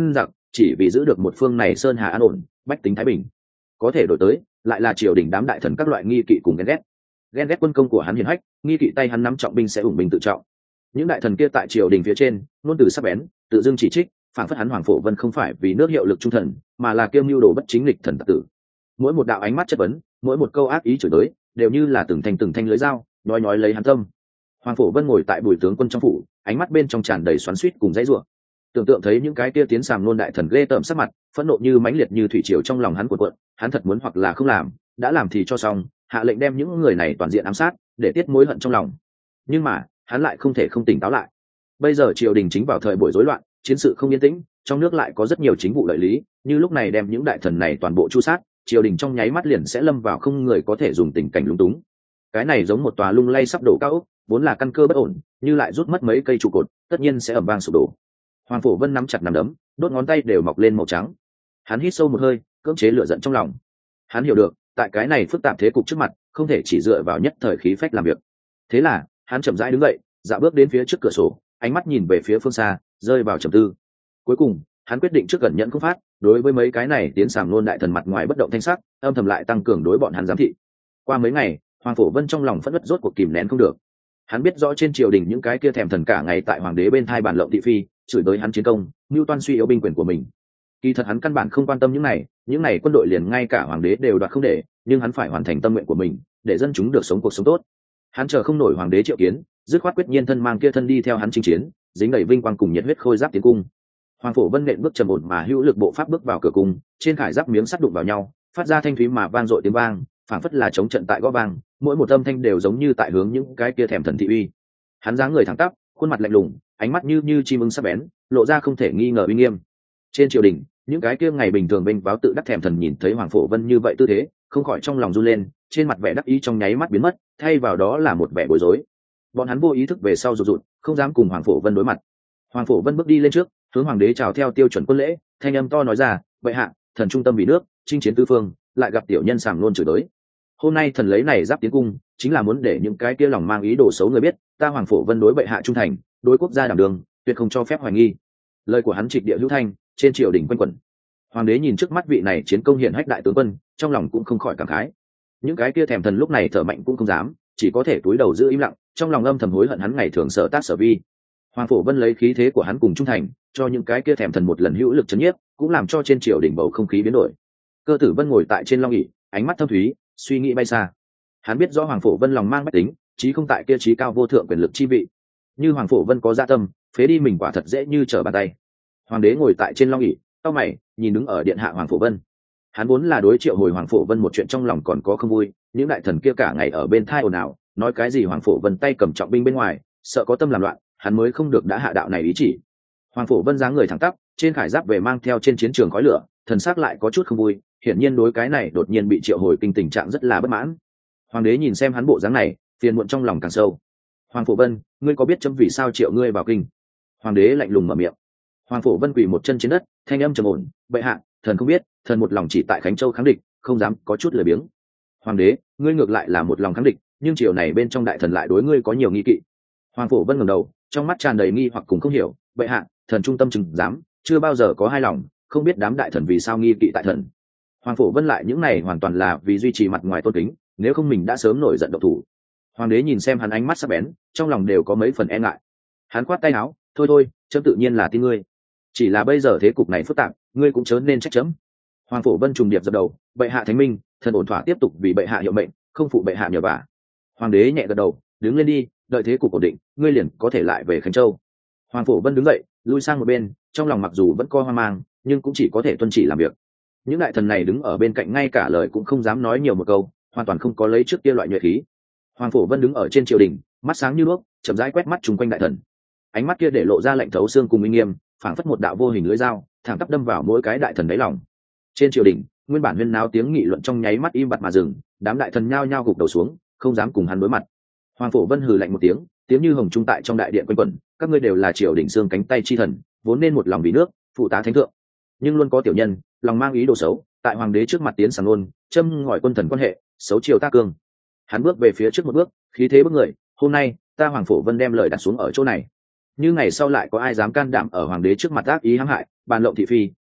chỉ vì giữ được một phương này sơn hà an ổn, bách tính thái bình. Có thể đổi tới lại là triều đình đám đại thần các loại nghi kỵ cùng ghen ghét quân công của hắn hiển hách, nghi kỵ tay hắn nắm trọng binh sẽ ủng binh tự trọng. Những đại thần kia tại triều đình phía trên luôn từ sắc bén tự dưng chỉ trích, phản phất hắn Hoàng Phổ Vân không phải vì nước hiệu lực trung thần, mà là kiêm mưu đồ bất chính lịch thần tặc tử. Mỗi một đạo ánh mắt chất vấn, mỗi một câu ác ý chửi tới, đều như là từng thanh lưới dao nói lấy hắn tâm. Hoàng Phổ Vân ngồi tại bùi tướng quân trong phủ, ánh mắt bên trong tràn đầy xoắn xuýt cùng dãy rủa. Tưởng tượng thấy những cái kia tiến sàm nôn đại thần ghê tởm sắc mặt, phẫn nộ như mãnh liệt như thủy triều trong lòng hắn cuộn cuộn, hắn thật muốn hoặc là không làm, đã làm thì cho xong, hạ lệnh đem những người này toàn diện ám sát, để tiết mối hận trong lòng. Nhưng mà hắn lại không thể không tỉnh táo lại. Bây giờ triều đình chính vào thời buổi rối loạn, chiến sự không yên tĩnh, trong nước lại có rất nhiều chính vụ lợi lý, như lúc này đem những đại thần này toàn bộ chu sát, triều đình trong nháy mắt liền sẽ lâm vào không người có thể dùng tình cảnh lúng túng. Cái này giống một tòa lung lay sắp đổ cao ốc, vốn là căn cơ bất ổn, như lại rút mất mấy cây trụ cột, tất nhiên sẽ ầm vang sụp đổ. Hoàng Phổ Vân nắm chặt nắm đấm, đốt ngón tay đều mọc lên màu trắng. Hắn hít sâu một hơi, cưỡng chế lửa giận trong lòng. Hắn hiểu được, tại cái này phức tạp thế cục trước mặt, không thể chỉ dựa vào nhất thời khí phách làm việc. Thế là, hắn chậm rãi đứng dậy, dạo bước đến phía trước cửa sổ, ánh mắt nhìn về phía phương xa, rơi vào trầm tư. Cuối cùng, hắn quyết định trước gần nhận không phát, đối với mấy cái này tiến sàm luôn đại thần mặt ngoài bất động thanh sắc, âm thầm lại tăng cường đối bọn hắn giám thị. Qua mấy ngày, Hoàng Phổ Vân trong lòng phẫn uất rốt cuộc kìm nén không được. Hắn biết rõ trên triều đình những cái kia thèm thần cả ngày tại hoàng đế bên thai bàn lộng thị phi, chửi tới hắn chiến công, mưu toan suy yếu binh quyền của mình. Kỳ thật hắn căn bản không quan tâm những này quân đội liền ngay cả hoàng đế đều đoạt không để, nhưng hắn phải hoàn thành tâm nguyện của mình, để dân chúng được sống cuộc sống tốt. Hắn chờ không nổi hoàng đế triệu kiến, dứt khoát quyết nhiên thân mang kia thân đi theo hắn chinh chiến, dính đầy vinh quang cùng nhiệt huyết khôi giáp tiến cung. Hoàng Phổ Vân nện bước trầm ổn mà hữu lực bộ pháp bước vào cửa cung, trên khải giáp miếng sắt đụng vào nhau, phát ra thanh thúy mà vang dội tiếng vang, phảng phất là chống trận tại gõ vang, mỗi một âm thanh đều giống như tại hướng những cái kia thèm thần thị uy. Hắn dáng người thẳng tắp, khuôn mặt lạnh lùng, ánh mắt như chim ưng sắc bén, lộ ra không thể nghi ngờ uy nghiêm. Trên triều đình, những cái kia ngày bình thường bênh báo tự đắc thèm thần nhìn thấy Hoàng Phổ Vân như vậy tư thế, không khỏi trong lòng run lên, trên mặt vẻ đắc ý trong nháy mắt biến mất, thay vào đó là một vẻ bối rối. Bọn hắn vô ý thức về sau rụt rụt, không dám cùng Hoàng Phổ Vân đối mặt. Hoàng Phổ Vân bước đi lên trước, hướng hoàng đế chào theo tiêu chuẩn quân lễ, thanh âm to nói ra: "Bệ hạ, thần trung tâm vì nước, chinh chiến tứ phương, lại gặp tiểu nhân sàm luôn chửi tới. Hôm nay thần lấy này giáp tiến cung, chính là muốn để những cái kia lòng mang ý đồ xấu người biết, ta Hoàng Phổ Vân đối bệ hạ trung thành, đối quốc gia đảm đường, tuyệt không cho phép hoài nghi." Lời của hắn trịch địa hữu thanh, trên triều đình quanh quẩn. Hoàng đế nhìn trước mắt vị này chiến công hiển hách đại tướng quân, trong lòng cũng không khỏi cảm khái. Những cái kia thèm thần lúc này thở mạnh cũng không dám, chỉ có thể cúi đầu giữ im lặng, trong lòng âm thầm hối hận hắn ngày thường sở tác sở vi. Hoàng Phổ Vân lấy khí thế của hắn cùng trung thành, cho những cái kia thèm thần một lần hữu lực chấn nhiếp, cũng làm cho trên triều đình bầu không khí biến đổi. Cơ Tử Vân ngồi tại trên long ỷ, ánh mắt thâm thúy, suy nghĩ bay xa. Hắn biết rõ Hoàng Phổ Vân lòng mang bách tính, chí không tại kia trí cao vô thượng quyền lực chi vị. Như Hoàng Phổ Vân có dạ tâm, phế đi mình quả thật dễ như trở bàn tay. Hoàng đế ngồi tại trên long ỷ, cau mày, nhìn đứng ở điện hạ Hoàng Phổ Vân. Hắn vốn là đối triệu hồi Hoàng Phổ Vân một chuyện trong lòng còn có không vui, những đại thần kia cả ngày ở bên thai ồn ào, nói cái gì Hoàng Phổ Vân tay cầm trọng binh bên ngoài, sợ có tâm làm loạn, hắn mới không được đã hạ đạo này ý chỉ. Hoàng Phổ Vân dáng người thẳng tắp, trên khải giáp về mang theo trên chiến trường khói lửa, thần sắc lại có chút không vui, hiển nhiên đối cái này đột nhiên bị triệu hồi kinh tình trạng rất là bất mãn. Hoàng đế nhìn xem hắn bộ dáng này, phiền muộn trong lòng càng sâu. Hoàng Phổ Vân, ngươi có biết chấm vì sao triệu ngươi vào kinh? Hoàng đế lạnh lùng mở miệng. Hoàng Phổ Vân quỳ một chân trên đất, thanh âm trầm ổn: "Bệ hạ, thần không biết, thần một lòng chỉ tại Khánh Châu kháng địch, không dám có chút lười biếng." Hoàng đế, ngươi ngược lại là một lòng kháng địch, nhưng triều này bên trong đại thần lại đối ngươi có nhiều nghi kỵ. Hoàng Phổ Vân ngẩng đầu, trong mắt tràn đầy nghi hoặc cùng không hiểu: "Bệ hạ, thần trung tâm chừng dám, chưa bao giờ có hai lòng, không biết đám đại thần vì sao nghi kỵ tại thần." Hoàng Phổ Vân lại những này hoàn toàn là vì duy trì mặt ngoài tôn kính, nếu không mình đã sớm nổi giận độc thủ. Hoàng đế nhìn xem hắn ánh mắt sắc bén, trong lòng đều có mấy phần e ngại. Hắn khoát tay áo: thôi, chấm tự nhiên là tin ngươi, chỉ là bây giờ thế cục này phức tạp, ngươi cũng chớ nên trách chấm." Hoàng Phổ Vân trùng điệp dập đầu: "Bệ hạ thánh minh, thần ổn thỏa tiếp tục vì bệ hạ hiệu mệnh, không phụ bệ hạ nhờ vả." Hoàng đế nhẹ gật đầu: "Đứng lên đi, đợi thế cục ổn định, ngươi liền có thể lại về Khánh Châu." Hoàng Phổ Vân đứng dậy, lui sang một bên, trong lòng mặc dù vẫn coi hoang mang, nhưng cũng chỉ có thể tuân chỉ làm việc. Những đại thần này đứng ở bên cạnh ngay cả lời cũng không dám nói nhiều một câu, hoàn toàn không có lấy trước kia loại nhuệ khí. Hoàng Phổ Vân đứng ở trên triều đình, mắt sáng như đuốc, chậm rãi quét mắt chung quanh đại thần. Ánh mắt kia để lộ ra lạnh thấu xương cùng uy nghiêm, phảng phất một đạo vô hình lưỡi dao, thẳng tắp đâm vào mỗi cái đại thần đáy lòng. Trên triều đình, nguyên bản huyên náo tiếng nghị luận trong nháy mắt im bặt mà dừng, đám đại thần nhao nhao gục đầu xuống, không dám cùng hắn đối mặt. Hoàng Phổ Vân hừ lạnh một tiếng, tiếng như hồng trung tại trong đại điện quanh quẩn: "Các ngươi đều là triều đình xương cánh tay chi thần, vốn nên một lòng vì nước, phụ tá thánh thượng, nhưng luôn có tiểu nhân lòng mang ý đồ xấu, tại hoàng đế trước mặt tiến sàng luôn, châm ngòi quân thần quan hệ, xấu triều ta cương." Hắn bước về phía trước một bước, khí thế bước người: "Hôm nay ta Hoàng Phổ Vân đem lời đặt xuống ở chỗ này, như ngày sau lại có ai dám can đảm ở hoàng đế trước mặt ác ý hãm hại, bàn lộng thị phi,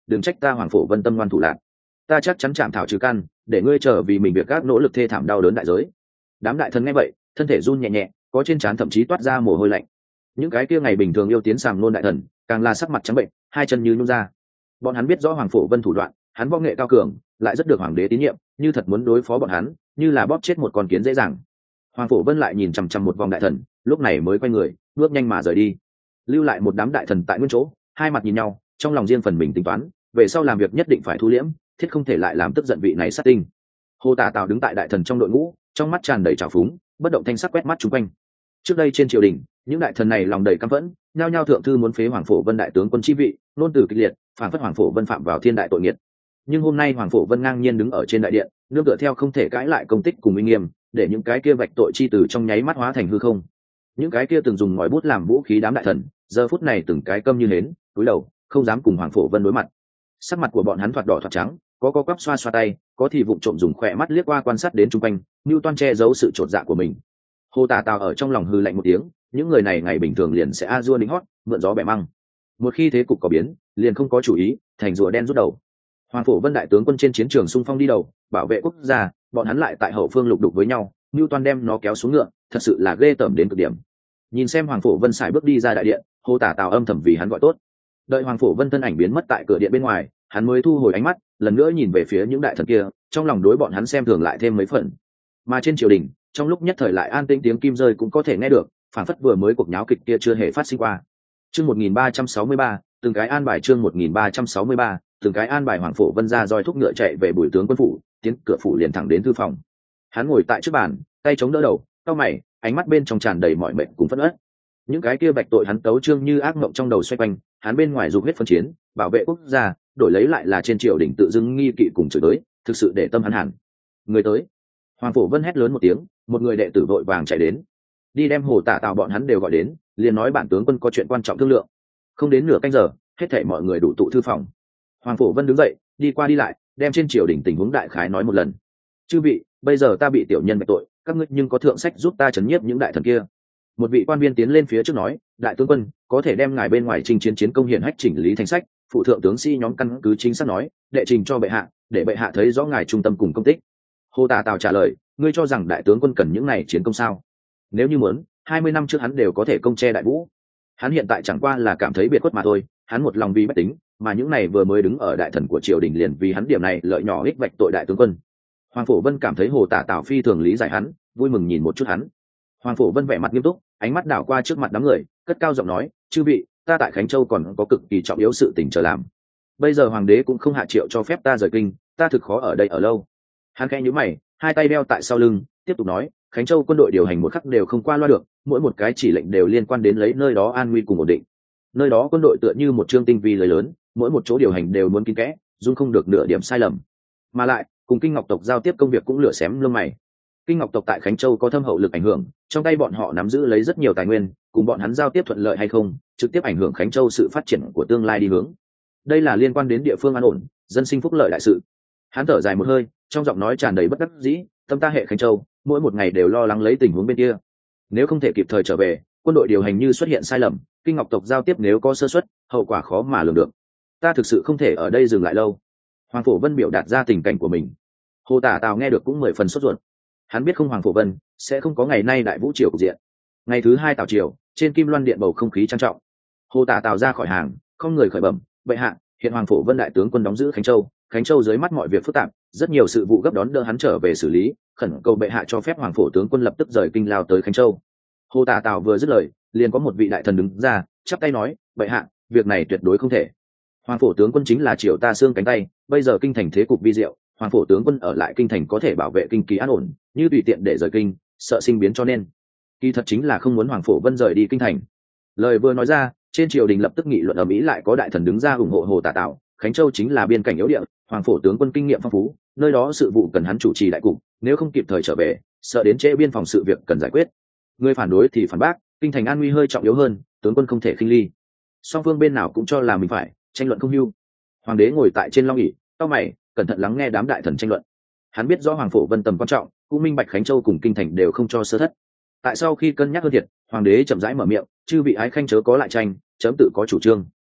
đừng trách ta Hoàng Phổ Vân tâm ngoan thủ lạc, ta chắc chắn chạm thảo trừ căn, để ngươi trở vì mình việc các nỗ lực thê thảm đau đớn đại giới. Đám đại thần nghe vậy, thân thể run nhẹ nhẹ, có trên trán thậm chí toát ra mồ hôi lạnh. Những cái kia ngày bình thường yêu tiến sàm nôn đại thần, càng là sắc mặt trắng bệnh, hai chân như nhún ra. Bọn hắn biết rõ Hoàng Phổ Vân thủ đoạn, hắn võ nghệ cao cường, lại rất được hoàng đế tín nhiệm, như thật muốn đối phó bọn hắn, như là bóp chết một con kiến dễ dàng. Hoàng Phổ Vân lại nhìn chằm chằm một vòng đại thần, lúc này mới quay người, bước nhanh mà rời đi, lưu lại một đám đại thần tại nguyên chỗ, hai mặt nhìn nhau, trong lòng riêng phần mình tính toán, về sau làm việc nhất định phải thu liễm, thiết không thể lại làm tức giận vị này sát tinh. Hồ Tả Tào đứng tại đại thần trong đội ngũ, trong mắt tràn đầy trào phúng, bất động thanh sắc quét mắt chung quanh. Trước đây trên triều đình, những đại thần này lòng đầy căm phẫn, nhao nhao thượng thư muốn phế Hoàng Phổ Vân đại tướng quân chi vị, nôn từ kịch liệt, phản phất Hoàng Phổ Vân phạm vào thiên đại tội nghiệt. Nhưng hôm nay Hoàng Phổ Vân ngang nhiên đứng ở trên đại điện, nương tựa theo không thể cãi lại công tích cùng uy nghiêm, để những cái kia vạch tội chi từ trong nháy mắt hóa thành hư không. Những cái kia từng dùng ngòi bút làm vũ khí đám đại thần, giờ phút này từng cái câm như hến, cúi đầu, không dám cùng Hoàng Phổ Vân đối mặt. Sắc mặt của bọn hắn thoạt đỏ thoạt trắng, có quắp xoa xoa tay, có thì vụng trộm dùng khỏe mắt liếc qua quan sát đến chung quanh, như toan che giấu sự chột dạ của mình. Hồ Tả Tào ở trong lòng hư lạnh một tiếng, những người này ngày bình thường liền sẽ a dua đính hót, mượn gió bẻ măng. Một khi thế cục có biến, liền không có chủ ý, thành rùa đen rút đầu. Hoàng Phổ Vân đại tướng quân trên chiến trường xung phong đi đầu, bảo vệ quốc gia, bọn hắn lại tại hậu phương lục đục với nhau, như toan đem nó kéo xuống ngựa, thật sự là ghê tởm đến cực điểm. Nhìn xem Hoàng Phổ Vân sải bước đi ra đại điện, Hồ Tả Tào âm thầm vì hắn gọi tốt. Đợi Hoàng Phổ Vân thân ảnh biến mất tại cửa điện bên ngoài, hắn mới thu hồi ánh mắt, lần nữa nhìn về phía những đại thần kia, trong lòng đối bọn hắn xem thường lại thêm mấy phần. Mà trên triều đình, trong lúc nhất thời lại an tĩnh, tiếng kim rơi cũng có thể nghe được, phản phất vừa mới cuộc nháo kịch kia chưa hề phát sinh qua. Chương 1363, từng cái an bài. Chương 1363, từng cái an bài. Hoàng Phổ Vân ra roi thúc ngựa chạy về Bùi tướng quân phủ, tiến cửa phủ liền thẳng đến thư phòng. Hắn ngồi tại trước bàn, tay chống đỡ đầu, cau mày, ánh mắt bên trong tràn đầy mọi mệt cùng phẫn uất. Những cái kia bạch tội hắn tấu chương như ác mộng trong đầu xoay quanh, hắn bên ngoài dục huyết phân chiến, bảo vệ quốc gia, đổi lấy lại là trên triều đình tự dưng nghi kỵ cùng chửi tới, thực sự để tâm hắn hẳn. Người tới. Hoàng Phổ Vân hét lớn một tiếng, một người đệ tử vội vàng chạy đến, đi đem Hồ Tả Tào bọn hắn đều gọi đến, liền nói bản tướng quân có chuyện quan trọng thương lượng. Không đến nửa canh giờ, hết thảy mọi người đủ tụ thư phòng. Hoàng Phổ Vân đứng dậy, đi qua đi lại, đem trên triều đình tình huống đại khái nói một lần. Chư vị, bây giờ ta bị tiểu nhân bạch tội, các ngươi nhưng có thượng sách giúp ta trấn nhiếp những đại thần kia. Một vị quan viên tiến lên phía trước nói, đại tướng quân có thể đem ngài bên ngoài trình chiến chiến công hiển hách chỉnh lý thành sách, phụ thượng tướng sĩ nhóm căn cứ chính xác nói, đệ trình cho bệ hạ, để bệ hạ thấy rõ ngài trung tâm cùng công tích. Hồ Tả Tào trả lời, ngươi cho rằng đại tướng quân cần những này chiến công sao? Nếu như muốn, 20 năm trước hắn đều có thể công che đại vũ. Hắn hiện tại chẳng qua là cảm thấy biệt khuất mà thôi, hắn một lòng vì bách tính, mà những này vừa mới đứng ở đại thần của triều đình liền vì hắn điểm này lợi nhỏ ích vạch tội đại tướng quân. Hoàng Phổ Vân cảm thấy Hồ Tả Tào phi thường lý giải hắn, vui mừng nhìn một chút hắn. Hoàng Phổ Vân vẻ mặt nghiêm túc, ánh mắt đảo qua trước mặt đám người, cất cao giọng nói, chư vị, ta tại Khánh Châu còn có cực kỳ trọng yếu sự tình chờ làm. Bây giờ hoàng đế cũng không hạ triệu cho phép ta rời kinh, ta thực khó ở đây ở lâu. Hắn khẽ nhíu mày, hai tay đeo tại sau lưng, tiếp tục nói, Khánh Châu quân đội điều hành một khắc đều không qua loa được, mỗi một cái chỉ lệnh đều liên quan đến lấy nơi đó an nguy cùng ổn định. Nơi đó quân đội tựa như một trương tinh vi lưới lớn, mỗi một chỗ điều hành đều muốn kín kẽ, dung không được nửa điểm sai lầm. Mà lại, cùng Kinh Ngọc tộc giao tiếp công việc cũng lửa xém lông mày. Kinh Ngọc tộc tại Khánh Châu có thâm hậu lực ảnh hưởng, trong tay bọn họ nắm giữ lấy rất nhiều tài nguyên, cùng bọn hắn giao tiếp thuận lợi hay không, trực tiếp ảnh hưởng Khánh Châu sự phát triển của tương lai đi hướng. Đây là liên quan đến địa phương an ổn, dân sinh phúc lợi đại sự. Hắn thở dài một hơi, trong giọng nói tràn đầy bất đắc dĩ, tâm ta hệ Khánh Châu, mỗi một ngày đều lo lắng lấy tình huống bên kia. Nếu không thể kịp thời trở về, quân đội điều hành như xuất hiện sai lầm, Kinh Ngọc tộc giao tiếp nếu có sơ suất, hậu quả khó mà lường được. Ta thực sự không thể ở đây dừng lại lâu. Hoàng Phổ Vân biểu đạt ra tình cảnh của mình. Hồ Tả Tào nghe được cũng 10 phần sốt ruột. Hắn biết không Hoàng Phổ Vân sẽ không có ngày nay đại vũ triều cục diện. Ngày thứ 2 Tào triều, trên Kim Loan điện bầu không khí trang trọng. Hồ Tả Tào ra khỏi hàng, không người khởi bẩm, bệ hạ, hiện Hoàng Phổ Vân đại tướng quân đóng giữ Khánh Châu, Khánh Châu dưới mắt mọi việc phức tạp, rất nhiều sự vụ gấp đón đỡ hắn trở về xử lý, khẩn cầu bệ hạ cho phép Hoàng Phổ tướng quân lập tức rời kinh lao tới Khánh Châu. Hồ Tả Tào vừa dứt lời, liền có một vị đại thần đứng ra, chắp tay nói, bệ hạ, việc này tuyệt đối không thể. Hoàng Phổ tướng quân chính là triều ta xương cánh tay, bây giờ kinh thành thế cục vi diệu, Hoàng Phổ tướng quân ở lại kinh thành có thể bảo vệ kinh kỳ an ổn, như tùy tiện để rời kinh, sợ sinh biến, cho nên kỳ thật chính là không muốn Hoàng Phổ Vân rời đi kinh thành. Lời vừa nói ra, trên triều đình lập tức nghị luận ầm ĩ, lại có đại thần đứng ra ủng hộ Hồ Tả Tào. Khánh Châu chính là biên cảnh yếu địa, Hoàng Phổ tướng quân kinh nghiệm phong phú, nơi đó sự vụ cần hắn chủ trì đại cục, nếu không kịp thời trở về, sợ đến trễ biên phòng sự việc cần giải quyết. Người phản đối thì phản bác, kinh thành an nguy hơi trọng yếu hơn, tướng quân không thể khinh ly. Song phương bên nào cũng cho là mình phải, tranh luận không hưu. Hoàng đế ngồi tại trên long ỷ, cau mày, cẩn thận lắng nghe đám đại thần tranh luận. Hắn biết rõ Hoàng Phổ Vân tầm quan trọng, cũng minh bạch Khánh Châu cùng kinh thành đều không cho sơ thất. Tại sau khi cân nhắc hơn thiệt, hoàng đế chậm rãi mở miệng, chư vị ái khanh chớ có lại tranh, chấm tự có chủ trương.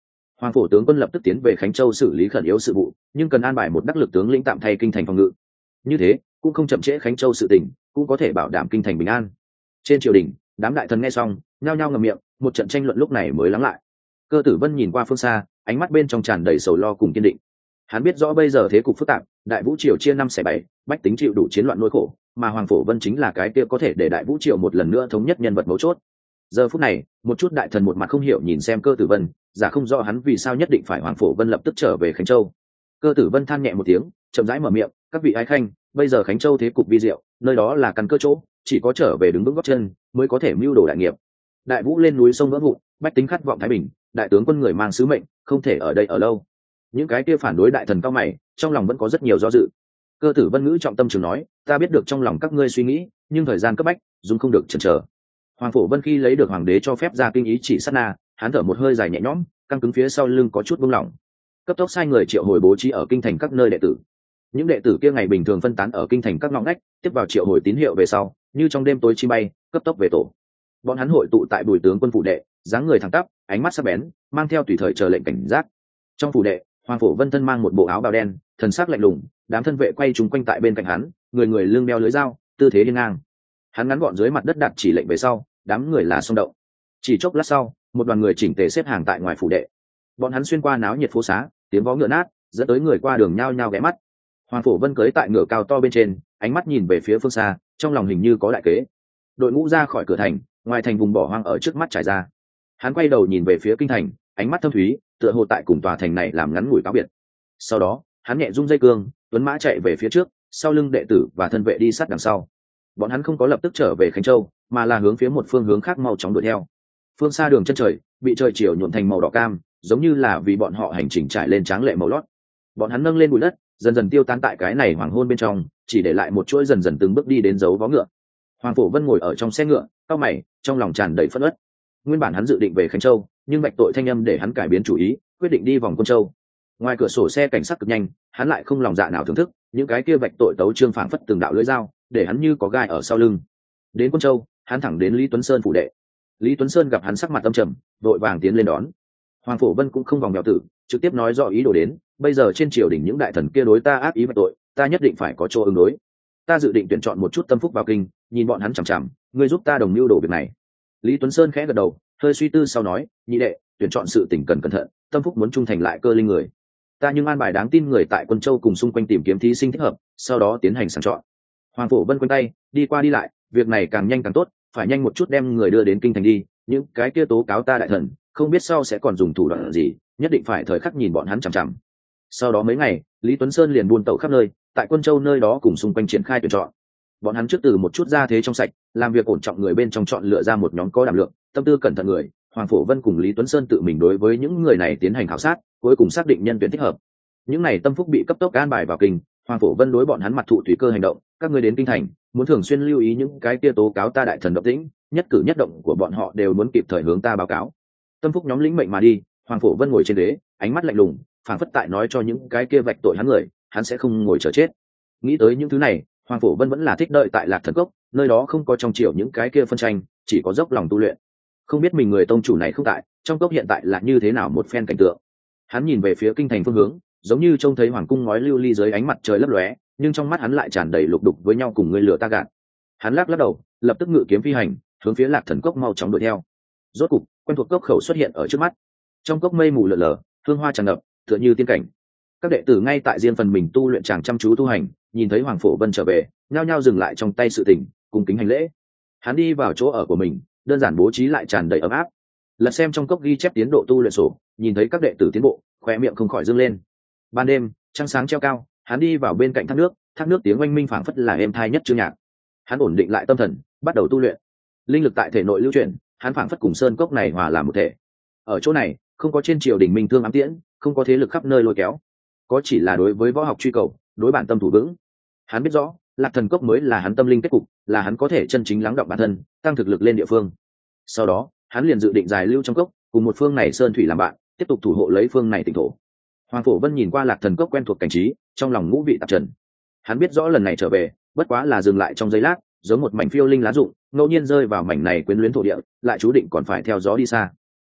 Hoàng phổ tướng quân lập tức tiến về Khánh Châu xử lý khẩn yếu sự vụ, nhưng cần an bài một đắc lực tướng lĩnh tạm thay kinh thành phòng ngự. Như thế cũng không chậm trễ Khánh Châu sự tình, cũng có thể bảo đảm kinh thành bình an. Trên triều đình, đám đại thần nghe xong nhao nhao ngậm miệng, một trận tranh luận lúc này mới lắng lại. Cơ Tử Vân nhìn qua phương xa, ánh mắt bên trong tràn đầy sầu lo cùng kiên định. Hắn biết rõ bây giờ thế cục phức tạp, đại vũ triều chia năm xẻ bảy, bách tính chịu đủ chiến loạn nỗi khổ, mà Hoàng Phổ Vân chính là cái kia có thể để đại vũ triều một lần nữa thống nhất nhân vật mấu chốt. Giờ phút này, một chút đại thần một mặt không hiểu nhìn xem Cơ Tử Vân, giả không rõ hắn vì sao nhất định phải Hoàng Phổ Vân lập tức trở về Khánh Châu. Cơ Tử Vân than nhẹ một tiếng, chậm rãi mở miệng, các vị ái khanh, bây giờ Khánh Châu thế cục vi diệu, nơi đó là căn cơ chỗ, chỉ có trở về đứng vững gót chân mới có thể mưu đồ đại nghiệp. Đại vũ lên núi sông vỡ vụn, bách tính khát vọng thái bình, đại tướng quân người mang sứ mệnh, không thể ở đây ở lâu. Những cái kia phản đối đại thần cao mày, trong lòng vẫn có rất nhiều do dự. Cơ Tử Vân ngữ trọng tâm trường nói, ta biết được trong lòng các ngươi suy nghĩ, nhưng thời gian cấp bách, dùng không được chần chờ. Hoàng Phổ Vân khi lấy được hoàng đế cho phép ra kinh ý chỉ sát na, hắn thở một hơi dài nhẹ nhõm, căng cứng phía sau lưng có chút buông lỏng. Cấp tốc sai người triệu hồi bố trí ở kinh thành các nơi đệ tử. Những đệ tử kia ngày bình thường phân tán ở kinh thành các ngõ ngách, tiếp vào triệu hồi tín hiệu về sau, như trong đêm tối chi bay, cấp tốc về tổ. Bọn hắn hội tụ tại Bùi tướng quân phủ đệ, dáng người thẳng tắp, ánh mắt sắc bén, mang theo tùy thời chờ lệnh cảnh giác. Trong phủ đệ, Hoàng Phổ Vân thân mang một bộ áo bào đen, thần sắc lạnh lùng, đám thân vệ quay chúng quanh tại bên cạnh hắn, người người lưng đeo lưỡi dao, tư thế hiên ngang. Hắn ngắn gọn dưới mặt đất đặt chỉ lệnh về sau, đám người là xung động. Chỉ chốc lát sau, một đoàn người chỉnh tề xếp hàng tại ngoài phủ đệ. Bọn hắn xuyên qua náo nhiệt phố xá, tiếng vó ngựa nát, dẫn tới người qua đường nhao nhao ghé mắt. Hoàng Phổ Vân cưỡi tại ngựa cao to bên trên, ánh mắt nhìn về phía phương xa, trong lòng hình như có đại kế. Đội ngũ ra khỏi cửa thành, ngoài thành vùng bỏ hoang ở trước mắt trải ra. Hắn quay đầu nhìn về phía kinh thành, ánh mắt thâm thúy, tựa hồ tại cùng tòa thành này làm ngắn ngủi cáo biệt. Sau đó, hắn nhẹ rung dây cương, tuấn mã chạy về phía trước, sau lưng đệ tử và thân vệ đi sát đằng sau. Bọn hắn không có lập tức trở về Khánh Châu, mà là hướng phía một phương hướng khác mau chóng đuổi theo. Phương xa đường chân trời bị trời chiều nhuộm thành màu đỏ cam, giống như là vì bọn họ hành trình trải lên tráng lệ màu lót. Bọn hắn nâng lên bụi đất, dần dần tiêu tán tại cái này hoàng hôn bên trong, chỉ để lại một chuỗi dần dần từng bước đi đến dấu vó ngựa. Hoàng Phổ Vân ngồi ở trong xe ngựa, cau mày, trong lòng tràn đầy phẫn uất. Nguyên bản hắn dự định về Khánh Châu, nhưng bạch tội thanh âm để hắn cải biến chủ ý, quyết định đi vòng Quân Châu. Ngoài cửa sổ xe cảnh sát cực nhanh, hắn lại không lòng dạ nào thưởng thức, những cái kia bạch tội tấu trương phảng phất từng đạo lưỡi dao, để hắn như có gai ở sau lưng. Đến Quân Châu, hắn thẳng đến Lý Tuấn Sơn phủ đệ. Lý Tuấn Sơn gặp hắn sắc mặt âm trầm, vội vàng tiến lên đón. Hoàng Phổ Vân cũng không vòng vèo tử, trực tiếp nói rõ ý đồ đến, bây giờ trên triều đình những đại thần kia đối ta ác ý bạch tội, ta nhất định phải có chỗ ứng đối. Ta dự định tuyển chọn một chút tâm phúc vào kinh, nhìn bọn hắn chằm chằm, ngươi giúp ta đồng mưu đồ việc này. Lý Tuấn Sơn khẽ gật đầu, hơi suy tư sau nói, nhị đệ, tuyển chọn sự tình cần cẩn thận, tâm phúc muốn trung thành lại cơ linh người. Ta nhưng an bài đáng tin người tại Quân Châu cùng xung quanh tìm kiếm thí sinh thích hợp, sau đó tiến hành sàng chọn. Hoàng Phổ Vân quanh tay, đi qua đi lại, việc này càng nhanh càng tốt, phải nhanh một chút đem người đưa đến kinh thành đi, những cái kia tố cáo ta đại thần, không biết sau sẽ còn dùng thủ đoạn gì, nhất định phải thời khắc nhìn bọn hắn chằm chằm. Sau đó mấy ngày, Lý Tuấn Sơn liền buôn tẩu khắp nơi, tại Quân Châu nơi đó cùng xung quanh triển khai tuyển chọn. Bọn hắn trước từ một chút ra thế trong sạch, làm việc ổn trọng người bên trong chọn lựa ra một nhóm có đảm lượng, tâm tư cẩn thận người. Hoàng Phổ Vân cùng Lý Tuấn Sơn tự mình đối với những người này tiến hành khảo sát, cuối cùng xác định nhân tuyển thích hợp. Những này tâm phúc bị cấp tốc an bài vào kinh. Hoàng Phổ Vân đối bọn hắn mặt thụ tùy cơ hành động, các ngươi đến kinh thành, muốn thường xuyên lưu ý những cái kia tố cáo ta đại thần động tĩnh, nhất cử nhất động của bọn họ đều muốn kịp thời hướng ta báo cáo. Tâm phúc nhóm lĩnh mệnh mà đi. Hoàng Phổ Vân ngồi trên ghế, ánh mắt lạnh lùng, phảng phất tại nói cho những cái kia vạch tội hắn người, hắn sẽ không ngồi chờ chết. Nghĩ tới những thứ này, Hoàng Phổ Vân vẫn là thích đợi tại Lạc Thần Cốc, nơi đó không có trong triều những cái kia phân tranh, chỉ có dốc lòng tu luyện. Không biết mình người tông chủ này không tại, trong cốc hiện tại là như thế nào một phen cảnh tượng. Hắn nhìn về phía kinh thành phương hướng, giống như trông thấy hoàng cung ngói lưu ly dưới ánh mặt trời lấp lóe, nhưng trong mắt hắn lại tràn đầy lục đục với nhau cùng người lửa ta gạt. Hắn lắc đầu, lập tức ngự kiếm phi hành, hướng phía Lạc Thần Cốc mau chóng đuổi theo. Rốt cục, quen thuộc cốc khẩu xuất hiện ở trước mắt. Trong cốc mây mù lờ lờ, hương hoa tràn ngập, tựa như tiên cảnh. Các đệ tử ngay tại riêng phần mình tu luyện chàng chăm chú tu hành, nhìn thấy Hoàng Phổ Vân trở về, nhao nhao dừng lại trong tay sự tình, cùng kính hành lễ. Hắn đi vào chỗ ở của mình, đơn giản bố trí lại tràn đầy ấm áp. Lật xem trong cốc ghi chép tiến độ tu luyện sổ, nhìn thấy các đệ tử tiến bộ, khóe miệng không khỏi dương lên. Ban đêm, trăng sáng treo cao, hắn đi vào bên cạnh thác nước tiếng oanh minh phảng phất là êm thai nhất chương nhạc. Hắn ổn định lại tâm thần, bắt đầu tu luyện. Linh lực tại thể nội lưu chuyển, hắn phảng phất cùng sơn cốc này hòa làm một thể. Ở chỗ này, không có trên triều đình minh thương ám tiễn, không có thế lực khắp nơi lôi kéo, có chỉ là đối với võ học truy cầu, đối bản tâm thủ vững. Hắn biết rõ, Lạc Thần Cốc mới là hắn tâm linh kết cục, là hắn có thể chân chính lắng đọng bản thân, tăng thực lực lên địa phương. Sau đó, hắn liền dự định dài lưu trong cốc, cùng một phương này sơn thủy làm bạn, tiếp tục thủ hộ lấy phương này tỉnh thổ. Hoàng Phổ Vân nhìn qua Lạc Thần Cốc quen thuộc cảnh trí, trong lòng ngũ vị tạp trần. Hắn biết rõ lần này trở về, bất quá là dừng lại trong giây lát, giống một mảnh phiêu linh lá rụng, ngẫu nhiên rơi vào mảnh này quyến luyến thổ địa, lại chú định còn phải theo gió đi xa.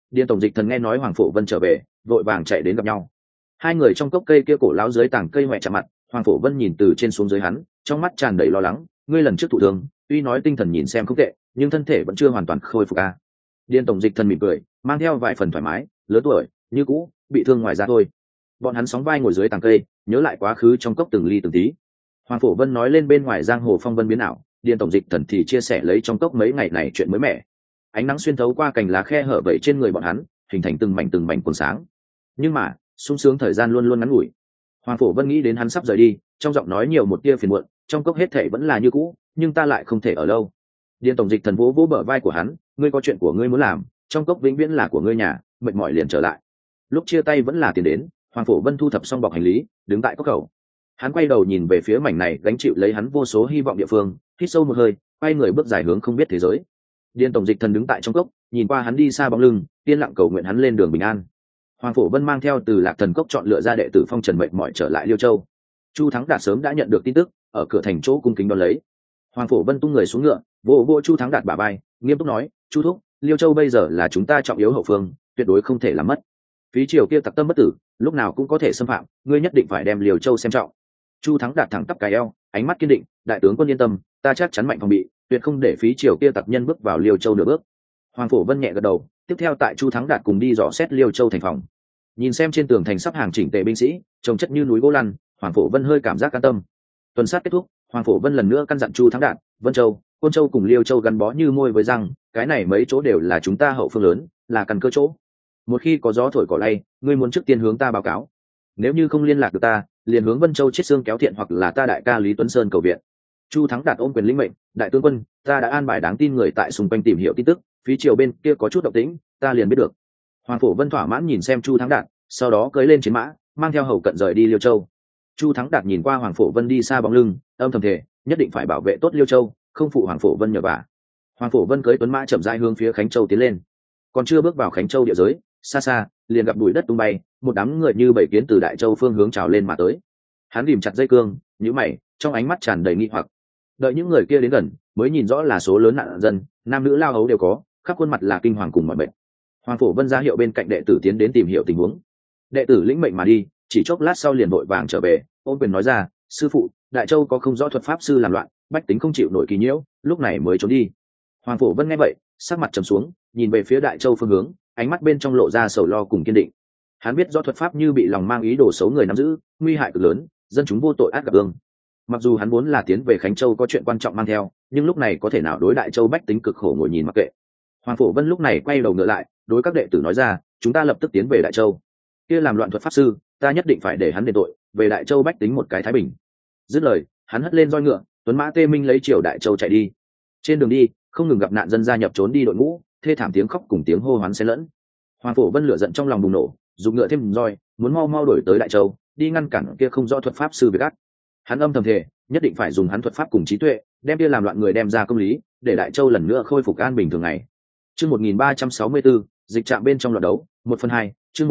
Điền tổng dịch thần nghe nói Hoàng Phổ Vân trở về, vội vàng chạy đến gặp nhau. Hai người trong cốc cây kia cổ lão dưới tảng cây ngoại chạm mặt. Hoàng Phổ Vân nhìn từ trên xuống dưới hắn, trong mắt tràn đầy lo lắng. Ngươi lần trước thụ thương, tuy nói tinh thần nhìn xem không tệ, nhưng thân thể vẫn chưa hoàn toàn khôi phục a. Điền tổng dịch thần mỉm cười, mang theo vài phần thoải mái, lớn tuổi như cũ, bị thương ngoài ra thôi. Bọn hắn sóng vai ngồi dưới tảng cây, nhớ lại quá khứ trong cốc từng ly từng tí. Hoàng Phổ Vân nói lên bên ngoài giang hồ phong vân biến ảo, Điền tổng dịch thần thì chia sẻ lấy trong cốc mấy ngày này chuyện mới mẻ. Ánh nắng xuyên thấu qua cành lá khe hở vẩy trên người bọn hắn, hình thành từng mảnh cuồng sáng. Nhưng mà sung sướng thời gian luôn luôn ngắn ngủi. Hoàng Phổ Vân nghĩ đến hắn sắp rời đi, trong giọng nói nhiều một tia phiền muộn. Trong cốc hết thể vẫn là như cũ, nhưng ta lại không thể ở lâu. Điền tổng dịch thần vỗ vỗ bờ vai của hắn, ngươi có chuyện của ngươi muốn làm, trong cốc vĩnh viễn là của ngươi nhà, mệt mỏi liền trở lại. Lúc chia tay vẫn là tiền đến. Hoàng Phổ Vân thu thập xong bọc hành lý, đứng tại cốc khẩu. Hắn quay đầu nhìn về phía mảnh này gánh chịu lấy hắn vô số hy vọng địa phương, hít sâu một hơi, quay người bước dài hướng không biết thế giới. Điền tổng dịch thần đứng tại trong cốc, nhìn qua hắn đi xa bóng lưng, yên lặng cầu nguyện hắn lên đường bình an. Hoàng Phổ Vân mang theo từ Lạc Thần Cốc chọn lựa ra đệ tử phong trần mệt mỏi trở lại Liêu Châu. Chu Thắng Đạt sớm đã nhận được tin tức, ở cửa thành chỗ cung kính đón lấy. Hoàng Phổ Vân tung người xuống ngựa, vỗ vỗ Chu Thắng Đạt bả vai, nghiêm túc nói: Chu thúc, Liêu Châu bây giờ là chúng ta trọng yếu hậu phương, tuyệt đối không thể làm mất. Phí triều kia tặc tâm bất tử, lúc nào cũng có thể xâm phạm, ngươi nhất định phải đem Liêu Châu xem trọng. Chu Thắng Đạt thẳng tắp cái eo, ánh mắt kiên định: đại tướng quân yên tâm, ta chắc chắn mạnh phòng bị, tuyệt không để phí triều kia tặc nhân bước vào Liêu Châu nửa bước. Hoàng Phổ Vân nhẹ gật đầu, tiếp theo tại Chu Thắng Đạt cùng đi dò xét Liêu Châu thành phòng. Nhìn xem trên tường thành sắp hàng chỉnh tề binh sĩ, trồng chất như núi gỗ lăn, Hoàng Phổ Vân hơi cảm giác an tâm. Tuần sát kết thúc, Hoàng Phổ Vân lần nữa căn dặn Chu Thắng Đạt, Vân Châu, Côn Châu cùng Liêu Châu gắn bó như môi với răng, cái này mấy chỗ đều là chúng ta hậu phương lớn, là căn cơ chỗ. Một khi có gió thổi cỏ lay, ngươi muốn trước tiên hướng ta báo cáo. Nếu như không liên lạc được ta, liền hướng Vân Châu Chiết Xương kéo thiện hoặc là ta đại ca Lý Tuấn Sơn cầu viện. Chu Thắng Đạt ôm quyền lĩnh mệnh, đại tướng quân, ta đã an bài đáng tin người tại xung quanh tìm hiểu tin tức, phía triều bên kia có chút động tĩnh, ta liền biết được. Hoàng Phổ Vân thỏa mãn nhìn xem Chu Thắng Đạt, sau đó cưỡi lên chiến mã, mang theo hầu cận rời đi Liêu Châu. Chu Thắng Đạt nhìn qua Hoàng Phổ Vân đi xa bóng lưng, âm thầm thề, nhất định phải bảo vệ tốt Liêu Châu, không phụ Hoàng Phổ Vân nhờ vả. Hoàng Phổ Vân cưỡi tuấn mã chậm rãi hướng phía Khánh Châu tiến lên. Còn chưa bước vào Khánh Châu địa giới, xa xa liền gặp bụi đất tung bay, một đám người như bảy kiến từ Đại Châu phương hướng trào lên mà tới. Hắn ghìm chặt dây cương, nhíu mày, trong ánh mắt tràn đầy nghi hoặc. Đợi những người kia đến gần, mới nhìn rõ là số lớn nạn dân, nam nữ lao hấu đều có, khắp khuôn mặt là kinh hoàng cùng mọi mệt. Hoàng Phổ Vân ra hiệu bên cạnh đệ tử tiến đến tìm hiểu tình huống. Đệ tử lĩnh mệnh mà đi, chỉ chốc lát sau liền vội vàng trở về, ôn quyền nói ra: sư phụ, Đại Châu có không rõ thuật pháp sư làm loạn, bách tính không chịu nổi kỳ nhiễu, lúc này mới trốn đi. Hoàng Phổ Vân nghe vậy, sắc mặt trầm xuống, nhìn về phía Đại Châu phương hướng, ánh mắt bên trong lộ ra sầu lo cùng kiên định. Hắn biết do thuật pháp như bị lòng mang ý đồ xấu người nắm giữ, nguy hại cực lớn, dân chúng vô tội ác gặp ương. Mặc dù hắn muốn là tiến về Khánh Châu có chuyện quan trọng mang theo, nhưng lúc này có thể nào đối Đại Châu bách tính cực khổ ngồi nhìn mặc kệ. Hoàng Phổ Vân lúc này quay đầu ngựa lại, đối các đệ tử nói ra: chúng ta lập tức tiến về Đại Châu. Kia làm loạn thuật pháp sư, ta nhất định phải để hắn đền tội, về Đại Châu bách tính một cái thái bình. Dứt lời, hắn hất lên roi ngựa, tuấn mã tê minh lấy chiều Đại Châu chạy đi. Trên đường đi, không ngừng gặp nạn dân gia nhập trốn đi đội ngũ, thê thảm tiếng khóc cùng tiếng hô hoán xen lẫn. Hoàng Phổ Vân lửa giận trong lòng bùng nổ, dùng ngựa thêm roi, muốn mau mau đuổi tới Đại Châu, đi ngăn cản kia không rõ thuật pháp sư việc ác. Hắn âm thầm thề, nhất định phải dùng hắn thuật pháp cùng trí tuệ, đem kia làm loạn người đem ra công lý, để Đại Châu lần nữa khôi phục an bình thường ngày. Chương 1364, dịch trạm bên trong loạt đấu, 1/2, chương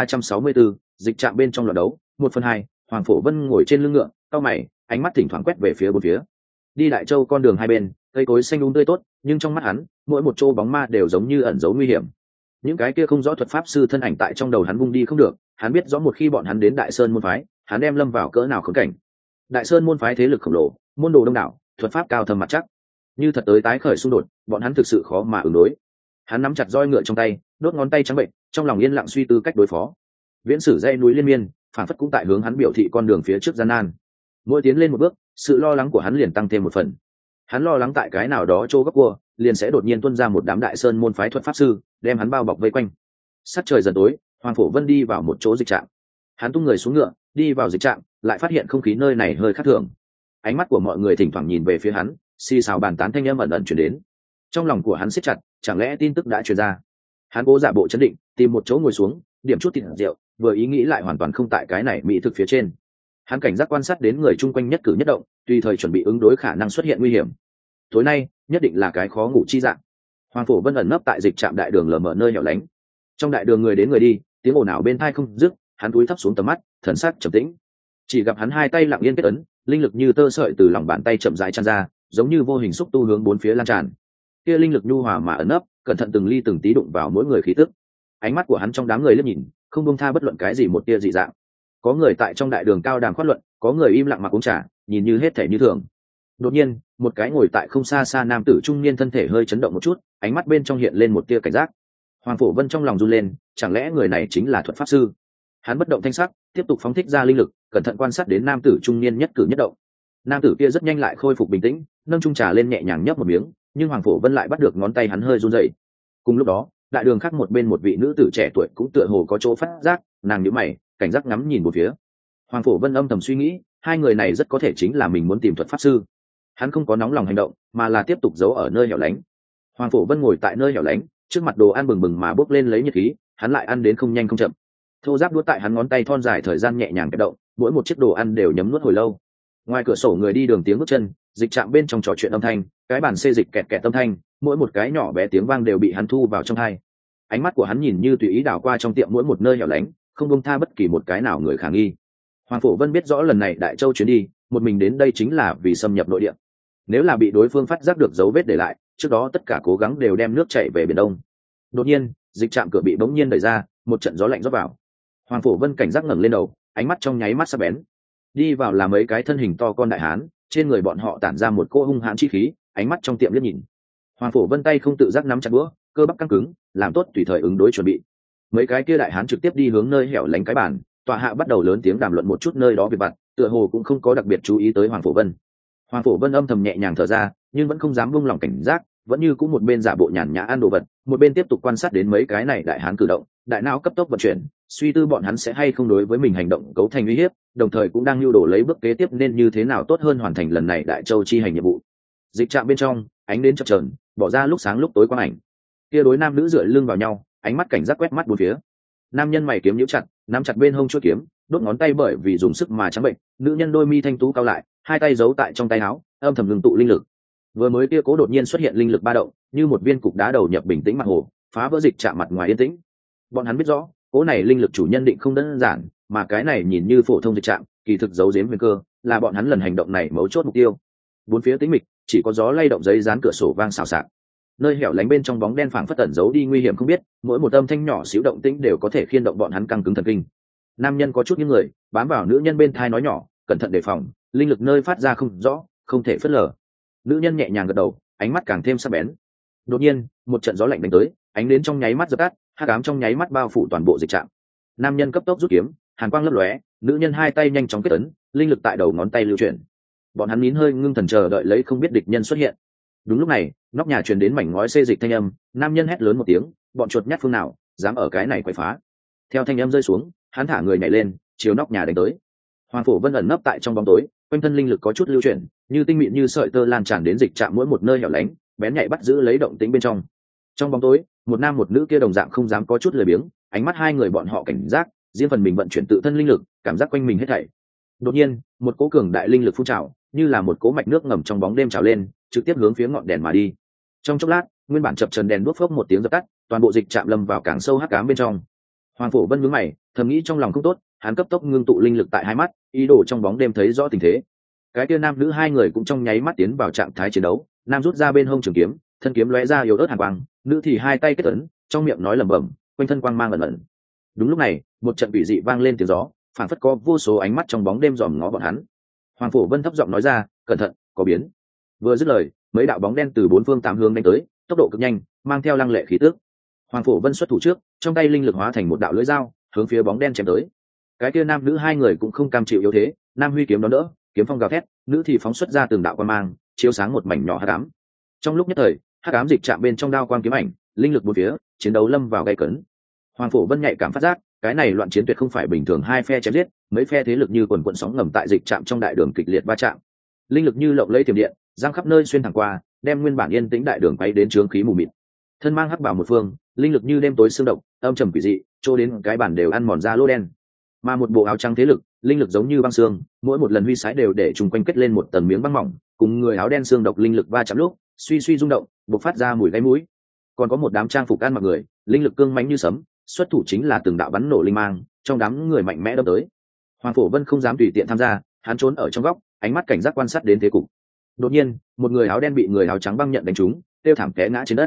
1364, dịch trạm bên trong loạt đấu, 1/2, Hoàng Phổ Vân ngồi trên lưng ngựa, cau mày, ánh mắt thỉnh thoảng quét về phía bốn phía. Đi Đại Châu con đường hai bên, cây cối xanh um tươi tốt, nhưng trong mắt hắn, mỗi một chỗ bóng ma đều giống như ẩn giấu nguy hiểm. Những cái kia không rõ thuật pháp sư thân ảnh tại trong đầu hắn vung đi không được, hắn biết rõ một khi bọn hắn đến Đại Sơn môn phái, hắn đem lâm vào cỡ nào khốn cảnh. Đại Sơn môn phái thế lực khổng lồ, môn đồ đông đảo, thuật pháp cao thâm mặt chắc. Như thật tới tái khởi xung đột, bọn hắn thực sự khó mà ứng đối. Hắn nắm chặt roi ngựa trong tay, đốt ngón tay trắng bệnh, trong lòng yên lặng suy tư cách đối phó. Viễn sử dãy núi liên miên, phản phất cũng tại hướng hắn biểu thị con đường phía trước gian nan. Mỗi tiến lên một bước, sự lo lắng của hắn liền tăng thêm một phần. Hắn lo lắng tại cái nào đó chỗ góc cua, liền sẽ đột nhiên tuôn ra một đám Đại Sơn môn phái thuật pháp sư, đem hắn bao bọc vây quanh. Sắc trời dần tối, Hoàng Phổ Vân đi vào một chỗ dịch trạm. Hắn tung người xuống ngựa, đi vào dịch trạm, lại phát hiện không khí nơi này hơi khác thường. Ánh mắt của mọi người thỉnh thoảng nhìn về phía hắn, xì xào bàn tán thanh âm ẩn ẩn truyền đến. Trong lòng của hắn siết chặt, chẳng lẽ tin tức đã truyền ra? Hắn cố giả bộ chấn định, tìm một chỗ ngồi xuống, điểm chút thịt rượu, vừa ý nghĩ lại hoàn toàn không tại cái này mỹ thực phía trên. Hắn cảnh giác quan sát đến người chung quanh nhất cử nhất động, tùy thời chuẩn bị ứng đối khả năng xuất hiện nguy hiểm. Tối nay nhất định là cái khó ngủ chi dạng. Hoàng Phổ Vân ẩn nấp tại dịch trạm đại đường lờ mờ nơi hẻo lánh. Trong đại đường người đến người đi, tiếng ồn ào bên tai không dứt, hắn cúi thấp xuống tầm mắt, thần sắc trầm tĩnh. Chỉ gặp hắn hai tay lặng yên kết ấn, linh lực như tơ sợi từ lòng bàn tay chậm rãi tràn ra, giống như vô hình xúc tu hướng bốn phía lan tràn. Kia linh lực nhu hòa mà ẩn nấp, cẩn thận từng ly từng tí đụng vào mỗi người khí tức. ánh mắt của hắn trong đám người liếc nhìn, không buông tha bất luận cái gì một tia dị dạng. Có người tại trong đại đường cao đàm khoát luận, có người im lặng mặc uống trà, nhìn như hết thể như thường. Đột nhiên, một cái ngồi tại không xa xa nam tử trung niên thân thể hơi chấn động một chút, ánh mắt bên trong hiện lên một tia cảnh giác. Hoàng Phổ Vân trong lòng run lên, chẳng lẽ người này chính là thuật pháp sư? Hắn bất động thanh sắc, tiếp tục phóng thích ra linh lực, cẩn thận quan sát đến nam tử trung niên nhất cử nhất động. Nam tử kia rất nhanh lại khôi phục bình tĩnh, nâng chung trà lên nhẹ nhàng nhấp một miếng, nhưng Hoàng Phổ Vân lại bắt được ngón tay hắn hơi run rẩy. Cùng lúc đó, đại đường khác một bên một vị nữ tử trẻ tuổi cũng tựa hồ có chỗ phát giác, nàng nhíu mày, cảnh giác ngắm nhìn một phía. Hoàng Phổ Vân âm thầm suy nghĩ, hai người này rất có thể chính là mình muốn tìm thuật pháp sư. Hắn không có nóng lòng hành động, mà là tiếp tục giấu ở nơi hẻo lánh. Hoàng Phổ Vân ngồi tại nơi hẻo lánh, trước mặt đồ ăn bừng bừng mà bốc lên lấy nhiệt khí, hắn lại ăn đến không nhanh không chậm. Thô giáp đũa tại hắn ngón tay thon dài thời gian nhẹ nhàng kẹp động, mỗi một chiếc đồ ăn đều nhấm nuốt hồi lâu. Ngoài cửa sổ người đi đường tiếng bước chân, dịch trạm bên trong trò chuyện âm thanh, cái bàn xê dịch kẹt kẹt âm thanh, mỗi một cái nhỏ bé tiếng vang đều bị hắn thu vào trong tai. Ánh mắt của hắn nhìn như tùy ý đảo qua trong tiệm mỗi một nơi hẻo lánh, không buông tha bất kỳ một cái nào người khả nghi. Hoàng Phổ Vân biết rõ lần này Đại Châu chuyến đi, một mình đến đây chính là vì xâm nhập nội địa. Nếu là bị đối phương phát giác được dấu vết để lại, trước đó tất cả cố gắng đều đem nước chảy về biển Đông. Đột nhiên, dịch trạm cửa bị bỗng nhiên đẩy ra, một trận gió lạnh rót vào. Hoàng Phổ Vân cảnh giác ngẩng lên đầu, ánh mắt trong nháy mắt sắc bén. Đi vào là mấy cái thân hình to con đại hán, trên người bọn họ tản ra một cỗ hung hãn chi khí, ánh mắt trong tiệm liếc nhìn. Hoàng Phổ Vân tay không tự giác nắm chặt búa, cơ bắp căng cứng, làm tốt tùy thời ứng đối chuẩn bị. Mấy cái kia đại hán trực tiếp đi hướng nơi hẻo lánh cái bàn, tọa hạ bắt đầu lớn tiếng đàm luận một chút nơi đó việc vặt, tựa hồ cũng không có đặc biệt chú ý tới Hoàng Phổ Vân. Hoàng Phổ Vân âm thầm nhẹ nhàng thở ra, nhưng vẫn không dám buông lỏng cảnh giác, vẫn như cũng một bên giả bộ nhàn nhã ăn đồ vật, một bên tiếp tục quan sát đến mấy cái này đại hán cử động, đại não cấp tốc vận chuyển, suy tư bọn hắn sẽ hay không đối với mình hành động cấu thành uy hiếp, đồng thời cũng đang lưu đồ lấy bước kế tiếp nên như thế nào tốt hơn hoàn thành lần này Đại Châu chi hành nhiệm vụ. Dịch trạm bên trong, ánh đến chập chờn, bỏ ra lúc sáng lúc tối quang ảnh. Kia đối nam nữ dựa lưng vào nhau, ánh mắt cảnh giác quét mắt bốn phía. Nam nhân mày kiếm nhíu chặt, nắm chặt bên hông chuôi kiếm, đốt ngón tay bởi vì dùng sức mà trắng bệnh, nữ nhân đôi mi thanh tú cao lại, hai tay giấu tại trong tay áo, âm thầm ngừng tụ linh lực. Vừa mới kia cố đột nhiên xuất hiện linh lực ba động, như một viên cục đá đầu nhập bình tĩnh mặt hồ, phá vỡ dịch trạm mặt ngoài yên tĩnh. Bọn hắn biết rõ, cố này linh lực chủ nhân định không đơn giản, mà cái này nhìn như phổ thông dịch trạm, kỳ thực giấu giếm huyền cơ, là bọn hắn lần hành động này mấu chốt mục tiêu. Bốn phía tĩnh mịch, chỉ có gió lay động giấy dán cửa sổ vang xào xạc. Nơi hẻo lánh bên trong bóng đen phảng phất ẩn giấu đi nguy hiểm không biết, mỗi một âm thanh nhỏ xíu động tĩnh đều có thể khiên động bọn hắn căng cứng thần kinh. Nam nhân có chút những người bám vào nữ nhân bên thai nói nhỏ, cẩn thận đề phòng, linh lực nơi phát ra không rõ, không thể phớt lờ. Nữ nhân nhẹ nhàng gật đầu, ánh mắt càng thêm sắc bén. Đột nhiên, một trận gió lạnh đánh tới, ánh đến trong nháy mắt dập tắt, hắc ám trong nháy mắt bao phủ toàn bộ dịch trạm. Nam nhân cấp tốc rút kiếm, hàn quang lấp lóe, nữ nhân hai tay nhanh chóng kết ấn, linh lực tại đầu ngón tay lưu chuyển. Bọn hắn nín hơi ngưng thần chờ đợi lấy không biết địch nhân xuất hiện. Đúng lúc này, nóc nhà truyền đến mảnh ngói xê dịch thanh âm, nam nhân hét lớn một tiếng, bọn chuột nhát phương nào dám ở cái này quậy phá. Theo thanh âm rơi xuống, hắn thả người nhảy lên, chiếu nóc nhà đánh tới. Hoàng Phổ Vân ẩn nấp tại trong bóng tối, quanh thân linh lực có chút lưu chuyển, như tinh mịn như sợi tơ lan tràn đến dịch trạm mỗi một nơi hẻo lánh, bén nhạy bắt giữ lấy động tĩnh bên trong. Trong bóng tối, một nam một nữ kia đồng dạng không dám có chút lười biếng, ánh mắt hai người bọn họ cảnh giác, riêng phần mình vận chuyển tự thân linh lực, cảm giác quanh mình hết thảy. Đột nhiên, một cỗ cường đại linh lực phun trào, như là một cỗ mạch nước ngầm trong bóng đêm trào lên, trực tiếp hướng phía ngọn đèn mà đi. Trong chốc lát, nguyên bản chập chờn đèn đuốc phốc một tiếng dập tắt, toàn bộ dịch trạm lâm vào càng sâu hắc ám bên trong. Hoàng Phổ Vân nhướng mày, thầm nghĩ trong lòng không tốt, hắn cấp tốc ngưng tụ linh lực tại hai mắt, ý đồ trong bóng đêm thấy rõ tình thế. Cái kia nam nữ hai người cũng trong nháy mắt tiến vào trạng thái chiến đấu, nam rút ra bên hông trường kiếm, thân kiếm lóe ra yếu ớt hàn quang, nữ thì hai tay kết ấn, trong miệng nói lẩm bẩm, quanh thân quang mang ẩn ẩn. Đúng lúc này, một trận quỷ dị vang lên tiếng gió, phảng phất có vô số ánh mắt trong bóng đêm dòm ngó bọn hắn. Hoàng Phổ Vân thấp giọng nói ra, cẩn thận, có biến. Vừa dứt lời, mấy đạo bóng đen từ bốn phương tám hướng đánh tới, tốc độ cực nhanh, mang theo lăng lệ khí tức. Hoàng Phổ Vân xuất thủ trước, trong tay linh lực hóa thành một đạo lưỡi dao, hướng phía bóng đen chém tới. Cái kia nam nữ hai người cũng không cam chịu yếu thế, nam huy kiếm đón đỡ, kiếm phong gào thét, nữ thì phóng xuất ra từng đạo quang mang, chiếu sáng một mảnh nhỏ hắc ám. Trong lúc nhất thời, hắc ám dịch chạm bên trong đao quang kiếm ảnh, linh lực bốn phía, chiến đấu lâm vào gay cấn. Hoàng Phổ Vân nhạy cảm phát giác, cái này loạn chiến tuyệt không phải bình thường hai phe chém giết, mấy phe thế lực như quần quần sóng ngầm tại dịch chạm trong đại đường kịch liệt va chạm. Linh lực như lộng lẫy tiềm điện, giăng khắp nơi xuyên thẳng qua, đem nguyên bản yên tĩnh đại đường quay đến trướng khí mù mịt. Thân mang hắc bào một phương, linh lực như đêm tối sương động, âm trầm quỷ dị, trô đến cái bản đều ăn mòn ra lỗ đen. Mà một bộ áo trắng thế lực, linh lực giống như băng xương, mỗi một lần huy sái đều để trùng quanh kết lên một tầng miếng băng mỏng, cùng người áo đen xương độc linh lực va chạm lúc, suy suy rung động, bộc phát ra mùi gáy mũi. Còn có một đám trang phục ăn mặc người, linh lực cương mãnh như sấm, xuất thủ chính là từng đạo bắn nổ linh mang, trong đám người mạnh mẽ đâm tới. Hoàng Phổ Vân không dám tùy tiện tham gia, hắn trốn ở trong góc, ánh mắt cảnh giác quan sát đến thế cục. Đột nhiên, một người áo đen bị người áo trắng băng nhận đánh trúng, tiêu thảm té ngã trên đất.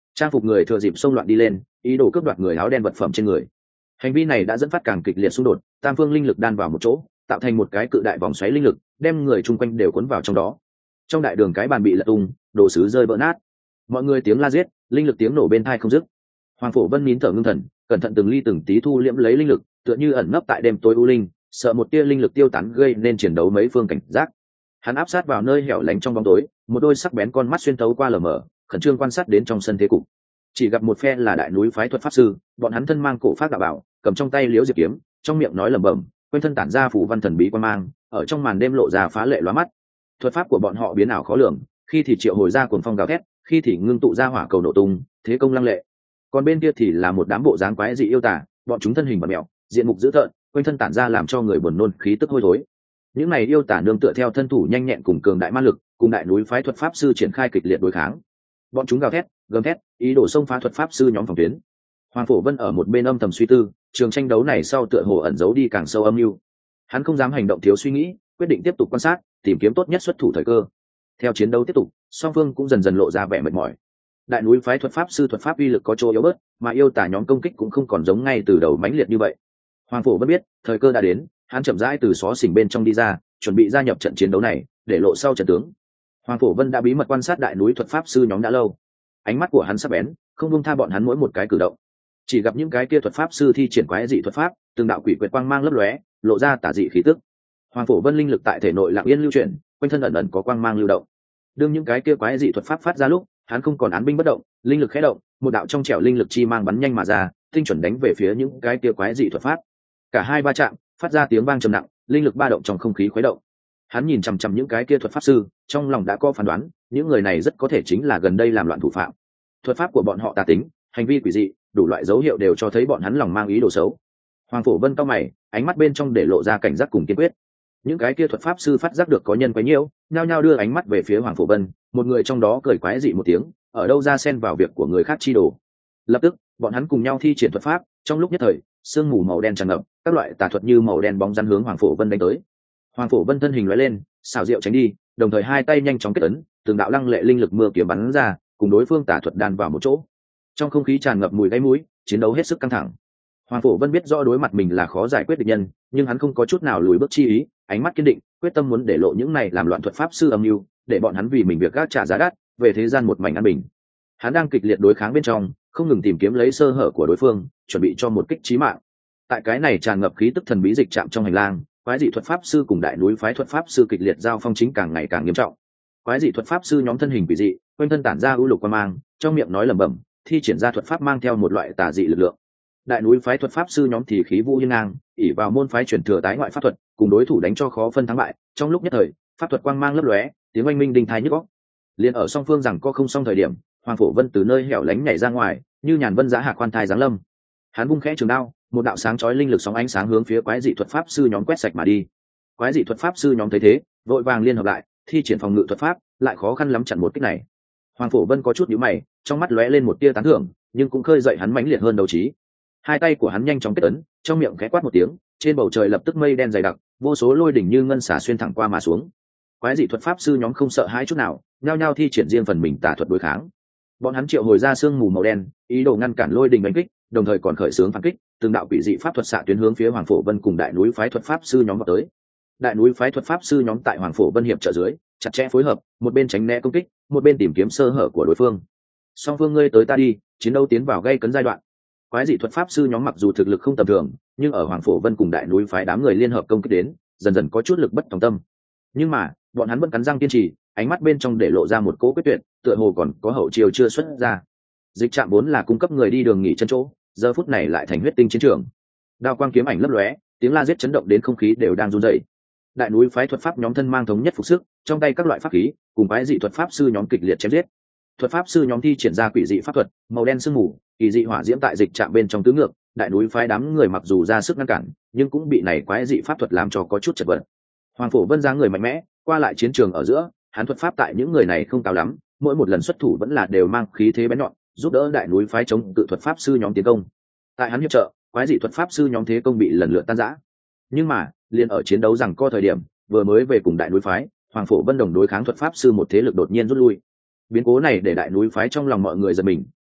trang phục người thừa dịp xông loạn đi lên, ý đồ cướp đoạt người áo đen vật phẩm trên người. Hành vi này đã dẫn phát càng kịch liệt xung đột, tam phương linh lực đan vào một chỗ, tạo thành một cái cự đại vòng xoáy linh lực, đem người chung quanh đều cuốn vào trong đó. Trong đại đường cái bàn bị lật tung, đồ sứ rơi vỡ nát, mọi người tiếng la giết, linh lực tiếng nổ bên tai không dứt. Hoàng Phổ Vân nín thở ngưng thần, cẩn thận từng ly từng tí thu liễm lấy linh lực, tựa như ẩn nấp tại đêm tối u linh, sợ một tia linh lực tiêu tán gây nên chiến đấu mấy phương cảnh giác. Hắn áp sát vào nơi hẻo lánh trong bóng tối, một đôi sắc bén con mắt xuyên thấu qua lờ mờ, khẩn trương quan sát đến trong sân thế cục. Chỉ gặp một phe là đại núi phái thuật pháp sư, bọn hắn thân mang cổ pháp đạo bảo, cầm trong tay liễu diệp kiếm, trong miệng nói lẩm bẩm, quanh thân tản ra phủ văn thần bí quan mang, ở trong màn đêm lộ ra phá lệ lóa mắt. Thuật pháp của bọn họ biến ảo khó lường, khi thì triệu hồi ra cuồng phong gào thét, khi thì ngưng tụ ra hỏa cầu nổ tung, thế công lăng lệ. Còn bên kia thì là một đám bộ dáng quái dị yêu tả, bọn chúng thân hình bẩn mèo, diện mục dữ tợn, quanh thân tản ra làm cho người buồn nôn khí tức hôi thối. Những này yêu tả nương tựa theo thân thủ nhanh nhẹn cùng cường đại ma lực, cùng đại núi phái thuật pháp sư triển khai kịch liệt đối kháng. Bọn chúng gào thét, gầm thét, ý đồ xông phá thuật pháp sư nhóm phòng tuyến. Hoàng Phổ Vân ở một bên âm thầm suy tư, trường tranh đấu này sau tựa hồ ẩn giấu đi càng sâu âm mưu. Hắn không dám hành động thiếu suy nghĩ, quyết định tiếp tục quan sát, tìm kiếm tốt nhất xuất thủ thời cơ. Theo chiến đấu tiếp tục, song phương cũng dần dần lộ ra vẻ mệt mỏi. Đại núi phái thuật pháp sư thuật pháp uy lực có chỗ yếu bớt, mà yêu tả nhóm công kích cũng không còn giống ngay từ đầu mãnh liệt như vậy. Hoàng Phổ Vân biết, thời cơ đã đến, hắn chậm rãi từ xó xỉnh bên trong đi ra, chuẩn bị gia nhập trận chiến đấu này, để lộ sau trận tướng. Hoàng Phổ Vân đã bí mật quan sát đại núi thuật pháp sư nhóm đã lâu, ánh mắt của hắn sắc bén, không buông tha bọn hắn mỗi một cái cử động. Chỉ gặp những cái kia thuật pháp sư thi triển quái dị thuật pháp, từng đạo quỷ quyệt quang mang lấp lóe, lộ ra tà dị khí tức. Hoàng Phổ Vân linh lực tại thể nội lặng yên lưu chuyển, quanh thân ẩn ẩn có quang mang lưu động. Đương những cái kia quái dị thuật pháp phát ra lúc, hắn không còn án binh bất động, linh lực khẽ động, một đạo trong trẻo linh lực chi mang bắn nhanh mà ra, tinh chuẩn đánh về phía những cái kia quái dị thuật pháp. Cả hai va chạm, phát ra tiếng vang trầm nặng, linh lực ba động trong không khí khuấy động. Hắn nhìn chằm chằm những cái kia thuật pháp sư, trong lòng đã có phán đoán, những người này rất có thể chính là gần đây làm loạn thủ phạm. Thuật pháp của bọn họ tà tính, hành vi quỷ dị, đủ loại dấu hiệu đều cho thấy bọn hắn lòng mang ý đồ xấu. Hoàng Phổ Vân cau mày, ánh mắt bên trong để lộ ra cảnh giác cùng kiên quyết. Những cái kia thuật pháp sư phát giác được có nhân quấy nhiễu, nhao nhao đưa ánh mắt về phía Hoàng Phổ Vân, một người trong đó cười quái dị một tiếng, ở đâu ra xen vào việc của người khác chi đồ. Lập tức, bọn hắn cùng nhau thi triển thuật pháp, trong lúc nhất thời, sương mù màu đen tràn ngập, các loại tà thuật như màu đen bóng rắn hướng Hoàng Phổ Vân đánh tới. Hoàng Phổ Vân thân hình lóe lên, xảo diệu tránh đi, đồng thời hai tay nhanh chóng kết ấn, từng đạo lăng lệ linh lực mưa kiếm bắn ra, cùng đối phương tà thuật đan vào một chỗ. Trong không khí tràn ngập mùi gáy mũi, chiến đấu hết sức căng thẳng. Hoàng Phổ Vân biết rõ đối mặt mình là khó giải quyết địch nhân, nhưng hắn không có chút nào lùi bước chi ý, ánh mắt kiên định, quyết tâm muốn để lộ những này làm loạn thuật pháp sư âm mưu, để bọn hắn vì mình việc gác trả giá đắt, về thế gian một mảnh an bình. Hắn đang kịch liệt đối kháng bên trong, không ngừng tìm kiếm lấy sơ hở của đối phương, chuẩn bị cho một kích chí mạng. Tại cái này tràn ngập khí tức thần bí dịch chạm trong hành lang, quái dị thuật pháp sư cùng đại núi phái thuật pháp sư kịch liệt giao phong chính càng ngày càng nghiêm trọng. Quái dị thuật pháp sư nhóm thân hình quỷ dị, quanh thân tản ra u lục quang mang, trong miệng nói lẩm bẩm, thi triển ra thuật pháp mang theo một loại tà dị lực lượng. Đại núi phái thuật pháp sư nhóm thì khí vũ hiên ngang, ỷ vào môn phái truyền thừa tái ngoại pháp thuật, cùng đối thủ đánh cho khó phân thắng bại. Trong lúc nhất thời, pháp thuật quang mang lấp lóe, tiếng oanh minh đinh tai nhức óc. Liên ở song phương rằng có không xong thời điểm, Hoàng Phổ Vân từ nơi hẻo lánh nhảy ra ngoài, như nhàn vân giá hạ quan thai giáng lâm. Hắn vung khẽ trường đao, một đạo sáng chói linh lực sóng ánh sáng hướng phía quái dị thuật pháp sư nhóm quét sạch mà đi. Quái dị thuật pháp sư nhóm thấy thế, vội vàng liên hợp lại, thi triển phòng ngự thuật pháp, lại khó khăn lắm chặn một kích này. Hoàng Phổ Vân có chút nhíu mày, trong mắt lóe lên một tia tán thưởng, nhưng cũng khơi dậy hắn mãnh liệt hơn đấu trí. Hai tay của hắn nhanh chóng kết ấn, trong miệng khẽ quát một tiếng, trên bầu trời lập tức mây đen dày đặc, vô số lôi đỉnh như ngân xả xuyên thẳng qua mà xuống. Quái dị thuật pháp sư nhóm không sợ hãi chút nào, nhao nhao thi triển riêng phần mình tà thuật đối kháng. Bọn hắn triệu hồi ra sương mù màu đen, ý đồ ngăn cản lôi đỉnh đánh kích, đồng thời còn khởi xướng phản kích, từng đạo quỷ dị pháp thuật xạ tuyến hướng phía Hoàng Phổ Vân cùng đại núi phái thuật pháp sư nhóm vào tới. Đại núi phái thuật pháp sư nhóm tại Hoàng Phổ Vân hiệp trợ dưới, chặt chẽ phối hợp, một bên tránh né công kích, một bên tìm kiếm sơ hở của đối phương. Song phương ngươi tới ta đi, chiến đấu tiến vào gây cấn giai đoạn. Quái dị thuật pháp sư nhóm mặc dù thực lực không tầm thường, nhưng ở Hoàng Phổ Vân cùng đại núi phái đám người liên hợp công kích đến, dần dần có chút lực bất tòng tâm. Nhưng mà, bọn hắn vẫn cắn răng kiên trì, ánh mắt bên trong để lộ ra một cỗ quyết tuyệt, tựa hồ còn có hậu chiêu chưa xuất ra. Dịch trạm vốn là cung cấp người đi đường nghỉ chân chỗ, giờ phút này lại thành huyết tinh chiến trường. Đao quang kiếm ảnh lấp lóe, tiếng la giết chấn động đến không khí đều đang run rẩy. Đại núi phái thuật pháp nhóm thân mang thống nhất phục sức, trong tay các loại pháp khí, cùng quái dị thuật pháp sư nhóm kịch liệt chém giết. Thuật pháp sư nhóm thi triển ra quỷ dị pháp thuật, màu đen sương mù, kỳ dị hỏa diễm tại dịch trạm bên trong tứ ngược. Đại núi phái đám người mặc dù ra sức ngăn cản, nhưng cũng bị này quái dị pháp thuật làm cho có chút chật vật. Hoàng Phổ Vân dáng người mạnh mẽ, qua lại chiến trường ở giữa, hắn thuật pháp tại những người này không cao lắm, mỗi một lần xuất thủ vẫn là đều mang khí thế bén nhọn, giúp đỡ đại núi phái chống cự thuật pháp sư nhóm tiến công. Tại hắn hiệp trợ, quái dị thuật pháp sư nhóm thế công bị lần lượt tan rã. Nhưng mà, liền ở chiến đấu rằng co thời điểm, vừa mới về cùng đại núi phái, Hoàng Phổ Vân đồng đối kháng thuật pháp sư một thế lực đột nhiên rút lui. Biến cố này để đại núi phái trong lòng mọi người giật mình,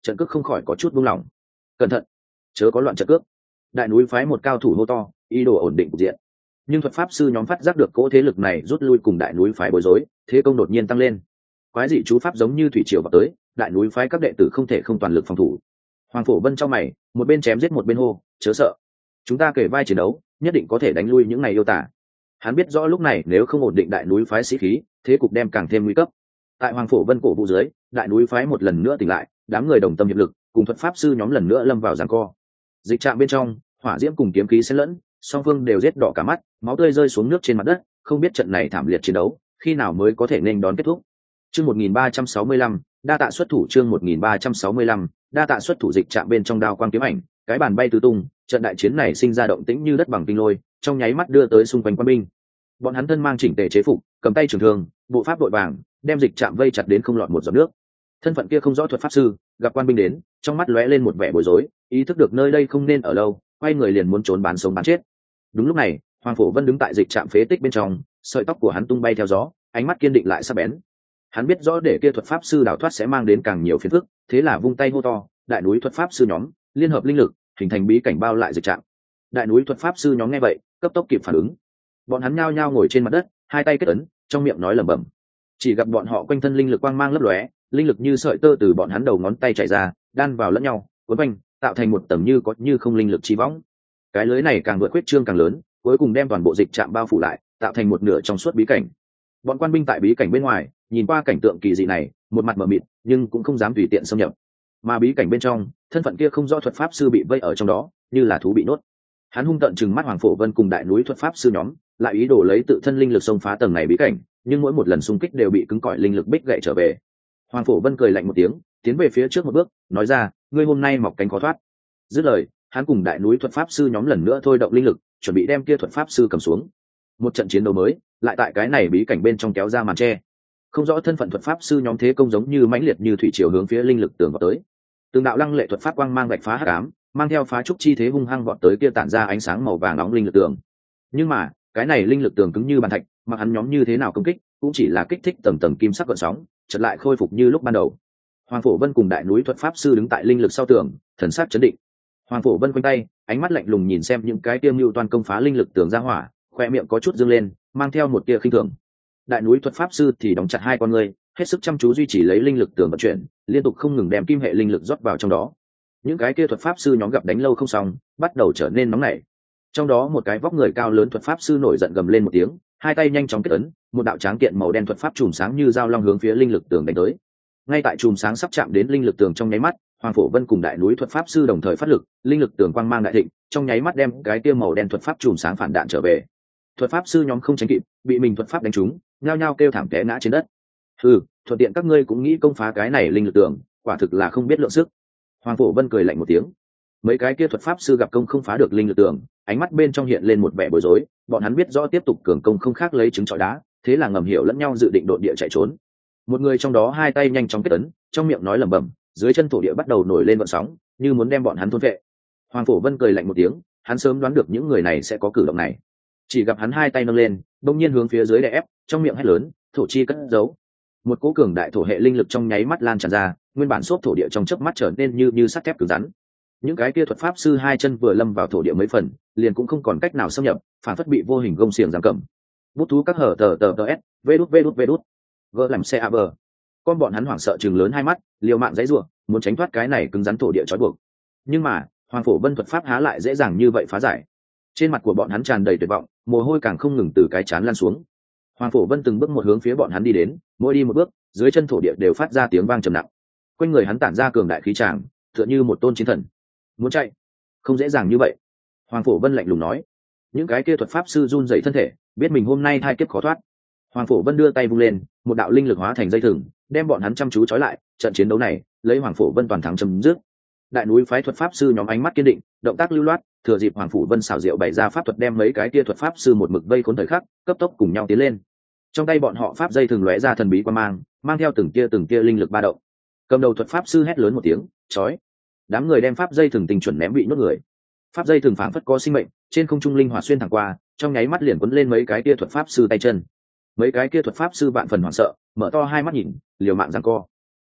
trận cước không khỏi có chút buông lỏng. Cẩn thận, chớ có loạn trận cước. Đại núi phái một cao thủ hô to, ý đồ ổn định cục diện. Nhưng thuật pháp sư nhóm phát giác được cỗ thế lực này rút lui, cùng đại núi phái bối rối, thế công đột nhiên tăng lên. Quái dị chú pháp giống như thủy triều vào tới, đại núi phái các đệ tử không thể không toàn lực phòng thủ. Hoàng Phổ Vân trong mày, một bên chém giết một bên hô, chớ sợ, chúng ta kể vai chiến đấu, nhất định có thể đánh lui những này yêu tả. Hắn biết rõ lúc này nếu không ổn định đại núi phái sĩ khí, thế cục đem càng thêm nguy cấp. Tại Hoàng Phổ Vân cổ vũ dưới, đại núi phái một lần nữa tỉnh lại, đám người đồng tâm hiệp lực, cùng thuật pháp sư nhóm lần nữa lâm vào giằng co. Dịch trạm bên trong, hỏa diễm cùng kiếm khí xen lẫn, song phương đều giết đỏ cả mắt, máu tươi rơi xuống nước trên mặt đất, không biết trận này thảm liệt chiến đấu khi nào mới có thể nên đón kết thúc. Chương 1365, đa tạ xuất thủ. Chương 1365, đa tạ xuất thủ. Dịch trạm bên trong đao quang kiếm ảnh, cái bàn bay tứ tung, trận đại chiến này sinh ra động tĩnh như đất bằng kinh lôi, trong nháy mắt đưa tới xung quanh quân binh. Bọn hắn thân mang chỉnh tề chế phục, cầm tay trường thương, bộ pháp đội vàng, đem dịch trạm vây chặt đến không lọt một giọt nước. Thân phận kia không rõ thuật pháp sư, gặp quan binh đến, trong mắt lóe lên một vẻ bối rối, ý thức được nơi đây không nên ở lâu, quay người liền muốn trốn bán sống bán chết. Đúng lúc này, Hoàng Phổ Vân đứng tại dịch trạm phế tích bên trong, sợi tóc của hắn tung bay theo gió, ánh mắt kiên định lại sắc bén. Hắn biết rõ để kia thuật pháp sư đào thoát sẽ mang đến càng nhiều phiền phức, thế là vung tay hô to, đại núi thuật pháp sư nhóm, liên hợp linh lực, hình thành bí cảnh bao lại dịch trạm. Đại núi thuật pháp sư nhóm nghe vậy, cấp tốc kịp phản ứng. Bọn hắn nhao nhao ngồi trên mặt đất, hai tay kết ấn, trong miệng nói lẩm bẩm. Chỉ gặp bọn họ quanh thân linh lực quang mang lấp lóe, linh lực như sợi tơ từ bọn hắn đầu ngón tay chảy ra, đan vào lẫn nhau, cuốn quanh, tạo thành một tầng như có như không linh lực chi võng. Cái lưới này càng vượt khuyết trương càng lớn, cuối cùng đem toàn bộ dịch trạm bao phủ lại, tạo thành một nửa trong suốt bí cảnh. Bọn quan binh tại bí cảnh bên ngoài, nhìn qua cảnh tượng kỳ dị này, một mặt mờ mịt, nhưng cũng không dám tùy tiện xâm nhập. Mà bí cảnh bên trong, thân phận kia không rõ thuật pháp sư bị vây ở trong đó, như là thú bị nuốt. Hắn hung tợn trừng mắt Hoàng Phổ Vân cùng đại núi thuật pháp sư nhóm, lại ý đồ lấy tự thân linh lực xông phá tầng này bí cảnh, nhưng mỗi một lần xung kích đều bị cứng cỏi linh lực bích gậy trở về. Hoàng Phổ Vân cười lạnh một tiếng, tiến về phía trước một bước, nói ra, ngươi hôm nay mọc cánh khó thoát. Dứt lời, hắn cùng đại núi thuật pháp sư nhóm lần nữa thôi động linh lực, chuẩn bị đem kia thuật pháp sư cầm xuống. Một trận chiến đấu mới lại tại cái này bí cảnh bên trong kéo ra màn che. Không rõ thân phận thuật pháp sư nhóm thế công giống như mãnh liệt như thủy triều hướng phía linh lực tường vào tới. Từng đạo lăng lệ thuật pháp quang mang vạch phá hắc ám, mang theo phá trúc chi thế hung hăng vọt tới kia tản ra ánh sáng màu vàng nóng linh lực tường. Nhưng mà, cái này linh lực tường cứng như bàn thạch, mặc hắn nhóm như thế nào công kích, cũng chỉ là kích thích tầng tầng kim sắc gợn sóng, chợt lại khôi phục như lúc ban đầu. Hoàng Phổ Vân cùng đại núi thuật pháp sư đứng tại linh lực sau tường, thần sắc chấn định. Hoàng Phổ Vân quanh tay, ánh mắt lạnh lùng nhìn xem những cái tiêm lưu toàn công phá linh lực tường ra hỏa, khoe miệng có chút dương lên, mang theo một tia khinh thường. Đại núi thuật pháp sư thì đóng chặt hai con ngươi, hết sức chăm chú duy trì lấy linh lực tường vận chuyển, liên tục không ngừng đem kim hệ linh lực rót vào trong đó. Những cái kia thuật pháp sư nhóm gặp đánh lâu không xong, bắt đầu trở nên nóng nảy. Trong đó một cái vóc người cao lớn thuật pháp sư nổi giận gầm lên một tiếng, hai tay nhanh chóng kết ấn, một đạo tráng kiện màu đen thuật pháp chùm sáng như dao long hướng phía linh lực tường đánh tới. Ngay tại chùm sáng sắp chạm đến linh lực tường trong nháy mắt, Hoàng Phổ Vân cùng đại núi thuật pháp sư đồng thời phát lực, linh lực tường quang mang đại thịnh, trong nháy mắt đem cái kia màu đen thuật pháp chùm sáng phản đạn trở về. Thuật pháp sư nhóm không tránh kịp, bị mình thuật pháp đánh trúng, nhao nhao kêu thảm té ngã trên đất. Thuận tiện các ngươi cũng nghĩ công phá cái này linh lực tường, quả thực là không biết lượng sức. Hoàng Phổ Vân cười lạnh một tiếng. Mấy cái kia thuật pháp sư gặp công không phá được linh lực tường, ánh mắt bên trong hiện lên một vẻ bối rối, bọn hắn biết rõ tiếp tục cường công không khác lấy trứng trọi đá, thế là ngầm hiểu lẫn nhau dự định độn địa chạy trốn. Một người trong đó hai tay nhanh chóng kết ấn, trong miệng nói lẩm bẩm, dưới chân thổ địa bắt đầu nổi lên gợn sóng, như muốn đem bọn hắn thôn vệ. Hoàng Phổ Vân cười lạnh một tiếng, hắn sớm đoán được những người này sẽ có cử động này. Chỉ gặp hắn hai tay nâng lên, đột nhiên hướng phía dưới đè ép, trong miệng hét lớn, thổ chi cất giấu. Một cỗ cường đại thổ hệ linh lực trong nháy mắt lan tràn ra, nguyên bản xốp thổ địa trong chớp mắt trở nên như sắt thép cứng rắn. Những cái kia thuật pháp sư hai chân vừa lâm vào thổ địa mấy phần, liền cũng không còn cách nào xâm nhập, phản phất bị vô hình gông xiềng giam cầm. Bút thú các hở tờ s, vê đút, vỡ làm xe a bờ. Con bọn hắn hoảng sợ trừng lớn hai mắt, liều mạng giãy giụa, muốn tránh thoát cái này cứng rắn thổ địa trói buộc. Nhưng mà, Hoàng Phổ Vân thuật pháp há lại dễ dàng như vậy phá giải. Trên mặt của bọn hắn tràn đầy tuyệt vọng, mồ hôi càng không ngừng từ cái trán lan xuống. Hoàng Phổ Vân từng bước một hướng phía bọn hắn đi đến, mỗi đi một bước, dưới chân thổ địa đều phát ra tiếng vang trầm nặng. Quanh người hắn tản ra cường đại khí tràng, tựa như một tôn chiến thần. Muốn chạy, không dễ dàng như vậy. Hoàng Phổ Vân lạnh lùng nói. Những cái kia thuật pháp sư run rẩy thân thể, biết mình hôm nay thai kiếp khó thoát. Hoàng Phổ Vân đưa tay vung lên, một đạo linh lực hóa thành dây thừng, đem bọn hắn chăm chú trói lại. Trận chiến đấu này, lấy Hoàng Phổ Vân toàn thắng chấm dứt. Đại núi phái thuật pháp sư nhóm ánh mắt kiên định, động tác lưu loát, thừa dịp Hoàng Phổ Vân xảo diệu bày ra pháp thuật đem mấy cái kia thuật pháp sư một mực vây khốn thời khắc, cấp tốc cùng nhau tiến lên. Trong tay bọn họ pháp dây thường lóe ra thần bí quang mang, mang theo từng tia linh lực ba động. Cầm đầu thuật pháp sư hét lớn một tiếng, chói. Đám người đem pháp dây thường tình chuẩn ném bị nhốt người. Pháp dây thường phảng phất có sinh mệnh, trên không trung linh hỏa xuyên thẳng qua, trong nháy mắt liền quấn lên mấy cái kia thuật pháp sư tay chân. Mấy cái kia thuật pháp sư vạn phần hoảng sợ, mở to hai mắt nhìn, liều mạng giằng co.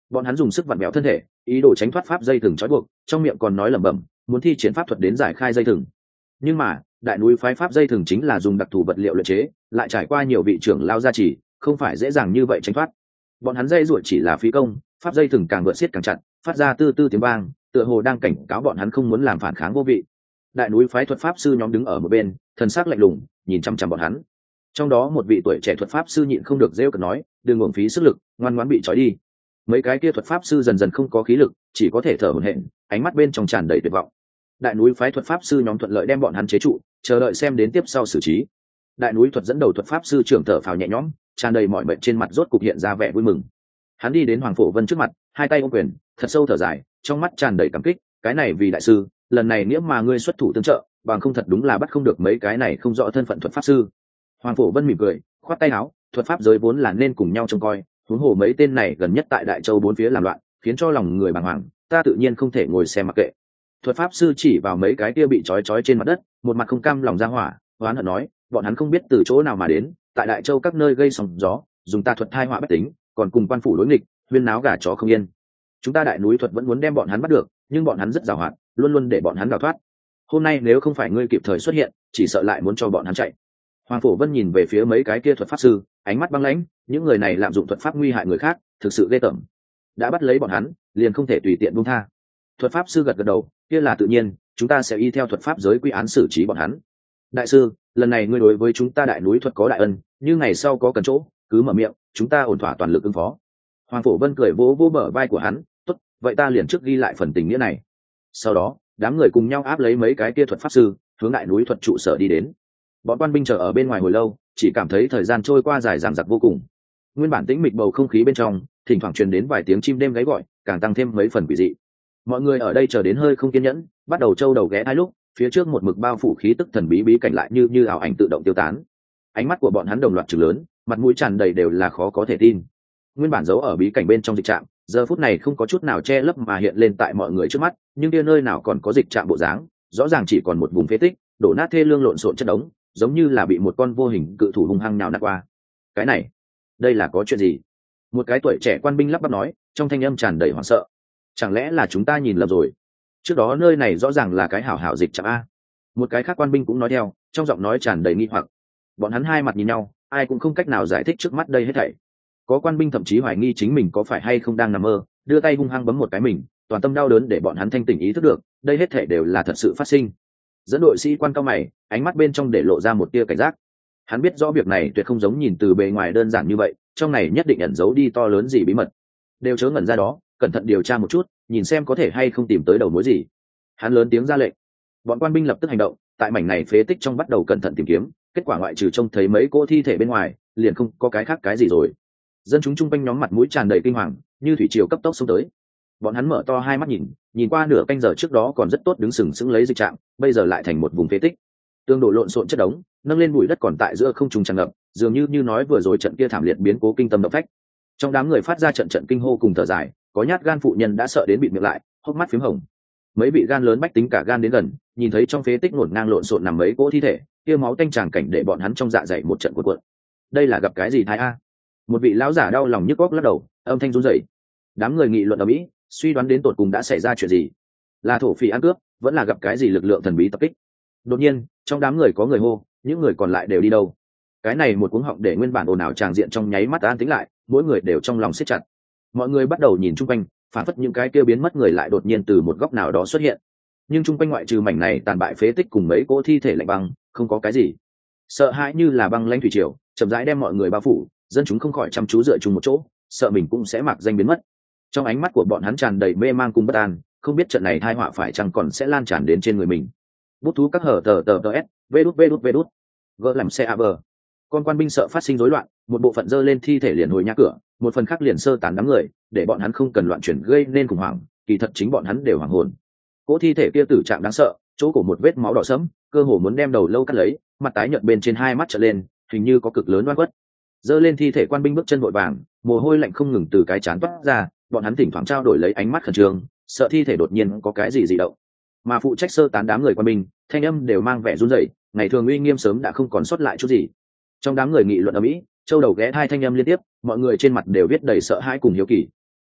Bọn hắn dùng sức vặn vẹo thân thể, ý đồ tránh thoát pháp dây thừng trói buộc, trong miệng còn nói lẩm bẩm, muốn thi triển pháp thuật đến giải khai dây thừng. Nhưng mà đại núi phái pháp dây thừng chính là dùng đặc thù vật liệu luyện chế, lại trải qua nhiều vị trưởng lao gia trì, không phải dễ dàng như vậy tránh thoát. Bọn hắn dây ruột chỉ là phí công, pháp dây thừng càng vượt xiết càng chặt, phát ra tư tư tiếng vang, tựa hồ đang cảnh cáo bọn hắn không muốn làm phản kháng vô vị. Đại núi phái thuật pháp sư nhóm đứng ở một bên, thần sắc lạnh lùng nhìn chăm chăm bọn hắn. Trong đó một vị tuổi trẻ thuật pháp sư nhịn không được rêu cợt nói, đừng uổng phí sức lực, ngoan ngoãn bị trói đi. Mấy cái kia thuật pháp sư dần dần không có khí lực, chỉ có thể thở hổn hển, ánh mắt bên trong tràn đầy tuyệt vọng. Đại núi phái thuật pháp sư nhóm thuận lợi đem bọn hắn chế trụ, chờ đợi xem đến tiếp sau xử trí. Đại núi thuật dẫn đầu thuật pháp sư trưởng thở phào nhẹ nhõm, tràn đầy mọi mệt trên mặt rốt cục hiện ra vẻ vui mừng. Hắn đi đến Hoàng Phổ Vân trước mặt, hai tay ôm quyền, thật sâu thở dài, trong mắt tràn đầy cảm kích, cái này vì đại sư, lần này nếu mà ngươi xuất thủ tương trợ, bằng không thật đúng là bắt không được mấy cái này không rõ thân phận thuật pháp sư. Hoàng Phổ Vân mỉm cười, khoát tay áo, thuật pháp giới vốn là nên cùng nhau trông coi, huống hồ mấy tên này gần nhất tại Đại Châu bốn phía làm loạn, khiến cho lòng người bàng hoàng, ta tự nhiên không thể ngồi xem mặc kệ. Thuật pháp sư chỉ vào mấy cái kia bị trói trên mặt đất, một mặt không cam lòng ra hỏa, oán hận nói, bọn hắn không biết từ chỗ nào mà đến, tại Đại Châu các nơi gây sóng gió, dùng tà thuật thai họa bất tính, còn cùng quan phủ đối nghịch, huyên náo gà chó không yên. Chúng ta Đại núi thuật vẫn muốn đem bọn hắn bắt được, nhưng bọn hắn rất giàu hoạt, luôn luôn để bọn hắn đào thoát. Hôm nay nếu không phải ngươi kịp thời xuất hiện, chỉ sợ lại muốn cho bọn hắn chạy. Hoàng Phổ Vân nhìn về phía mấy cái kia thuật pháp sư, ánh mắt băng lãnh, những người này lạm dụng thuật pháp nguy hại người khác, thực sự ghê tởm. Đã bắt lấy bọn hắn, liền không thể tùy tiện buông tha. Thuật pháp sư gật gật đầu, kia là tự nhiên, chúng ta sẽ y theo thuật pháp giới quy án xử trí bọn hắn. Đại sư, lần này ngươi đối với chúng ta Đại núi thuật có đại ân, như ngày sau có cần chỗ, cứ mở miệng, chúng ta ổn thỏa toàn lực ứng phó. Hoàng Phổ Vân cười vỗ vỗ bờ vai của hắn, tốt, vậy ta liền trước ghi lại phần tình nghĩa này. Sau đó, đám người cùng nhau áp lấy mấy cái kia thuật pháp sư, hướng Đại núi thuật trụ sở đi đến. Bọn quan binh chờ ở bên ngoài hồi lâu, chỉ cảm thấy thời gian trôi qua dài dằng dặc vô cùng. Nguyên bản tĩnh mịch bầu không khí bên trong, thỉnh thoảng truyền đến vài tiếng chim đêm gáy gọi, càng tăng thêm mấy phần quỷ dị. Mọi người ở đây chờ đến hơi không kiên nhẫn, bắt đầu trâu đầu ghé hai lúc, phía trước một mực bao phủ khí tức thần bí bí cảnh lại như ảo ảnh tự động tiêu tán. Ánh mắt của bọn hắn đồng loạt trừng lớn, mặt mũi tràn đầy đều là khó có thể tin. Nguyên bản giấu ở bí cảnh bên trong dịch trạm, giờ phút này không có chút nào che lấp mà hiện lên tại mọi người trước mắt, nhưng kia nơi nào còn có dịch trạm bộ dáng, rõ ràng chỉ còn một vùng phế tích, đổ nát thê lương lộn xộn chất đống, giống như là bị một con vô hình cự thủ hung hăng nào nát qua. Cái này, đây là có chuyện gì? Một cái tuổi trẻ quan binh lắp bắp nói, trong thanh âm tràn đầy hoảng sợ. Chẳng lẽ là chúng ta nhìn lầm rồi? Trước đó nơi này rõ ràng là cái hảo dịch trạm a. Một cái khác quan binh cũng nói theo, trong giọng nói tràn đầy nghi hoặc. Bọn hắn hai mặt nhìn nhau, ai cũng không cách nào giải thích trước mắt đây hết thảy. Có quan binh thậm chí hoài nghi chính mình có phải hay không đang nằm mơ, đưa tay hung hăng bấm một cái mình, toàn tâm đau đớn để bọn hắn thanh tỉnh ý thức được, đây hết thảy đều là thật sự phát sinh. Dẫn đội sĩ quan cao mày, ánh mắt bên trong để lộ ra một tia cảnh giác. Hắn biết rõ việc này tuyệt không giống nhìn từ bề ngoài đơn giản như vậy, trong này nhất định ẩn giấu đi to lớn gì bí mật. Đều chớ ngẩn ra đó, cẩn thận điều tra một chút, nhìn xem có thể hay không tìm tới đầu mối gì. Hắn lớn tiếng ra lệnh. Bọn quan binh lập tức hành động, tại mảnh này phế tích trong bắt đầu cẩn thận tìm kiếm, kết quả ngoại trừ trông thấy mấy cỗ thi thể bên ngoài, liền không có cái khác cái gì rồi. Dân chúng chung quanh nhóm mặt mũi tràn đầy kinh hoàng, như thủy triều cấp tốc xông tới. Bọn hắn mở to hai mắt nhìn qua nửa canh giờ trước đó còn rất tốt đứng sừng sững lấy dịch trạm, bây giờ lại thành một vùng phế tích. Tương đổ lộn xộn chất đống, nâng lên bụi đất còn tại giữa không trung tràn ngập, dường như nói vừa rồi trận kia thảm liệt biến cố kinh tâm động phách. Trong đám người phát ra trận kinh hô cùng thở dài, có nhát gan phụ nhân đã sợ đến bịt miệng lại, hốc mắt phím hồng. Mấy vị gan lớn bách tính cả gan đến gần, nhìn thấy trong phế tích ngổn ngang lộn xộn nằm mấy cỗ thi thể, kia máu tanh tràng cảnh để bọn hắn trong dạ dày một trận cuộn. Đây là gặp cái gì thái a? Một vị lão giả đau lòng nhức óc lắc đầu, âm thanh run rẩy. Đám người nghị luận ở mỹ, suy đoán đến tột cùng đã xảy ra chuyện gì, là thổ phỉ ăn cướp, vẫn là gặp cái gì lực lượng thần bí tập kích. Đột nhiên, trong đám người có người hô, những người còn lại đều đi đâu? Cái này một cuống họng để nguyên bản ồn ào tràng diện trong nháy mắt an tĩnh lại, mỗi người đều trong lòng siết chặt. Mọi người bắt đầu nhìn chung quanh, phản phất những cái kia biến mất người lại đột nhiên từ một góc nào đó xuất hiện. Nhưng chung quanh ngoại trừ mảnh này tàn bại phế tích cùng mấy cỗ thi thể lạnh băng, không có cái gì. Sợ hãi như là băng lãnh thủy triều, chậm rãi đem mọi người bao phủ, dân chúng không khỏi chăm chú dựa chung một chỗ, sợ mình cũng sẽ mặc danh biến mất. Trong ánh mắt của bọn hắn tràn đầy mê mang cùng bất an, không biết trận này tai họa phải chăng còn sẽ lan tràn đến trên người mình. Bút thú các hở tờ s, vê đút, gỡ làm xe ab. Con quan binh sợ phát sinh rối loạn, một bộ phận dơ lên thi thể liền hồi nhà cửa, một phần khác liền sơ tán đám người, để bọn hắn không cần loạn chuyển gây nên khủng hoảng, kỳ thật chính bọn hắn đều hoảng hồn. Cỗ thi thể kia tử trạng đáng sợ, chỗ cổ một vết máu đỏ sẫm, cơ hồ muốn đem đầu lâu cắt lấy, mặt tái nhợt bên trên hai mắt trợn lên, hình như có cực lớn oan khuất. Dơ lên thi thể quan binh bước chân vội vàng, mồ hôi lạnh không ngừng từ cái trán toát ra, bọn hắn thỉnh thoảng trao đổi lấy ánh mắt khẩn trương, sợ thi thể đột nhiên có cái gì dị động. Mà phụ trách sơ tán đám người quan binh, thanh âm đều mang vẻ run rẩy, ngày thường uy nghiêm sớm đã không còn sót lại chút gì. Trong đám người nghị luận ầm ĩ, châu đầu ghé hai thanh âm liên tiếp, mọi người trên mặt đều viết đầy sợ hãi cùng hiếu kỳ.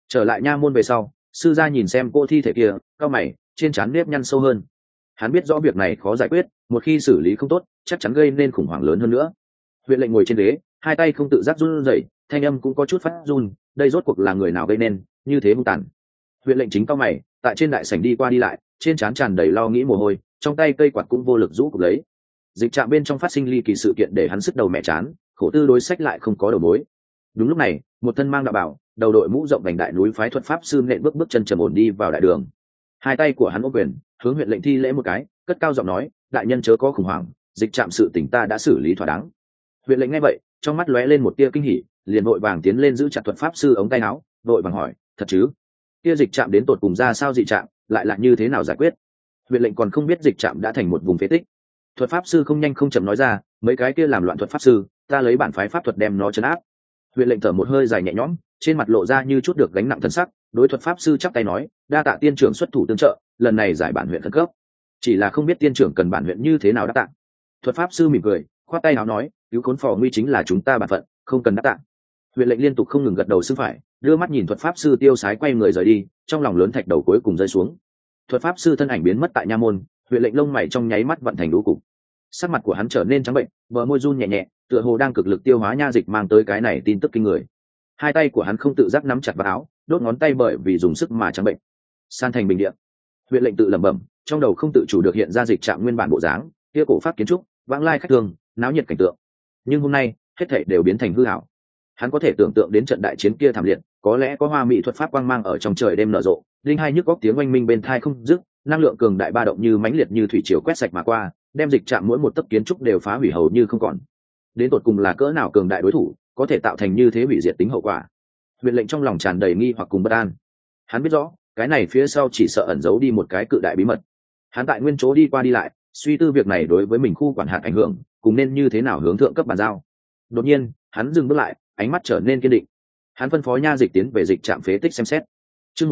Trở lại nha môn về sau, sư gia nhìn xem cô thi thể kia, cau mày, trên trán nếp nhăn sâu hơn. Hắn biết rõ việc này khó giải quyết, một khi xử lý không tốt chắc chắn gây nên khủng hoảng lớn hơn nữa. Huyện lệnh ngồi trên ghế, hai tay không tự giác run rẩy, thanh âm cũng có chút phát run. Đây rốt cuộc là người nào gây nên như thế hung tàn? Huyện lệnh chính cau mày, tại trên đại sảnh đi qua đi lại, trên trán tràn đầy lo nghĩ mồ hôi, trong tay cây quạt cũng vô lực rũ cục lấy. Dịch trạm bên trong phát sinh ly kỳ sự kiện để hắn sức đầu mẹ chán, khổ tư đối sách lại không có đầu mối. Đúng lúc này, một thân mang đạo bảo, đầu đội mũ rộng vành đại núi phái thuật pháp sư nện bước chân trầm ổn đi vào đại đường. Hai tay của hắn ôm quyền, hướng huyện lệnh thi lễ một cái, cất cao giọng nói: đại nhân chớ có khủng hoảng, dịch trạm sự tình ta đã xử lý thỏa đáng. Huyện lệnh nghe vậy, trong mắt lóe lên một tia kinh hỉ, liền vội vàng tiến lên giữ chặt thuật pháp sư ống tay áo, vội vàng hỏi: thật chứ? Kia dịch trạm đến tột cùng ra sao dị trạm, lại là như thế nào giải quyết? Huyện lệnh còn không biết dịch trạm đã thành một vùng phế tích. Thuật pháp sư không nhanh không chậm nói ra: mấy cái kia làm loạn thuật pháp sư, ta lấy bản phái pháp thuật đem nó trấn áp. Huyện lệnh thở một hơi dài nhẹ nhõm, trên mặt lộ ra như chút được gánh nặng thân sắc, đối thuật pháp sư chắp tay nói: đa tạ tiên trưởng xuất thủ tương trợ, lần này giải bản huyện khẩn cấp. Chỉ là không biết tiên trưởng cần bản huyện như thế nào đáp tạ. Thuật pháp sư mỉm cười, khoát tay áo nói: cứu khốn phò nguy chính là chúng ta bản phận, không cần đáp tạ. Huyện lệnh liên tục không ngừng gật đầu xưng phải, đưa mắt nhìn thuật pháp sư tiêu sái quay người rời đi, trong lòng lớn thạch đầu cuối cùng rơi xuống. Thuật pháp sư thân ảnh biến mất tại nha môn, huyện lệnh lông mày trong nháy mắt vận thành đũ cục. Sắc mặt của hắn trở nên trắng bệnh, bờ môi run nhẹ nhẹ, tựa hồ đang cực lực tiêu hóa nha dịch mang tới cái này tin tức kinh người. Hai tay của hắn không tự giác nắm chặt vào áo, đốt ngón tay bởi vì dùng sức mà trắng bệnh. San thành bình địa. Huyện lệnh tự lẩm bẩm, trong đầu không tự chủ được hiện ra dịch trạm nguyên bản bộ dáng, kia cổ pháp kiến trúc, vãng lai khách thường, náo nhiệt cảnh tượng. Nhưng hôm nay, hết thảy đều biến thành hư ảo. Hắn có thể tưởng tượng đến trận đại chiến kia thảm liệt, có lẽ có hoa mỹ thuật pháp quang mang ở trong trời đêm nở rộ, linh hai nhức góc tiếng oanh minh bên tai không dứt, năng lượng cường đại ba động như mãnh liệt như thủy triều quét sạch mà qua, đem dịch trạm mỗi một tấc kiến trúc đều phá hủy hầu như không còn. Đến tột cùng là cỡ nào cường đại đối thủ, có thể tạo thành như thế hủy diệt tính hậu quả? Huyện lệnh trong lòng tràn đầy nghi hoặc cùng bất an. Hắn biết rõ, cái này phía sau chỉ sợ ẩn giấu đi một cái cự đại bí mật. Hắn tại nguyên chỗ đi qua đi lại, suy tư việc này đối với mình khu quản hạt ảnh hưởng, cùng nên như thế nào hướng thượng cấp bàn giao. Đột nhiên, hắn dừng bước lại, ánh mắt trở nên kiên định. Hắn phân phó nha dịch tiến về dịch trạm phế tích xem xét. Chương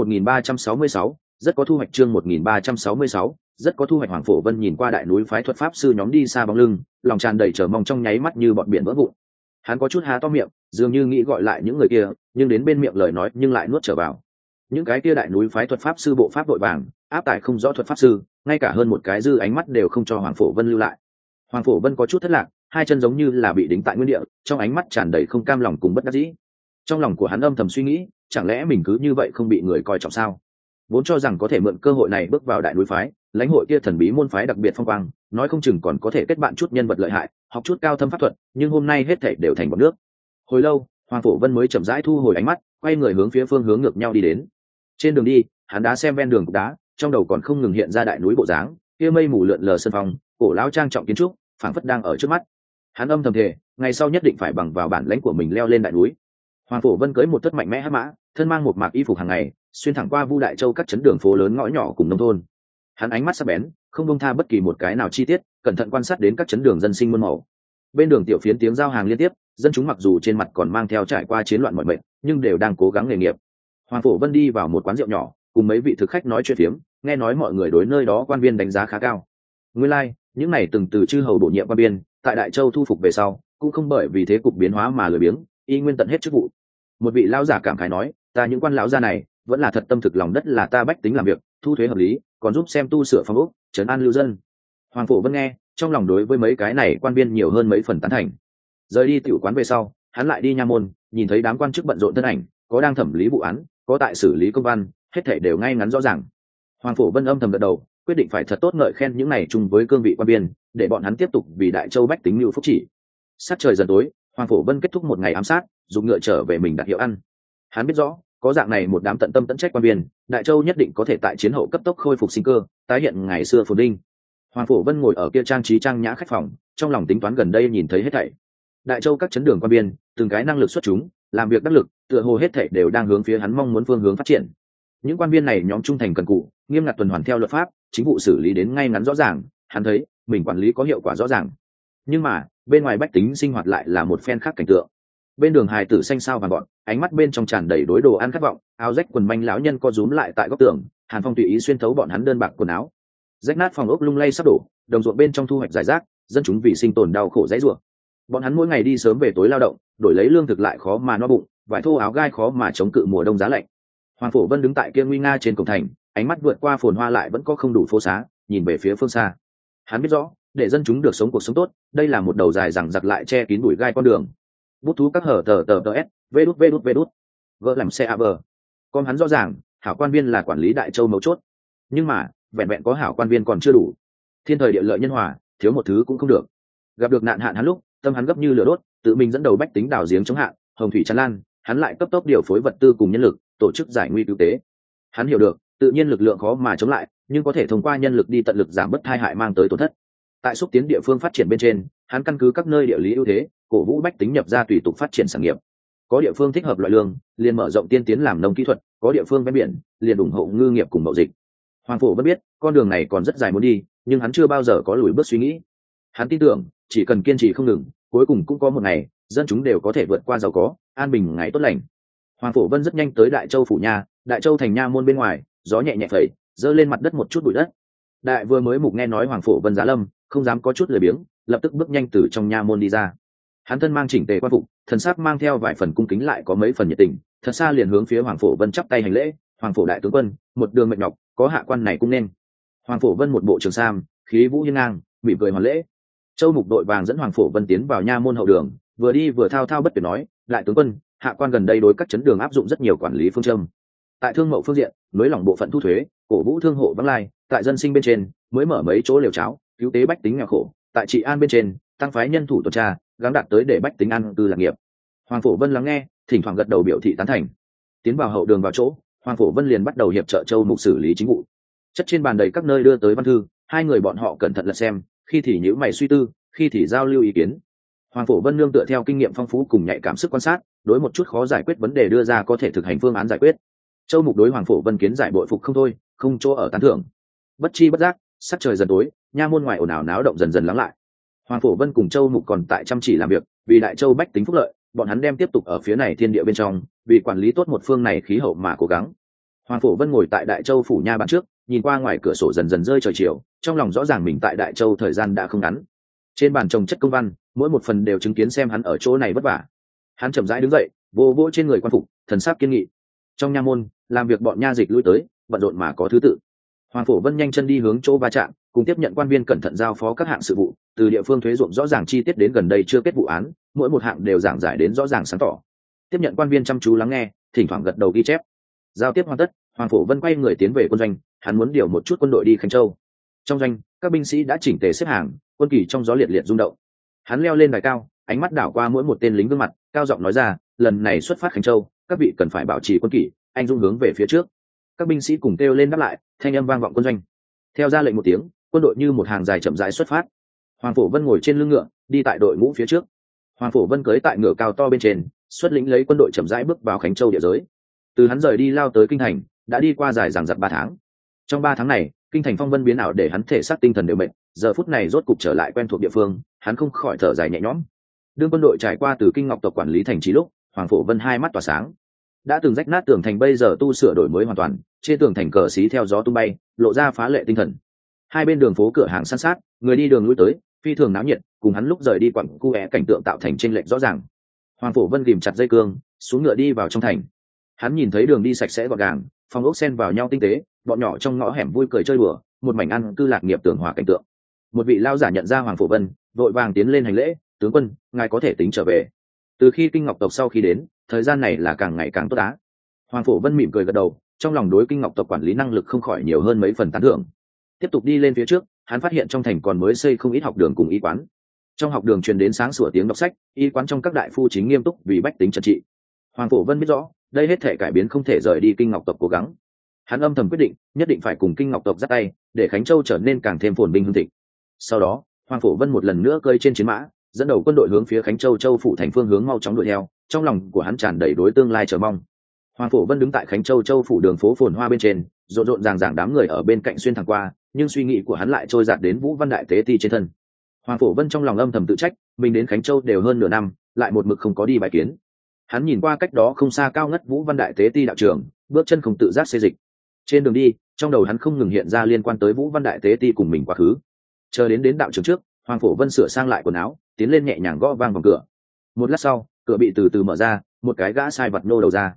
1366, rất có thu hoạch. Chương 1366, rất có thu hoạch. Hoàng Phổ Vân nhìn qua đại núi phái thuật pháp sư nhóm đi xa bóng lưng, lòng tràn đầy chờ mong trong nháy mắt như bọn biển vỡ vụn. Hắn có chút há to miệng, dường như nghĩ gọi lại những người kia, nhưng đến bên miệng lời nói nhưng lại nuốt trở vào. Những cái kia đại núi phái thuật pháp sư bộ pháp đội vàng, áp tải không rõ thuật pháp sư, ngay cả hơn một cái dư ánh mắt đều không cho Hoàng Phổ Vân lưu lại. Hoàng Phổ Vân có chút thất lạc, hai chân giống như là bị đính tại nguyên địa, trong ánh mắt tràn đầy không cam lòng cùng bất đắc dĩ. Trong lòng của hắn âm thầm suy nghĩ, chẳng lẽ mình cứ như vậy không bị người coi trọng sao? Vốn cho rằng có thể mượn cơ hội này bước vào đại núi phái, lãnh hội kia thần bí môn phái đặc biệt phong quang, nói không chừng còn có thể kết bạn chút nhân vật lợi hại, học chút cao thâm pháp thuật, nhưng hôm nay hết thảy đều thành bọt nước. Hồi lâu, Hoàng Phổ Vân mới chậm rãi thu hồi ánh mắt, quay người hướng phía phương hướng ngược nhau đi đến. Trên đường đi, hắn đã xem ven đường cục đá, trong đầu còn không ngừng hiện ra đại núi bộ dáng, kia mây mù lượn lờ sân phong, cổ lão trang trọng kiến trúc, phảng phất đang ở trước mắt. Hắn âm thầm thề, ngày sau nhất định phải bằng vào bản lãnh của mình leo lên đại núi. Hoàng Phổ Vân cưỡi một thất mạnh mẽ hắc mã, thân mang một mạc y phục hàng ngày, xuyên thẳng qua Vu Đại Châu các trấn đường phố lớn ngõ nhỏ cùng nông thôn. Hắn ánh mắt sắc bén, không buông tha bất kỳ một cái nào chi tiết, cẩn thận quan sát đến các trấn đường dân sinh muôn màu. Bên đường tiểu phiến tiếng giao hàng liên tiếp, dân chúng mặc dù trên mặt còn mang theo trải qua chiến loạn mọi mệnh, nhưng đều đang cố gắng nghề nghiệp. Hoàng Phổ Vân đi vào một quán rượu nhỏ, cùng mấy vị thực khách nói chuyện phiếm, nghe nói mọi người đối nơi đó quan viên đánh giá khá cao. Nguyên lai, những này từng từ chư hầu bổ nhiệm quan viên, tại Đại Châu thu phục về sau, cũng không bởi vì thế cục biến hóa mà lười biếng, y nguyên tận hết chức vụ. Một vị lão giả cảm khái nói, ta những quan lão gia này vẫn là thật tâm thực lòng đất là ta bách tính làm việc, thu thuế hợp lý, còn giúp xem tu sửa phòng ốc, trấn an lưu dân. Hoàng Phổ Vân nghe, trong lòng đối với mấy cái này quan viên nhiều hơn mấy phần tán thành. Rời đi tiểu quán về sau, hắn lại đi nha môn, nhìn thấy đám quan chức bận rộn thân ảnh, có đang thẩm lý vụ án, có tại xử lý công văn, hết thảy đều ngay ngắn rõ ràng. Hoàng Phổ Vân âm thầm gật đầu, quyết định phải thật tốt ngợi khen những này chung với cương vị quan viên, để bọn hắn tiếp tục vì Đại Châu bách tính lưu phúc chỉ. Sát trời dần tối, Hoàng Phổ Vân kết thúc một ngày ám sát, dùng ngựa trở về mình đặt hiệu ăn. Hắn biết rõ, có dạng này một đám tận tâm tận trách quan viên, Đại Châu nhất định có thể tại chiến hậu cấp tốc khôi phục sinh cơ, tái hiện ngày xưa phồn vinh. Hoàng Phổ Vân ngồi ở kia trang trí trang nhã khách phòng, trong lòng tính toán gần đây nhìn thấy hết thảy. Đại Châu các trấn đường quan viên, từng cái năng lực xuất chúng, làm việc đắc lực, tựa hồ hết thảy đều đang hướng phía hắn mong muốn phương hướng phát triển. Những quan viên này nhóm trung thành cần cù, nghiêm ngặt tuần hoàn theo luật pháp, chính vụ xử lý đến ngay ngắn rõ ràng, hắn thấy mình quản lý có hiệu quả rõ ràng. Nhưng mà bên ngoài bách tính sinh hoạt lại là một phen khác cảnh tượng. Bên đường hài tử xanh sao vàng gọn, ánh mắt bên trong tràn đầy đối đồ ăn khát vọng, áo rách quần manh lão nhân co rúm lại tại góc tường, hàn phong tùy ý xuyên thấu bọn hắn đơn bạc quần áo. Rách nát phòng ốc lung lay sắp đổ, đồng ruộng bên trong thu hoạch rải rác, dân chúng vì sinh tồn đau khổ dãy rủa. Bọn hắn mỗi ngày đi sớm về tối lao động, đổi lấy lương thực lại khó mà no bụng, vải thô áo gai khó mà chống cự mùa đông giá lạnh. Hoàng Phổ Vân đứng tại kia nguy nga trên cổng thành, ánh mắt vượt qua phồn hoa lại vẫn có không đủ phố xá, nhìn về phía phương xa. Hắn biết rõ, để dân chúng được sống cuộc sống tốt, đây là một đầu dài rằng giặc lại che kín bụi gai con đường. Bút thú các hở tờ tờ tờ s, vê đút, vợ làm xe a vờ. Con hắn rõ ràng, hảo quan viên là quản lý Đại Châu mấu chốt, nhưng mà vẹn vẹn có hảo quan viên còn chưa đủ. Thiên thời địa lợi nhân hòa, thiếu một thứ cũng không được. Gặp được nạn hạn hắn lúc, tâm hắn gấp như lửa đốt, tự mình dẫn đầu bách tính đào giếng chống hạn, hồng thủy tràn lan, hắn lại cấp tốc điều phối vật tư cùng nhân lực, tổ chức giải nguy cứu tế. Hắn hiểu được, tự nhiên lực lượng khó mà chống lại, nhưng có thể thông qua nhân lực đi tận lực giảm bớt tai hại mang tới tổn thất. Tại xúc tiến địa phương phát triển bên trên, hắn căn cứ các nơi địa lý ưu thế, cổ vũ bách tính nhập ra tùy tục phát triển sản nghiệp. Có địa phương thích hợp loại lương, liền mở rộng tiên tiến làm nông kỹ thuật, có địa phương ven biển, liền ủng hộ ngư nghiệp cùng mậu dịch. Hoàng Phổ vẫn biết, con đường này còn rất dài muốn đi, nhưng hắn chưa bao giờ có lùi bước suy nghĩ. Hắn tin tưởng, chỉ cần kiên trì không ngừng, cuối cùng cũng có một ngày, dân chúng đều có thể vượt qua giàu có, an bình ngày tốt lành. Hoàng Phổ Vân rất nhanh tới Đại Châu phủ nha, Đại Châu thành nha môn bên ngoài, gió nhẹ nhẹ phẩy, giơ lên mặt đất một chút bụi đất. Đại vừa mới mục nghe nói Hoàng Phổ Vân giá lâm, không dám có chút lười biếng, lập tức bước nhanh từ trong nha môn đi ra. Hắn thân mang chỉnh tề quan phục, thần sắc mang theo vài phần cung kính lại có mấy phần nhiệt tình, thật xa liền hướng phía Hoàng Phổ Vân chắp tay hành lễ. Hoàng Phổ đại tướng quân, một đường mệt nhọc, có hạ quan này cũng nên. Hoàng Phổ Vân một bộ trường sam, khí vũ hiên ngang, mỉm cười hoàn lễ. Châu mục đội vàng dẫn Hoàng Phổ Vân tiến vào nha môn hậu đường, vừa đi vừa thao thao bất tuyệt nói, đại tướng quân, hạ quan gần đây đối các chấn đường áp dụng rất nhiều quản lý phương châm. Tại thương mậu phương diện, nới lỏng bộ phận thu thuế, cổ vũ thương hộ vắng lai, tại dân sinh bên trên, mới mở mấy chỗ lều cháo, cứu tế bách tính nghèo khổ, tại trị an bên trên, tăng phái nhân thủ tuần tra, gắng đạt tới để bách tính ăn cư lạc nghiệp. Hoàng Phổ Vân lắng nghe, thỉnh thoảng gật đầu biểu thị tán thành. Tiến vào hậu đường vào chỗ, Hoàng Phổ Vân liền bắt đầu hiệp trợ Châu mục xử lý chính vụ. Chất trên bàn đầy các nơi đưa tới văn thư, hai người bọn họ cẩn thận lật xem, khi thì nhíu mày suy tư, khi thì giao lưu ý kiến. Hoàng Phổ Vân nương tựa theo kinh nghiệm phong phú cùng nhạy cảm sức quan sát, đối một chút khó giải quyết vấn đề đưa ra có thể thực hành phương án giải quyết. Châu mục đối Hoàng Phổ Vân kiến giải bội phục không thôi, không chỗ ở tán thưởng. Bất chi bất giác, sắc trời dần tối, nha môn ngoài ồn ào náo động dần dần lắng lại. Hoàng Phổ Vân cùng Châu mục còn tại chăm chỉ làm việc, vì Đại Châu bách tính phúc lợi, bọn hắn đem tiếp tục ở phía này thiên địa bên trong, vì quản lý tốt một phương này khí hậu mà cố gắng. Hoàng Phổ Vân ngồi tại Đại Châu phủ nha bàn trước, nhìn qua ngoài cửa sổ dần dần rơi trời chiều, trong lòng rõ ràng mình tại Đại Châu thời gian đã không ngắn. Trên bàn trồng chất công văn, mỗi một phần đều chứng kiến xem hắn ở chỗ này vất vả. Hắn chậm rãi đứng dậy, vô vỗ trên người quan phục, thần sắc kiên nghị. Trong nha môn, làm việc bọn nha dịch lui tới, bận rộn mà có thứ tự. Hoàng Phổ Vân nhanh chân đi hướng chỗ va chạm, cùng tiếp nhận quan viên cẩn thận giao phó các hạng sự vụ, từ địa phương thuế ruộng rõ ràng chi tiết đến gần đây chưa kết vụ án, mỗi một hạng đều giảng giải đến rõ ràng sáng tỏ. Tiếp nhận quan viên chăm chú lắng nghe, thỉnh thoảng gật đầu ghi chép. Giao tiếp hoàn tất, Hoàng Phổ Vân quay người tiến về quân doanh, hắn muốn điều một chút quân đội đi Khánh Châu. Trong doanh, các binh sĩ đã chỉnh tề xếp hàng, quân kỳ trong gió liệt liệt rung động. Hắn leo lên đài cao, ánh mắt đảo qua mỗi một tên lính gương mặt, cao giọng nói ra, lần này xuất phát Khánh Châu, các vị cần phải bảo trì quân kỷ, anh dũng hướng về phía trước. Các binh sĩ cùng kêu lên đáp lại, thanh âm vang vọng quân doanh. Theo ra lệnh một tiếng, quân đội như một hàng dài chậm rãi xuất phát. Hoàng Phổ Vân ngồi trên lưng ngựa, đi tại đội ngũ phía trước. Hoàng Phổ Vân cưỡi tại ngựa cao to bên trên, xuất lĩnh lấy quân đội chậm rãi bước vào Khánh Châu địa giới. Từ hắn rời đi lao tới kinh thành, đã đi qua dài dằng dặc 3 tháng. Trong 3 tháng này, kinh thành phong vân biến ảo để hắn thể xác tinh thần đều mệt, giờ phút này rốt cục trở lại quen thuộc địa phương, hắn không khỏi thở dài nhẹ nhõm. Đương quân đội trải qua từ Kinh Ngọc tộc quản lý thành trì lúc, Hoàng Phổ Vân hai mắt tỏa sáng. Đã từng rách nát tường thành bây giờ tu sửa đổi mới hoàn toàn, trên tường thành cờ xí theo gió tung bay, lộ ra phá lệ tinh thần. Hai bên đường phố cửa hàng san sát, người đi đường lui tới, phi thường náo nhiệt, cùng hắn lúc rời đi quặng cu é cảnh tượng tạo thành chênh lệch rõ ràng. Hoàng Phổ Vân ghìm chặt dây cương, xuống ngựa đi vào trong thành. Hắn nhìn thấy đường đi sạch sẽ gọn gàng, phòng ốc xen vào nhau tinh tế, bọn nhỏ trong ngõ hẻm vui cười chơi đùa, một mảnh ăn cư lạc nghiệp tường hòa cảnh tượng. Một vị lao giả nhận ra Hoàng Phổ Vân, vội vàng tiến lên hành lễ, tướng quân, ngài có thể tính trở về. Từ khi Kinh Ngọc tộc sau khi đến, thời gian này là càng ngày càng tốt á. Hoàng Phổ Vân mỉm cười gật đầu, trong lòng đối Kinh Ngọc tộc quản lý năng lực không khỏi nhiều hơn mấy phần tán thưởng. Tiếp tục đi lên phía trước, hắn phát hiện trong thành còn mới xây không ít học đường cùng y quán. Trong học đường truyền đến sáng sủa tiếng đọc sách, y quán trong các đại phu chính nghiêm túc vì bách tính trật trị. Hoàng Phổ Vân biết rõ, đây hết thể cải biến không thể rời đi Kinh Ngọc tộc cố gắng. Hắn âm thầm quyết định, nhất định phải cùng Kinh Ngọc tộc dắt tay, để Khánh Châu trở nên càng thêm phồn vinh hưng thịnh. Sau đó, Hoàng Phổ Vân một lần nữa cơi trên chiến mã, dẫn đầu quân đội hướng phía Khánh Châu Châu phủ thành phương hướng mau chóng đuổi theo, trong lòng của hắn tràn đầy đối tương lai chờ mong. Hoàng Phổ Vân đứng tại Khánh Châu Châu phủ đường phố phồn hoa bên trên, rộn rộn ràng ràng đám người ở bên cạnh xuyên thẳng qua, nhưng suy nghĩ của hắn lại trôi dạt đến Vũ Văn Đại Tế Ti trên thân. Hoàng Phổ Vân trong lòng âm thầm tự trách, mình đến Khánh Châu đều hơn nửa năm, lại một mực không có đi bài kiến. Hắn nhìn qua cách đó không xa cao ngất Vũ Văn Đại Tế Ti đạo trường, bước chân không tự giác xê dịch. Trên đường đi, trong đầu hắn không ngừng hiện ra liên quan tới Vũ Văn Đại Tế Ti cùng mình quá khứ. Chờ đến đạo trường trước, Hoàng Phổ Vân sửa sang lại quần áo, tiến lên nhẹ nhàng gõ vang vào cửa. Một lát sau, cửa bị từ từ mở ra, một cái gã sai vật nô đầu ra.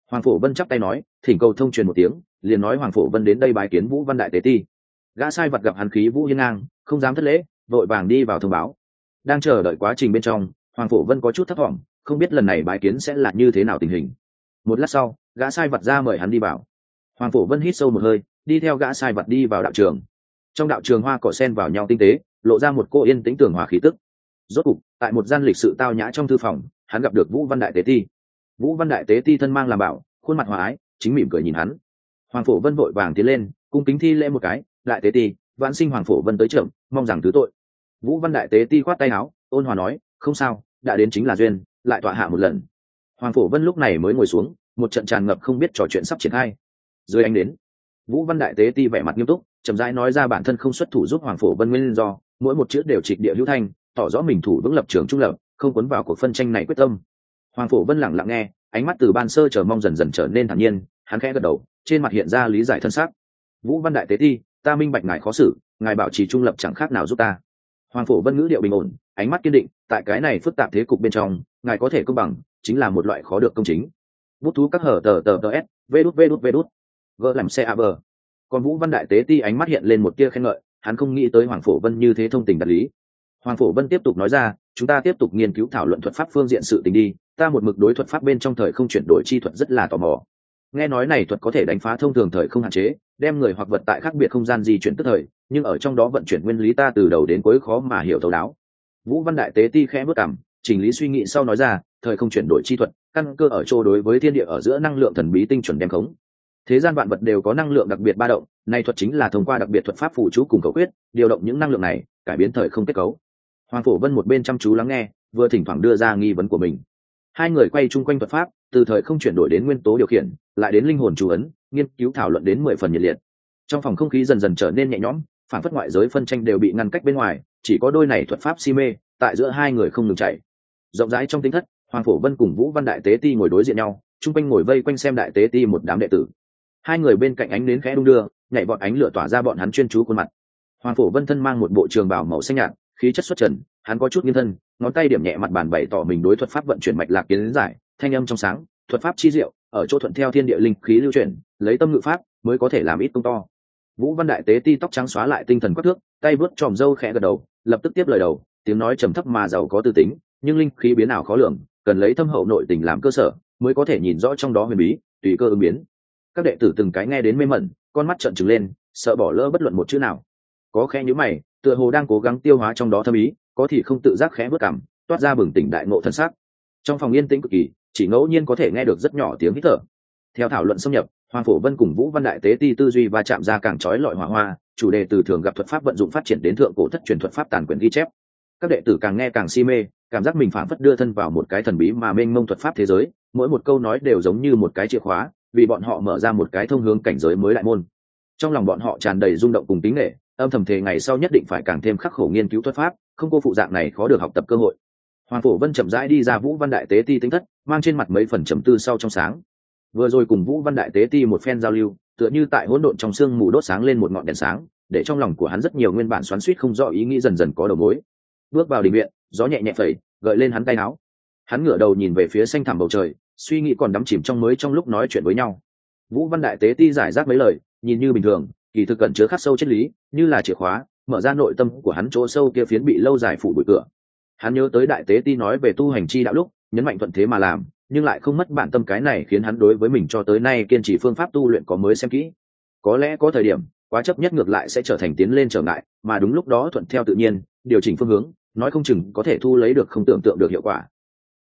Hoàng Phổ Vân chắp tay nói, thỉnh cầu thông truyền một tiếng, liền nói Hoàng Phổ Vân đến đây bái kiến Vũ Văn đại tế ti. Gã sai vật gặp hắn khí vũ hiên ngang, không dám thất lễ, vội vàng đi vào thông báo. Đang chờ đợi quá trình bên trong, Hoàng Phổ Vân có chút thất vọng, không biết lần này bái kiến sẽ là như thế nào tình hình. Một lát sau, gã sai vật ra mời hắn đi vào. Hoàng Phổ Vân hít sâu một hơi, đi theo gã sai vật đi vào đạo trường. Trong đạo trường hoa cỏ sen vào nhau tinh tế, lộ ra một cô yên tĩnh tường hòa khí tức. Rốt cục, tại một gian lịch sự tao nhã trong thư phòng, hắn gặp được Vũ Văn đại tế ti. Vũ Văn đại tế ti thân mang làm bảo, khuôn mặt hòa ái, chính mỉm cười nhìn hắn. Hoàng Phổ Vân vội vàng tiến lên, cung kính thi lễ một cái, đại tế ti, vãn sinh Hoàng Phổ Vân tới trưởng, mong rằng thứ tội. Vũ Văn đại tế ti khoát tay áo, ôn hòa nói, không sao, đã đến chính là duyên, lại tọa hạ một lần. Hoàng Phổ Vân lúc này mới ngồi xuống, một trận tràn ngập không biết trò chuyện sắp triển khai. Dưới ánh đến, Vũ Văn đại tế ti vẻ mặt nghiêm túc, chậm rãi nói ra bản thân không xuất thủ giúp Hoàng Phổ Vân nguyên do, mỗi một chữ đều trịch địa hữu thanh, tỏ rõ mình thủ vững lập trường trung lập, không cuốn vào cuộc phân tranh này quyết tâm. Hoàng Phổ Vân lặng lặng nghe, ánh mắt từ ban sơ chờ mong dần dần trở nên thản nhiên, hắn khẽ gật đầu, trên mặt hiện ra lý giải thân xác. Vũ Văn đại tế ti, ta minh bạch ngài khó xử, ngài bảo trì trung lập chẳng khác nào giúp ta. Hoàng Phổ Vân ngữ điệu bình ổn, ánh mắt kiên định, tại cái này phức tạp thế cục bên trong, ngài có thể công bằng, chính là một loại khó được công chính. Bút thú các hở s, vê đút, gỡ làm xe ab. Còn Vũ Văn đại tế ti ánh mắt hiện lên một tia khen ngợi, hắn không nghĩ tới Hoàng Phổ Vân như thế thông tình đạt lý. Hoàng Phổ Vân tiếp tục nói ra, chúng ta tiếp tục nghiên cứu thảo luận thuật pháp phương diện sự tình đi, ta một mực đối thuật pháp bên trong thời không chuyển đổi chi thuật rất là tò mò. Nghe nói này thuật có thể đánh phá thông thường thời không hạn chế, đem người hoặc vật tại khác biệt không gian di chuyển tức thời, nhưng ở trong đó vận chuyển nguyên lý ta từ đầu đến cuối khó mà hiểu thấu đáo. Vũ Văn đại tế ti khẽ bước cằm, chỉnh lý suy nghĩ sau nói ra, thời không chuyển đổi chi thuật, căn cơ ở chỗ đối với thiên địa ở giữa năng lượng thần bí tinh chuẩn đem khống. Thế gian vạn vật đều có năng lượng đặc biệt ba động, này thuật chính là thông qua đặc biệt thuật pháp phù chú cùng cầu quyết, điều động những năng lượng này, cải biến thời không kết cấu. Hoàng Phổ Vân một bên chăm chú lắng nghe, vừa thỉnh thoảng đưa ra nghi vấn của mình. Hai người quay chung quanh thuật pháp, từ thời không chuyển đổi đến nguyên tố điều khiển, lại đến linh hồn chú ấn, nghiên cứu thảo luận đến 10 phần nhiệt liệt. Trong phòng không khí dần dần trở nên nhẹ nhõm, phản phất ngoại giới phân tranh đều bị ngăn cách bên ngoài, chỉ có đôi này thuật pháp si mê, tại giữa hai người không ngừng chạy. Rộng rãi trong tinh thất, Hoàng Phổ Vân cùng Vũ Văn đại tế ti ngồi đối diện nhau, chung quanh ngồi vây quanh xem đại tế ti một đám đệ tử. Hai người bên cạnh ánh nến khẽ đung đưa, nhảy vọt ánh lửa tỏa ra bọn hắn chuyên chú khuôn mặt. Hoàng Phổ Vân thân mang một bộ trường bào màu xanh nhạt, khí chất xuất trần, hắn có chút nghiêng thân, ngón tay điểm nhẹ mặt bàn bày tỏ mình đối thuật pháp vận chuyển mạch lạc kiến giải, thanh âm trong sáng, thuật pháp chi diệu, ở chỗ thuận theo thiên địa linh khí lưu chuyển, lấy tâm ngự pháp mới có thể làm ít công to. Vũ Văn đại tế ti tóc trắng xóa lại tinh thần quắc thước, tay vớt tròm râu khẽ gật đầu, lập tức tiếp lời đầu, tiếng nói trầm thấp mà giàu có tư tính, nhưng linh khí biến ảo khó lường, cần lấy thâm hậu nội tình làm cơ sở, mới có thể nhìn rõ trong đó huyền bí, tùy cơ ứng biến. Các đệ tử từng cái nghe đến mê mẩn, con mắt trợn trừng lên, sợ bỏ lỡ bất luận một chữ nào. Có khẽ nhíu mày, tựa hồ đang cố gắng tiêu hóa trong đó thâm ý, có thì không tự giác khẽ bước cằm, toát ra bừng tỉnh đại ngộ thân sắc. Trong phòng yên tĩnh cực kỳ, chỉ ngẫu nhiên có thể nghe được rất nhỏ tiếng hít thở. Theo thảo luận xâm nhập, Hoàng Phổ Vân cùng Vũ Văn đại tế ti tư duy va chạm ra càng chói lọi hỏa hoa, chủ đề từ thường gặp thuật pháp vận dụng phát triển đến thượng cổ thất truyền thuật pháp tàn quyển ghi chép. Các đệ tử càng nghe càng si mê, cảm giác mình phảng phất đưa thân vào một cái thần bí mà mênh mông thuật pháp thế giới, mỗi một câu nói đều giống như một cái chìa khóa, vì bọn họ mở ra một cái thông hướng cảnh giới mới đại môn. Trong lòng bọn họ tràn đầy rung động cùng kính nể, âm thầm thề ngày sau nhất định phải càng thêm khắc khổ nghiên cứu thuật pháp, không cô phụ dạng này khó được học tập cơ hội. Hoàng Phổ Vân chậm rãi đi ra Vũ Văn đại tế ti tính thất, mang trên mặt mấy phần trầm tư sau trong sáng. Vừa rồi cùng Vũ Văn đại tế ti một phen giao lưu, tựa như tại hỗn độn trong sương mù đốt sáng lên một ngọn đèn sáng, để trong lòng của hắn rất nhiều nguyên bản xoắn xuýt không rõ ý nghĩ dần dần có đầu mối. Bước vào đình viện, gió nhẹ nhẹ phẩy, gợi lên hắn tay áo. Hắn ngửa đầu nhìn về phía xanh thẳm bầu trời, suy nghĩ còn đắm chìm trong lúc nói chuyện với nhau. Vũ Văn đại tế ti giải rác mấy lời, nhìn như bình thường, kỳ thực cẩn chứa khắc sâu triết lý, như là chìa khóa, mở ra nội tâm của hắn chỗ sâu kia phiến bị lâu dài phủ bụi cửa. Hắn nhớ tới đại tế ti nói về tu hành chi đạo lúc, nhấn mạnh thuận thế mà làm, nhưng lại không mất bản tâm, cái này khiến hắn đối với mình cho tới nay kiên trì phương pháp tu luyện có mới xem kỹ. Có lẽ có thời điểm, quá chấp nhất ngược lại sẽ trở thành tiến lên trở ngại, mà đúng lúc đó thuận theo tự nhiên, điều chỉnh phương hướng, nói không chừng có thể thu lấy được không tưởng tượng được hiệu quả.